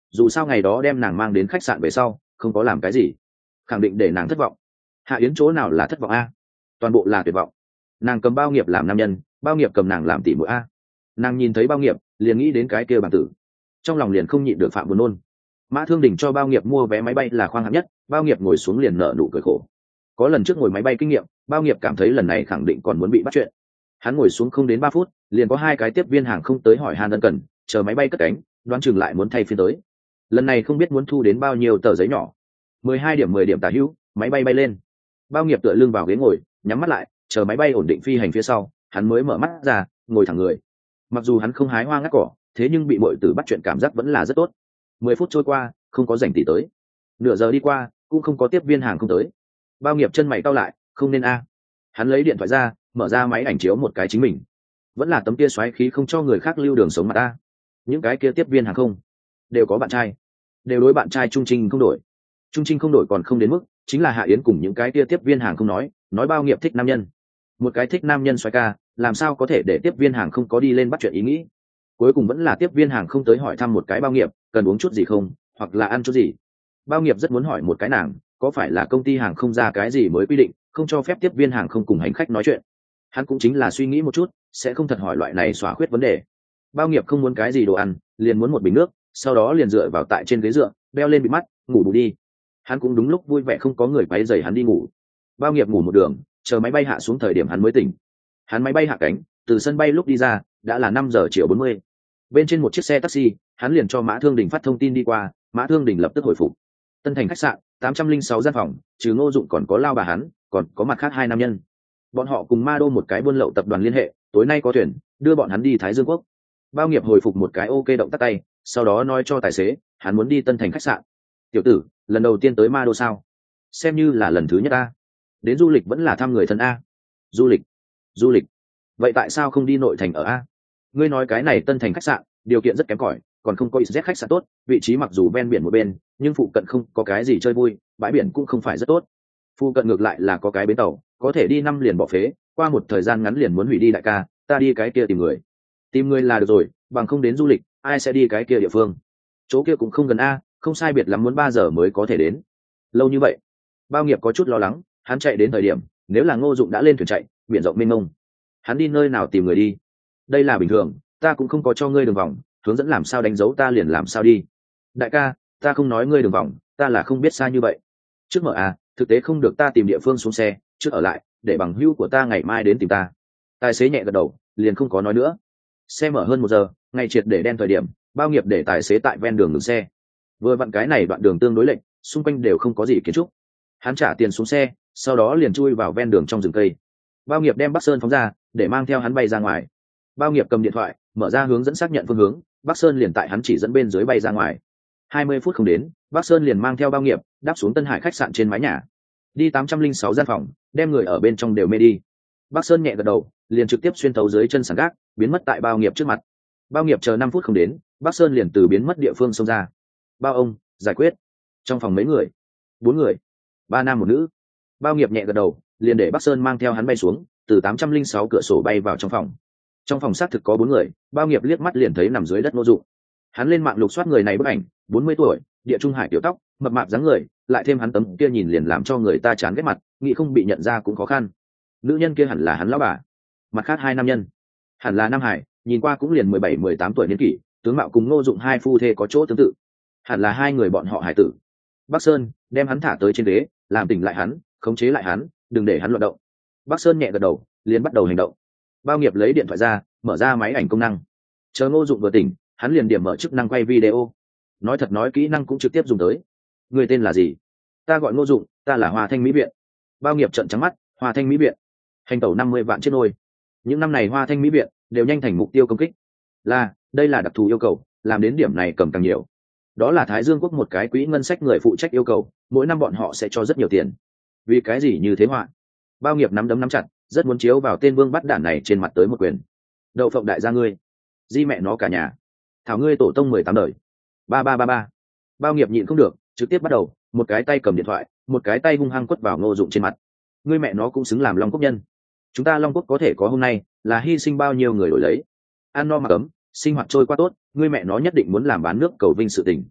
dù sao ngày đó đem nàng mang đến khách sạn về sau không có làm cái gì, khẳng định để nàng thất vọng. Hạ Yến chỗ nào là thất vọng a, toàn bộ là tuyệt vọng. Nàng cầm Bao Nghiệp làm nam nhân, Bao Nghiệp cầm nàng làm tỷ muội a. Nàng nhìn thấy Bao Nghiệp liền nghĩ đến cái kia bản tử, trong lòng liền không nhịn được phạm buồn nôn. Mã Thương Đình cho Bao Nghiệp mua vé máy bay là khoang hạng nhất, Bao Nghiệp ngồi xuống liền nở nụ cười khổ. Có lần trước ngồi máy bay kinh nghiệm, Bao Nghiệp cảm thấy lần này khẳng định còn muốn bị bắt chuyện. Hắn ngồi xuống không đến ba phút, liền có hai cái tiếp viên hàng không tới hỏi han ân cần, chờ máy bay cất cánh, đoán chừng lại muốn thay phiên tới. Lần này không biết muốn thu đến bao nhiêu tờ giấy nhỏ. Mười hai điểm mười điểm tả hữu, máy bay bay lên. Bao Nghiệp tựa lưng vào ghế ngồi, nhắm mắt lại, chờ máy bay ổn định phi hành phía sau, hắn mới mở mắt ra, ngồi thẳng người. Mặc dù hắn không hái hoa ngắt cỏ, thế nhưng bị muội tử bắt chuyện cảm giác vẫn là rất tốt. Mười phút trôi qua, không có rảnh tỷ tới. Nửa giờ đi qua, cũng không có tiếp viên hàng không tới. Bao Nghiệp chân mày cau lại, không nên a. Hắn lấy điện thoại ra, mở ra máy ảnh chiếu một cái chính mình. Vẫn là tấm kia xoáy khí không cho người khác lưu đường sống mà ta. Những cái kia tiếp viên hàng không đều có bạn trai, đều đối bạn trai Trung Trinh không đổi. Trung Trinh không đổi còn không đến mức, chính là Hạ Yến cùng những cái kia tiếp viên hàng không nói, nói Bao Nghiệp thích nam nhân. Một cái thích nam nhân xoáy ca, làm sao có thể để tiếp viên hàng không có đi lên bắt chuyện ý nghĩ. Cuối cùng vẫn là tiếp viên hàng không tới hỏi thăm một cái Bao Nghiệp, cần uống chút gì không, hoặc là ăn chút gì. Bao Nghiệp rất muốn hỏi một cái nàng, có phải là công ty hàng không ra cái gì mới quy định, không cho phép tiếp viên hàng không cùng hành khách nói chuyện. Hắn cũng chính là suy nghĩ một chút, sẽ không thật hỏi loại này xóa khuyết vấn đề. Bao Nghiệp không muốn cái gì đồ ăn, liền muốn một bình nước, sau đó liền dựa vào tại trên ghế dựa, đeo lên bịt mắt, ngủ bù đi. Hắn cũng đúng lúc vui vẻ không có người quấy rầy hắn đi ngủ. Bao Nghiệp ngủ một đường, chờ máy bay hạ xuống thời điểm hắn mới tỉnh. Hắn máy bay hạ cánh, từ sân bay lúc đi ra, đã là năm giờ chiều bốn mươi. Bên trên một chiếc xe taxi, hắn liền cho Mã Thương Đình phát thông tin đi qua, Mã Thương Đình lập tức hồi phục. Tân Thành khách sạn, tám trăm linh sáu gian phòng, trừ Ngô Dụng còn có Lao bà hắn, còn có mặt khác hai nam nhân. Bọn họ cùng Ma Đô một cái buôn lậu tập đoàn liên hệ, tối nay có thuyền, đưa bọn hắn đi Thái Dương quốc. Bao Nghiệp hồi phục một cái ok động tác tay, sau đó nói cho tài xế, hắn muốn đi Tân Thành khách sạn. Tiểu tử, lần đầu tiên tới Ma Đô sao? Xem như là lần thứ nhất a. Đến du lịch vẫn là thăm người thân a. Du lịch? Du lịch? Vậy tại sao không đi nội thành ở a? Ngươi nói cái này Tân Thành khách sạn, điều kiện rất kém cỏi, còn không có Z khách sạn tốt, vị trí mặc dù ven biển một bên, nhưng phụ cận không có cái gì chơi vui, bãi biển cũng không phải rất tốt. Phụ cận ngược lại là có cái bến tàu, có thể đi năm liền bỏ phế, qua một thời gian ngắn liền muốn hủy đi. Đại ca, ta đi cái kia tìm người. Tìm người là được rồi, bằng không đến du lịch, ai sẽ đi cái kia địa phương? Chỗ kia cũng không gần a, không sai biệt lắm muốn ba giờ mới có thể đến. Lâu như vậy. Bao Nghiệp có chút lo lắng, hắn chạy đến thời điểm, nếu là Ngô Dụng đã lên thuyền chạy, biển rộng mênh mông, hắn đi nơi nào tìm người đi? Đây là bình thường, ta cũng không có cho ngươi đường vòng, hướng dẫn làm sao đánh dấu ta liền làm sao đi. Đại ca, ta không nói ngươi đường vòng, ta là không biết xa như vậy. Trước mở à, thực tế không được ta tìm địa phương xuống xe, trước ở lại, để bằng hữu của ta ngày mai đến tìm ta. Tài xế nhẹ gật đầu, liền không có nói nữa. Xe mở hơn một giờ, ngày triệt để đen thời điểm, Bao Nghiệp để tài xế tại ven đường ngừng xe. Vừa vặn cái này đoạn đường tương đối lệch, xung quanh đều không có gì kiến trúc. Hắn trả tiền xuống xe, sau đó liền chui vào ven đường trong rừng cây. Bao Nghiệp đem Bắc Sơn phóng ra, để mang theo hắn bay ra ngoài. Bao Nghiệp cầm điện thoại, mở ra hướng dẫn xác nhận phương hướng, Bắc Sơn liền tại hắn chỉ dẫn bên dưới bay ra ngoài. Hai mươi phút không đến, Bắc Sơn liền mang theo Bao Nghiệp đáp xuống Tân Hải khách sạn trên mái nhà. Đi tám trăm linh sáu gian phòng, đem người ở bên trong đều mê đi. Bắc Sơn nhẹ gật đầu, liền trực tiếp xuyên thấu dưới chân sàn gác, biến mất tại Bao Nghiệp trước mặt. Bao Nghiệp chờ năm phút không đến, Bắc Sơn liền từ biến mất địa phương xông ra. Bao ông, giải quyết. Trong phòng mấy người? Bốn người, ba nam một nữ. Bao Nghiệp nhẹ gật đầu, liền để Bắc Sơn mang theo hắn bay xuống, từ tám trăm linh sáu cửa sổ bay vào trong phòng. Trong phòng xác thực có bốn người, Bao Nghiệp liếc mắt liền thấy nằm dưới đất Ngô Dụng. Hắn lên mạng lục soát người này bức ảnh, bốn mươi tuổi, địa trung hải tiểu tóc, mập mạp dáng người, lại thêm hắn tấm kia nhìn liền làm cho người ta chán ghét mặt, nghĩ không bị nhận ra cũng khó khăn. Nữ nhân kia hẳn là hắn lão bà. Mặt khác hai nam nhân, hẳn là Nam Hải, nhìn qua cũng liền mười bảy mười tám tuổi niên kỷ, tướng mạo cùng Ngô Dụng hai phu thê có chỗ tương tự. Hẳn là hai người bọn họ hải tử. Bắc Sơn đem hắn thả tới trên ghế, làm tỉnh lại hắn, khống chế lại hắn, đừng để hắn loạn động. Bắc Sơn nhẹ gật đầu, liền bắt đầu hành động. Bao Nghiệp lấy điện thoại ra, mở ra máy ảnh công năng. Chờ Ngô Dụng vừa tỉnh, hắn liền điểm mở chức năng quay video. Nói thật nói kỹ năng cũng trực tiếp dùng tới. Người tên là gì? Ta gọi Ngô Dụng, ta là Hoa Thanh Mỹ Viện. Bao Nghiệp trợn trắng mắt, Hoa Thanh Mỹ Viện. Hành tẩu năm mươi vạn chết nôi. Những năm này Hoa Thanh Mỹ Viện đều nhanh thành mục tiêu công kích. Là, đây là đặc thù yêu cầu, làm đến điểm này cầm càng nhiều. Đó là Thái Dương quốc một cái quỹ ngân sách người phụ trách yêu cầu, mỗi năm bọn họ sẽ cho rất nhiều tiền. Vì cái gì như thế họa? Bao Nghiệp nắm đấm nắm chặt, rất muốn chiếu vào tên vương bắt đản này trên mặt tới một quyền. Đậu phộng đại gia ngươi, di mẹ nó cả nhà, thảo ngươi tổ tông mười tám đời. Ba ba ba ba. Bao Nghiệp nhịn không được, trực tiếp bắt đầu, một cái tay cầm điện thoại, một cái tay hung hăng quất vào Ngô Dụng trên mặt. Ngươi mẹ nó cũng xứng làm Long Quốc nhân. Chúng ta Long Quốc có thể có hôm nay, là hy sinh bao nhiêu người đổi lấy. Ăn no mặc ấm, sinh hoạt trôi qua tốt, ngươi mẹ nó nhất định muốn làm bán nước cầu vinh sự tình.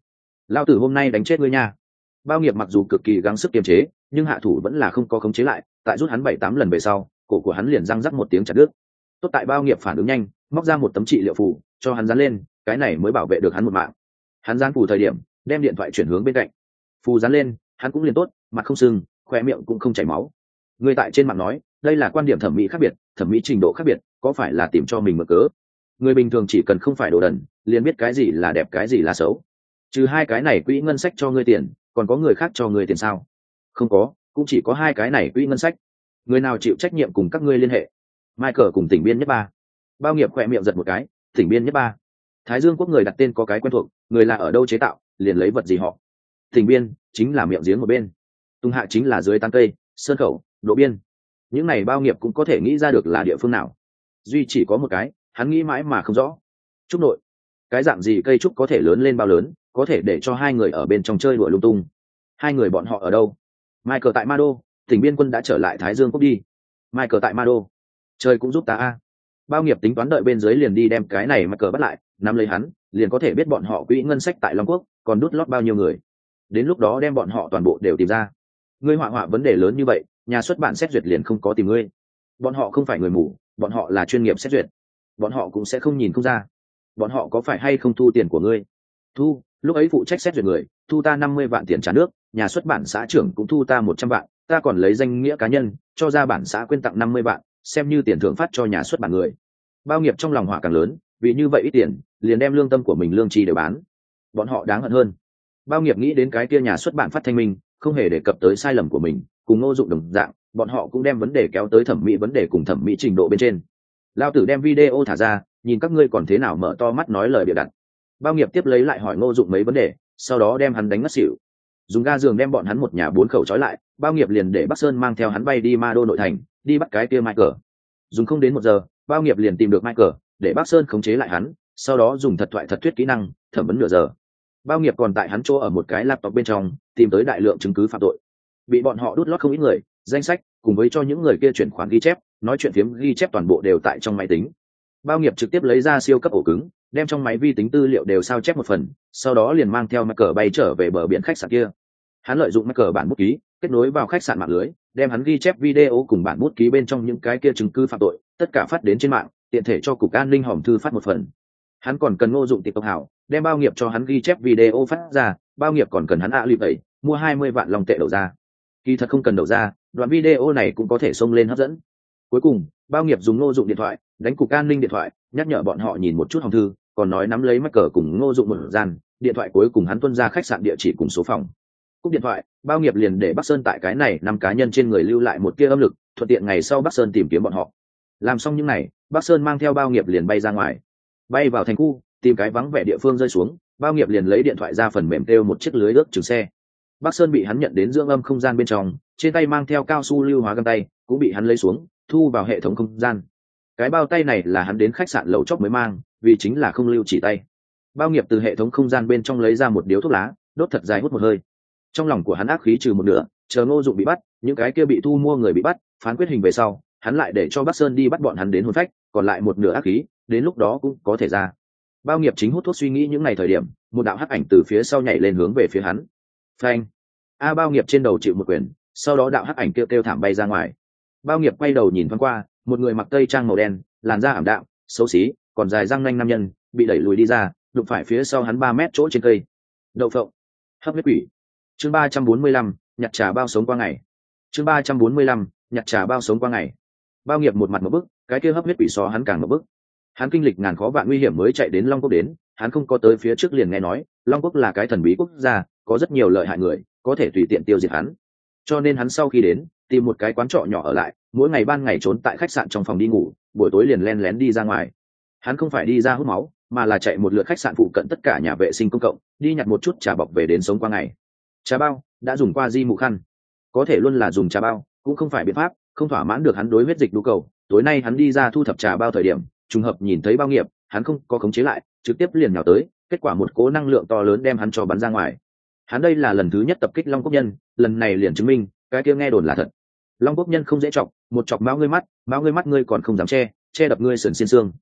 lao tử hôm nay đánh chết ngươi nha. Bao nghiệp mặc dù cực kỳ gắng sức kiềm chế, nhưng hạ thủ vẫn là không có khống chế lại, tại rút hắn bảy tám lần về sau, cổ của hắn liền răng rắc một tiếng chặt đứt. Tốt tại bao nghiệp phản ứng nhanh, móc ra một tấm trị liệu phù cho hắn dán lên, cái này mới bảo vệ được hắn một mạng. Hắn dán phù thời điểm, đem điện thoại chuyển hướng bên cạnh. Phù dán lên, hắn cũng liền tốt, mặt không sưng, khóe miệng cũng không chảy máu. Người tại trên mạng nói, đây là quan điểm thẩm mỹ khác biệt, thẩm mỹ trình độ khác biệt, có phải là tìm cho mình mượn cớ? Người bình thường chỉ cần không phải đồ đần, liền biết cái gì là đẹp cái gì là xấu. Trừ hai cái này quỹ ngân sách cho ngươi tiền, còn có người khác cho ngươi tiền sao? Không có, cũng chỉ có hai cái này quỹ ngân sách. Người nào chịu trách nhiệm cùng các ngươi liên hệ? Michael cùng tỉnh biên nhất ba. Bao nghiệp khỏe miệng giật một cái, tỉnh biên nhất ba. Thái Dương quốc người đặt tên có cái quen thuộc, người là ở đâu chế tạo, liền lấy vật gì họ. Tỉnh biên chính là miệng giếng một bên, tung hạ chính là dưới tán cây, sơn khẩu, độ biên. Những này bao nghiệp cũng có thể nghĩ ra được là địa phương nào. Duy chỉ có một cái, hắn nghĩ mãi mà không rõ. Trúc nội, cái dạng gì cây trúc có thể lớn lên bao lớn, có thể để cho hai người ở bên trong chơi đùa lung tung. Hai người bọn họ ở đâu? Michael tại Mado, tỉnh biên quân đã trở lại Thái Dương quốc đi. Michael tại Mado, chơi cũng giúp ta a. Bao nghiệp tính toán đợi bên dưới liền đi đem cái này Michael bắt lại, nắm lấy hắn, liền có thể biết bọn họ quỹ ngân sách tại Long Quốc còn đút lót bao nhiêu người. Đến lúc đó đem bọn họ toàn bộ đều tìm ra. Ngươi họa họa vấn đề lớn như vậy, nhà xuất bản xét duyệt liền không có tìm ngươi. Bọn họ không phải người mù, bọn họ là chuyên nghiệp xét duyệt. Bọn họ cũng sẽ không nhìn không ra. Bọn họ có phải hay không thu tiền của ngươi? Thu, lúc ấy phụ trách xét duyệt người, thu ta năm mươi vạn tiền trả nước, nhà xuất bản xã trưởng cũng thu ta một trăm vạn, ta còn lấy danh nghĩa cá nhân, cho ra bản xã quyên tặng năm mươi vạn, xem như tiền thưởng phát cho nhà xuất bản người. Bao nghiệp trong lòng hỏa càng lớn, vì như vậy ít tiền, liền đem lương tâm của mình lương chi đều bán. Bọn họ đáng hận hơn. Bao nghiệp nghĩ đến cái kia nhà xuất bản Phát Thanh Minh, không hề đề cập tới sai lầm của mình, cùng Ngô Dụng đồng dạng, bọn họ cũng đem vấn đề kéo tới thẩm mỹ vấn đề cùng thẩm mỹ trình độ bên trên. Lao tử đem video thả ra, nhìn các ngươi còn thế nào mở to mắt nói lời bịa đặt. Bao nghiệp tiếp lấy lại hỏi Ngô Dụng mấy vấn đề, sau đó đem hắn đánh ngất xỉu. Dùng ga giường đem bọn hắn một nhà bốn khẩu trói lại, Bao nghiệp liền để Bắc Sơn mang theo hắn bay đi Ma Đô nội thành, đi bắt cái kia Michael. Dùng không đến một giờ, Bao nghiệp liền tìm được Michael, để Bắc Sơn khống chế lại hắn, sau đó dùng thật thoại thật thuyết kỹ năng, thẩm vấn nửa giờ. Bao nghiệp còn tại hắn chỗ ở một cái laptop bên trong, tìm tới đại lượng chứng cứ phạm tội. Bị bọn họ đút lót không ít người, danh sách, cùng với cho những người kia chuyển khoản ghi chép, nói chuyện phiếm ghi chép toàn bộ đều tại trong máy tính. Bao nghiệp trực tiếp lấy ra siêu cấp ổ cứng, đem trong máy vi tính tư liệu đều sao chép một phần, sau đó liền mang theo Michael bay trở về bờ biển khách sạn kia. Hắn lợi dụng Michael bản bút ký, kết nối vào khách sạn mạng lưới, đem hắn ghi chép video cùng bản bút ký bên trong những cái kia chứng cứ phạm tội, tất cả phát đến trên mạng, tiện thể cho cục an ninh hòm thư phát một phần. Hắn còn cần Ngô Dụng TikTok hảo, đem Bao nghiệp cho hắn ghi chép video phát ra, Bao nghiệp còn cần hắn ạ lì vậy, mua hai mươi vạn lòng tệ đầu ra. Kỳ thật không cần đầu ra, đoạn video này cũng có thể xông lên hấp dẫn. Cuối cùng, Bao nghiệp dùng Ngô Dụng điện thoại, đánh cục an ninh điện thoại, nhắc nhở bọn họ nhìn một chút hòm thư, còn nói nắm lấy Michael cùng Ngô Dụng một gian, điện thoại cuối cùng hắn tuân ra khách sạn địa chỉ cùng số phòng. Cúp điện thoại, Bao nghiệp liền để Bắc Sơn tại cái này năm cá nhân trên người lưu lại một tia âm lực, thuận tiện ngày sau Bắc Sơn tìm kiếm bọn họ. Làm xong những này, Bắc Sơn mang theo Bao nghiệp liền bay ra ngoài, bay vào thành khu, tìm cái vắng vẻ địa phương rơi xuống. Bao nghiệp liền lấy điện thoại ra phần mềm kêu một chiếc lưới ướt chừng xe. Bắc Sơn bị hắn nhận đến dưỡng âm không gian bên trong, trên tay mang theo cao su lưu hóa găng tay, cũng bị hắn lấy xuống, thu vào hệ thống không gian. Cái bao tay này là hắn đến khách sạn lầu chóp mới mang, vì chính là không lưu chỉ tay. Bao nghiệp từ hệ thống không gian bên trong lấy ra một điếu thuốc lá, đốt thật dài hút một hơi. Trong lòng của hắn ác khí trừ một nửa, chờ Ngô Dụng bị bắt, những cái kia bị thu mua người bị bắt, phán quyết hình về sau, hắn lại để cho Bắc Sơn đi bắt bọn hắn đến hồn phách, còn lại một nửa ác khí, đến lúc đó cũng có thể ra. Bao nghiệp chính hút thuốc suy nghĩ những ngày thời điểm, một đạo hắc ảnh từ phía sau nhảy lên hướng về phía hắn. Phanh! A Bao nghiệp trên đầu chịu một quyền, sau đó đạo hắc ảnh kêu kêu thảm bay ra ngoài. Bao nghiệp quay đầu nhìn thoáng qua, một người mặc tây trang màu đen, làn da ảm đạm, xấu xí, còn dài răng nanh nam nhân, bị đẩy lùi đi ra, đụng phải phía sau hắn ba mét chỗ trên cây. Đậu phộng, hấp huyết quỷ. Chương ba trăm bốn mươi lăm, nhặt trà bao sống qua ngày. Chương ba trăm bốn mươi lăm, nhặt trà bao sống qua ngày. Bao nghiệp một mặt một bức, cái kia hấp huyết quỷ so hắn càng một bức. Hắn kinh lịch ngàn khó vạn nguy hiểm mới chạy đến Long Quốc đến, hắn không có tới phía trước liền nghe nói, Long Quốc là cái thần bí quốc gia, có rất nhiều lợi hại người, có thể tùy tiện tiêu diệt hắn. Cho nên hắn sau khi đến, tìm một cái quán trọ nhỏ ở lại, mỗi ngày ban ngày trốn tại khách sạn trong phòng đi ngủ, buổi tối liền len lén đi ra ngoài. Hắn không phải đi ra hút máu, mà là chạy một lượt khách sạn phụ cận tất cả nhà vệ sinh công cộng, đi nhặt một chút trà bọc về đến sống qua ngày. Trà bao đã dùng qua di mụ khăn, có thể luôn là dùng trà bao, cũng không phải biện pháp, không thỏa mãn được hắn đối huyết dịch nhu cầu. Tối nay hắn đi ra thu thập trà bao thời điểm, trùng hợp nhìn thấy Bao nghiệp, hắn không có khống chế lại, trực tiếp liền nhào tới, kết quả một cỗ năng lượng to lớn đem hắn cho bắn ra ngoài. Hắn đây là lần thứ nhất tập kích Long Quốc nhân, lần này liền chứng minh cái kia nghe đồn là thật. Long Quốc nhân không dễ chọc, một chọc máu ngươi mắt, máu ngươi mắt ngươi còn không dám che, che đập ngươi sườn xiên xương.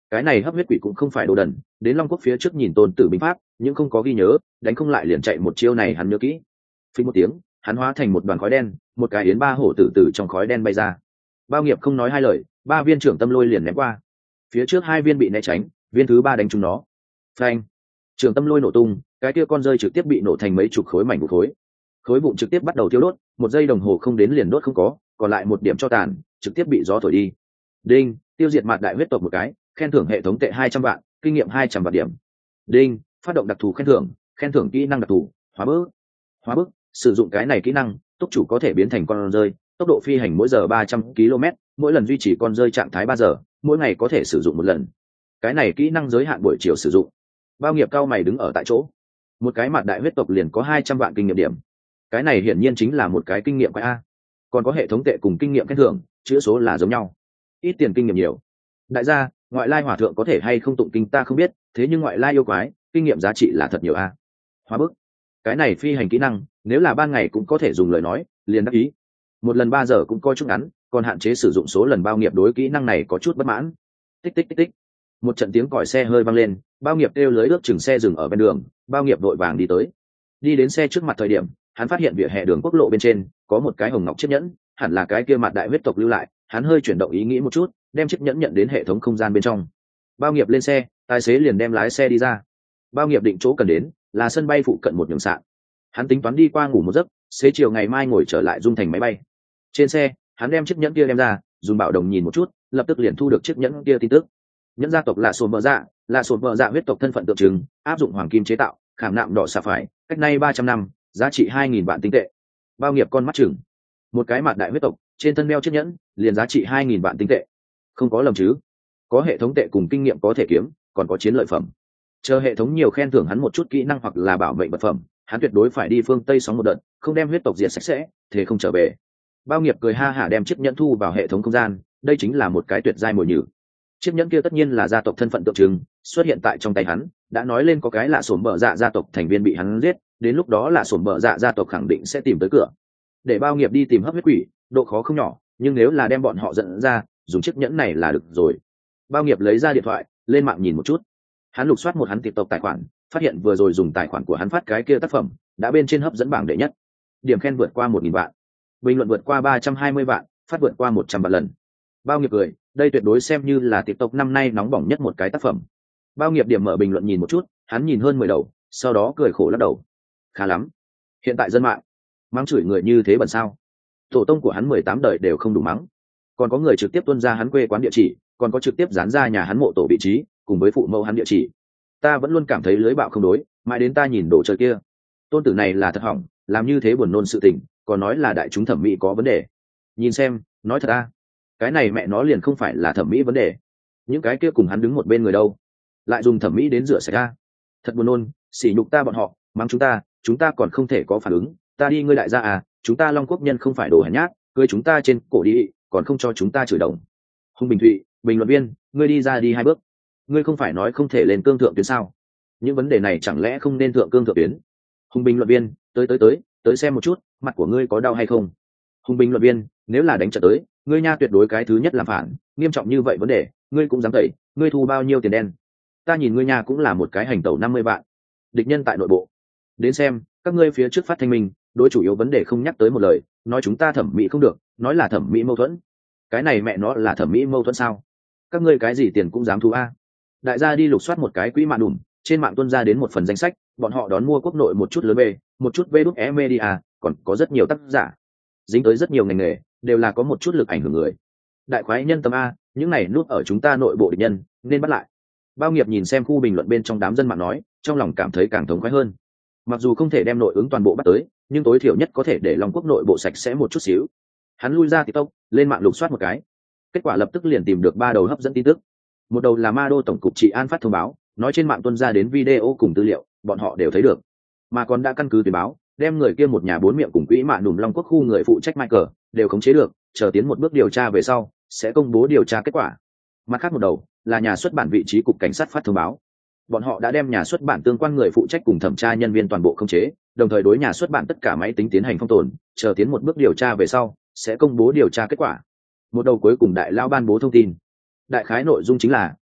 cái này hấp huyết quỷ cũng không phải đồ đần, đến Long Quốc phía trước nhìn Tôn Tử binh pháp nhưng không có ghi nhớ, đánh không lại liền chạy một chiêu này hắn nhớ kỹ. Phình một tiếng, hắn hóa thành một đoàn khói đen, một cái yến ba hổ tử từ trong khói đen bay ra. Bao Nghiệp không nói hai lời, ba viên trưởng tâm lôi liền ném qua. Phía trước hai viên bị né tránh, viên thứ ba đánh trúng nó. Phanh! Trưởng tâm lôi nổ tung, cái kia con rơi trực tiếp bị nổ thành mấy chục khối mảnh vụn khối. Khối vụn trực tiếp bắt đầu thiêu đốt, một giây đồng hồ không đến liền đốt không có, còn lại một điểm cho tàn, trực tiếp bị gió thổi đi. Đinh, tiêu diệt mạt đại huyết tộc một cái, khen thưởng hệ thống tệ hai trăm vạn, kinh nghiệm hai trăm vạn điểm. Đinh, phát động đặc thù khen thưởng, khen thưởng kỹ năng đặc thù, hóa bức. Hóa bức, sử dụng cái này kỹ năng, túc chủ có thể biến thành con rơi, tốc độ phi hành mỗi giờ ba trăm ki lô mét, mỗi lần duy trì con rơi trạng thái ba giờ, mỗi ngày có thể sử dụng một lần. Cái này kỹ năng giới hạn buổi chiều sử dụng. Bao Nghiệp cao mày đứng ở tại chỗ. Một cái mạt đại huyết tộc liền có hai trăm vạn kinh nghiệm điểm. Cái này hiển nhiên chính là một cái kinh nghiệm quái a. Còn có hệ thống tệ cùng kinh nghiệm khen thưởng, chữ số là giống nhau. Ít tiền kinh nghiệm nhiều. Đại gia, ngoại lai hỏa thượng có thể hay không tụng kinh ta không biết, thế nhưng ngoại lai yêu quái, kinh nghiệm giá trị là thật nhiều a. Hóa bức. Cái này phi hành kỹ năng, nếu là ban ngày cũng có thể dùng lời nói, liền đắc ý. Một lần ba giờ cũng coi chút ngắn, còn hạn chế sử dụng số lần Bao Nghiệp đối kỹ năng này có chút bất mãn. Tích tích tích tích. Một trận tiếng còi xe hơi vang lên, Bao Nghiệp kêu lưới ước chừng xe dừng ở bên đường, Bao Nghiệp vội vàng đi tới. Đi đến xe trước mặt thời điểm, hắn phát hiện vỉa hè đường quốc lộ bên trên có một cái hồng ngọc chiếc nhẫn, hẳn là cái kia mạt đại huyết tộc lưu lại. Hắn hơi chuyển động ý nghĩ một chút, đem chiếc nhẫn nhận đến hệ thống không gian bên trong. Bao Nghiệp lên xe, tài xế liền đem lái xe đi ra. Bao Nghiệp định chỗ cần đến là sân bay phụ cận một đường sạn. Hắn tính toán đi qua ngủ một giấc, xế chiều ngày mai ngồi trở lại dung thành máy bay. Trên xe, hắn đem chiếc nhẫn kia đem ra, dùng bảo đồng nhìn một chút, lập tức liền thu được chiếc nhẫn kia tin tức. Nhẫn gia tộc là sồn bờ dạ, là sồn bờ dạ huyết tộc thân phận tượng trưng, áp dụng hoàng kim chế tạo, khảm nạm đỏ xà phải, cách nay ba trăm năm, giá trị hai nghìn vạn tinh tệ. Bao Nghiệp con mắt chừng. Một cái mặt đại huyết tộc, trên thân đeo chiếc nhẫn, liền giá trị hai nghìn vạn tinh tệ. Không có lầm chứ? Có hệ thống tệ cùng kinh nghiệm có thể kiếm, còn có chiến lợi phẩm. Chờ hệ thống nhiều khen thưởng hắn một chút kỹ năng hoặc là bảo mệnh vật phẩm, hắn tuyệt đối phải đi phương Tây sóng một đợt, không đem huyết tộc diệt sạch sẽ, thế không trở về. Bao Nghiệp cười ha hả đem chiếc nhẫn thu vào hệ thống không gian, đây chính là một cái tuyệt giai mồi nhử. Chiếc nhẫn kia tất nhiên là gia tộc thân phận tượng trưng, xuất hiện tại trong tay hắn, đã nói lên có cái lạ sổm bợ dạ gia tộc thành viên bị hắn giết, đến lúc đó là sổm bợ dạ gia tộc khẳng định sẽ tìm tới cửa. Để Bao Nghiệp đi tìm hấp huyết quỷ, độ khó không nhỏ, nhưng nếu là đem bọn họ dẫn ra, dùng chiếc nhẫn này là được rồi. Bao Nghiệp lấy ra điện thoại, lên mạng nhìn một chút. Hắn lục soát một hắn TikTok tài khoản, phát hiện vừa rồi dùng tài khoản của hắn phát cái kia tác phẩm, đã bên trên hấp dẫn bảng đệ nhất. Điểm khen vượt qua một nghìn vạn, bình luận vượt qua ba trăm hai mươi vạn, phát vượt qua một trăm vạn lần. Bao Nghiệp cười, đây tuyệt đối xem như là TikTok năm nay nóng bỏng nhất một cái tác phẩm. Bao Nghiệp điểm mở bình luận nhìn một chút, hắn nhìn hơn mười đầu, sau đó cười khổ lắc đầu. Khá lắm. Hiện tại dân mạng mắng chửi người như thế bẩn sao? Tổ tông của hắn mười tám đời đều không đủ mắng. Còn có người trực tiếp tuân ra hắn quê quán địa chỉ, còn có trực tiếp dán ra nhà hắn mộ tổ vị trí, cùng với phụ mẫu hắn địa chỉ. Ta vẫn luôn cảm thấy lưới bạo không đối, mãi đến ta nhìn đồ chơi kia. Tôn tử này là thật hỏng, làm như thế buồn nôn sự tình, còn nói là đại chúng thẩm mỹ có vấn đề. Nhìn xem, nói thật a, cái này mẹ nó liền không phải là thẩm mỹ vấn đề. Những cái kia cùng hắn đứng một bên người đâu, lại dùng thẩm mỹ đến rửa sạch a. Thật buồn nôn, sỉ nhục ta bọn họ, mắng chúng ta, chúng ta còn không thể có phản ứng. Ta đi ngươi đại gia à, chúng ta Long Quốc nhân không phải đồ hèn nhát, cưới chúng ta trên cổ đi, còn không cho chúng ta chửi đồng. Hùng Bình Thụy, bình luận viên, ngươi đi ra đi hai bước. Ngươi không phải nói không thể lên cương thượng tuyến sao? Những vấn đề này chẳng lẽ không nên thượng cương thượng tuyến? Hùng bình luận viên, tới tới tới, tới xem một chút, mặt của ngươi có đau hay không? Hùng bình luận viên, nếu là đánh trận tới, ngươi nha tuyệt đối cái thứ nhất làm phản, nghiêm trọng như vậy vấn đề, ngươi cũng dám tẩy, ngươi thu bao nhiêu tiền đen? Ta nhìn ngươi nha cũng là một cái hành tẩu năm mươi vạn. Địch nhân tại nội bộ. Đến xem, các ngươi phía trước phát thanh minh, đối chủ yếu vấn đề không nhắc tới một lời, nói chúng ta thẩm mỹ không được, nói là thẩm mỹ mâu thuẫn. Cái này mẹ nó là thẩm mỹ mâu thuẫn sao? Các ngươi cái gì tiền cũng dám thu a? Đại gia đi lục soát một cái quỹ mạng đùm, trên mạng tuân ra đến một phần danh sách, bọn họ đón mua quốc nội một chút lớn về, một chút vê đúc e media, còn có rất nhiều tác giả, dính tới rất nhiều ngành nghề, đều là có một chút lực ảnh hưởng người. Đại khoái nhân tâm a, những này núp ở chúng ta nội bộ địch nhân, nên bắt lại. Bao Nghiệp nhìn xem khu bình luận bên trong đám dân mạng nói, trong lòng cảm thấy càng thống khoái hơn. Mặc dù không thể đem nội ứng toàn bộ bắt tới, nhưng tối thiểu nhất có thể để Long Quốc nội bộ sạch sẽ một chút xíu. Hắn lui ra TikTok, lên mạng lục soát một cái, kết quả lập tức liền tìm được ba đầu hấp dẫn tin tức. Một đầu là Ma Đô tổng cục trị an phát thông báo, nói trên mạng tuân ra đến video cùng tư liệu, bọn họ đều thấy được, mà còn đã căn cứ tuyên báo, đem người kia một nhà bốn miệng cùng quỹ mạng đùm Long Quốc khu người phụ trách Michael đều khống chế được, chờ tiến một bước điều tra về sau sẽ công bố điều tra kết quả. Mặt khác một đầu là nhà xuất bản vị trí cục cảnh sát phát thông báo, bọn họ đã đem nhà xuất bản tương quan người phụ trách cùng thẩm tra nhân viên toàn bộ khống chế, đồng thời đối nhà xuất bản tất cả máy tính tiến hành phong tồn, chờ tiến một bước điều tra về sau sẽ công bố điều tra kết quả. Một đầu cuối cùng đại lao ban bố thông tin, đại khái nội dung chính là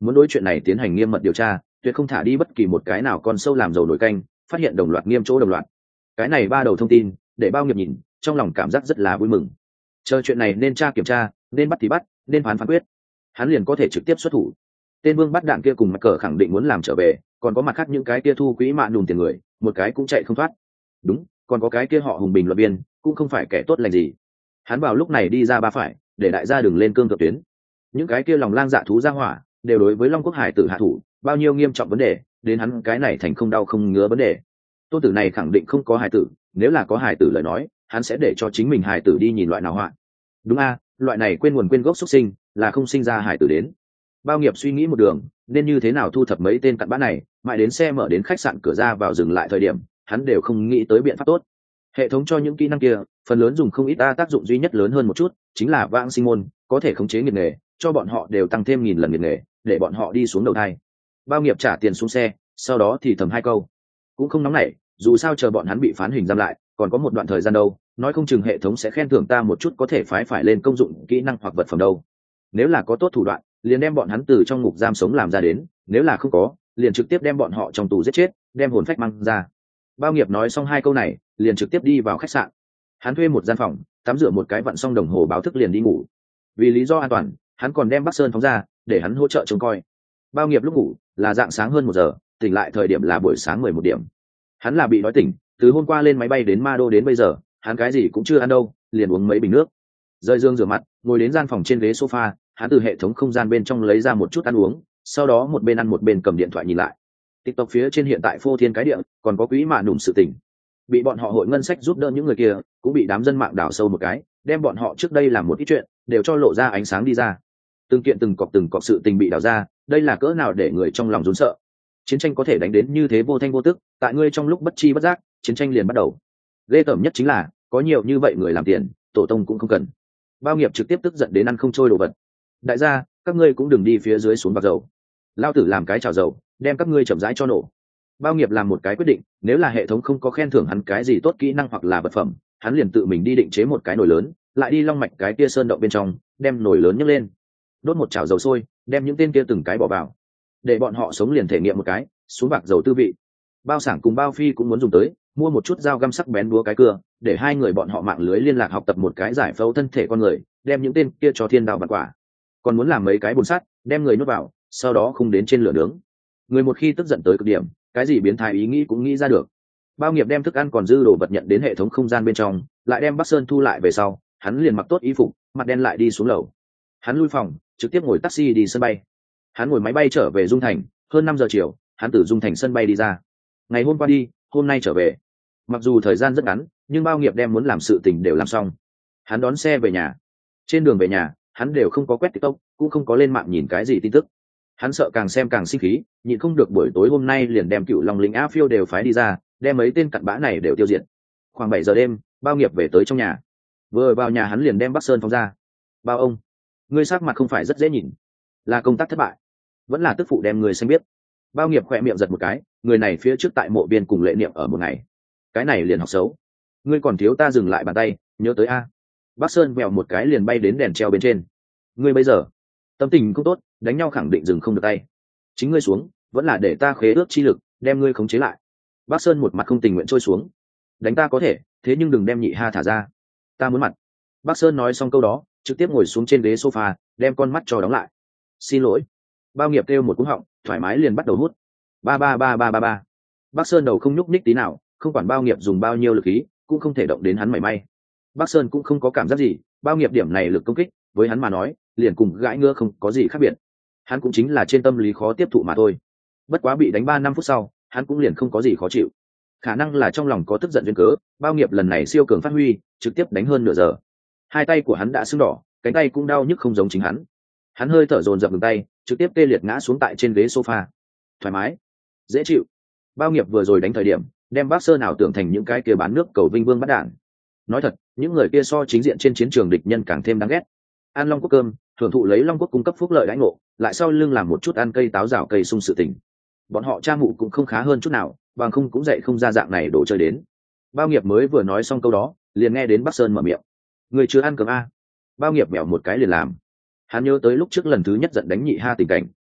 muốn đối chuyện này tiến hành nghiêm mật điều tra, tuyệt không thả đi bất kỳ một cái nào con sâu làm dầu nổi canh, phát hiện đồng loạt nghiêm chỗ đồng loạt. Cái này ba đầu thông tin để Bao Nghiệp nhìn trong lòng cảm giác rất là vui mừng. Chờ chuyện này nên tra kiểm tra, nên bắt thì bắt, nên phán phán quyết, hắn liền có thể trực tiếp xuất thủ. Tên Vương bắt đạn kia cùng mặt cờ khẳng định muốn làm trở về, còn có mặt khác những cái kia thu quỹ mạ nùn tiền người, một cái cũng chạy không thoát. Đúng, còn có cái kia họ Hùng Bình luận viên, cũng không phải kẻ tốt lành gì. Hắn vào lúc này đi ra ba phải, để đại gia đừng lên cương thượng tuyến. Những cái kia lòng lang dạ thú ra hỏa, đều đối với Long Quốc Hải tử hạ thủ, bao nhiêu nghiêm trọng vấn đề, đến hắn cái này thành không đau không ngứa vấn đề. Tôn tử này khẳng định không có hải tử, nếu là có hải tử lời nói, hắn sẽ để cho chính mình hải tử đi nhìn loại nào họa. Đúng a, loại này quên nguồn quên gốc xuất sinh, là không sinh ra hải tử đến. Bao Nghiệp suy nghĩ một đường, nên như thế nào thu thập mấy tên cặn bã này, mãi đến xe mở đến khách sạn cửa ra vào dừng lại thời điểm, hắn đều không nghĩ tới biện pháp tốt. Hệ thống cho những kỹ năng kia, phần lớn dùng không ít ta, tác dụng duy nhất lớn hơn một chút, chính là vãng sinh môn, có thể khống chế nghiệt nghề, cho bọn họ đều tăng thêm nghìn lần nghiệt nghề, để bọn họ đi xuống đầu thai. Bao Nghiệp trả tiền xuống xe, sau đó thì thầm hai câu, cũng không nóng nảy, dù sao chờ bọn hắn bị phán hình giam lại, còn có một đoạn thời gian đâu, nói không chừng hệ thống sẽ khen thưởng ta một chút có thể phái phải lên công dụng kỹ năng hoặc vật phẩm đâu. Nếu là có tốt thủ đoạn, liền đem bọn hắn từ trong ngục giam sống làm ra đến, nếu là không có, liền trực tiếp đem bọn họ trong tù giết chết, đem hồn phách mang ra. Bao Nghiệp nói xong hai câu này, liền trực tiếp đi vào khách sạn. Hắn thuê một gian phòng, tắm rửa một cái vặn xong đồng hồ báo thức liền đi ngủ. Vì lý do an toàn, hắn còn đem Bắc Sơn phóng ra, để hắn hỗ trợ trông coi. Bao Nghiệp lúc ngủ là dạng sáng hơn một giờ, tỉnh lại thời điểm là buổi sáng mười một điểm. Hắn là bị đói tỉnh, từ hôm qua lên máy bay đến Ma Đô đến bây giờ, hắn cái gì cũng chưa ăn đâu, liền uống mấy bình nước. Rời giường rửa mặt, ngồi đến gian phòng trên ghế sofa, hắn từ hệ thống không gian bên trong lấy ra một chút ăn uống, sau đó một bên ăn một bên cầm điện thoại nhìn lại. TikTok phía trên hiện tại phô thiên cái địa, còn có quỹ mạ nụm sự tình. Bị bọn họ hội ngân sách giúp đỡ những người kia, cũng bị đám dân mạng đào sâu một cái, đem bọn họ trước đây làm một ít chuyện, đều cho lộ ra ánh sáng đi ra. Từng kiện từng cọc từng cọc sự tình bị đào ra, đây là cỡ nào để người trong lòng run sợ. Chiến tranh có thể đánh đến như thế vô thanh vô tức, tại ngươi trong lúc bất chi bất giác, chiến tranh liền bắt đầu. Ghê tởm nhất chính là, có nhiều như vậy người làm tiền, tổ tông cũng không cần. Bao Nghiệp trực tiếp tức giận đến ăn không trôi đồ vật. Đại gia, các ngươi cũng đừng đi phía dưới xuống bạc dầu. Lao tử làm cái chảo dầu, đem các ngươi chậm rãi cho nổ. Bao Nghiệp làm một cái quyết định, nếu là hệ thống không có khen thưởng hắn cái gì tốt kỹ năng hoặc là vật phẩm, hắn liền tự mình đi định chế một cái nồi lớn, lại đi long mạch cái kia sơn động bên trong, đem nồi lớn nhấc lên, đốt một chảo dầu sôi, đem những tên kia từng cái bỏ vào, để bọn họ sống liền thể nghiệm một cái xuống bạc dầu tư vị. Bao Sảng cùng Bao Phi cũng muốn dùng tới, mua một chút dao găm sắc bén búa cái cưa, để hai người bọn họ mạng lưới liên lạc học tập một cái giải phẫu thân thể con người, đem những tên kia cho thiên đạo vạn quả. Còn muốn làm mấy cái bồn sắt, đem người nuốt vào, sau đó không đến trên lửa nướng. Người một khi tức giận tới cực điểm, cái gì biến thái ý nghĩ cũng nghĩ ra được. Bao Nghiệp đem thức ăn còn dư đồ vật nhận đến hệ thống không gian bên trong, lại đem Bắc Sơn thu lại về sau, hắn liền mặc tốt y phục, mặt đen lại đi xuống lầu. Hắn lui phòng, trực tiếp ngồi taxi đi sân bay. Hắn ngồi máy bay trở về Dung Thành, hơn năm giờ chiều, hắn từ Dung Thành sân bay đi ra. Ngày hôm qua đi, hôm nay trở về. Mặc dù thời gian rất ngắn, nhưng Bao Nghiệp đem muốn làm sự tình đều làm xong. Hắn đón xe về nhà. Trên đường về nhà, hắn đều không có quét TikTok, cũng không có lên mạng nhìn cái gì tin tức. Hắn sợ càng xem càng sinh khí, nhịn không được buổi tối hôm nay liền đem cựu Long lính Á Phiêu đều phái đi ra, đem mấy tên cặn bã này đều tiêu diệt. Khoảng bảy giờ đêm, Bao Nghiệp về tới trong nhà. Vừa vào nhà hắn liền đem Bắc Sơn phóng ra. Bao ông, ngươi sắc mặt không phải rất dễ nhìn, là công tác thất bại, vẫn là tức phụ đem người xanh biết. Bao Nghiệp khỏe miệng giật một cái, người này phía trước tại mộ biên cùng Lệ Niệm ở một ngày, cái này liền học xấu. Ngươi còn thiếu ta dừng lại bàn tay, nhớ tới a. Bắc Sơn vèo một cái liền bay đến đèn treo bên trên. Ngươi bây giờ tâm tình không tốt, đánh nhau khẳng định dừng không được tay. Chính ngươi xuống, vẫn là để ta khế ước chi lực, đem ngươi khống chế lại. Bắc Sơn một mặt không tình nguyện trôi xuống. Đánh ta có thể, thế nhưng đừng đem Nhị Ha thả ra. Ta muốn mặt. Bắc Sơn nói xong câu đó, trực tiếp ngồi xuống trên ghế sofa, đem con mắt cho đóng lại. Xin lỗi. Bao Nghiệp kêu một cú họng, thoải mái liền bắt đầu hút. Ba ba ba ba ba ba. Bắc Sơn đầu không nhúc nhích tí nào, không quản Bao Nghiệp dùng bao nhiêu lực khí, cũng không thể động đến hắn mảy may. Bắc Sơn cũng không có cảm giác gì, Bao Nghiệp điểm này lực công kích, với hắn mà nói, liền cùng gãi ngứa không có gì khác biệt. Hắn cũng chính là trên tâm lý khó tiếp thụ mà thôi. Bất quá bị đánh ba năm phút sau, hắn cũng liền không có gì khó chịu. Khả năng là trong lòng có tức giận duyên cớ, Bao Nghiệp lần này siêu cường phát huy, trực tiếp đánh hơn nửa giờ. Hai tay của hắn đã sưng đỏ, cánh tay cũng đau nhức không giống chính hắn. Hắn hơi thở dồn dập ngừng tay, trực tiếp tê liệt ngã xuống tại trên ghế sofa. Thoải mái, dễ chịu. Bao Nghiệp vừa rồi đánh thời điểm, đem Bắc Sơn nào tưởng thành những cái kia bán nước cầu vinh vương bắt đạn. Nói thật, những người kia so chính diện trên chiến trường địch nhân càng thêm đáng ghét. Ăn Long Quốc cơm, thưởng thụ lấy Long Quốc cung cấp phúc lợi đãi ngộ, lại sau lưng làm một chút ăn cây táo rào cây sung sự tình. Bọn họ cha mụ cũng không khá hơn chút nào, bằng không cũng dạy không ra dạng này đổ chơi đến. Bao Nghiệp mới vừa nói xong câu đó, liền nghe đến Bắc Sơn mở miệng. Người chưa ăn cơm a? Bao Nghiệp mèo một cái liền làm. Hắn nhớ tới lúc trước lần thứ nhất giận đánh Nhị Ha tình cảnh.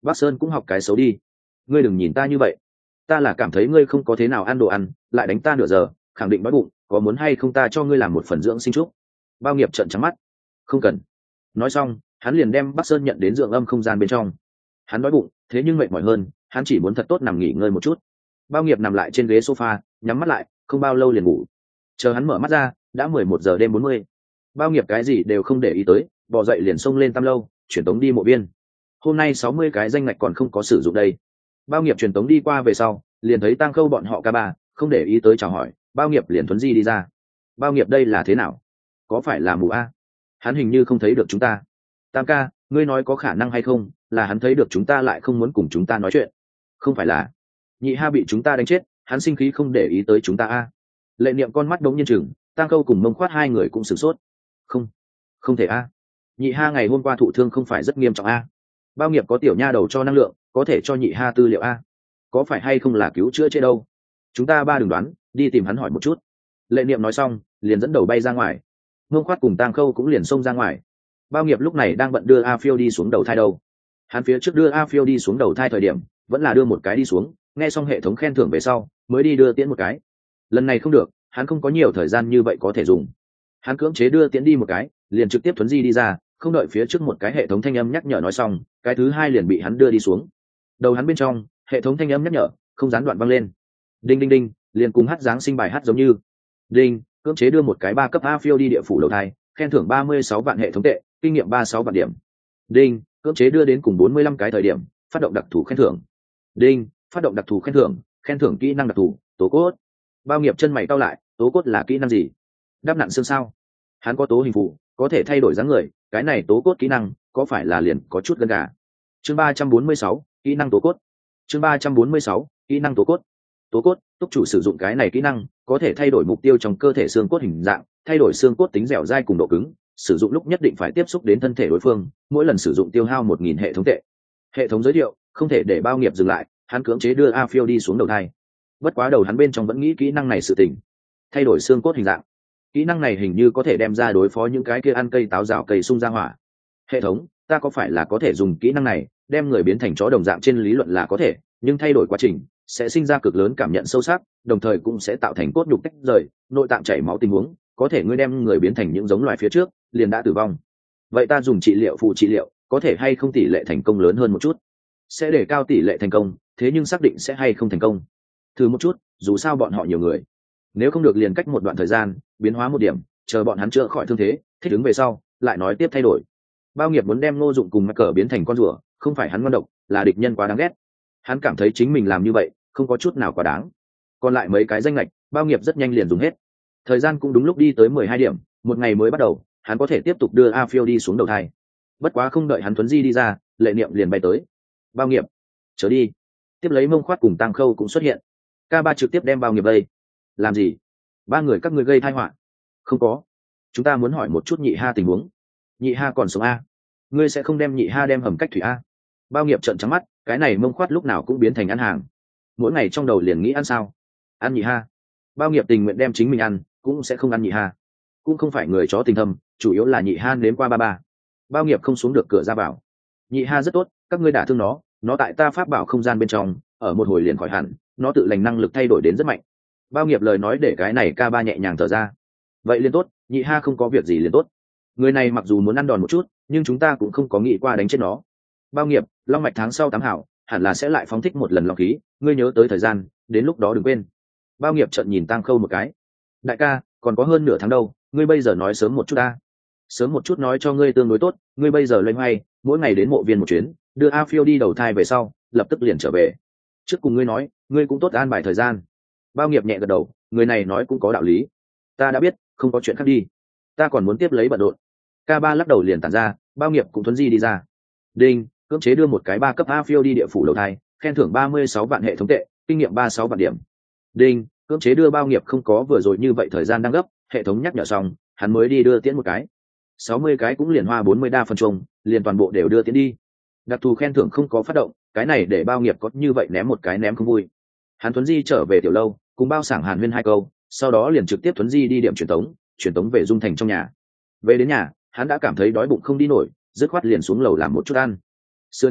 Bắc Sơn cũng học cái xấu đi. Ngươi đừng nhìn ta như vậy, ta là cảm thấy ngươi không có thế nào ăn đồ ăn, lại đánh ta nửa giờ, khẳng định đói bụng, có muốn hay không ta cho ngươi làm một phần dưỡng sinh trúc? Bao Nghiệp trợn trắng mắt. Không cần. Nói xong, hắn liền đem Bắc Sơn nhận đến dưỡng âm không gian bên trong. Hắn đói bụng, thế nhưng mệt mỏi hơn, hắn chỉ muốn thật tốt nằm nghỉ ngơi một chút. Bao Nghiệp nằm lại trên ghế sofa, nhắm mắt lại, không bao lâu liền ngủ. Chờ hắn mở mắt ra, đã mười một giờ đêm bốn mươi. Bao Nghiệp cái gì đều không để ý tới, bò dậy liền xông lên Tam Lâu, chuyển tống đi mộ viên. Hôm nay sáu mươi cái danh ngạch còn không có sử dụng đây. Bao Nghiệp truyền tống đi qua về sau, liền thấy Tang Khâu bọn họ ca ba, không để ý tới chào hỏi, Bao Nghiệp liền thuấn di đi ra. Bao Nghiệp đây là thế nào? Có phải là mù a? Hắn hình như không thấy được chúng ta. Tam ca, ngươi nói có khả năng hay không, là hắn thấy được chúng ta lại không muốn cùng chúng ta nói chuyện. Không phải là Nhị Ha bị chúng ta đánh chết, hắn sinh khí không để ý tới chúng ta a? Lệ Niệm con mắt đống nhiên chừng, Tang Khâu cùng Mông Khoát hai người cũng sửng sốt. Không, không thể a. Nhị Ha ngày hôm qua thụ thương không phải rất nghiêm trọng a? Bao Nghiệp có tiểu nha đầu cho năng lượng, có thể cho Nhị Ha tư liệu a. Có phải hay không là cứu chữa chế đâu? Chúng ta ba đừng đoán, đi tìm hắn hỏi một chút. Lệ Niệm nói xong, liền dẫn đầu bay ra ngoài. Mông Khoát cùng Tang Khâu cũng liền xông ra ngoài. Bao Nghiệp lúc này đang bận đưa A Phiêu đi xuống đầu thai đâu. Hắn phía trước đưa A Phiêu đi xuống đầu thai thời điểm, vẫn là đưa một cái đi xuống, nghe xong hệ thống khen thưởng về sau, mới đi đưa tiễn một cái. Lần này không được, hắn không có nhiều thời gian như vậy có thể dùng. Hắn cưỡng chế đưa tiễn đi một cái, liền trực tiếp thuấn di đi ra, không đợi phía trước một cái hệ thống thanh âm nhắc nhở nói xong, cái thứ hai liền bị hắn đưa đi xuống. Đầu hắn bên trong, hệ thống thanh âm nhắc nhở, không gián đoạn vang lên. Đinh đinh đinh, liền cùng hát giáng sinh bài hát giống như. Đinh, cưỡng chế đưa một cái ba cấp A Phiêu đi địa phủ đầu thai, khen thưởng ba mươi sáu vạn hệ thống tệ, kinh nghiệm ba mươi sáu vạn điểm. Đinh, cưỡng chế đưa đến cùng bốn mươi lăm cái thời điểm, phát động đặc thù khen thưởng. Đinh, phát động đặc thù khen thưởng, khen thưởng kỹ năng đặc thù, tố cốt. Bao Nghiệp chân mày cau lại, tố cốt là kỹ năng gì? Đáp nặn xương sao? Hắn có tố hình phù, có thể thay đổi dáng người, cái này tố cốt kỹ năng, có phải là liền có chút gân gà? Chương ba trăm bốn mươi sáu, kỹ năng tố cốt. Chương ba trăm bốn mươi sáu, kỹ năng tố cốt. Tố cốt, túc chủ sử dụng cái này kỹ năng, có thể thay đổi mục tiêu trong cơ thể xương cốt hình dạng, thay đổi xương cốt tính dẻo dai cùng độ cứng, sử dụng lúc nhất định phải tiếp xúc đến thân thể đối phương, mỗi lần sử dụng tiêu hao một nghìn hệ thống tệ. Hệ thống giới thiệu, không thể để Bao Nghiệp dừng lại, hắn cưỡng chế đưa A Phiêu đi xuống đầu thai. Bất quá đầu hắn bên trong vẫn nghĩ kỹ năng này sự tình, thay đổi xương cốt hình dạng. Kỹ năng này hình như có thể đem ra đối phó những cái kia ăn cây táo rào cây sung ra hỏa. Hệ thống, ta có phải là có thể dùng kỹ năng này đem người biến thành chó đồng dạng? Trên lý luận là có thể, nhưng thay đổi quá trình sẽ sinh ra cực lớn cảm nhận sâu sắc, đồng thời cũng sẽ tạo thành cốt nhục tách rời, nội tạng chảy máu tình huống, có thể ngươi đem người biến thành những giống loài phía trước liền đã tử vong. Vậy ta dùng trị liệu phụ trị liệu, có thể hay không tỷ lệ thành công lớn hơn một chút? Sẽ để cao tỷ lệ thành công, thế nhưng xác định sẽ hay không thành công? Thử một chút, dù sao bọn họ nhiều người. Nếu không được liền cách một đoạn thời gian biến hóa một điểm, chờ bọn hắn chữa khỏi thương thế, thích ứng về sau lại nói tiếp thay đổi. Bao Nghiệp muốn đem Ngô Dụng cùng Mắc Cờ biến thành con rùa, không phải hắn ngon độc, là địch nhân quá đáng ghét. Hắn cảm thấy chính mình làm như vậy không có chút nào quá đáng. Còn lại mấy cái danh lệch, Bao Nghiệp rất nhanh liền dùng hết. Thời gian cũng đúng lúc đi tới mười hai điểm, một ngày mới bắt đầu, hắn có thể tiếp tục đưa A Phiêu đi xuống đầu thai. Bất quá không đợi hắn thuấn di đi ra, Lệ Niệm liền bay tới. Bao Nghiệp, trở đi. Tiếp lấy Mông Khoát cùng Tang Khâu cũng xuất hiện. K ba trực tiếp đem Bao Nghiệp đây. Làm gì? Ba người các ngươi gây tai họa? Không có, chúng ta muốn hỏi một chút Nhị Ha tình huống. Nhị Ha còn sống a? Ngươi sẽ không đem Nhị Ha đem hầm cách thủy a? Bao Nghiệp trợn trắng mắt, cái này Mông Khoát lúc nào cũng biến thành ăn hàng, mỗi ngày trong đầu liền nghĩ ăn sao? Ăn Nhị Ha. Bao Nghiệp tình nguyện đem chính mình ăn, cũng sẽ không ăn Nhị Ha. Cũng không phải người chó tình thâm, chủ yếu là Nhị Ha nếm qua ba ba. Bao Nghiệp không xuống được cửa ra vào. Nhị Ha rất tốt, các ngươi đả thương nó, nó tại ta pháp bảo không gian bên trong, ở một hồi liền khỏi hẳn, nó tự lành năng lực thay đổi đến rất mạnh. Bao Nghiệp lời nói để cái này K ba nhẹ nhàng thở ra. Vậy liền tốt, Nhị Ha không có việc gì liền tốt. Người này mặc dù muốn ăn đòn một chút, nhưng chúng ta cũng không có nghĩ qua đánh chết nó. Bao Nghiệp, long mạch tháng sau tám hảo, hẳn là sẽ lại phóng thích một lần long khí, ngươi nhớ tới thời gian, đến lúc đó đừng quên. Bao Nghiệp trợn nhìn Tang Khâu một cái. Đại ca, còn có hơn nửa tháng đâu, ngươi bây giờ nói sớm một chút ta. Sớm một chút nói cho ngươi tương đối tốt, ngươi bây giờ loay hoay, mỗi ngày đến mộ viên một chuyến, đưa A Phiêu đi đầu thai về sau, lập tức liền trở về. Trước cùng ngươi nói, ngươi cũng tốt an bài thời gian. Bao Nghiệp nhẹ gật đầu, người này nói cũng có đạo lý. Ta đã biết, không có chuyện khác đi. Ta còn muốn tiếp lấy bận rộn. K ba lắc đầu liền tản ra, Bao Nghiệp cũng thuấn di đi ra. Đinh, cưỡng chế đưa một cái ba cấp A Phiêu đi địa phủ đầu thai, khen thưởng ba mươi sáu vạn hệ thống tệ, kinh nghiệm ba mươi sáu vạn điểm. Đinh, cưỡng chế đưa Bao Nghiệp không có vừa rồi như vậy thời gian đang gấp, hệ thống nhắc nhở xong, hắn mới đi đưa tiễn một cái. sáu mươi cái cũng liền hoa bốn mươi đa phần chung, liền toàn bộ đều đưa tiễn đi. Đặc thù khen thưởng không có phát động, cái này để Bao Nghiệp có như vậy ném một cái ném không vui. Hắn thuấn di trở về tiểu lâu, cùng Bao Sảng hàn huyên hai câu, sau đó liền trực tiếp thuấn di đi điểm truyền tống, truyền tống về Dung Thành trong nhà. Về đến nhà, hắn đã cảm thấy đói bụng không đi nổi, dứt khoát liền xuống lầu làm một chút ăn. Sườn kho,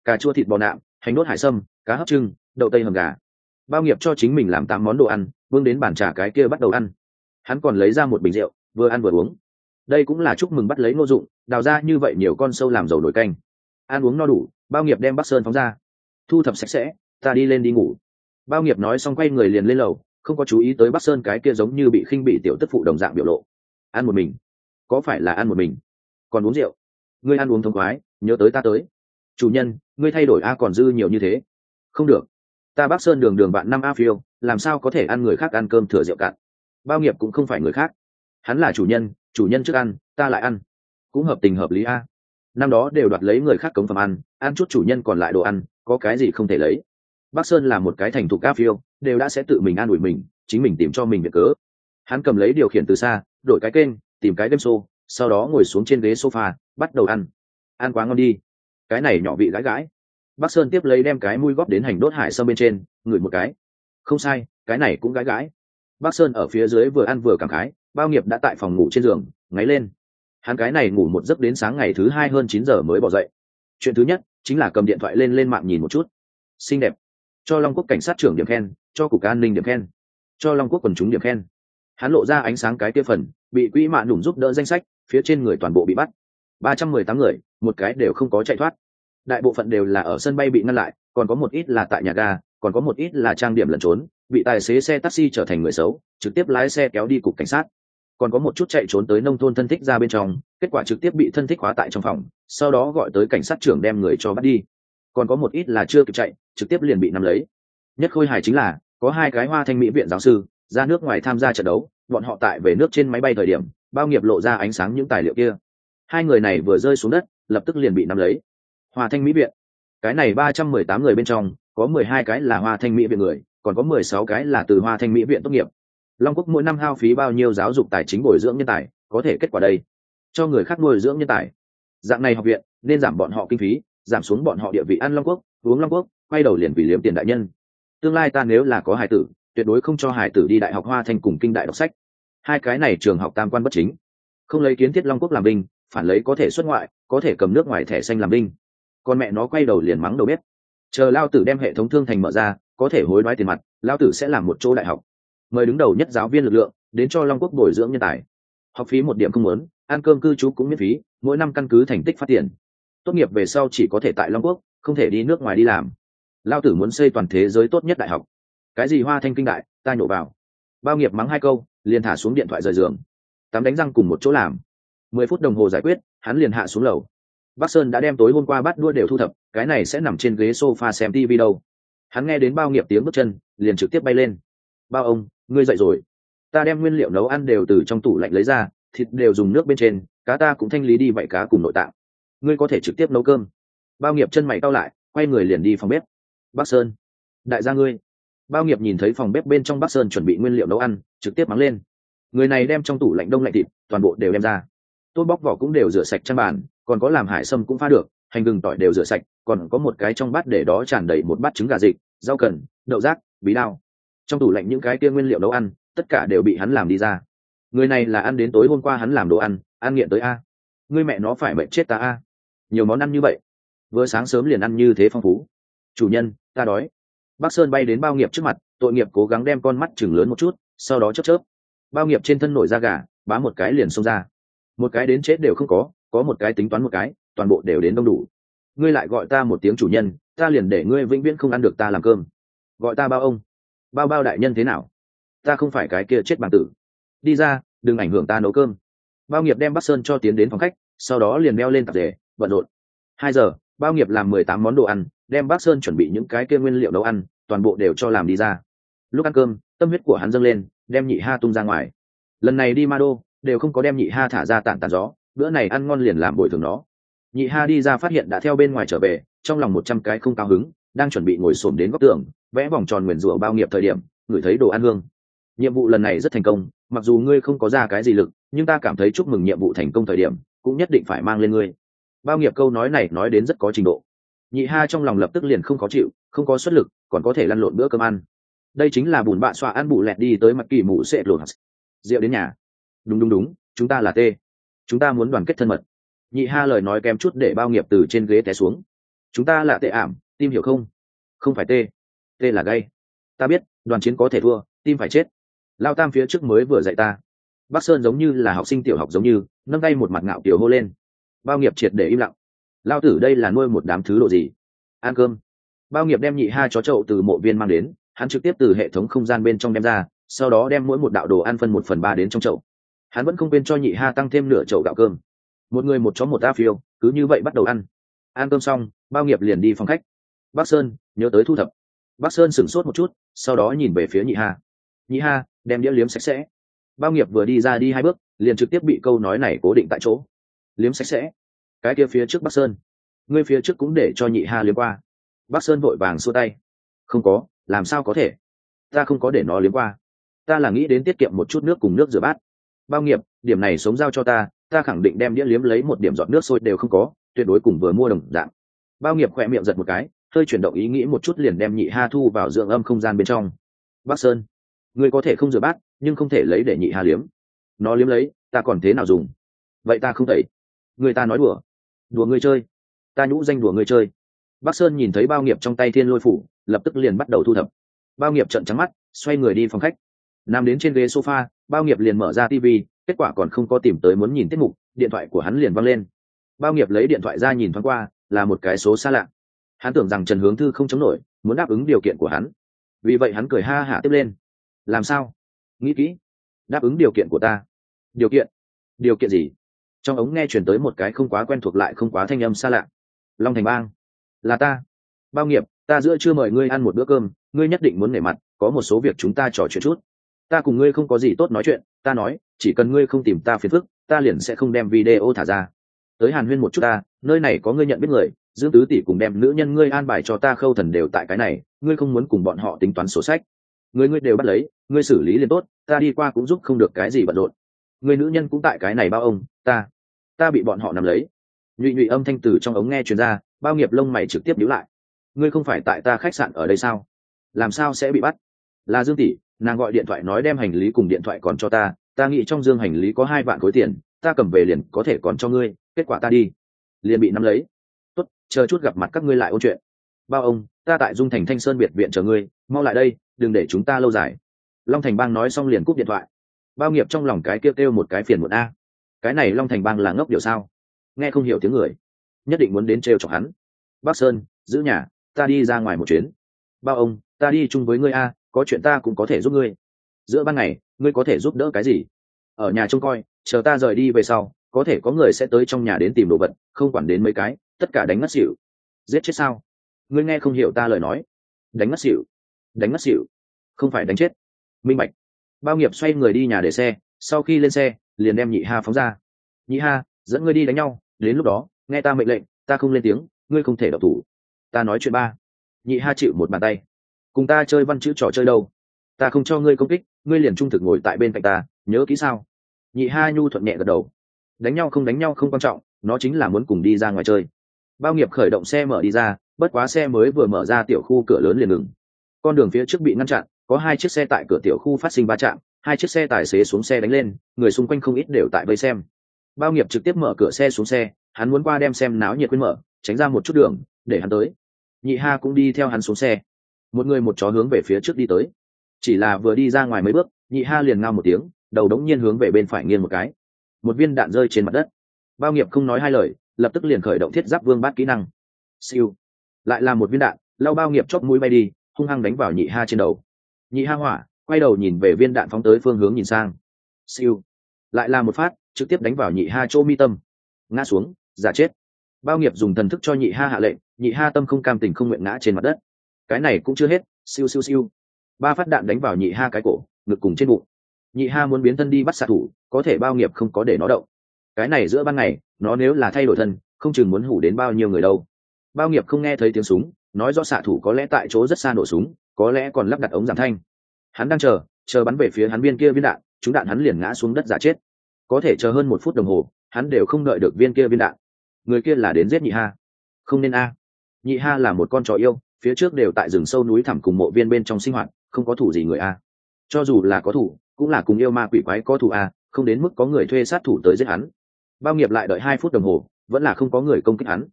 cà chua thịt bò nạm, hành đốt hải sâm, cá hấp trưng, đậu tây hầm gà. Bao Nghiệp cho chính mình làm tám món đồ ăn, vương đến bàn trà cái kia bắt đầu ăn. Hắn còn lấy ra một bình rượu, vừa ăn vừa uống. Đây cũng là chúc mừng bắt lấy Ngô Dụng, đào ra như vậy nhiều con sâu làm dầu nổi canh. Ăn uống no đủ, Bao Nghiệp đem Bắc Sơn phóng ra, thu thập sạch sẽ, ta đi lên đi ngủ. Bao Nghiệp nói xong quay người liền lên lầu, không có chú ý tới Bắc Sơn cái kia giống như bị khinh bị tiểu tức phụ đồng dạng biểu lộ. Ăn một mình, có phải là ăn một mình? Còn uống rượu? Ngươi ăn uống thông khoái, nhớ tới ta tới. Chủ nhân, ngươi thay đổi a còn dư nhiều như thế. Không được, ta Bắc Sơn đường đường bạn năm a phiêu, làm sao có thể ăn người khác ăn cơm thừa rượu cạn? Bao Nghiệp cũng không phải người khác, hắn là chủ nhân, chủ nhân trước ăn, ta lại ăn, cũng hợp tình hợp lý a. Năm đó đều đoạt lấy người khác cống phẩm ăn, ăn chút chủ nhân còn lại đồ ăn, có cái gì không thể lấy. Bắc Sơn là một cái thành thục a phiêu, đều đã sẽ tự mình an ủi mình, chính mình tìm cho mình việc cớ. Hắn cầm lấy điều khiển từ xa, đổi cái kênh, tìm cái game show, sau đó ngồi xuống trên ghế sofa, bắt đầu ăn. Ăn quá ngon đi, cái này nhỏ vị gãi gãi. Bắc Sơn tiếp lấy đem cái mũi góp đến hành đốt hải sâm bên trên, ngửi một cái. Không sai, cái này cũng gãi gãi. Bắc Sơn ở phía dưới vừa ăn vừa cảm khái, Bao Nghiệp đã tại phòng ngủ trên giường, ngáy lên. Hắn cái này ngủ một giấc đến sáng ngày thứ hai hơn chín giờ mới bỏ dậy. Chuyện thứ nhất chính là cầm điện thoại lên lên mạng nhìn một chút. Xinh đẹp. Cho Long Quốc cảnh sát trưởng điểm khen, cho cục an ninh điểm khen, cho Long Quốc quần chúng điểm khen. Hắn lộ ra ánh sáng cái kia phần, bị quỹ mạn đủng giúp đỡ danh sách, phía trên người toàn bộ bị bắt. ba trăm mười tám người, một cái đều không có chạy thoát. Đại bộ phận đều là ở sân bay bị ngăn lại, còn có một ít là tại nhà ga, còn có một ít là trang điểm lẩn trốn, bị tài xế xe taxi trở thành người xấu, trực tiếp lái xe kéo đi cục cảnh sát. Còn có một chút chạy trốn tới nông thôn thân thích ra bên trong, kết quả trực tiếp bị thân thích khóa tại trong phòng, sau đó gọi tới cảnh sát trưởng đem người cho bắt đi. Còn có một ít là chưa kịp chạy, trực tiếp liền bị nắm lấy. Nhất khôi hài chính là có hai cái Hoa Thanh Mỹ viện giáo sư ra nước ngoài tham gia trận đấu, bọn họ tại về nước trên máy bay thời điểm, Bao Nghiệp lộ ra ánh sáng những tài liệu kia. Hai người này vừa rơi xuống đất, lập tức liền bị nắm lấy. Hoa Thanh Mỹ viện, cái này ba trăm mười tám người bên trong, có mười hai cái là Hoa Thanh Mỹ viện người, còn có mười sáu cái là từ Hoa Thanh Mỹ viện tốt nghiệp. Long Quốc mỗi năm hao phí bao nhiêu giáo dục tài chính bồi dưỡng nhân tài, có thể kết quả đây, cho người khác nuôi dưỡng nhân tài. Dạng này học viện nên giảm bọn họ kinh phí, giảm xuống bọn họ địa vị, ăn Long Quốc, uống Long Quốc, quay đầu liền vì liếm tiền đại nhân. Tương lai ta nếu là có hài tử, tuyệt đối không cho hài tử đi đại học Hoa Thanh cùng Kinh Đại đọc sách. Hai cái này trường học tam quan bất chính, không lấy kiến thiết Long Quốc làm binh, phản lấy có thể xuất ngoại, có thể cầm nước ngoài thẻ xanh làm binh. Con mẹ nó quay đầu liền mắng đầu bếp. Chờ lao tử đem hệ thống thương thành mở ra, có thể hối đoái tiền mặt, lao tử sẽ làm một chỗ đại học. Mời đứng đầu nhất giáo viên lực lượng đến cho Long Quốc bồi dưỡng nhân tài. Học phí một điểm không muốn, ăn cơm cư trú cũng miễn phí, mỗi năm căn cứ thành tích phát tiền. Tốt nghiệp về sau chỉ có thể tại Long Quốc, không thể đi nước ngoài đi làm. Lao tử muốn xây toàn thế giới tốt nhất đại học. Cái gì Hoa Thanh Kinh Đại, ta nhổ vào. Bao Nghiệp mắng hai câu, liền thả xuống điện thoại rời giường. Tắm đánh răng cùng một chỗ làm. Mười phút đồng hồ giải quyết, hắn liền hạ xuống lầu. Bắc Sơn đã đem tối hôm qua bát đua đều thu thập, cái này sẽ nằm trên ghế sofa xem tivi đâu. Hắn nghe đến Bao Nghiệp tiếng bước chân, liền trực tiếp bay lên. Bao ông, ngươi dậy rồi. Ta đem nguyên liệu nấu ăn đều từ trong tủ lạnh lấy ra, thịt đều dùng nước bên trên, cá ta cũng thanh lý đi vậy cá cùng nội tạng. Ngươi có thể trực tiếp nấu cơm. Bao Nghiệp chân mày cau lại, quay người liền đi phòng bếp. Bắc Sơn, đại gia ngươi. Bao Nghiệp nhìn thấy phòng bếp bên trong Bắc Sơn chuẩn bị nguyên liệu nấu ăn, trực tiếp mắng lên. Người này đem trong tủ lạnh đông lạnh thịt, toàn bộ đều đem ra. Tôi bóc vỏ cũng đều rửa sạch trang bàn, còn có làm hải sâm cũng pha được, hành gừng tỏi đều rửa sạch, còn có một cái trong bát để đó tràn đầy một bát trứng gà dịch, rau cần, đậu rác, bí đao. Trong tủ lạnh những cái kia nguyên liệu nấu ăn, tất cả đều bị hắn làm đi ra. Người này là ăn đến tối hôm qua hắn làm đồ ăn, ăn nghiện tới a. Ngươi mẹ nó phải bệnh chết ta a. Nhiều món ăn như vậy, vừa sáng sớm liền ăn như thế phong phú. Chủ nhân, ta đói. Bắc Sơn bay đến Bao Nghiệp trước mặt, tội nghiệp cố gắng đem con mắt chừng lớn một chút, sau đó chớp chớp. Bao Nghiệp trên thân nổi da gà, bá một cái liền xông ra. Một cái đến chết đều không có, có một cái tính toán một cái, toàn bộ đều đến đông đủ. Ngươi lại gọi ta một tiếng chủ nhân, ta liền để ngươi vĩnh viễn không ăn được ta làm cơm. Gọi ta Bao ông. Bao Bao đại nhân thế nào? Ta không phải cái kia chết bằng tử. Đi ra, đừng ảnh hưởng ta nấu cơm. Bao Nghiệp đem Bắc Sơn cho tiến đến phòng khách, sau đó liền đeo lên tạp dề, bận rộn. Hai giờ, Bao Nghiệp làm mười tám món đồ ăn, đem Bắc Sơn chuẩn bị những cái kia nguyên liệu nấu ăn, toàn bộ đều cho làm đi ra. Lúc ăn cơm, tâm huyết của hắn dâng lên, đem Nhị Ha tung ra ngoài. Lần này đi Ma Đô, đều không có đem Nhị Ha thả ra tản tản gió, bữa này ăn ngon liền làm bồi thường nó. Nhị Ha đi ra phát hiện đã theo bên ngoài trở về, trong lòng một trăm cái không cao hứng, đang chuẩn bị ngồi xổm đến góc tường, vẽ vòng tròn nguyền rủa Bao Nghiệp thời điểm, ngửi thấy đồ ăn hương. Nhiệm vụ lần này rất thành công, mặc dù ngươi không có ra cái gì lực, nhưng ta cảm thấy chúc mừng nhiệm vụ thành công thời điểm, cũng nhất định phải mang lên ngươi. Bao Nghiệp câu nói này nói đến rất có trình độ. Nhị Ha trong lòng lập tức liền không khó chịu, không có xuất lực, còn có thể lăn lộn bữa cơm ăn. Đây chính là bùn bạ xoa ăn bù lẹt đi tới mặt kỳ mụ sẽ lột. Rượu đến nhà. Đúng đúng đúng, chúng ta là tê. Chúng ta muốn đoàn kết thân mật. Nhị Ha lời nói kém chút để Bao Nghiệp từ trên ghế té xuống. chúng ta là tệ ảm, tim hiểu không? Không phải tê, tê là gay. Ta biết đoàn chiến có thể thua, tim phải chết. Lao tam phía trước mới vừa dạy ta. Bắc Sơn giống như là học sinh tiểu học giống như nâng tay một mặt ngạo kiểu hô lên. Bao nghiệp triệt để im lặng. Lao tử đây là nuôi một đám thứ độ gì? Ăn cơm. Bao nghiệp đem nhị ha chó chậu từ mộ viên mang đến, hắn trực tiếp từ hệ thống không gian bên trong đem ra, sau đó đem mỗi một đạo đồ ăn phân một phần ba đến trong chậu. Hắn vẫn không quên cho nhị ha tăng thêm nửa chậu gạo cơm. Một người một chó một a phiêu, cứ như vậy bắt đầu ăn. Ăn cơm xong, Bao nghiệp liền đi phòng khách. Bắc Sơn nhớ tới thu thập. Bắc Sơn sửng sốt một chút, sau đó nhìn về phía nhị ha. Nhị ha đem đĩa liếm sạch sẽ. Bao nghiệp vừa đi ra đi hai bước, liền trực tiếp bị câu nói này cố định tại chỗ. Liếm sạch sẽ. Cái kia phía trước Bắc Sơn, ngươi phía trước cũng để cho nhị ha liếm qua. Bắc Sơn vội vàng xua tay. Không có, làm sao có thể? Ta không có để nó liếm qua. Ta là nghĩ đến tiết kiệm một chút nước cùng nước rửa bát. Bao nghiệp, điểm này sống giao cho ta, ta khẳng định đem đĩa liếm lấy một điểm giọt nước sôi đều không có, tuyệt đối cùng vừa mua đồng dạng. Bao nghiệp khỏe miệng giật một cái, hơi chuyển động ý nghĩ một chút liền đem nhị ha thu vào dưỡng âm không gian bên trong. Bắc Sơn, ngươi có thể không rửa bát, nhưng không thể lấy để nhị ha liếm. Nó liếm lấy, ta còn thế nào dùng? Vậy ta không tẩy. Người ta nói đùa, đùa ngươi chơi. Ta nhũ danh đùa ngươi chơi. Bắc Sơn nhìn thấy Bao nghiệp trong tay thiên lôi phủ, lập tức liền bắt đầu thu thập. Bao nghiệp trợn trắng mắt, xoay người đi phòng khách. Nằm đến trên ghế sofa, Bao nghiệp liền mở ra tivi, kết quả còn không có tìm tới muốn nhìn tiết mục, điện thoại của hắn liền văng lên. Bao nghiệp lấy điện thoại ra nhìn thoáng qua, là một cái số xa lạ. Hắn tưởng rằng Trần Hướng Thư không chống nổi, muốn đáp ứng điều kiện của hắn. Vì vậy hắn cười ha hả tiếp lên. Làm sao? Nghĩ kỹ. Đáp ứng điều kiện của ta. Điều kiện? Điều kiện gì? Trong ống nghe truyền tới một cái không quá quen thuộc lại không quá thanh âm xa lạ. Long Thành Bang. Là ta. Bao nghiệp, ta giữa trưa mời ngươi ăn một bữa cơm, ngươi nhất định muốn nể mặt, có một số việc chúng ta trò chuyện chút. Ta cùng ngươi không có gì tốt nói chuyện, ta nói, chỉ cần ngươi không tìm ta phiền phức, ta liền sẽ không đem video thả ra. Tới hàn huyên một chút ta, nơi này có ngươi nhận biết người, Dương Tứ tỷ cùng đem nữ nhân ngươi an bài cho ta Khâu Thần đều tại cái này, ngươi không muốn cùng bọn họ tính toán sổ sách. Ngươi ngươi đều bắt lấy, ngươi xử lý liền tốt, ta đi qua cũng giúp không được cái gì bận rộn. Ngươi nữ nhân cũng tại cái này bao ông, ta, ta bị bọn họ nắm lấy. Nhụy nhụy âm thanh từ trong ống nghe truyền ra, Bao nghiệp lông mày trực tiếp nhíu lại. Ngươi không phải tại ta khách sạn ở đây sao? Làm sao sẽ bị bắt? Là Dương tỷ, nàng gọi điện thoại nói đem hành lý cùng điện thoại còn cho ta, ta nghĩ trong dương hành lý có hai vạn khối tiền, ta cầm về liền có thể còn cho ngươi, kết quả ta đi liền bị nắm lấy. Tốt, chờ chút gặp mặt các ngươi lại ôn chuyện. Bao ông, ta tại Dung Thành Thanh Sơn biệt viện chờ ngươi, mau lại đây, đừng để chúng ta lâu dài. Long Thành Bang nói xong liền cúp điện thoại. Bao nghiệp trong lòng cái kêu kêu một cái phiền muộn a. Cái này Long Thành Bang là ngốc điều sao? Nghe không hiểu tiếng người, nhất định muốn đến trêu chọc hắn. Bắc Sơn, giữ nhà, ta đi ra ngoài một chuyến. Bao ông, ta đi chung với ngươi a, có chuyện ta cũng có thể giúp ngươi. Giữa ban ngày, ngươi có thể giúp đỡ cái gì? Ở nhà trông coi, chờ ta rời đi về sau, có thể có người sẽ tới trong nhà đến tìm đồ vật, không quản đến mấy cái, tất cả đánh ngất xỉu. Giết chết sao? Ngươi nghe không hiểu ta lời nói. Đánh ngất xỉu. Đánh ngất xỉu. Không phải đánh chết. Minh bạch. Bao nghiệp xoay người đi nhà để xe, sau khi lên xe, liền đem nhị ha phóng ra. Nhị ha, dẫn ngươi đi đánh nhau, đến lúc đó, nghe ta mệnh lệnh, ta không lên tiếng, ngươi không thể độc thủ. Ta nói chuyện ba. Nhị ha chịu một bàn tay. Cùng ta chơi văn chữ trò chơi đâu? Ta không cho ngươi công kích, ngươi liền trung thực ngồi tại bên cạnh ta, nhớ kỹ sao? Nhị ha nhu thuận nhẹ gật đầu. Đánh nhau không đánh nhau không quan trọng, nó chính là muốn cùng đi ra ngoài chơi. Bao nghiệp khởi động xe mở đi ra, bất quá xe mới vừa mở ra tiểu khu cửa lớn liền ngừng. Con đường phía trước bị ngăn chặn, có hai chiếc xe tại cửa tiểu khu phát sinh va chạm, hai chiếc xe tài xế xuống xe đánh lên, người xung quanh không ít đều tại vây xem. Bao nghiệp trực tiếp mở cửa xe xuống xe, hắn muốn qua đem xem náo nhiệt quên mở, tránh ra một chút đường để hắn tới. Nhị ha cũng đi theo hắn xuống xe. Một người một chó hướng về phía trước đi tới. Chỉ là vừa đi ra ngoài mấy bước, nhị ha liền ngao một tiếng, đầu đống nhiên hướng về bên phải nghiêng một cái. Một viên đạn rơi trên mặt đất. Bao nghiệp không nói hai lời, lập tức liền khởi động thiết giáp vương bát kỹ năng. Siêu. Lại là một viên đạn, lao bao nghiệp chóp mũi bay đi, hung hăng đánh vào nhị ha trên đầu. Nhị ha hỏa, quay đầu nhìn về viên đạn phóng tới phương hướng nhìn sang. Siêu. Lại là một phát, trực tiếp đánh vào nhị ha chỗ mi tâm. Ngã xuống, giả chết. Bao nghiệp dùng thần thức cho nhị ha hạ lệnh, nhị ha tâm không cam tình không nguyện ngã trên mặt đất. Cái này cũng chưa hết, siêu siêu siêu. Ba phát đạn đánh vào nhị ha cái cổ, ngực cùng trên bụng. Nhị ha muốn biến thân đi bắt xạ thủ, có thể bao nghiệp không có để nó động. Cái này giữa ban ngày, nó nếu là thay đổi thân, không chừng muốn hủ đến bao nhiêu người đâu. Bao nghiệp không nghe thấy tiếng súng, nói rõ xạ thủ có lẽ tại chỗ rất xa nổ súng, có lẽ còn lắp đặt ống giảm thanh. Hắn đang chờ, chờ bắn về phía hắn viên kia viên đạn, trúng đạn hắn liền ngã xuống đất giả chết. Có thể chờ hơn một phút đồng hồ, hắn đều không đợi được viên kia viên đạn. Người kia là đến giết nhị ha. Không nên a. Nhị ha là một con chó yêu, phía trước đều tại rừng sâu núi thẳm cùng mộ viên bên trong sinh hoạt, không có thủ gì người a. Cho dù là có thủ, cũng là cùng yêu ma quỷ quái có thủ a, không đến mức có người thuê sát thủ tới giết hắn. Bao nghiệp lại đợi hai phút đồng hồ, vẫn là không có người công kích hắn.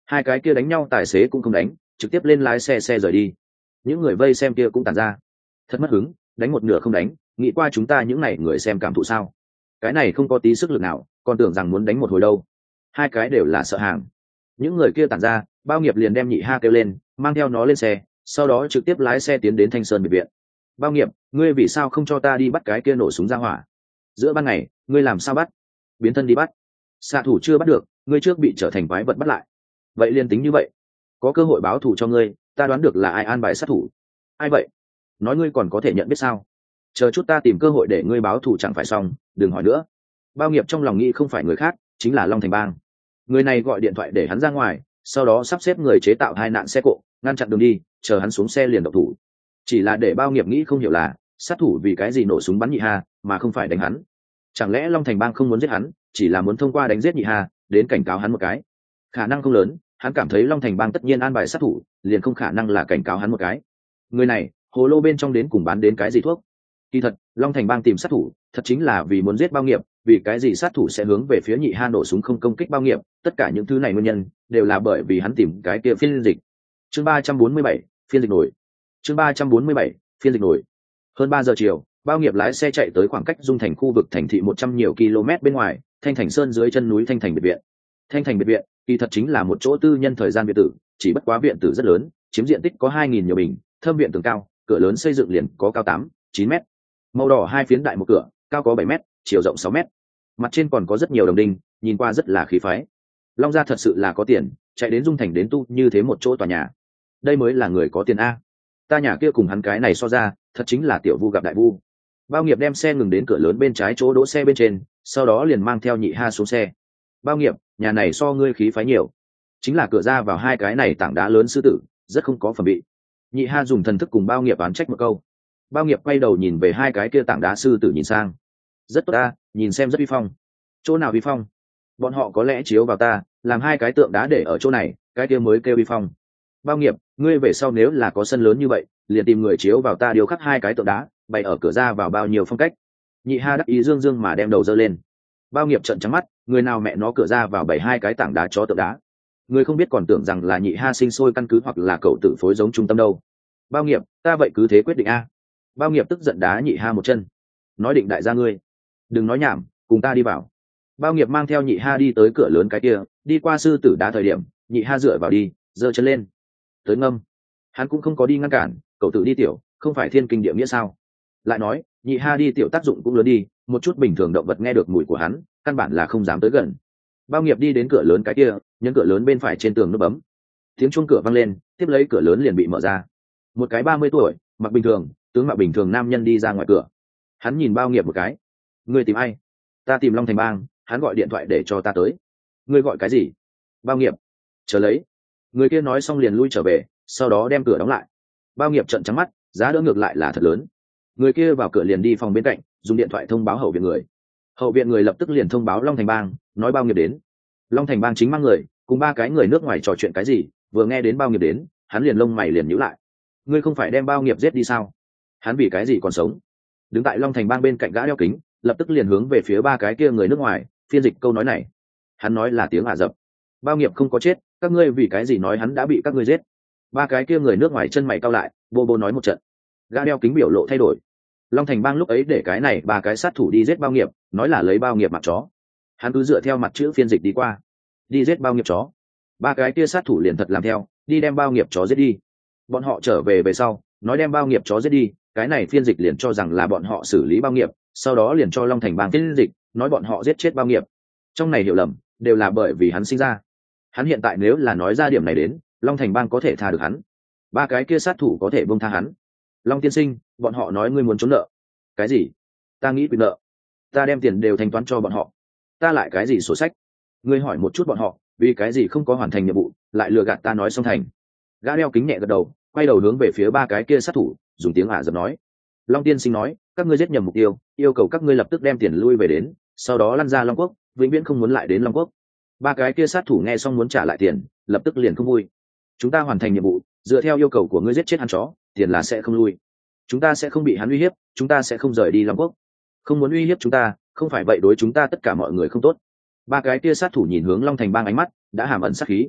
Hai cái kia đánh nhau tài xế cũng không đánh, trực tiếp lên lái xe xe rời đi. Những người vây xem kia cũng tàn ra. Thật mất hứng, đánh một nửa không đánh, nghĩ qua chúng ta những này người xem cảm thụ sao? Cái này không có tí sức lực nào, còn tưởng rằng muốn đánh một hồi đâu. Hai cái đều là sợ hàng. Những người kia tản ra, Bao Nghiệp liền đem Nhị Ha kêu lên, mang theo nó lên xe, sau đó trực tiếp lái xe tiến đến Thanh Sơn biệt viện. Bao Nghiệp, ngươi vì sao không cho ta đi bắt cái kia nổ súng ra hỏa? Giữa ban ngày, ngươi làm sao bắt? Biến thân đi bắt. Xạ thủ chưa bắt được, ngươi trước bị trở thành quái vật bắt lại. Vậy liền tính như vậy, có cơ hội báo thù cho ngươi, ta đoán được là ai an bài sát thủ. Ai vậy? Nói ngươi còn có thể nhận biết sao? Chờ chút ta tìm cơ hội để ngươi báo thù chẳng phải xong, đừng hỏi nữa. Bao Nghiệp trong lòng nghĩ không phải người khác, chính là Long Thành Bang. Người này gọi điện thoại để hắn ra ngoài, sau đó sắp xếp người chế tạo hai nạn xe cộ, ngăn chặn đường đi, chờ hắn xuống xe liền độc thủ. Chỉ là để Bao Nghiệp nghĩ không hiểu là sát thủ vì cái gì nổ súng bắn Nhị Ha mà không phải đánh hắn. Chẳng lẽ Long Thành Bang không muốn giết hắn, chỉ là muốn thông qua đánh giết Nhị Ha đến cảnh cáo hắn một cái? Khả năng không lớn, hắn cảm thấy Long Thành Bang tất nhiên an bài sát thủ, liền không khả năng là cảnh cáo hắn một cái. Người này, hồ lô bên trong đến cùng bán đến cái gì thuốc? Kỳ thật, Long Thành Bang tìm sát thủ, thật chính là vì muốn giết Bao Nghiệp, vì cái gì sát thủ sẽ hướng về phía Nhị Ha nổ súng không công kích Bao Nghiệp, tất cả những thứ này nguyên nhân đều là bởi vì hắn tìm cái kia phiên dịch. Chương ba trăm bốn mươi bảy, phiên dịch nổi. Chương ba trăm bốn mươi bảy, phiên dịch nổi. Hơn ba giờ chiều, Bao Nghiệp lái xe chạy tới khoảng cách Dung Thành khu vực thành thị một trăm nhiều km bên ngoài, Thanh Thành Sơn dưới chân núi Thanh Thành biệt viện. Thanh Thành biệt viện, kỳ thật chính là một chỗ tư nhân thời gian biệt tử, chỉ bất quá viện tử rất lớn, chiếm diện tích có hai nghìn nhiều bình, thâm viện tường cao, cửa lớn xây dựng liền có cao tám, chín mét. Màu đỏ hai phiến đại một cửa, cao có bảy mét, chiều rộng sáu mét. Mặt trên còn có rất nhiều đồng đinh, nhìn qua rất là khí phái. Long gia thật sự là có tiền, chạy đến Dung Thành đến tu như thế một chỗ tòa nhà. Đây mới là người có tiền a. Ta nhà kia cùng hắn cái này so ra, thật chính là tiểu vu gặp đại vu. Bao Nghiệp đem xe ngừng đến cửa lớn bên trái chỗ đỗ xe bên trên, sau đó liền mang theo Nhị Ha xuống xe. Bao Nghiệp, nhà này so ngươi khí phái nhiều. Chính là cửa ra vào hai cái này tảng đá lớn sư tử, rất không có phẩm vị. Nhị Ha dùng thần thức cùng Bao Nghiệp oán trách một câu. Bao Nghiệp quay đầu nhìn về hai cái kia tảng đá sư tử nhìn sang. Rất tốt ta, nhìn xem rất uy phong. Chỗ nào uy phong? Bọn họ có lẽ chiếu vào ta, làm hai cái tượng đá để ở chỗ này, cái kia mới kêu uy phong. Bao Nghiệp, ngươi về sau nếu là có sân lớn như vậy, liền tìm người chiếu vào ta điêu khắc hai cái tượng đá, bày ở cửa ra vào bao nhiêu phong cách. Nhị Ha đắc ý dương dương mà đem đầu giơ lên. Bao Nghiệp trợn trắng mắt, người nào mẹ nó cửa ra vào bày hai cái tảng đá chó tượng đá. Người không biết còn tưởng rằng là Nhị Ha sinh sôi căn cứ hoặc là cậu tự phối giống trung tâm đâu. Bao Nghiệp, ta vậy cứ thế quyết định a. Bao Nghiệp tức giận đá Nhị Ha một chân. Nói định đại gia ngươi, đừng nói nhảm, cùng ta đi vào. Bao Nghiệp mang theo Nhị Ha đi tới cửa lớn cái kia, đi qua sư tử đá thời điểm, Nhị Ha dựa vào đi, giơ chân lên. Tới ngâm. Hắn cũng không có đi ngăn cản, cậu tự đi tiểu, không phải thiên kinh địa nghĩa sao? Lại nói, Nhị Ha đi tiểu tác dụng cũng lớn đi, một chút bình thường động vật nghe được mùi của hắn, căn bản là không dám tới gần. Bao Nghiệp đi đến cửa lớn cái kia, nhấn cửa lớn bên phải trên tường nút bấm. Tiếng chuông cửa vang lên, tiếp lấy cửa lớn liền bị mở ra. Một cái ba mươi tuổi, mặc bình thường, tướng mạo bình thường nam nhân đi ra ngoài cửa. Hắn nhìn Bao Nghiệp một cái. Ngươi tìm ai? Ta tìm Long Thành Bang, hắn gọi điện thoại để cho ta tới. Ngươi gọi cái gì? Bao Nghiệp. Chờ lấy. Người kia nói xong liền lui trở về, sau đó đem cửa đóng lại. Bao Nghiệp trợn trắng mắt, giá đỡ ngược lại là thật lớn. Người kia vào cửa liền đi phòng bên cạnh, dùng điện thoại thông báo hậu viện người. Hậu viện người lập tức liền thông báo Long Thành Bang, nói Bao Nghiệp đến. Long Thành Bang chính mang người, cùng ba cái người nước ngoài trò chuyện cái gì, vừa nghe đến Bao Nghiệp đến, hắn liền lông mày liền nhíu lại. Ngươi không phải đem Bao Nghiệp giết đi sao? Hắn vì cái gì còn sống? Đứng tại Long Thành Bang bên cạnh gã đeo kính, lập tức liền hướng về phía ba cái kia người nước ngoài, phiên dịch câu nói này. Hắn nói là tiếng Ả Rập. Bao Nghiệp không có chết, các ngươi vì cái gì nói hắn đã bị các ngươi giết? Ba cái kia người nước ngoài chân mày cau lại, bô bô nói một trận. Gã đeo kính biểu lộ thay đổi. Long Thành Bang lúc ấy để cái này ba cái sát thủ đi giết Bao Nghiệp, nói là lấy Bao Nghiệp mặt chó. Hắn cứ dựa theo mặt chữ phiên dịch đi qua, đi giết Bao Nghiệp chó. Ba cái kia sát thủ liền thật làm theo, đi đem Bao Nghiệp chó giết đi. Bọn họ trở về về sau, nói đem Bao Nghiệp chó giết đi, cái này phiên dịch liền cho rằng là bọn họ xử lý Bao Nghiệp, sau đó liền cho Long Thành Bang phiên dịch, nói bọn họ giết chết Bao Nghiệp. Trong này hiểu lầm, đều là bởi vì hắn sinh ra. Hắn hiện tại nếu là nói ra điểm này đến, Long Thành Bang có thể tha được hắn. Ba cái kia sát thủ có thể buông tha hắn. Long tiên sinh, bọn họ nói ngươi muốn trốn nợ. Cái gì? Ta nghĩ quyền nợ. Ta đem tiền đều thanh toán cho bọn họ. Ta lại cái gì sổ sách? Ngươi hỏi một chút bọn họ, vì cái gì không có hoàn thành nhiệm vụ, lại lừa gạt ta nói xong thành. Gã đeo kính nhẹ gật đầu, quay đầu hướng về phía ba cái kia sát thủ, dùng tiếng Ả Rập nói. Long tiên sinh nói, các ngươi giết nhầm mục tiêu, yêu cầu các ngươi lập tức đem tiền lui về đến, sau đó lăn ra Long Quốc, vĩnh viễn không muốn lại đến Long Quốc. Ba cái kia sát thủ nghe xong muốn trả lại tiền, lập tức liền không vui. Chúng ta hoàn thành nhiệm vụ, dựa theo yêu cầu của ngươi giết chết hắn chó, tiền là sẽ không lui. Chúng ta sẽ không bị hắn uy hiếp, chúng ta sẽ không rời đi Long Quốc. Không muốn uy hiếp chúng ta, không phải vậy đối chúng ta tất cả mọi người không tốt. Ba cái kia sát thủ nhìn hướng Long Thành Bang ánh mắt đã hàm ẩn sát khí.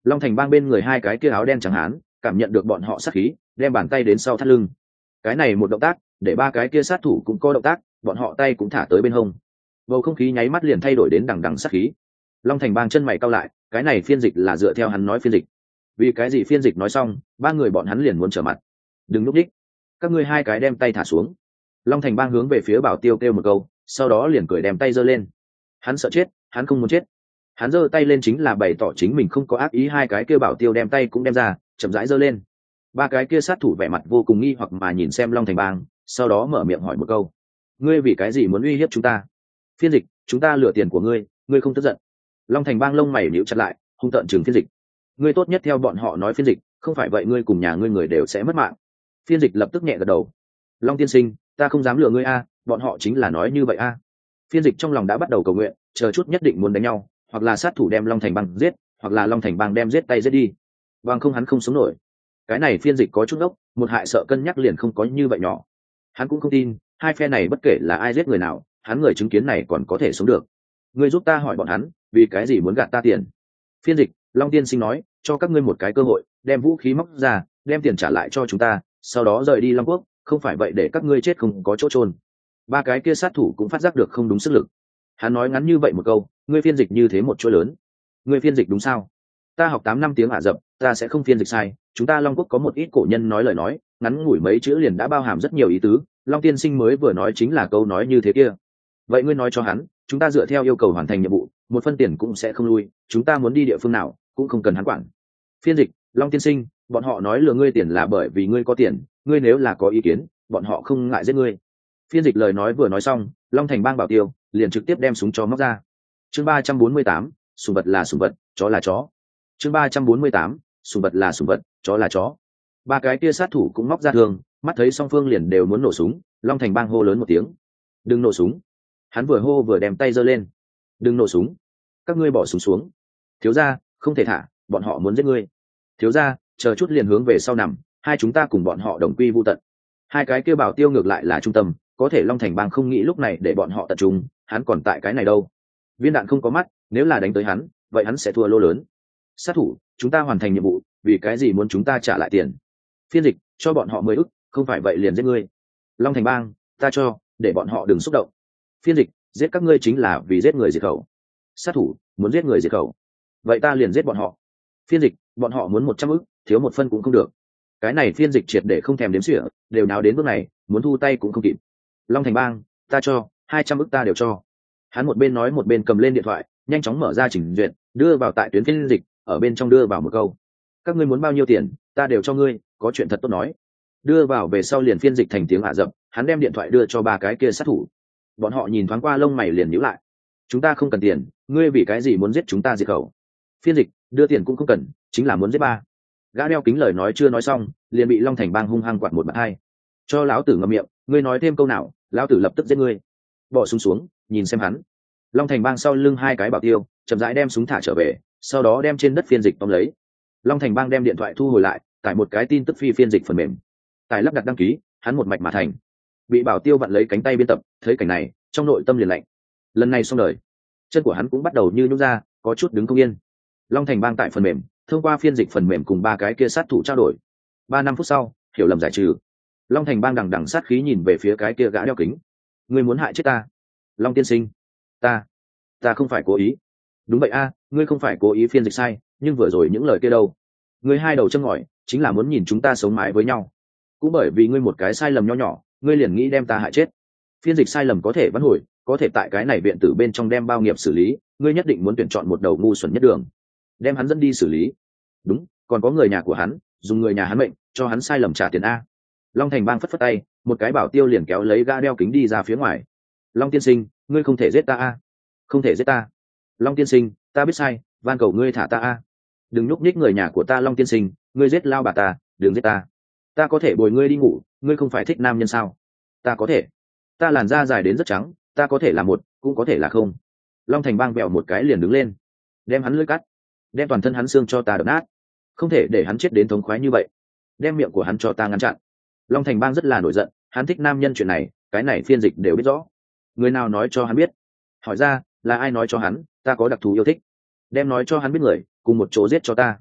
Long Thành Bang bên người hai cái kia áo đen chẳng hán cảm nhận được bọn họ sát khí, đem bàn tay đến sau thắt lưng. Cái này một động tác để ba cái kia sát thủ cũng có động tác, bọn họ tay cũng thả tới bên hông. Bầu không khí nháy mắt liền thay đổi đến đằng đằng sát khí. Long Thành Bang chân mày cau lại, cái này phiên dịch là dựa theo hắn nói phiên dịch. Vì cái gì phiên dịch nói xong, ba người bọn hắn liền muốn trở mặt. Đừng lúc đích, các ngươi hai cái đem tay thả xuống. Long Thành Bang hướng về phía Bảo Tiêu kêu một câu, sau đó liền cười đem tay giơ lên. Hắn sợ chết, hắn không muốn chết. Hắn giơ tay lên chính là bày tỏ chính mình không có ác ý. Hai cái kia Bảo Tiêu đem tay cũng đem ra, chậm rãi giơ lên. Ba cái kia sát thủ vẻ mặt vô cùng nghi hoặc mà nhìn xem Long Thành Bang, sau đó mở miệng hỏi một câu: ngươi vì cái gì muốn uy hiếp chúng ta? Phiên dịch, chúng ta lừa tiền của ngươi, ngươi không tức giận? Long Thành Bang lông mày nhíu chặt lại, hung tợn chừng phiên dịch: ngươi tốt nhất theo bọn họ nói phiên dịch, không phải vậy ngươi cùng nhà ngươi người đều sẽ mất mạng. Phiên dịch lập tức nhẹ gật đầu: Long tiên sinh, ta không dám lừa ngươi a, bọn họ chính là nói như vậy a. Phiên dịch trong lòng đã bắt đầu cầu nguyện, chờ chút nhất định muốn đánh nhau, hoặc là sát thủ đem Long Thành Bang giết, hoặc là Long Thành Bang đem giết tay giết đi, bằng không hắn không sống nổi. Cái này phiên dịch có chút ốc, một hại sợ cân nhắc liền không có như vậy nhỏ. Hắn cũng không tin hai phe này bất kể là ai giết người nào, hắn người chứng kiến này còn có thể sống được. Ngươi giúp ta hỏi bọn hắn, vì cái gì muốn gạt ta tiền? Phiên dịch: Long tiên sinh nói cho các ngươi một cái cơ hội, đem vũ khí móc ra, đem tiền trả lại cho chúng ta, sau đó rời đi Long Quốc, không phải vậy để các ngươi chết không có chỗ chôn. Ba cái kia sát thủ cũng phát giác được không đúng sức lực. Hắn nói ngắn như vậy một câu, ngươi phiên dịch như thế một chỗ lớn. Ngươi phiên dịch đúng sao? Ta học tám năm tiếng Ả Rập, ta sẽ không phiên dịch sai. Chúng ta Long Quốc có một ít cổ nhân nói lời nói, ngắn ngủi mấy chữ liền đã bao hàm rất nhiều ý tứ. Long tiên sinh mới vừa nói chính là câu nói như thế kia. Vậy ngươi nói cho hắn, chúng ta dựa theo yêu cầu hoàn thành nhiệm vụ, một phân tiền cũng sẽ không lui, chúng ta muốn đi địa phương nào cũng không cần hắn quản. Phiên dịch: Long tiên sinh, bọn họ nói lừa ngươi tiền là bởi vì ngươi có tiền, ngươi nếu là có ý kiến, bọn họ không ngại giết ngươi. Phiên dịch lời nói vừa nói xong, Long Thành Bang Bảo Tiêu liền trực tiếp đem súng cho móc ra. Chương ba trăm bốn mươi tám, sùng vật là sùng vật, chó là chó. Chương ba trăm bốn mươi tám, sùng vật là sùng vật, chó là chó. Ba cái kia sát thủ cũng móc ra thường, mắt thấy song phương liền đều muốn nổ súng, Long Thành Bang hô lớn một tiếng: đừng nổ súng. Hắn vừa hô vừa đem tay giơ lên: đừng nổ súng, các ngươi bỏ súng xuống. Thiếu gia, không thể thả, bọn họ muốn giết ngươi. Thiếu gia, chờ chút liền hướng về sau nằm, hai chúng ta cùng bọn họ đồng quy vu tận. Hai cái kia Bảo Tiêu ngược lại là trung tâm, có thể Long Thành Bang không nghĩ lúc này để bọn họ tập trung, hắn còn tại cái này đâu. Viên đạn không có mắt, nếu là đánh tới hắn, vậy hắn sẽ thua lô lớn. Sát thủ, chúng ta hoàn thành nhiệm vụ, vì cái gì muốn chúng ta trả lại tiền? Phiên dịch: cho bọn họ mười ức, không phải vậy liền giết ngươi. Long Thành Bang: ta cho, để bọn họ đừng xúc động. Phiên dịch: giết các ngươi chính là vì giết người diệt khẩu. Sát thủ: muốn giết người diệt khẩu, vậy ta liền giết bọn họ. Phiên dịch: bọn họ muốn một trăm ức, thiếu một phân cũng không được. Cái này phiên dịch triệt để không thèm đếm xỉa, đều nào đến bước này, muốn thu tay cũng không kịp. Long Thành Bang: ta cho, hai trăm ức ta đều cho. Hắn một bên nói một bên cầm lên điện thoại, nhanh chóng mở ra chỉnh duyệt, đưa vào tại tuyến phiên dịch, ở bên trong đưa vào một câu: các ngươi muốn bao nhiêu tiền, ta đều cho ngươi, có chuyện thật tốt nói. Đưa vào về sau liền phiên dịch thành tiếng Ả Rập, hắn đem điện thoại đưa cho ba cái kia sát thủ. Bọn họ nhìn thoáng qua lông mày liền nhíu lại: chúng ta không cần tiền, ngươi vì cái gì muốn giết chúng ta diệt khẩu? Phiên dịch: đưa tiền cũng không cần, chính là muốn giết ba. Gã đeo kính lời nói chưa nói xong, liền bị Long Thành Bang hung hăng quạt một bạt hai. Cho lão tử ngậm miệng, ngươi nói thêm câu nào, lão tử lập tức giết ngươi. Bỏ súng xuống, nhìn xem hắn. Long Thành Bang sau lưng hai cái Bảo Tiêu chậm rãi đem súng thả trở về, sau đó đem trên đất phiên dịch tóm lấy. Long Thành Bang đem điện thoại thu hồi lại, tải một cái tin tức phi phiên dịch phần mềm. Tải lắp đặt đăng ký, hắn một mạch mà thành. Bị Bảo Tiêu vặn lấy cánh tay biên tập, thấy cảnh này, trong nội tâm liền lạnh. Lần này xong đời, chân của hắn cũng bắt đầu như nhũn ra, có chút đứng không yên. Long Thành Bang tại phần mềm, thông qua phiên dịch phần mềm cùng ba cái kia sát thủ trao đổi. Ba năm phút sau, hiểu lầm giải trừ. Long Thành Bang đằng đằng sát khí nhìn về phía cái kia gã đeo kính. Ngươi muốn hại chết ta? Long tiên sinh, ta, ta không phải cố ý. Đúng vậy a, ngươi không phải cố ý phiên dịch sai, nhưng vừa rồi những lời kia đâu? Ngươi hai đầu châm ngòi, chính là muốn nhìn chúng ta sống mãi với nhau. Cũng bởi vì ngươi một cái sai lầm nho nhỏ, ngươi liền nghĩ đem ta hại chết. Phiên dịch sai lầm có thể vãn hồi, có thể tại cái này viện tử bên trong đem bao nghiệp xử lý, ngươi nhất định muốn tuyển chọn một đầu ngu xuẩn nhất đường, đem hắn dẫn đi xử lý. Đúng, còn có người nhà của hắn, dùng người nhà hắn mệnh cho hắn sai lầm trả tiền a. Long Thành Bang phất phất tay, một cái Bảo Tiêu liền kéo lấy gã đeo kính đi ra phía ngoài. Long tiên sinh, ngươi không thể giết ta a. Không thể giết ta. Long tiên sinh, ta biết sai, van cầu ngươi thả ta a. Đừng nhúc nhích người nhà của ta. Long tiên sinh, ngươi giết lao bà ta, đừng giết ta. Ta có thể bồi ngươi đi ngủ, ngươi không phải thích nam nhân sao? Ta có thể. Ta làn da dài đến rất trắng, ta có thể là một, cũng có thể là không. Long Thành Bang bèo một cái liền đứng lên, đem hắn lưỡi cắt, đem toàn thân hắn xương cho ta đập nát. Không thể để hắn chết đến thống khoái như vậy, đem miệng của hắn cho ta ngăn chặn. Long Thành Bang rất là nổi giận, hắn thích nam nhân chuyện này, cái này phiên dịch đều biết rõ. Người nào nói cho hắn biết? Hỏi ra, là ai nói cho hắn? Ta có đặc thù yêu thích. Đem nói cho hắn biết người, cùng một chỗ giết cho ta.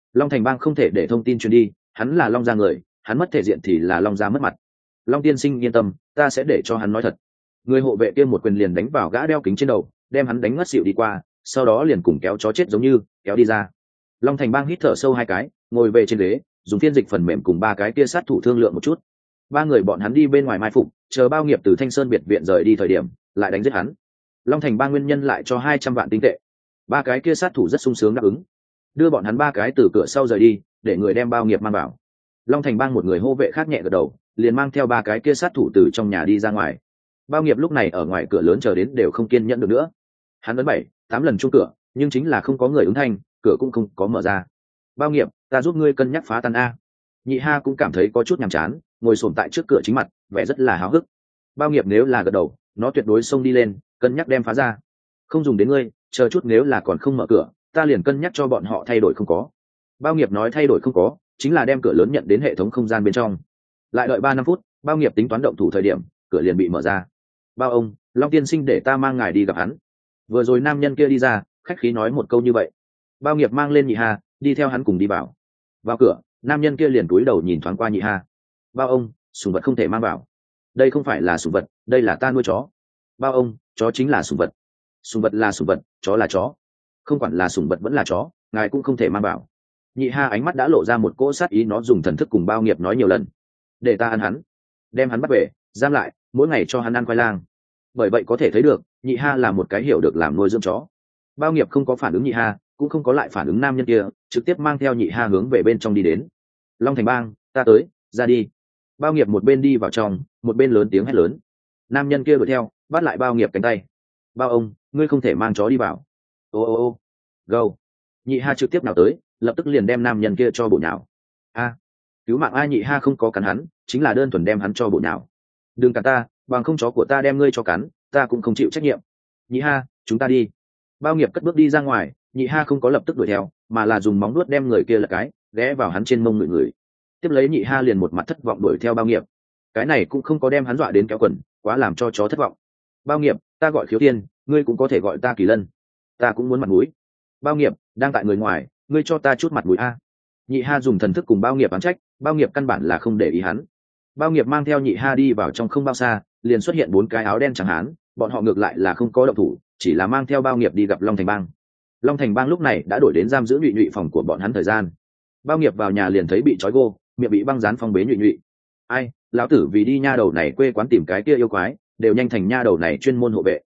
Long Thành Bang không thể để thông tin truyền đi, hắn là Long gia người, hắn mất thể diện thì là Long gia mất mặt. Long tiên sinh yên tâm, ta sẽ để cho hắn nói thật. Người hộ vệ kia một quyền liền đánh vào gã đeo kính trên đầu, đem hắn đánh ngất xỉu đi qua, sau đó liền cùng kéo chó chết giống như kéo đi ra. Long Thành Bang hít thở sâu hai cái, ngồi về trên ghế, dùng phiên dịch phần mềm cùng ba cái kia sát thủ thương lượng một chút. Ba người bọn hắn đi bên ngoài mai phục, chờ Bao Nghiệp từ Thanh Sơn biệt viện rời đi thời điểm, lại đánh giết hắn. Long Thành Bang nguyên nhân lại cho hai trăm vạn tinh tệ. Ba cái kia sát thủ rất sung sướng đáp ứng, đưa bọn hắn ba cái từ cửa sau rời đi, để người đem Bao Nghiệp mang vào. Long Thành Bang một người hô vệ khác nhẹ gật đầu, liền mang theo ba cái kia sát thủ từ trong nhà đi ra ngoài. Bao Nghiệp lúc này ở ngoài cửa lớn chờ đến đều không kiên nhẫn được nữa. Hắn ấn bảy tám lần chuông cửa, nhưng chính là không có người ứng thanh, cửa cũng không có mở ra. Bao Nghiệp, ta giúp ngươi cân nhắc phá tan a. Nhị Ha cũng cảm thấy có chút nhàm chán, ngồi xổm tại trước cửa chính mặt, vẻ rất là háo hức. Bao Nghiệp nếu là gật đầu, nó tuyệt đối xông đi lên, cân nhắc đem phá ra. Không dùng đến ngươi, chờ chút nếu là còn không mở cửa, ta liền cân nhắc cho bọn họ thay đổi không có. Bao Nghiệp nói thay đổi không có, chính là đem cửa lớn nhận đến hệ thống không gian bên trong. Lại đợi ba năm phút, Bao Nghiệp tính toán động thủ thời điểm, cửa liền bị mở ra. Bao ông, Long tiên sinh để ta mang ngài đi gặp hắn. Vừa rồi nam nhân kia đi ra, khách khí nói một câu như vậy. Bao Nghiệp mang lên Nhị Ha, đi theo hắn cùng đi vào. Vào cửa, nam nhân kia liền cúi đầu nhìn thoáng qua Nhị Ha. Bao ông, sủng vật không thể mang vào. Đây không phải là sủng vật, đây là ta nuôi chó. Bao ông, chó chính là sủng vật. Sủng vật là sủng vật, chó là chó. Không quản là sủng vật vẫn là chó, ngài cũng không thể mang vào. Nhị Ha ánh mắt đã lộ ra một cỗ sát ý, nó dùng thần thức cùng Bao Nghiệp nói nhiều lần. Để ta ăn hắn, đem hắn bắt về, giam lại, mỗi ngày cho hắn ăn khoai lang. Bởi vậy có thể thấy được, Nhị Ha là một cái hiểu được làm nuôi dưỡng chó. Bao Nghiệp không có phản ứng Nhị Ha, cũng không có lại phản ứng nam nhân kia, trực tiếp mang theo Nhị Ha hướng về bên trong đi đến. Long Thành Bang, ta tới, ra đi. Bao Nghiệp một bên đi vào trong, một bên lớn tiếng hét lớn. Nam nhân kia đuổi theo, bắt lại Bao Nghiệp cánh tay. Bao ông, ngươi không thể mang chó đi vào. Ô ô ô, gâu. Nhị Ha trực tiếp nào tới, lập tức liền đem nam nhân kia cho bổ nhào. A, cứu mạng a. Nhị Ha không có cắn hắn, chính là đơn thuần đem hắn cho bổ nhào. Đừng cắn ta, bằng không chó của ta đem ngươi cho cắn, ta cũng không chịu trách nhiệm. Nhị Ha, chúng ta đi. Bao Nghiệp cất bước đi ra ngoài, Nhị Ha không có lập tức đuổi theo, mà là dùng móng vuốt đem người kia lật cái, ghé vào hắn trên mông người người. Tiếp lấy Nhị Ha liền một mặt thất vọng đuổi theo Bao Nghiệp. Cái này cũng không có đem hắn dọa đến kéo quần, quá làm cho chó thất vọng. Bao Nghiệp, ta gọi Khiếu Thiên, ngươi cũng có thể gọi ta Kỳ Lân. Ta cũng muốn mặt mũi. Bao Nghiệp, đang tại người ngoài, ngươi cho ta chút mặt mũi a. Nhị Ha dùng thần thức cùng Bao Nghiệp oán trách, Bao Nghiệp căn bản là không để ý hắn. Bao Nghiệp mang theo Nhị Ha đi vào trong không bao xa, liền xuất hiện bốn cái áo đen chẳng hán, bọn họ ngược lại là không có động thủ, chỉ là mang theo Bao Nghiệp đi gặp Long Thành Bang. Long Thành Bang lúc này đã đổi đến giam giữ Nhụy Nhụy phòng của bọn hắn thời gian. Bao Nghiệp vào nhà liền thấy bị trói gô, miệng bị băng dán phong bế Nhụy Nhụy. Ai, lão tử vì đi nha đầu này quê quán tìm cái kia yêu quái, đều nhanh thành nha đầu này chuyên môn hộ vệ.